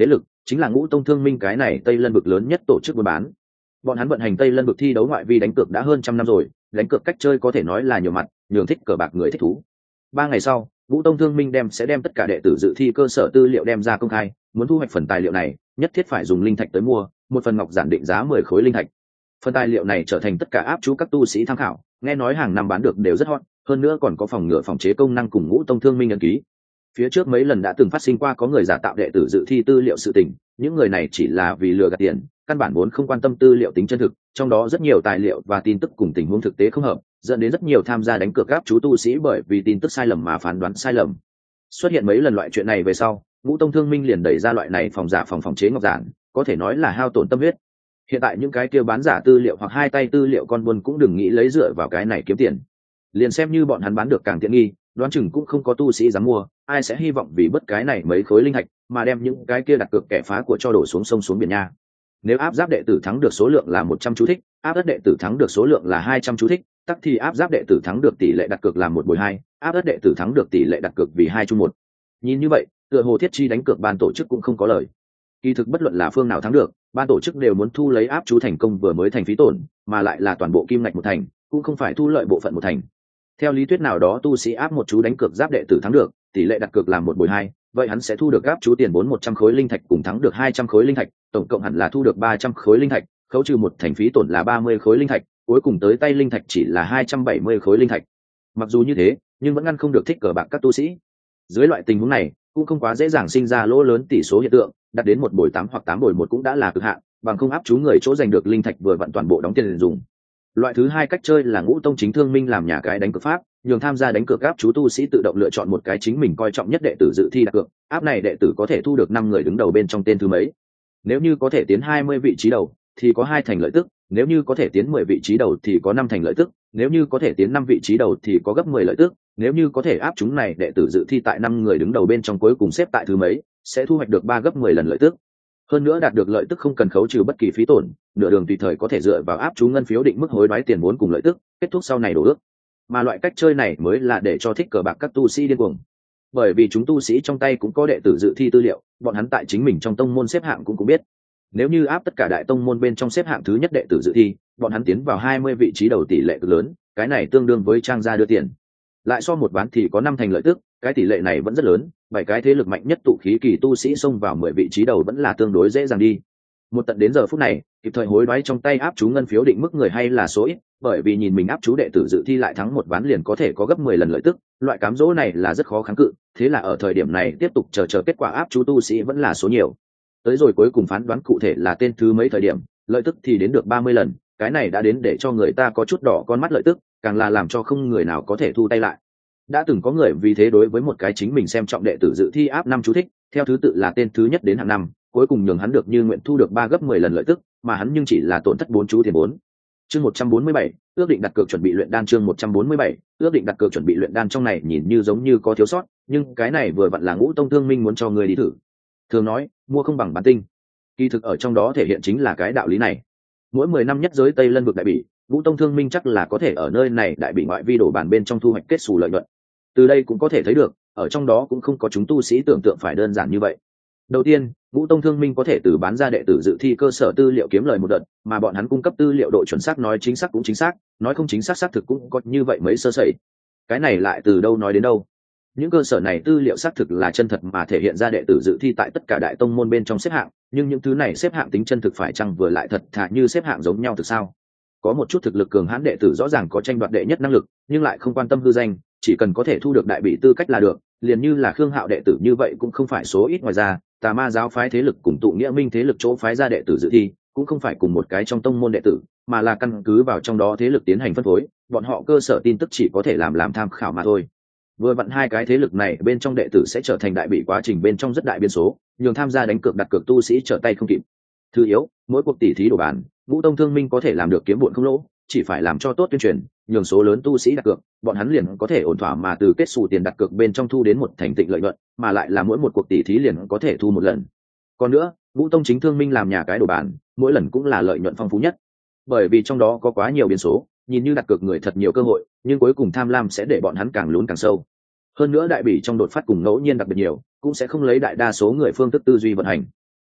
chính là Ngũ Tông Thương Minh cái này Tây Lân vực lớn nhất tổ chức buôn bán. Bọn hắn vận hành Tây Lân vực thi đấu ngoại vi đánh cược đã hơn trăm năm rồi, đánh cược cách chơi có thể nói là nhiều mặt, nhường thích cờ bạc người thích thú. Ba ngày sau, Ngũ Tông Thương Minh đem sẽ đem tất cả đệ tử dự thi cơ sở tư liệu đem ra công khai, muốn thu hoạch phần tài liệu này, nhất thiết phải dùng linh thạch tới mua, một phần ngọc giản định giá mười khối linh thạch. Phần tài liệu này trở thành tất cả áp chú các tu sĩ tham khảo, nghe nói hàng năm bán được đều rất hot, hơn nữa còn có phòng ngừa phòng chế công năng cùng Ngũ Tông Thương Minh ấn ký. Phía trước mấy lần đã từng phát sinh qua có người giả tạo đệ tử dự thi tư liệu sự tình, những người này chỉ là vì lừa gạt tiền, căn bản vốn không quan tâm tư liệu tính chân thực, trong đó rất nhiều tài liệu và tin tức cùng tình huống thực tế không hợp, dẫn đến rất nhiều tham gia đánh cược áp chú tu sĩ bởi vì tin tức sai lầm mà phán đoán sai lầm. Xuất hiện mấy lần loại chuyện này về sau, Ngũ Tông Thương Minh liền đẩy ra loại này phòng giả phòng phòng chế ngọc giản, có thể nói là hao tổn tâm huyết. Hiện tại những cái kia bán giả tư liệu hoặc hai tay tư liệu con buôn cũng đừng nghĩ lấy dựa vào cái này kiếm tiền. Liền xem như bọn hắn bán được càng tiện nghi, đoán chừng cũng không có tu sĩ dám mua, ai sẽ hy vọng vì bất cái này mấy khối linh thạch mà đem những cái kia đặt cược kẻ phá của cho đổ xuống sông xuống biển nha. Nếu áp giáp đệ tử thắng được số lượng là một trăm chú thích, áp đất đệ tử thắng được số lượng là hai trăm chú thích, tắc thì áp giáp đệ tử thắng được tỷ lệ đặt cược là một bồi hai, áp đất đệ tử thắng được tỷ lệ đặt cược vì hai chung một. Nhìn như vậy, tựa hồ thiết chi đánh cược ban tổ chức cũng không có lời. Kỳ thực bất luận là phương nào thắng được, ban tổ chức đều muốn thu lấy áp chú thành công vừa mới thành phí tổn, mà lại là toàn bộ kim ngạch một thành, cũng không phải thu lợi bộ phận một thành. Theo lý thuyết nào đó tu sĩ áp một chú đánh cược giáp đệ tử thắng được, tỷ lệ đặt cược là một bồi hai, vậy hắn sẽ thu được áp chú tiền vốn một trăm khối linh thạch cùng thắng được hai trăm khối linh thạch, tổng cộng hẳn là thu được ba trăm khối linh thạch, khấu trừ một thành phí tổn là ba mươi khối linh thạch, cuối cùng tới tay linh thạch chỉ là hai trăm bảy mươi khối linh thạch. Mặc dù như thế, nhưng vẫn ngăn không được thích cờ bạc các tu sĩ. Dưới loại tình huống này, cũng không quá dễ dàng sinh ra lỗ lớn tỷ số hiện tượng, đạt đến một bồi tám hoặc tám bồi một cũng đã là cực hạn, bằng không áp chú người chỗ giành được linh thạch vừa vặn toàn bộ đóng tiền dùng. Loại thứ hai cách chơi là Ngũ Tông Chính Thương Minh làm nhà cái đánh cược pháp, nhường tham gia đánh cược áp chú tu sĩ tự động lựa chọn một cái chính mình coi trọng nhất đệ tử dự thi đặt cược, áp này đệ tử có thể thu được năm người đứng đầu bên trong tên thứ mấy. Nếu như có thể tiến hai mươi vị trí đầu thì có hai thành lợi tức, nếu như có thể tiến mười vị trí đầu thì có năm thành lợi tức, nếu như có thể tiến năm vị trí đầu thì có gấp mười lợi tức, nếu như có thể áp chúng này đệ tử dự thi tại năm người đứng đầu bên trong cuối cùng xếp tại thứ mấy, sẽ thu hoạch được ba gấp mười lần lợi tức. Hơn nữa đạt được lợi tức không cần khấu trừ bất kỳ phí tổn, nửa đường tùy thời có thể dựa vào áp chú ngân phiếu định mức hối đoái tiền vốn cùng lợi tức, kết thúc sau này đổ ước. Mà loại cách chơi này mới là để cho thích cờ bạc các tu sĩ điên cuồng. Bởi vì chúng tu sĩ trong tay cũng có đệ tử dự thi tư liệu, bọn hắn tại chính mình trong tông môn xếp hạng cũng cũng biết. Nếu như áp tất cả đại tông môn bên trong xếp hạng thứ nhất đệ tử dự thi, bọn hắn tiến vào hai mươi vị trí đầu tỷ lệ cực lớn, cái này tương đương với trang gia đưa tiền. Lại so một ván thì có năm thành lợi tức, cái tỷ lệ này vẫn rất lớn, bảy cái thế lực mạnh nhất tụ khí kỳ tu sĩ xông vào mười vị trí đầu vẫn là tương đối dễ dàng đi. Một tận đến giờ phút này, kịp thời hối đoái trong tay áp chú ngân phiếu định mức người hay là số ít, bởi vì nhìn mình áp chú đệ tử dự thi lại thắng một ván liền có thể có gấp mười lần lợi tức, loại cám dỗ này là rất khó kháng cự, thế là ở thời điểm này tiếp tục chờ chờ kết quả áp chú tu sĩ vẫn là số nhiều. Tới rồi cuối cùng phán đoán cụ thể là tên thứ mấy thời điểm, lợi tức thì đến được ba mươi lần, cái này đã đến để cho người ta có chút đỏ con mắt lợi tức, càng là làm cho không người nào có thể thu tay lại. Đã từng có người vì thế đối với một cái chính mình xem trọng đệ tử dự thi áp năm chú thích, theo thứ tự là tên thứ nhất đến hạng năm, cuối cùng nhường hắn được như nguyện thu được ba gấp mười lần lợi tức, mà hắn nhưng chỉ là tổn thất bốn chú tiền vốn. Chương một trăm bốn mươi bảy, ước định đặt cược chuẩn bị luyện đan. Chương một trăm bốn mươi bảy, ước định đặt cược chuẩn bị luyện đan. Trong này nhìn như giống như có thiếu sót, nhưng cái này vừa vặn là Ngũ Tông Thương Minh muốn cho người đi thử. Thường nói, mua không bằng bán tinh. Kỳ thực ở trong đó thể hiện chính là cái đạo lý này. Mỗi mười năm nhất giới Tây Lân vực đại bỉ, Ngũ Tông Thương Minh chắc là có thể ở nơi này đại bỉ ngoại vi đổ bản bên trong thu hoạch kết xù lợi nhuận. Từ đây cũng có thể thấy được, ở trong đó cũng không có chúng tu sĩ tưởng tượng phải đơn giản như vậy. Đầu tiên, Ngũ Tông Thương Minh có thể từ bán ra đệ tử dự thi cơ sở tư liệu kiếm lời một đợt, mà bọn hắn cung cấp tư liệu độ chuẩn xác nói chính xác cũng chính xác, nói không chính xác xác thực cũng có như vậy mấy sơ sẩy. Cái này lại từ đâu nói đến đâu? Những cơ sở này tư liệu xác thực là chân thật mà thể hiện ra đệ tử dự thi tại tất cả đại tông môn bên trong xếp hạng, nhưng những thứ này xếp hạng tính chân thực phải chăng vừa lại thật thà như xếp hạng giống nhau thực sao? Có một chút thực lực cường hãn đệ tử rõ ràng có tranh đoạt đệ nhất năng lực, nhưng lại không quan tâm hư danh, chỉ cần có thể thu được đại bỉ tư cách là được, liền như là Khương Hạo đệ tử như vậy cũng không phải số ít. Ngoài ra, Tà Ma giáo phái thế lực cùng Tụ Nghĩa Minh thế lực chỗ phái ra đệ tử dự thi, cũng không phải cùng một cái trong tông môn đệ tử, mà là căn cứ vào trong đó thế lực tiến hành phân phối, bọn họ cơ sở tin tức chỉ có thể làm làm tham khảo mà thôi. Vừa vặn hai cái thế lực này bên trong đệ tử sẽ trở thành đại bỉ quá trình bên trong rất đại biên số, nhường tham gia đánh cược đặt cược tu sĩ trở tay không kịp. Thứ yếu, mỗi cuộc tỷ thí đổ bàn, Ngũ Tông Thương Minh có thể làm được kiếm bộn không lỗ, chỉ phải làm cho tốt tuyên truyền, nhường số lớn tu sĩ đặt cược, bọn hắn liền có thể ổn thỏa mà từ kết xù tiền đặt cược bên trong thu đến một thành tịnh lợi nhuận, mà lại là mỗi một cuộc tỷ thí liền có thể thu một lần. Còn nữa, Ngũ Tông Chính Thương Minh làm nhà cái đổ bàn, mỗi lần cũng là lợi nhuận phong phú nhất, bởi vì trong đó có quá nhiều biến số, nhìn như đặt cược người thật nhiều cơ hội, nhưng cuối cùng tham lam sẽ để bọn hắn càng lún càng sâu. Hơn nữa đại bỉ trong đột phát cùng ngẫu nhiên đặc biệt nhiều, cũng sẽ không lấy đại đa số người phương thức tư duy vận hành.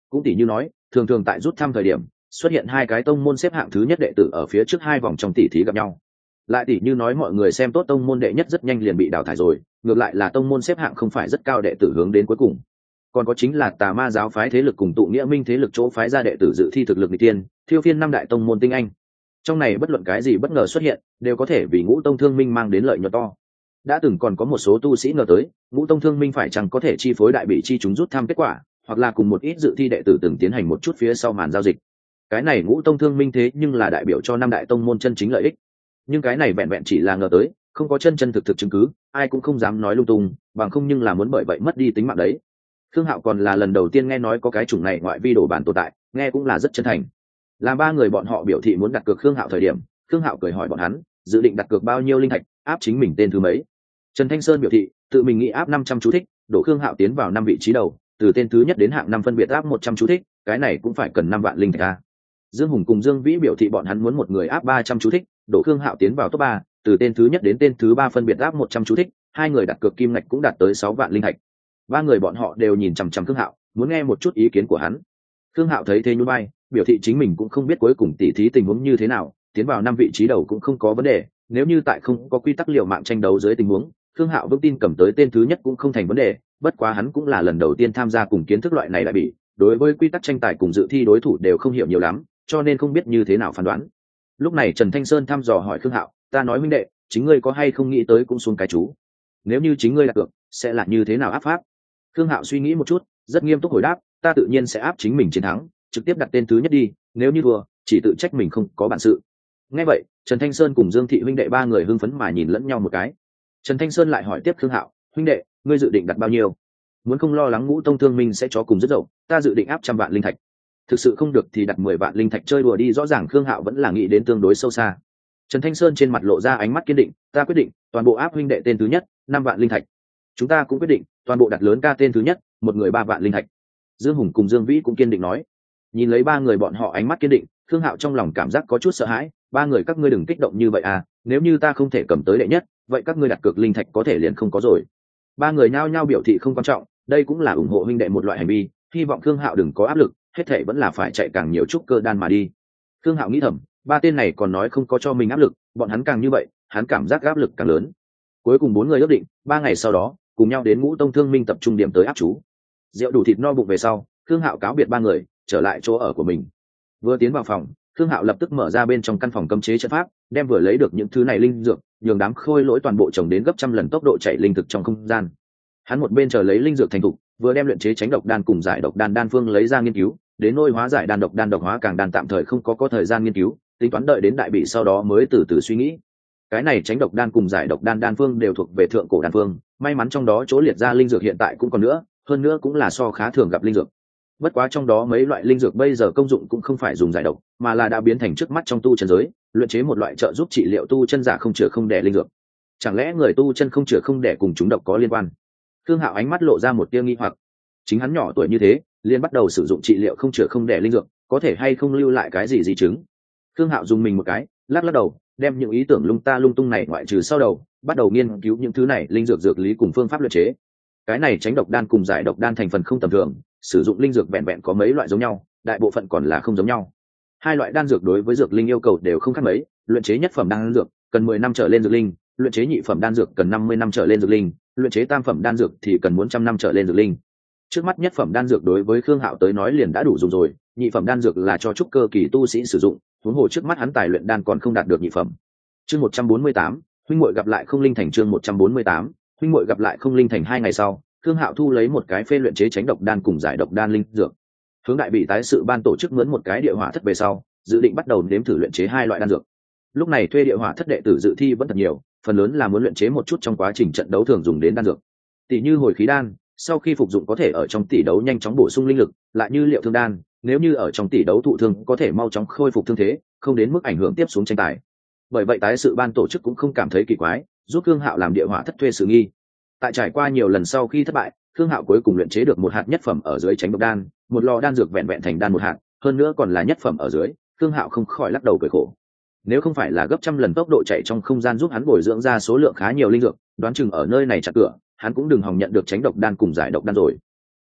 Cũng tỷ như nói, thường thường tại rút thăm thời điểm xuất hiện hai cái tông môn xếp hạng thứ nhất đệ tử ở phía trước hai vòng trong tỷ thí gặp nhau. Lại tỷ như nói mọi người xem tốt tông môn đệ nhất rất nhanh liền bị đào thải rồi, ngược lại là tông môn xếp hạng không phải rất cao đệ tử hướng đến cuối cùng. Còn có chính là tà ma giáo phái thế lực cùng tụ nghĩa minh thế lực chỗ phái ra đệ tử dự thi thực lực nghịch tiên, thiêu phiên năm đại tông môn tinh anh. Trong này bất luận cái gì bất ngờ xuất hiện đều có thể vì ngũ tông thương minh mang đến lợi nhuận to. Đã từng còn có một số tu sĩ ngờ tới ngũ tông thương minh phải chăng có thể chi phối đại bị chi chúng rút thăm kết quả, hoặc là cùng một ít dự thi đệ tử từng tiến hành một chút phía sau màn giao dịch. Cái này ngũ tông thương minh thế nhưng là đại biểu cho năm đại tông môn chân chính lợi ích, nhưng cái này vẹn vẹn chỉ là ngờ tới, không có chân chân thực thực chứng cứ, ai cũng không dám nói lung tung, bằng không nhưng là muốn bởi vậy mất đi tính mạng đấy. Khương Hạo còn là lần đầu tiên nghe nói có cái chủng này ngoại vi đồ bản tồn tại, nghe cũng là rất chân thành. Làm ba người bọn họ biểu thị muốn đặt cược Khương Hạo thời điểm, Khương Hạo cười hỏi bọn hắn, dự định đặt cược bao nhiêu linh thạch, áp chính mình tên thứ mấy. Trần Thanh Sơn biểu thị, tự mình nghĩ áp năm trăm chú thích, đổ Khương Hạo tiến vào năm vị trí đầu, từ tên thứ nhất đến hạng năm phân biệt áp một trăm chú thích, cái này cũng phải cần năm vạn linh thạch a. Dương Hùng cùng Dương Vĩ biểu thị bọn hắn muốn một người áp ba trăm chú thích, đổ Khương Hạo tiến vào top ba, từ tên thứ nhất đến tên thứ ba phân biệt áp một trăm chú thích, hai người đặt cược kim ngạch cũng đạt tới sáu vạn linh thạch. Ba người bọn họ đều nhìn chằm chằm Khương Hạo, muốn nghe một chút ý kiến của hắn. Khương Hạo thấy thế nhún vai, biểu thị chính mình cũng không biết cuối cùng tỉ thí tình huống như thế nào, tiến vào năm vị trí đầu cũng không có vấn đề, nếu như tại không có quy tắc liều mạng tranh đấu dưới tình huống, Khương Hạo vững tin cầm tới tên thứ nhất cũng không thành vấn đề, bất quá hắn cũng là lần đầu tiên tham gia cùng kiến thức loại này lại bị, đối với quy tắc tranh tài cùng dự thi đối thủ đều không hiểu nhiều lắm, cho nên không biết như thế nào phán đoán. Lúc này Trần Thanh Sơn thăm dò hỏi Khương Hạo, ta nói huynh đệ, chính ngươi có hay không nghĩ tới cũng xuống cái chú, nếu như chính ngươi đặt cược sẽ là như thế nào áp pháp? Khương Hạo suy nghĩ một chút, rất nghiêm túc hồi đáp, ta tự nhiên sẽ áp chính mình chiến thắng, trực tiếp đặt tên thứ nhất đi, nếu như thua chỉ tự trách mình không có bản sự. Nghe vậy Trần Thanh Sơn cùng Dương Thị huynh đệ ba người hưng phấn mà nhìn lẫn nhau một cái. Trần Thanh Sơn lại hỏi tiếp Khương Hạo, huynh đệ, ngươi dự định đặt bao nhiêu? Muốn không lo lắng ngũ tông thương minh sẽ chó cùng rất dậu, ta dự định áp trăm vạn linh thạch. Thực sự không được thì đặt mười vạn linh thạch chơi đùa đi, rõ ràng Khương Hạo vẫn là nghĩ đến tương đối sâu xa. Trần Thanh Sơn trên mặt lộ ra ánh mắt kiên định, ta quyết định, toàn bộ áp huynh đệ tên thứ nhất, năm vạn linh thạch. Chúng ta cũng quyết định, toàn bộ đặt lớn ca tên thứ nhất, một người ba vạn linh thạch. Dương Hùng cùng Dương Vĩ cũng kiên định nói. Nhìn lấy ba người bọn họ ánh mắt kiên định, Khương Hạo trong lòng cảm giác có chút sợ hãi, ba người các ngươi đừng kích động như vậy à, nếu như ta không thể cầm tới đệ nhất, vậy các ngươi đặt cược linh thạch có thể liền không có rồi. Ba người nhao nhao biểu thị không quan trọng, đây cũng là ủng hộ huynh đệ một loại hành vi, hy vọng Khương Hạo đừng có áp lực, hết thảy vẫn là phải chạy càng nhiều chút cơ đan mà đi. Khương Hạo nghĩ thầm, ba tên này còn nói không có cho mình áp lực, bọn hắn càng như vậy, hắn cảm giác áp lực càng lớn. Cuối cùng bốn người ước định, ba ngày sau đó, cùng nhau đến Ngũ Tông Thương Minh tập trung điểm tới áp chú. Rượu đủ thịt no bụng về sau, Khương Hạo cáo biệt ba người, trở lại chỗ ở của mình. Vừa tiến vào phòng, Khương Hạo lập tức mở ra bên trong căn phòng cấm chế trận pháp, đem vừa lấy được những thứ này linh dược, nhường đám khôi lỗi toàn bộ trồng đến gấp trăm lần tốc độ chạy linh thực trong không gian. Hắn một bên chờ lấy linh dược thành thục, vừa đem luyện chế tránh độc đan cùng giải độc đan đan phương lấy ra nghiên cứu, đến nôi hóa giải đan độc đan độc hóa càng đan tạm thời không có có thời gian nghiên cứu, tính toán đợi đến đại bị sau đó mới từ từ suy nghĩ. Cái này tránh độc đan cùng giải độc đan đan phương đều thuộc về thượng cổ đan phương, may mắn trong đó chỗ liệt ra linh dược hiện tại cũng còn nữa, hơn nữa cũng là so khá thường gặp linh dược. Bất quá trong đó mấy loại linh dược bây giờ công dụng cũng không phải dùng giải độc, mà là đã biến thành trước mắt trong tu chân giới, luyện chế một loại trợ giúp trị liệu tu chân giả không chữa không đẻ linh dược. Chẳng lẽ người tu chân không chữa không đẻ cùng chúng độc có liên quan? Khương Hạo ánh mắt lộ ra một tia nghi hoặc. Chính hắn nhỏ tuổi như thế, liền bắt đầu sử dụng trị liệu không chữa không đẻ linh dược, có thể hay không lưu lại cái gì di chứng? Khương Hạo dùng mình một cái, lắc lắc đầu, đem những ý tưởng lung ta lung tung này ngoại trừ sau đầu, bắt đầu nghiên cứu những thứ này linh dược dược lý cùng phương pháp luyện chế. Cái này tránh độc đan cùng giải độc đan thành phần không tầm thường, sử dụng linh dược vẹn vẹn có mấy loại giống nhau, đại bộ phận còn là không giống nhau. Hai loại đan dược đối với dược linh yêu cầu đều không khác mấy, luyện chế nhất phẩm đan dược cần mười năm trở lên dược linh, luyện chế nhị phẩm đan dược cần năm mươi năm trở lên dược linh, luyện chế tam phẩm đan dược thì cần muốn trăm năm trở lên dược linh. Trước mắt nhất phẩm đan dược đối với Khương Hạo tới nói liền đã đủ dùng rồi, nhị phẩm đan dược là cho trúc cơ kỳ tu sĩ sử dụng, huống hồ trước mắt hắn tài luyện đan còn không đạt được nhị phẩm. Chương một trăm bốn mươi tám, huynh muội gặp lại không linh thành chương một trăm bốn mươi tám, huynh muội gặp lại không linh thành hai ngày sau, Khương Hạo thu lấy một cái phê luyện chế tránh độc đan cùng giải độc đan linh dược. Hướng đại bị tái sự ban tổ chức mướn một cái địa hỏa thất về sau, dự định bắt đầu nếm thử luyện chế hai loại đan dược. Lúc này thuê địa hỏa thất đệ tử dự thi vẫn thật nhiều, phần lớn là muốn luyện chế một chút trong quá trình trận đấu thường dùng đến đan dược. Tỷ như hồi khí đan, sau khi phục dụng có thể ở trong tỷ đấu nhanh chóng bổ sung linh lực, lại như liệu thương đan, nếu như ở trong tỷ đấu thụ thương có thể mau chóng khôi phục thương thế, không đến mức ảnh hưởng tiếp xuống tranh tài. Bởi vậy tái sự ban tổ chức cũng không cảm thấy kỳ quái, giúp Khương Hạo làm địa hỏa thất thuê sự nghi. Tại trải qua nhiều lần sau khi thất bại, Khương Hạo cuối cùng luyện chế được một hạt nhất phẩm ở dưới tránh độc đan, một lò đan dược vẹn vẹn thành đan một hạt, hơn nữa còn là nhất phẩm ở dưới, Khương Hạo không khỏi lắc đầu cười khổ. Nếu không phải là gấp trăm lần tốc độ chạy trong không gian giúp hắn bồi dưỡng ra số lượng khá nhiều linh dược, đoán chừng ở nơi này chặt cửa, hắn cũng đừng hòng nhận được tránh độc đan cùng giải độc đan rồi.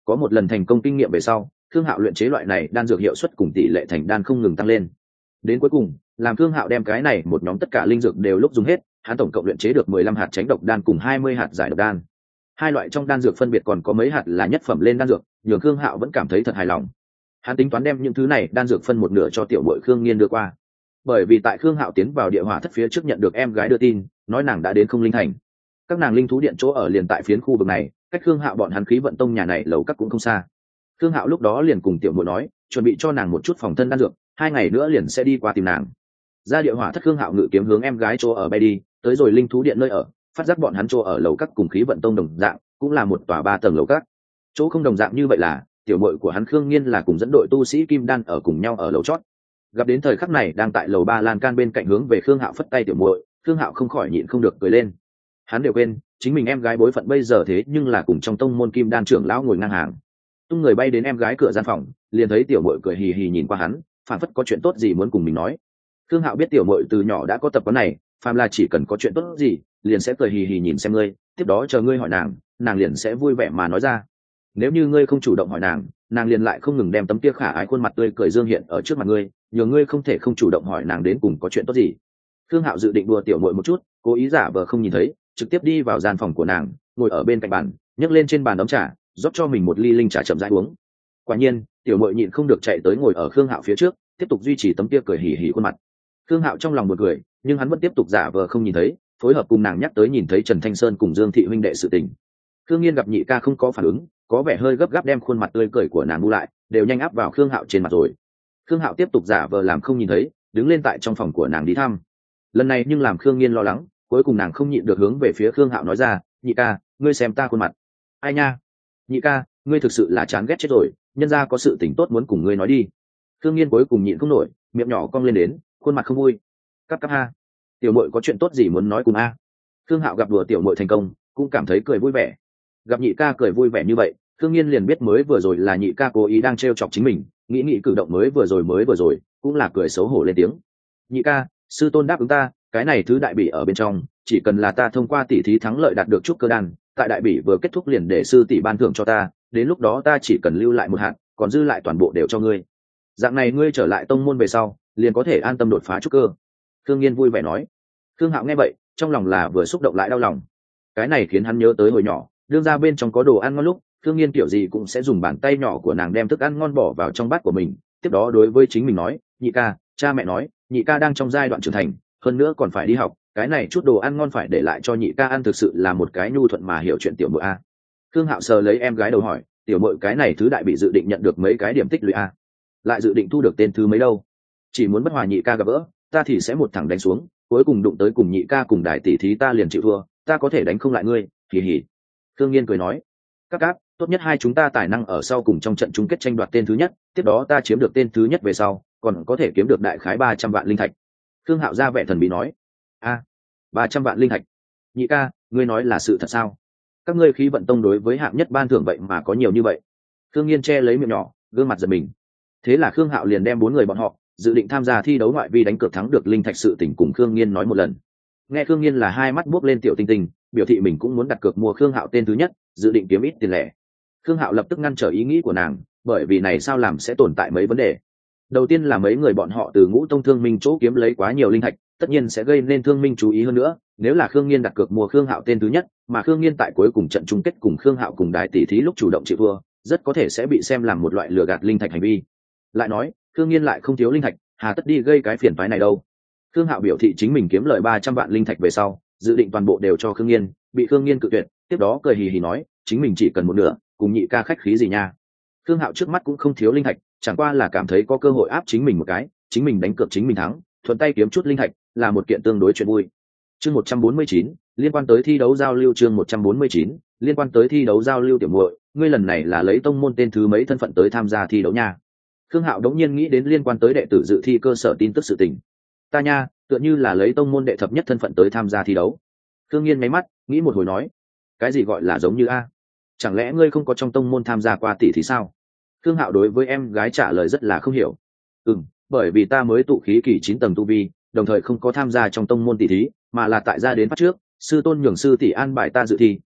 Có một lần thành công kinh nghiệm về sau, Khương Hạo luyện chế loại này đan dược hiệu suất cùng tỷ lệ thành đan không ngừng tăng lên. Đến cuối cùng, làm Khương Hạo đem cái này một nhóm tất cả linh dược đều lúc dùng hết, hắn tổng cộng luyện chế được mười lăm hạt tránh độc đan cùng hai mươi hạt giải độc đan. Hai loại trong đan dược phân biệt còn có mấy hạt là nhất phẩm lên đan dược, nhường Khương Hạo vẫn cảm thấy thật hài lòng. Hắn tính toán đem những thứ này đan dược phân một nửa cho tiểu muội Khương Nghiên đưa qua. Bởi vì tại Khương Hạo tiến vào địa hỏa thất phía trước nhận được em gái đưa tin, nói nàng đã đến Không Linh Thành. Các nàng linh thú điện chỗ ở liền tại phiến khu vực này, cách Khương Hạo bọn hắn khí vận tông nhà này lầu các cũng không xa. Khương Hạo lúc đó liền cùng tiểu muội nói, chuẩn bị cho nàng một chút phòng thân đan dược, hai ngày nữa liền sẽ đi qua tìm nàng. Ra địa hỏa thất, Khương Hạo ngự kiếm hướng em gái chỗ ở bay đi, tới rồi linh thú điện nơi ở, phát giác bọn hắn chỗ ở lầu các cùng khí vận tông đồng dạng, cũng là một tòa ba tầng lầu các. Chỗ không đồng dạng như vậy là, tiểu muội của hắn Khương Nghiên là cùng dẫn đội tu sĩ kim đan ở cùng nhau ở lầu chót. Gặp đến thời khắc này đang tại lầu ba lan can bên cạnh hướng về Khương Hạo phất tay tiểu muội, Khương Hạo không khỏi nhịn không được cười lên. Hắn đều quên, chính mình em gái bối phận bây giờ thế nhưng là cùng trong tông môn kim đan trưởng lão ngồi ngang hàng. Tung người bay đến em gái cửa gian phòng, liền thấy tiểu muội cười hì hì nhìn qua hắn, phản phất có chuyện tốt gì muốn cùng mình nói. Khương Hạo biết tiểu muội từ nhỏ đã có tập quán này, phàm là chỉ cần có chuyện tốt gì, liền sẽ cười hì hì nhìn xem ngươi, tiếp đó chờ ngươi hỏi nàng, nàng liền sẽ vui vẻ mà nói ra. Nếu như ngươi không chủ động hỏi nàng, nàng liền lại không ngừng đem tấm kia khả ái khuôn mặt tươi cười dương hiện ở trước mặt ngươi, nhờ ngươi không thể không chủ động hỏi nàng đến cùng có chuyện tốt gì. Khương Hạo dự định đùa tiểu muội một chút, cố ý giả vờ không nhìn thấy, trực tiếp đi vào gian phòng của nàng, ngồi ở bên cạnh bàn, nhấc lên trên bàn ấm trà, rót cho mình một ly linh trà chậm rãi uống. Quả nhiên, tiểu muội nhịn không được chạy tới ngồi ở Khương Hạo phía trước, tiếp tục duy trì tấm kia cười hì hì khuôn mặt. Khương Hạo trong lòng buồn cười, nhưng hắn vẫn tiếp tục giả vờ không nhìn thấy, phối hợp cùng nàng nhắc tới nhìn thấy Trần Thanh Sơn cùng Dương Thị huynh đệ sự tình. Khương Nghiên gặp nhị ca không có phản ứng, có vẻ hơi gấp gáp đem khuôn mặt tươi cười của nàng bu lại, đều nhanh áp vào Khương Hạo trên mặt rồi. Khương Hạo tiếp tục giả vờ làm không nhìn thấy, đứng lên tại trong phòng của nàng đi thăm. Lần này nhưng làm Khương Nghiên lo lắng, cuối cùng nàng không nhịn được hướng về phía Khương Hạo nói ra, nhị ca, ngươi xem ta khuôn mặt. Ai nha, nhị ca, ngươi thực sự là chán ghét chết rồi, nhân ra có sự tình tốt muốn cùng ngươi nói đi. Khương Nghiên cuối cùng nhịn không nổi, miệng nhỏ cong lên đến, khuôn mặt không vui. Cắp cắp ha, tiểu muội có chuyện tốt gì muốn nói cùng a? Khương Hạo gặp đùa tiểu muội thành công, cũng cảm thấy cười vui vẻ. Gặp nhị ca cười vui vẻ như vậy, Khương Nghiên liền biết mới vừa rồi là nhị ca cố ý đang trêu chọc chính mình, nghĩ nghĩ cử động mới vừa rồi mới vừa rồi, cũng là cười xấu hổ lên tiếng. Nhị ca, sư tôn đáp ứng ta, cái này thứ đại bỉ ở bên trong, chỉ cần là ta thông qua tỷ thí thắng lợi đạt được trúc cơ đan, tại đại bỉ vừa kết thúc liền để sư tỷ ban thưởng cho ta, đến lúc đó ta chỉ cần lưu lại một hạt, còn dư lại toàn bộ đều cho ngươi. Dạng này ngươi trở lại tông môn về sau, liền có thể an tâm đột phá trúc cơ. Khương Nghiên vui vẻ nói. Khương Hạo nghe vậy, trong lòng là vừa xúc động lại đau lòng. Cái này khiến hắn nhớ tới hồi nhỏ, đương ra bên trong có đồ ăn ngon lúc, Khương Nghiên kiểu gì cũng sẽ dùng bàn tay nhỏ của nàng đem thức ăn ngon bỏ vào trong bát của mình, tiếp đó đối với chính mình nói, nhị ca, cha mẹ nói, nhị ca đang trong giai đoạn trưởng thành, hơn nữa còn phải đi học, cái này chút đồ ăn ngon phải để lại cho nhị ca ăn, thực sự là một cái nhu thuận mà hiểu chuyện tiểu muội a. Khương Hạo sờ lấy em gái đầu hỏi, tiểu muội cái này thứ đại bị dự định nhận được mấy cái điểm tích lũy a? Lại dự định thu được tên thứ mấy đâu? Chỉ muốn bất hòa nhị ca gặp gỡ, ta thì sẽ một thẳng đánh xuống, cuối cùng đụng tới cùng nhị ca cùng đại tỷ thí ta liền chịu thua, ta có thể đánh không lại ngươi, kỳ hỉ. Khương Nghiên cười nói, các cáp, tốt nhất hai chúng ta tài năng ở sau cùng trong trận chung kết tranh đoạt tên thứ nhất, tiếp đó ta chiếm được tên thứ nhất về sau, còn có thể kiếm được đại khái ba trăm vạn linh thạch. Khương Hạo ra vẻ thần bí nói, a, ba trăm vạn linh thạch? Nhị ca, ngươi nói là sự thật sao? Các ngươi khí vận tông đối với hạng nhất ban thưởng vậy mà có nhiều như vậy? Khương Nghiên che lấy miệng nhỏ, gương mặt giật mình. Thế là Khương Hạo liền đem bốn người bọn họ dự định tham gia thi đấu ngoại vi đánh cược thắng được linh thạch sự tình cùng Khương Nghiên nói một lần. Nghe Khương Nghiên là hai mắt buốc lên tiểu tinh tinh, biểu thị mình cũng muốn đặt cược mua Khương Hạo tên thứ nhất, dự định kiếm ít tiền lẻ. Khương Hạo lập tức ngăn trở ý nghĩ của nàng, bởi vì này sao làm sẽ tồn tại mấy vấn đề. Đầu tiên là mấy người bọn họ từ Ngũ Tông Thương Minh chỗ kiếm lấy quá nhiều linh thạch, tất nhiên sẽ gây nên Thương Minh chú ý hơn nữa. Nếu là Khương Nghiên đặt cược mua Khương Hạo tên thứ nhất, mà Khương Nghiên tại cuối cùng trận chung kết cùng Khương Hạo cùng đại tỷ thí lúc chủ động chịu thua, rất có thể sẽ bị xem làm một loại lừa gạt linh thạch hành vi. Lại nói, Khương Nghiên lại không thiếu linh thạch, hà tất đi gây cái phiền toái này đâu. Khương Hạo biểu thị chính mình kiếm lời ba trăm vạn linh thạch về sau, dự định toàn bộ đều cho Khương Nghiên, bị Khương Nghiên cự tuyệt, tiếp đó cười hì hì nói, chính mình chỉ cần một nửa, cùng nhị ca khách khí gì nha. Khương Hạo trước mắt cũng không thiếu linh thạch, chẳng qua là cảm thấy có cơ hội áp chính mình một cái, chính mình đánh cược chính mình thắng, thuận tay kiếm chút linh thạch, là một kiện tương đối chuyện vui. Chương một trăm bốn mươi chín, liên quan tới thi đấu giao lưu chương một trăm bốn mươi chín, liên quan tới thi đấu giao lưu tiểu muội, ngươi lần này là lấy tông môn tên thứ mấy thân phận tới tham gia thi đấu nha. Khương Hạo đống nhiên nghĩ đến liên quan tới đệ tử dự thi cơ sở tin tức sự tình. Ta nha, tựa như là lấy tông môn đệ thập nhất thân phận tới tham gia thi đấu. Khương Nghiên máy mắt, nghĩ một hồi nói, cái gì gọi là giống như a? Chẳng lẽ ngươi không có trong tông môn tham gia qua tỷ thí sao? Khương Hạo đối với em gái trả lời rất là không hiểu. Ừm, bởi vì ta mới tụ khí kỳ chín tầng tu vi, đồng thời không có tham gia trong tông môn tỷ thí, mà là tại gia đến phát trước, sư tôn nhường sư tỷ an bài ta dự thi,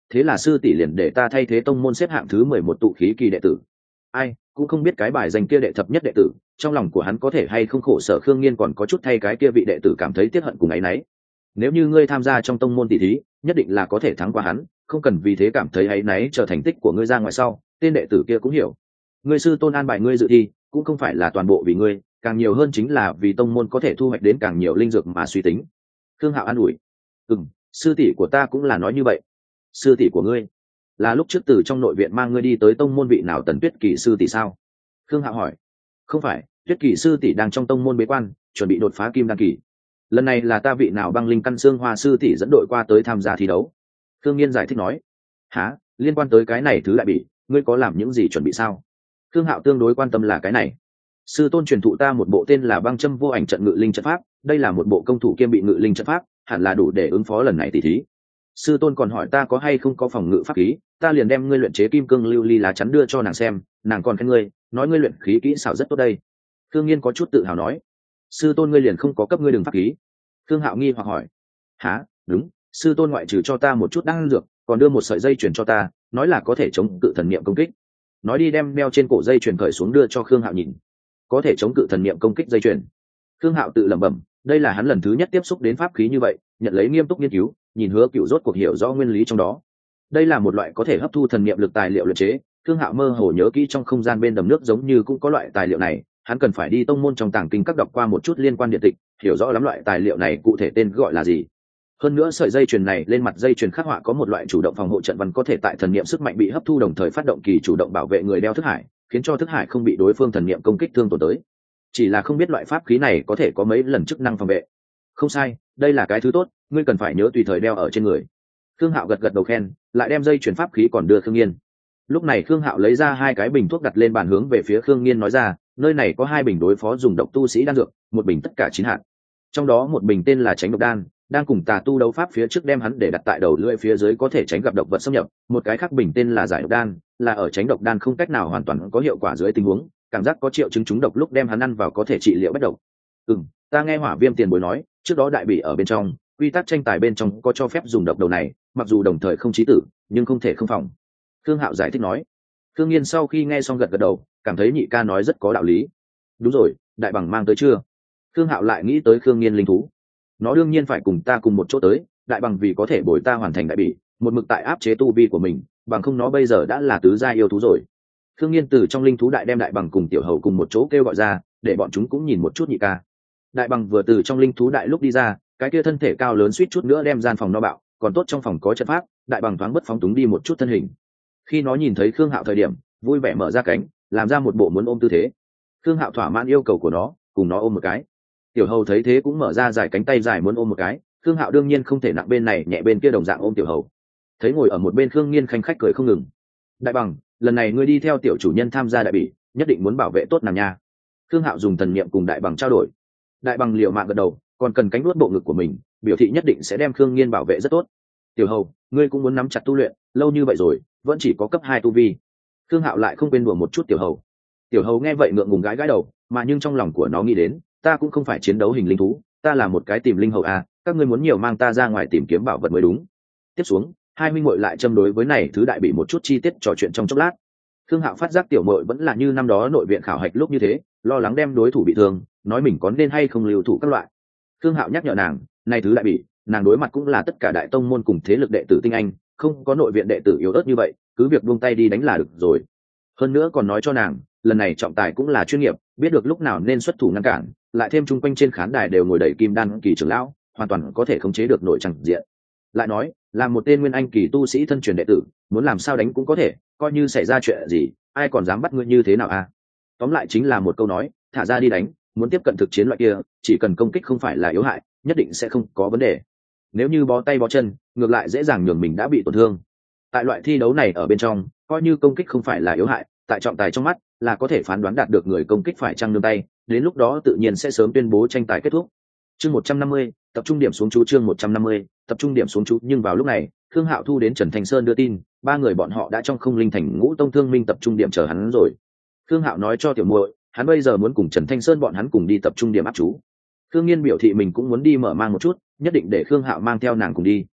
thế là sư tỷ liền để ta thay thế tông môn xếp hạng thứ mười một tụ khí kỳ đệ tử. Ai cũng không biết cái bài danh kia đệ thập nhất đệ tử trong lòng của hắn có thể hay không khổ sở. Khương Nghiên còn có chút thay cái kia vị đệ tử cảm thấy tiếc hận cùng áy náy. Nếu như ngươi tham gia trong tông môn tỷ thí nhất định là có thể thắng qua hắn, không cần vì thế cảm thấy áy náy. Chờ thành tích của ngươi ra ngoài sau tên đệ tử kia cũng hiểu ngươi sư tôn an bài ngươi dự thi cũng không phải là toàn bộ vì ngươi, càng nhiều hơn chính là vì tông môn có thể thu hoạch đến càng nhiều linh dược mà suy tính. Khương Hạo an ủi. Ừ, sư tỷ của ta cũng là nói như vậy. Sư tỷ của ngươi là lúc trước từ trong nội viện mang ngươi đi tới tông môn vị nào Tần Tuyết Kỳ sư tỷ sao? Khương Hạo hỏi. Không phải, Tuyết Kỳ sư tỷ đang trong tông môn bế quan chuẩn bị đột phá kim đan kỳ. Lần này là ta vị nào băng linh căn xương hoa sư tỷ dẫn đội qua tới tham gia thi đấu. Khương Nghiên giải thích nói. Hả, liên quan tới cái này thứ đại bỉ ngươi có làm những gì chuẩn bị sao? Khương Hạo tương đối quan tâm là cái này. Sư tôn truyền thụ ta một bộ tên là băng châm vô ảnh trận ngự linh trận pháp, đây là một bộ công thủ kiêm bị ngự linh trận pháp, hẳn là đủ để ứng phó lần này tỷ thí. Sư tôn còn hỏi ta có hay không có phòng ngự pháp khí, ta liền đem ngươi luyện chế kim cương lưu ly lá chắn đưa cho nàng xem, nàng còn khen ngươi, nói ngươi luyện khí kỹ xảo rất tốt đây. Khương Nghiên có chút tự hào nói. Sư tôn ngươi liền không có cấp ngươi đường pháp khí? Khương Hạo nghi hoặc hỏi. Hả, đúng, sư tôn ngoại trừ cho ta một chút đan dược còn đưa một sợi dây chuyền cho ta, nói là có thể chống cự thần niệm công kích. Nói đi đem đeo trên cổ dây chuyền cởi xuống đưa cho Khương Hạo nhìn. Có thể chống cự thần niệm công kích dây chuyền. Khương Hạo tự lẩm bẩm, đây là hắn lần thứ nhất tiếp xúc đến pháp khí như vậy, nhận lấy nghiêm túc nghiên cứu, nhìn Hứa Cựu rốt cuộc hiểu rõ nguyên lý trong đó. Đây là một loại có thể hấp thu thần niệm lực tài liệu luyện chế. Khương Hạo mơ hồ nhớ kỹ trong không gian bên đầm nước giống như cũng có loại tài liệu này, hắn cần phải đi tông môn trong tàng kinh các đọc qua một chút liên quan điện tịch, hiểu rõ lắm loại tài liệu này cụ thể tên gọi là gì. Hơn nữa sợi dây chuyền này lên mặt dây chuyền khắc họa có một loại chủ động phòng hộ trận văn, có thể tại thần niệm sức mạnh bị hấp thu đồng thời phát động kỳ chủ động bảo vệ người đeo thức hải, khiến cho thức hải không bị đối phương thần niệm công kích thương tổn tới. Chỉ là không biết loại pháp khí này có thể có mấy lần chức năng phòng vệ. Không sai, đây là cái thứ tốt, ngươi cần phải nhớ tùy thời đeo ở trên người. Khương Hạo gật gật đầu khen, lại đem dây chuyền pháp khí còn đưa Khương Nghiên. Lúc này Khương Hạo lấy ra hai cái bình thuốc đặt lên bàn hướng về phía Khương Nghiên nói ra, nơi này có hai bình đối phó dùng độc tu sĩ đan dược, một bình tất cả chín hạt. Trong đó một bình tên là tránh độc đan, đang cùng tà tu đấu pháp phía trước đem hắn để đặt tại đầu lưỡi phía dưới có thể tránh gặp độc vật xâm nhập. Một cái khác bình tên là giải độc đan, là ở tránh độc đan không cách nào hoàn toàn có hiệu quả dưới tình huống, cảm giác có triệu chứng trúng độc lúc đem hắn ăn vào có thể trị liệu bất độc. Ừm, ta nghe Hỏa Viêm tiền bối nói, trước đó đại bỉ ở bên trong, quy tắc tranh tài bên trong có cho phép dùng độc đầu này, mặc dù đồng thời không chí tử, nhưng không thể không phòng. Khương Hạo giải thích nói. Khương Nghiên sau khi nghe xong gật gật đầu, cảm thấy nhị ca nói rất có đạo lý. Đúng rồi, đại bằng mang tới chưa? Khương Hạo lại nghĩ tới Khương Nghiên linh thú. Nó đương nhiên phải cùng ta cùng một chỗ tới, đại bằng vì có thể bồi ta hoàn thành đại bỉ, một mực tại áp chế tu vi của mình, bằng không nó bây giờ đã là tứ gia yêu thú rồi. Khương Nghiên từ trong linh thú đại đem đại bằng cùng tiểu hầu cùng một chỗ kêu gọi ra, để bọn chúng cũng nhìn một chút nhị ca. Đại bằng vừa từ trong linh thú đại lúc đi ra, cái kia thân thể cao lớn suýt chút nữa đem gian phòng no bạo, còn tốt trong phòng có trận pháp, đại bằng thoáng bất phóng túng đi một chút thân hình. Khi nó nhìn thấy Khương Hạo thời điểm, vui vẻ mở ra cánh, làm ra một bộ muốn ôm tư thế. Khương Hạo thỏa mãn yêu cầu của nó, cùng nó ôm một cái. Tiểu hầu thấy thế cũng mở ra dài cánh tay dài muốn ôm một cái. Khương Hạo đương nhiên không thể nặng bên này nhẹ bên kia đồng dạng ôm tiểu hầu. Thấy ngồi ở một bên Khương Nghiên khanh khách cười không ngừng. Đại bằng, lần này ngươi đi theo tiểu chủ nhân tham gia đại bỉ, nhất định muốn bảo vệ tốt nàng nha. Khương Hạo dùng thần niệm cùng đại bằng trao đổi. Đại bằng liều mạng gật đầu, còn cần cánh nuốt bộ ngực của mình, biểu thị nhất định sẽ đem Khương Nghiên bảo vệ rất tốt. Tiểu hầu, ngươi cũng muốn nắm chặt tu luyện, lâu như vậy rồi vẫn chỉ có cấp hai tu vi. Khương Hạo lại không quên đùa một chút tiểu hầu. Tiểu hầu nghe vậy ngượng ngùng gãi gãi đầu, mà nhưng trong lòng của nó nghĩ đến, ta cũng không phải chiến đấu hình linh thú, ta là một cái tìm linh hầu à, các ngươi muốn nhiều mang ta ra ngoài tìm kiếm bảo vật mới đúng. Tiếp xuống hai minh muội lại châm đối với này thứ đại bị một chút chi tiết trò chuyện trong chốc lát. Khương Hạo phát giác tiểu muội vẫn là như năm đó nội viện khảo hạch lúc như thế, lo lắng đem đối thủ bị thương, nói mình có nên hay không lưu thủ các loại. Khương Hạo nhắc nhở nàng, này thứ đại bị, nàng đối mặt cũng là tất cả đại tông môn cùng thế lực đệ tử tinh anh, không có nội viện đệ tử yếu ớt như vậy, cứ việc buông tay đi đánh là được rồi. Hơn nữa còn nói cho nàng, lần này trọng tài cũng là chuyên nghiệp, biết được lúc nào nên xuất thủ ngăn cản, lại thêm chung quanh trên khán đài đều ngồi đầy kim đan kỳ trưởng lão, hoàn toàn có thể khống chế được nội chẳng diện. Lại nói, là một tên nguyên anh kỳ tu sĩ thân truyền đệ tử, muốn làm sao đánh cũng có thể, coi như xảy ra chuyện gì, ai còn dám bắt ngươi như thế nào à? Tóm lại chính là một câu nói, thả ra đi đánh, muốn tiếp cận thực chiến loại kia, chỉ cần công kích không phải là yếu hại, nhất định sẽ không có vấn đề. Nếu như bó tay bó chân, ngược lại dễ dàng nhường mình đã bị tổn thương. Tại loại thi đấu này ở bên trong, coi như công kích không phải là yếu hại, tại trọng tài trong mắt là có thể phán đoán đạt được người công kích phải chăng nương tay, đến lúc đó tự nhiên sẽ sớm tuyên bố tranh tài kết thúc. Chương một trăm năm mươi, tập trung điểm xuống chú chương một trăm năm mươi, tập trung điểm xuống chú, nhưng vào lúc này, Khương Hạo Thu đến Trần Thanh Sơn đưa tin, ba người bọn họ đã trong Không Linh Thành Ngũ Tông Thương Minh tập trung điểm chờ hắn rồi. Khương Hạo nói cho tiểu muội, hắn bây giờ muốn cùng Trần Thanh Sơn bọn hắn cùng đi tập trung điểm áp chú. Khương Nghiên biểu thị mình cũng muốn đi mở mang một chút, nhất định để Khương Hạo mang theo nàng cùng đi.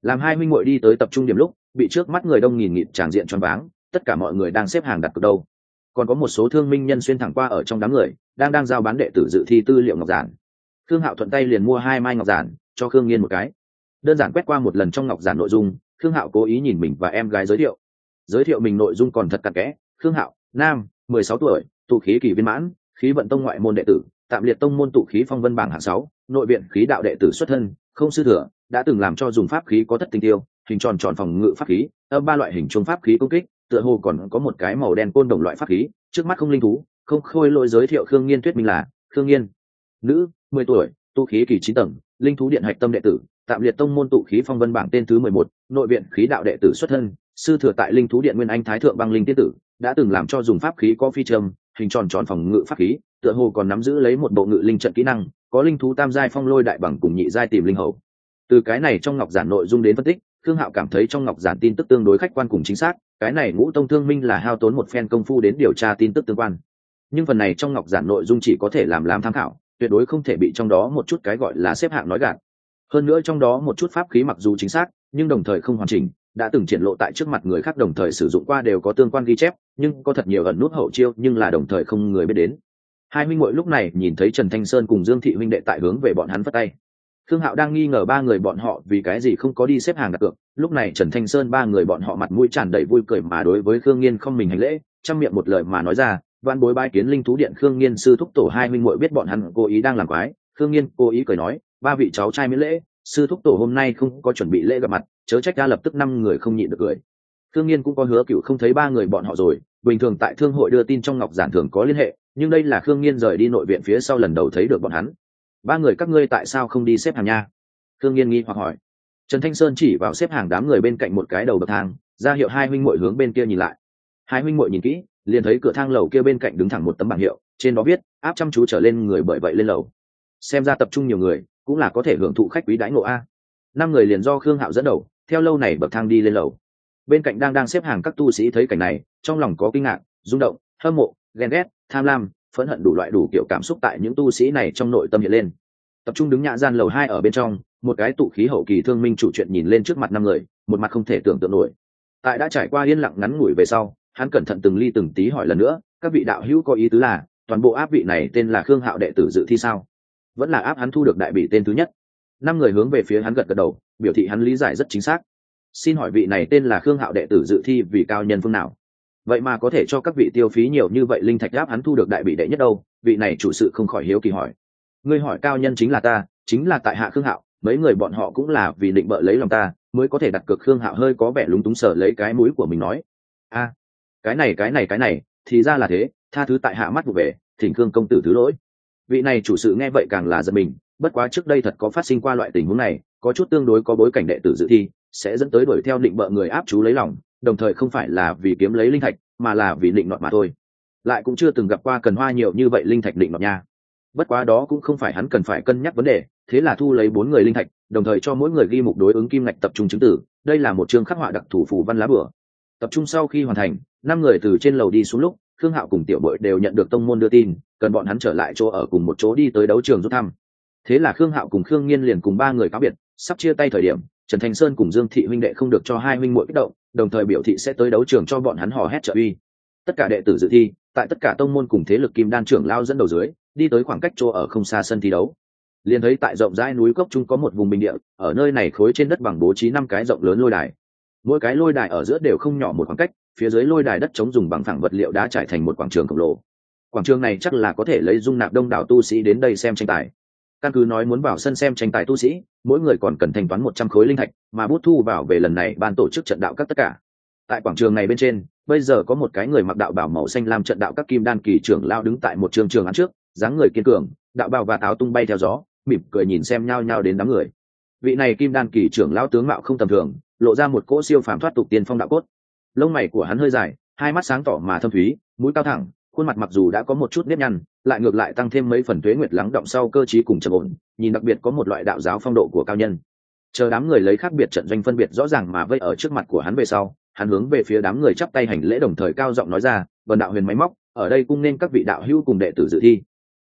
Làm hai huynh muội đi tới tập trung điểm lúc, bị trước mắt người đông nghìn nghịt tràn diện choáng váng, tất cả mọi người đang xếp hàng đặt cược đâu. Còn có một số thương minh nhân xuyên thẳng qua ở trong đám người, đang đang giao bán đệ tử dự thi tư liệu ngọc giản. Khương Hạo thuận tay liền mua hai mai ngọc giản, cho Khương Nghiên một cái. Đơn giản quét qua một lần trong ngọc giản nội dung, Khương Hạo cố ý nhìn mình và em gái giới thiệu. Giới thiệu mình nội dung còn thật cặn kẽ. Khương Hạo, nam, mười sáu tuổi, tụ khí kỳ viên mãn, khí vận tông ngoại môn đệ tử, tạm liệt tông môn tụ khí phong vân bảng hạng sáu, nội viện khí đạo đệ tử xuất thân, không sư thừa, đã từng làm cho dùng pháp khí có thất tinh tiêu, hình tròn tròn phòng ngự pháp khí, âm ba loại hình trung pháp khí công kích, tựa hồ còn có một cái màu đen côn đồng loại pháp khí, trước mắt không linh thú, không khôi lỗi. Giới thiệu Khương Nghiên thuyết minh là Khương Nghiên, nữ, mười tuổi, tụ khí kỳ chín tầng, linh thú điện hạch tâm đệ tử, tạm liệt tông môn tụ khí phong vân bảng tên thứ mười một, nội viện khí đạo đệ tử xuất thân, sư thừa tại linh thú điện nguyên anh thái thượng băng linh tiên tử, đã từng làm cho dùng pháp khí có phi trầm, hình tròn tròn phòng ngự pháp khí, tựa hồ còn nắm giữ lấy một bộ ngự linh trận kỹ năng, có linh thú tam giai phong lôi đại bằng cùng nhị giai tìm linh hầu. Từ cái này trong ngọc giản nội dung đến phân tích, Khương Hạo cảm thấy trong ngọc giản tin tức tương đối khách quan cùng chính xác, cái này Ngũ Tông Thương Minh là hao tốn một phen công phu đến điều tra tin tức tương quan. Nhưng phần này trong ngọc giản nội dung chỉ có thể làm làm tham khảo, tuyệt đối không thể bị trong đó một chút cái gọi là xếp hạng nói gạt. Hơn nữa trong đó một chút pháp khí mặc dù chính xác, nhưng đồng thời không hoàn chỉnh, đã từng triển lộ tại trước mặt người khác đồng thời sử dụng qua đều có tương quan ghi chép, nhưng có thật nhiều ẩn nút hậu chiêu nhưng là đồng thời không người biết đến. Hai huynh muội lúc này nhìn thấy Trần Thanh Sơn cùng Dương Thị huynh đệ tại hướng về bọn hắn phất tay. Khương Hạo đang nghi ngờ ba người bọn họ vì cái gì không có đi xếp hàng đặt cược, lúc này Trần Thanh Sơn ba người bọn họ mặt mũi tràn đầy vui cười mà đối với Khương Nghiên không mình hành lễ, trong miệng một lời mà nói ra, "Vạn bối bái kiến linh thú điện Khương Nghiên sư thúc tổ." Hai huynh muội biết bọn hắn cố ý đang làm quái, Khương Nghiên cố ý cười nói, "Ba vị cháu trai miễn lễ, sư thúc tổ hôm nay không có chuẩn bị lễ gặp mặt, chớ trách." Ra lập tức năm người không nhịn được cười. Khương Nghiên cũng có hứa cựu không thấy ba người bọn họ rồi, bình thường tại thương hội đưa tin trong ngọc giản thường có liên hệ, nhưng đây là Khương Nghiên rời đi nội viện phía sau lần đầu thấy được bọn hắn. "Ba người các ngươi tại sao không đi xếp hàng nha?" Khương Nghiên nghi hoặc hỏi. Trần Thanh Sơn chỉ vào xếp hàng đám người bên cạnh một cái đầu bậc thang, ra hiệu hai huynh muội hướng bên kia nhìn lại. Hai huynh muội nhìn kỹ, liền thấy cửa thang lầu kia bên cạnh đứng thẳng một tấm bảng hiệu, trên đó viết áp chăm chú trở lên người, bởi vậy lên lầu. Xem ra tập trung nhiều người, cũng là có thể hưởng thụ khách quý đãi ngộ a. Năm người liền do Khương Hạo dẫn đầu, theo lâu này bậc thang đi lên lầu. Bên cạnh đang đang xếp hàng các tu sĩ thấy cảnh này, trong lòng có kinh ngạc, rung động, hâm mộ, ghen ghét, tham lam, phẫn hận đủ loại đủ kiểu cảm xúc tại những tu sĩ này trong nội tâm hiện lên. Tập trung đứng nhã gian lầu hai ở bên trong, một cái tụ khí hậu kỳ thương minh chủ chuyện nhìn lên trước mặt năm người, một mặt không thể tưởng tượng nổi. Tại đã trải qua yên lặng ngắn ngủi về sau, hắn cẩn thận từng ly từng tí hỏi lần nữa, "Các vị đạo hữu có ý tứ là toàn bộ áp vị này tên là Khương Hạo đệ tử dự thi sao? Vẫn là áp hắn thu được đại bỉ tên thứ nhất?" Năm người hướng về phía hắn gật gật đầu, biểu thị hắn lý giải rất chính xác. "Xin hỏi vị này tên là Khương Hạo đệ tử dự thi vì cao nhân phương nào? Vậy mà có thể cho các vị tiêu phí nhiều như vậy linh thạch áp hắn thu được đại bỉ đệ nhất đâu?" Vị này chủ sự không khỏi hiếu kỳ hỏi. "Ngươi hỏi cao nhân chính là ta, chính là tại hạ Khương Hạo, mấy người bọn họ cũng là vì định bợ lấy lòng ta mới có thể đặt cược." Khương Hạo hơi có vẻ lúng túng sờ lấy cái mũi của mình nói, "A, cái này cái này cái này thì ra là thế, tha thứ tại hạ mắt vụ về, thỉnh Khương công tử thứ lỗi." Vị này chủ sự nghe vậy càng là giật mình, bất quá trước đây thật có phát sinh qua loại tình huống này, có chút tương đối có bối cảnh đệ tử dự thi sẽ dẫn tới đuổi theo định bợ người áp chú lấy lòng, đồng thời không phải là vì kiếm lấy linh thạch mà là vì định nọt mà thôi. Lại cũng chưa từng gặp qua cần hoa nhiều như vậy linh thạch định nọt nha. Bất quá đó cũng không phải hắn cần phải cân nhắc vấn đề, thế là thu lấy bốn người linh thạch, đồng thời cho mỗi người ghi mục đối ứng kim ngạch tập trung chứng tử. Đây là một chương khắc họa đặc thủ phù văn lá bửa. Tập trung sau khi hoàn thành, năm người từ trên lầu đi xuống lúc, Khương Hạo cùng Tiểu Bội đều nhận được tông môn đưa tin, cần bọn hắn trở lại chỗ ở cùng một chỗ đi tới đấu trường rút thăm. Thế là Khương Hạo cùng Khương Nghiên liền cùng ba người cáo biệt, sắp chia tay thời điểm, Trần Thanh Sơn cùng Dương Thị huynh đệ không được cho hai huynh muội kích động, đồng thời biểu thị sẽ tới đấu trường cho bọn hắn hò hét trợ uy. Tất cả đệ tử dự thi, tại tất cả tông môn cùng thế lực kim đan trưởng lao dẫn đầu dưới, đi tới khoảng cách chỗ ở không xa sân thi đấu. Liền thấy tại rộng rãi núi cốc trung có một vùng bình địa, ở nơi này khối trên đất bằng bố trí năm cái rộng lớn lôi đài. Mỗi cái lôi đài ở giữa đều không nhỏ một khoảng cách, phía dưới lôi đài đất trống dùng bằng phẳng vật liệu đá trải thành một quảng trường khổng lồ. Quảng trường này chắc là có thể lấy dung nạp đông đảo tu sĩ đến đây xem tranh tài. Căn cứ nói muốn vào sân xem tranh tài tu sĩ, mỗi người còn cần thanh toán một trăm khối linh thạch, mà bút thu vào về lần này ban tổ chức trận đạo các tất cả. Tại quảng trường này bên trên, bây giờ có một cái người mặc đạo bào màu xanh lam trận đạo các kim đan kỳ trưởng lao đứng tại một trường trường án trước, dáng người kiên cường, đạo bào và táo tung bay theo gió, mỉm cười nhìn xem nhau nhau đến đám người. Vị này kim đan kỳ trưởng lao tướng mạo không tầm thường, lộ ra một cỗ siêu phàm thoát tục tiên phong đạo cốt. Lông mày của hắn hơi dài, hai mắt sáng tỏ mà thâm thúy, mũi cao thẳng, khuôn mặt mặc dù đã có một chút nếp nhăn, lại ngược lại tăng thêm mấy phần tuế nguyệt lắng động sau cơ trí cùng trầm ổn, nhìn đặc biệt có một loại đạo giáo phong độ của cao nhân. Chờ đám người lấy khác biệt trận doanh phân biệt rõ ràng mà vây ở trước mặt của hắn về sau, hắn hướng về phía đám người chắp tay hành lễ, đồng thời cao giọng nói ra, "Vân đạo huyền máy móc, ở đây cung nên các vị đạo hữu cùng đệ tử dự thi."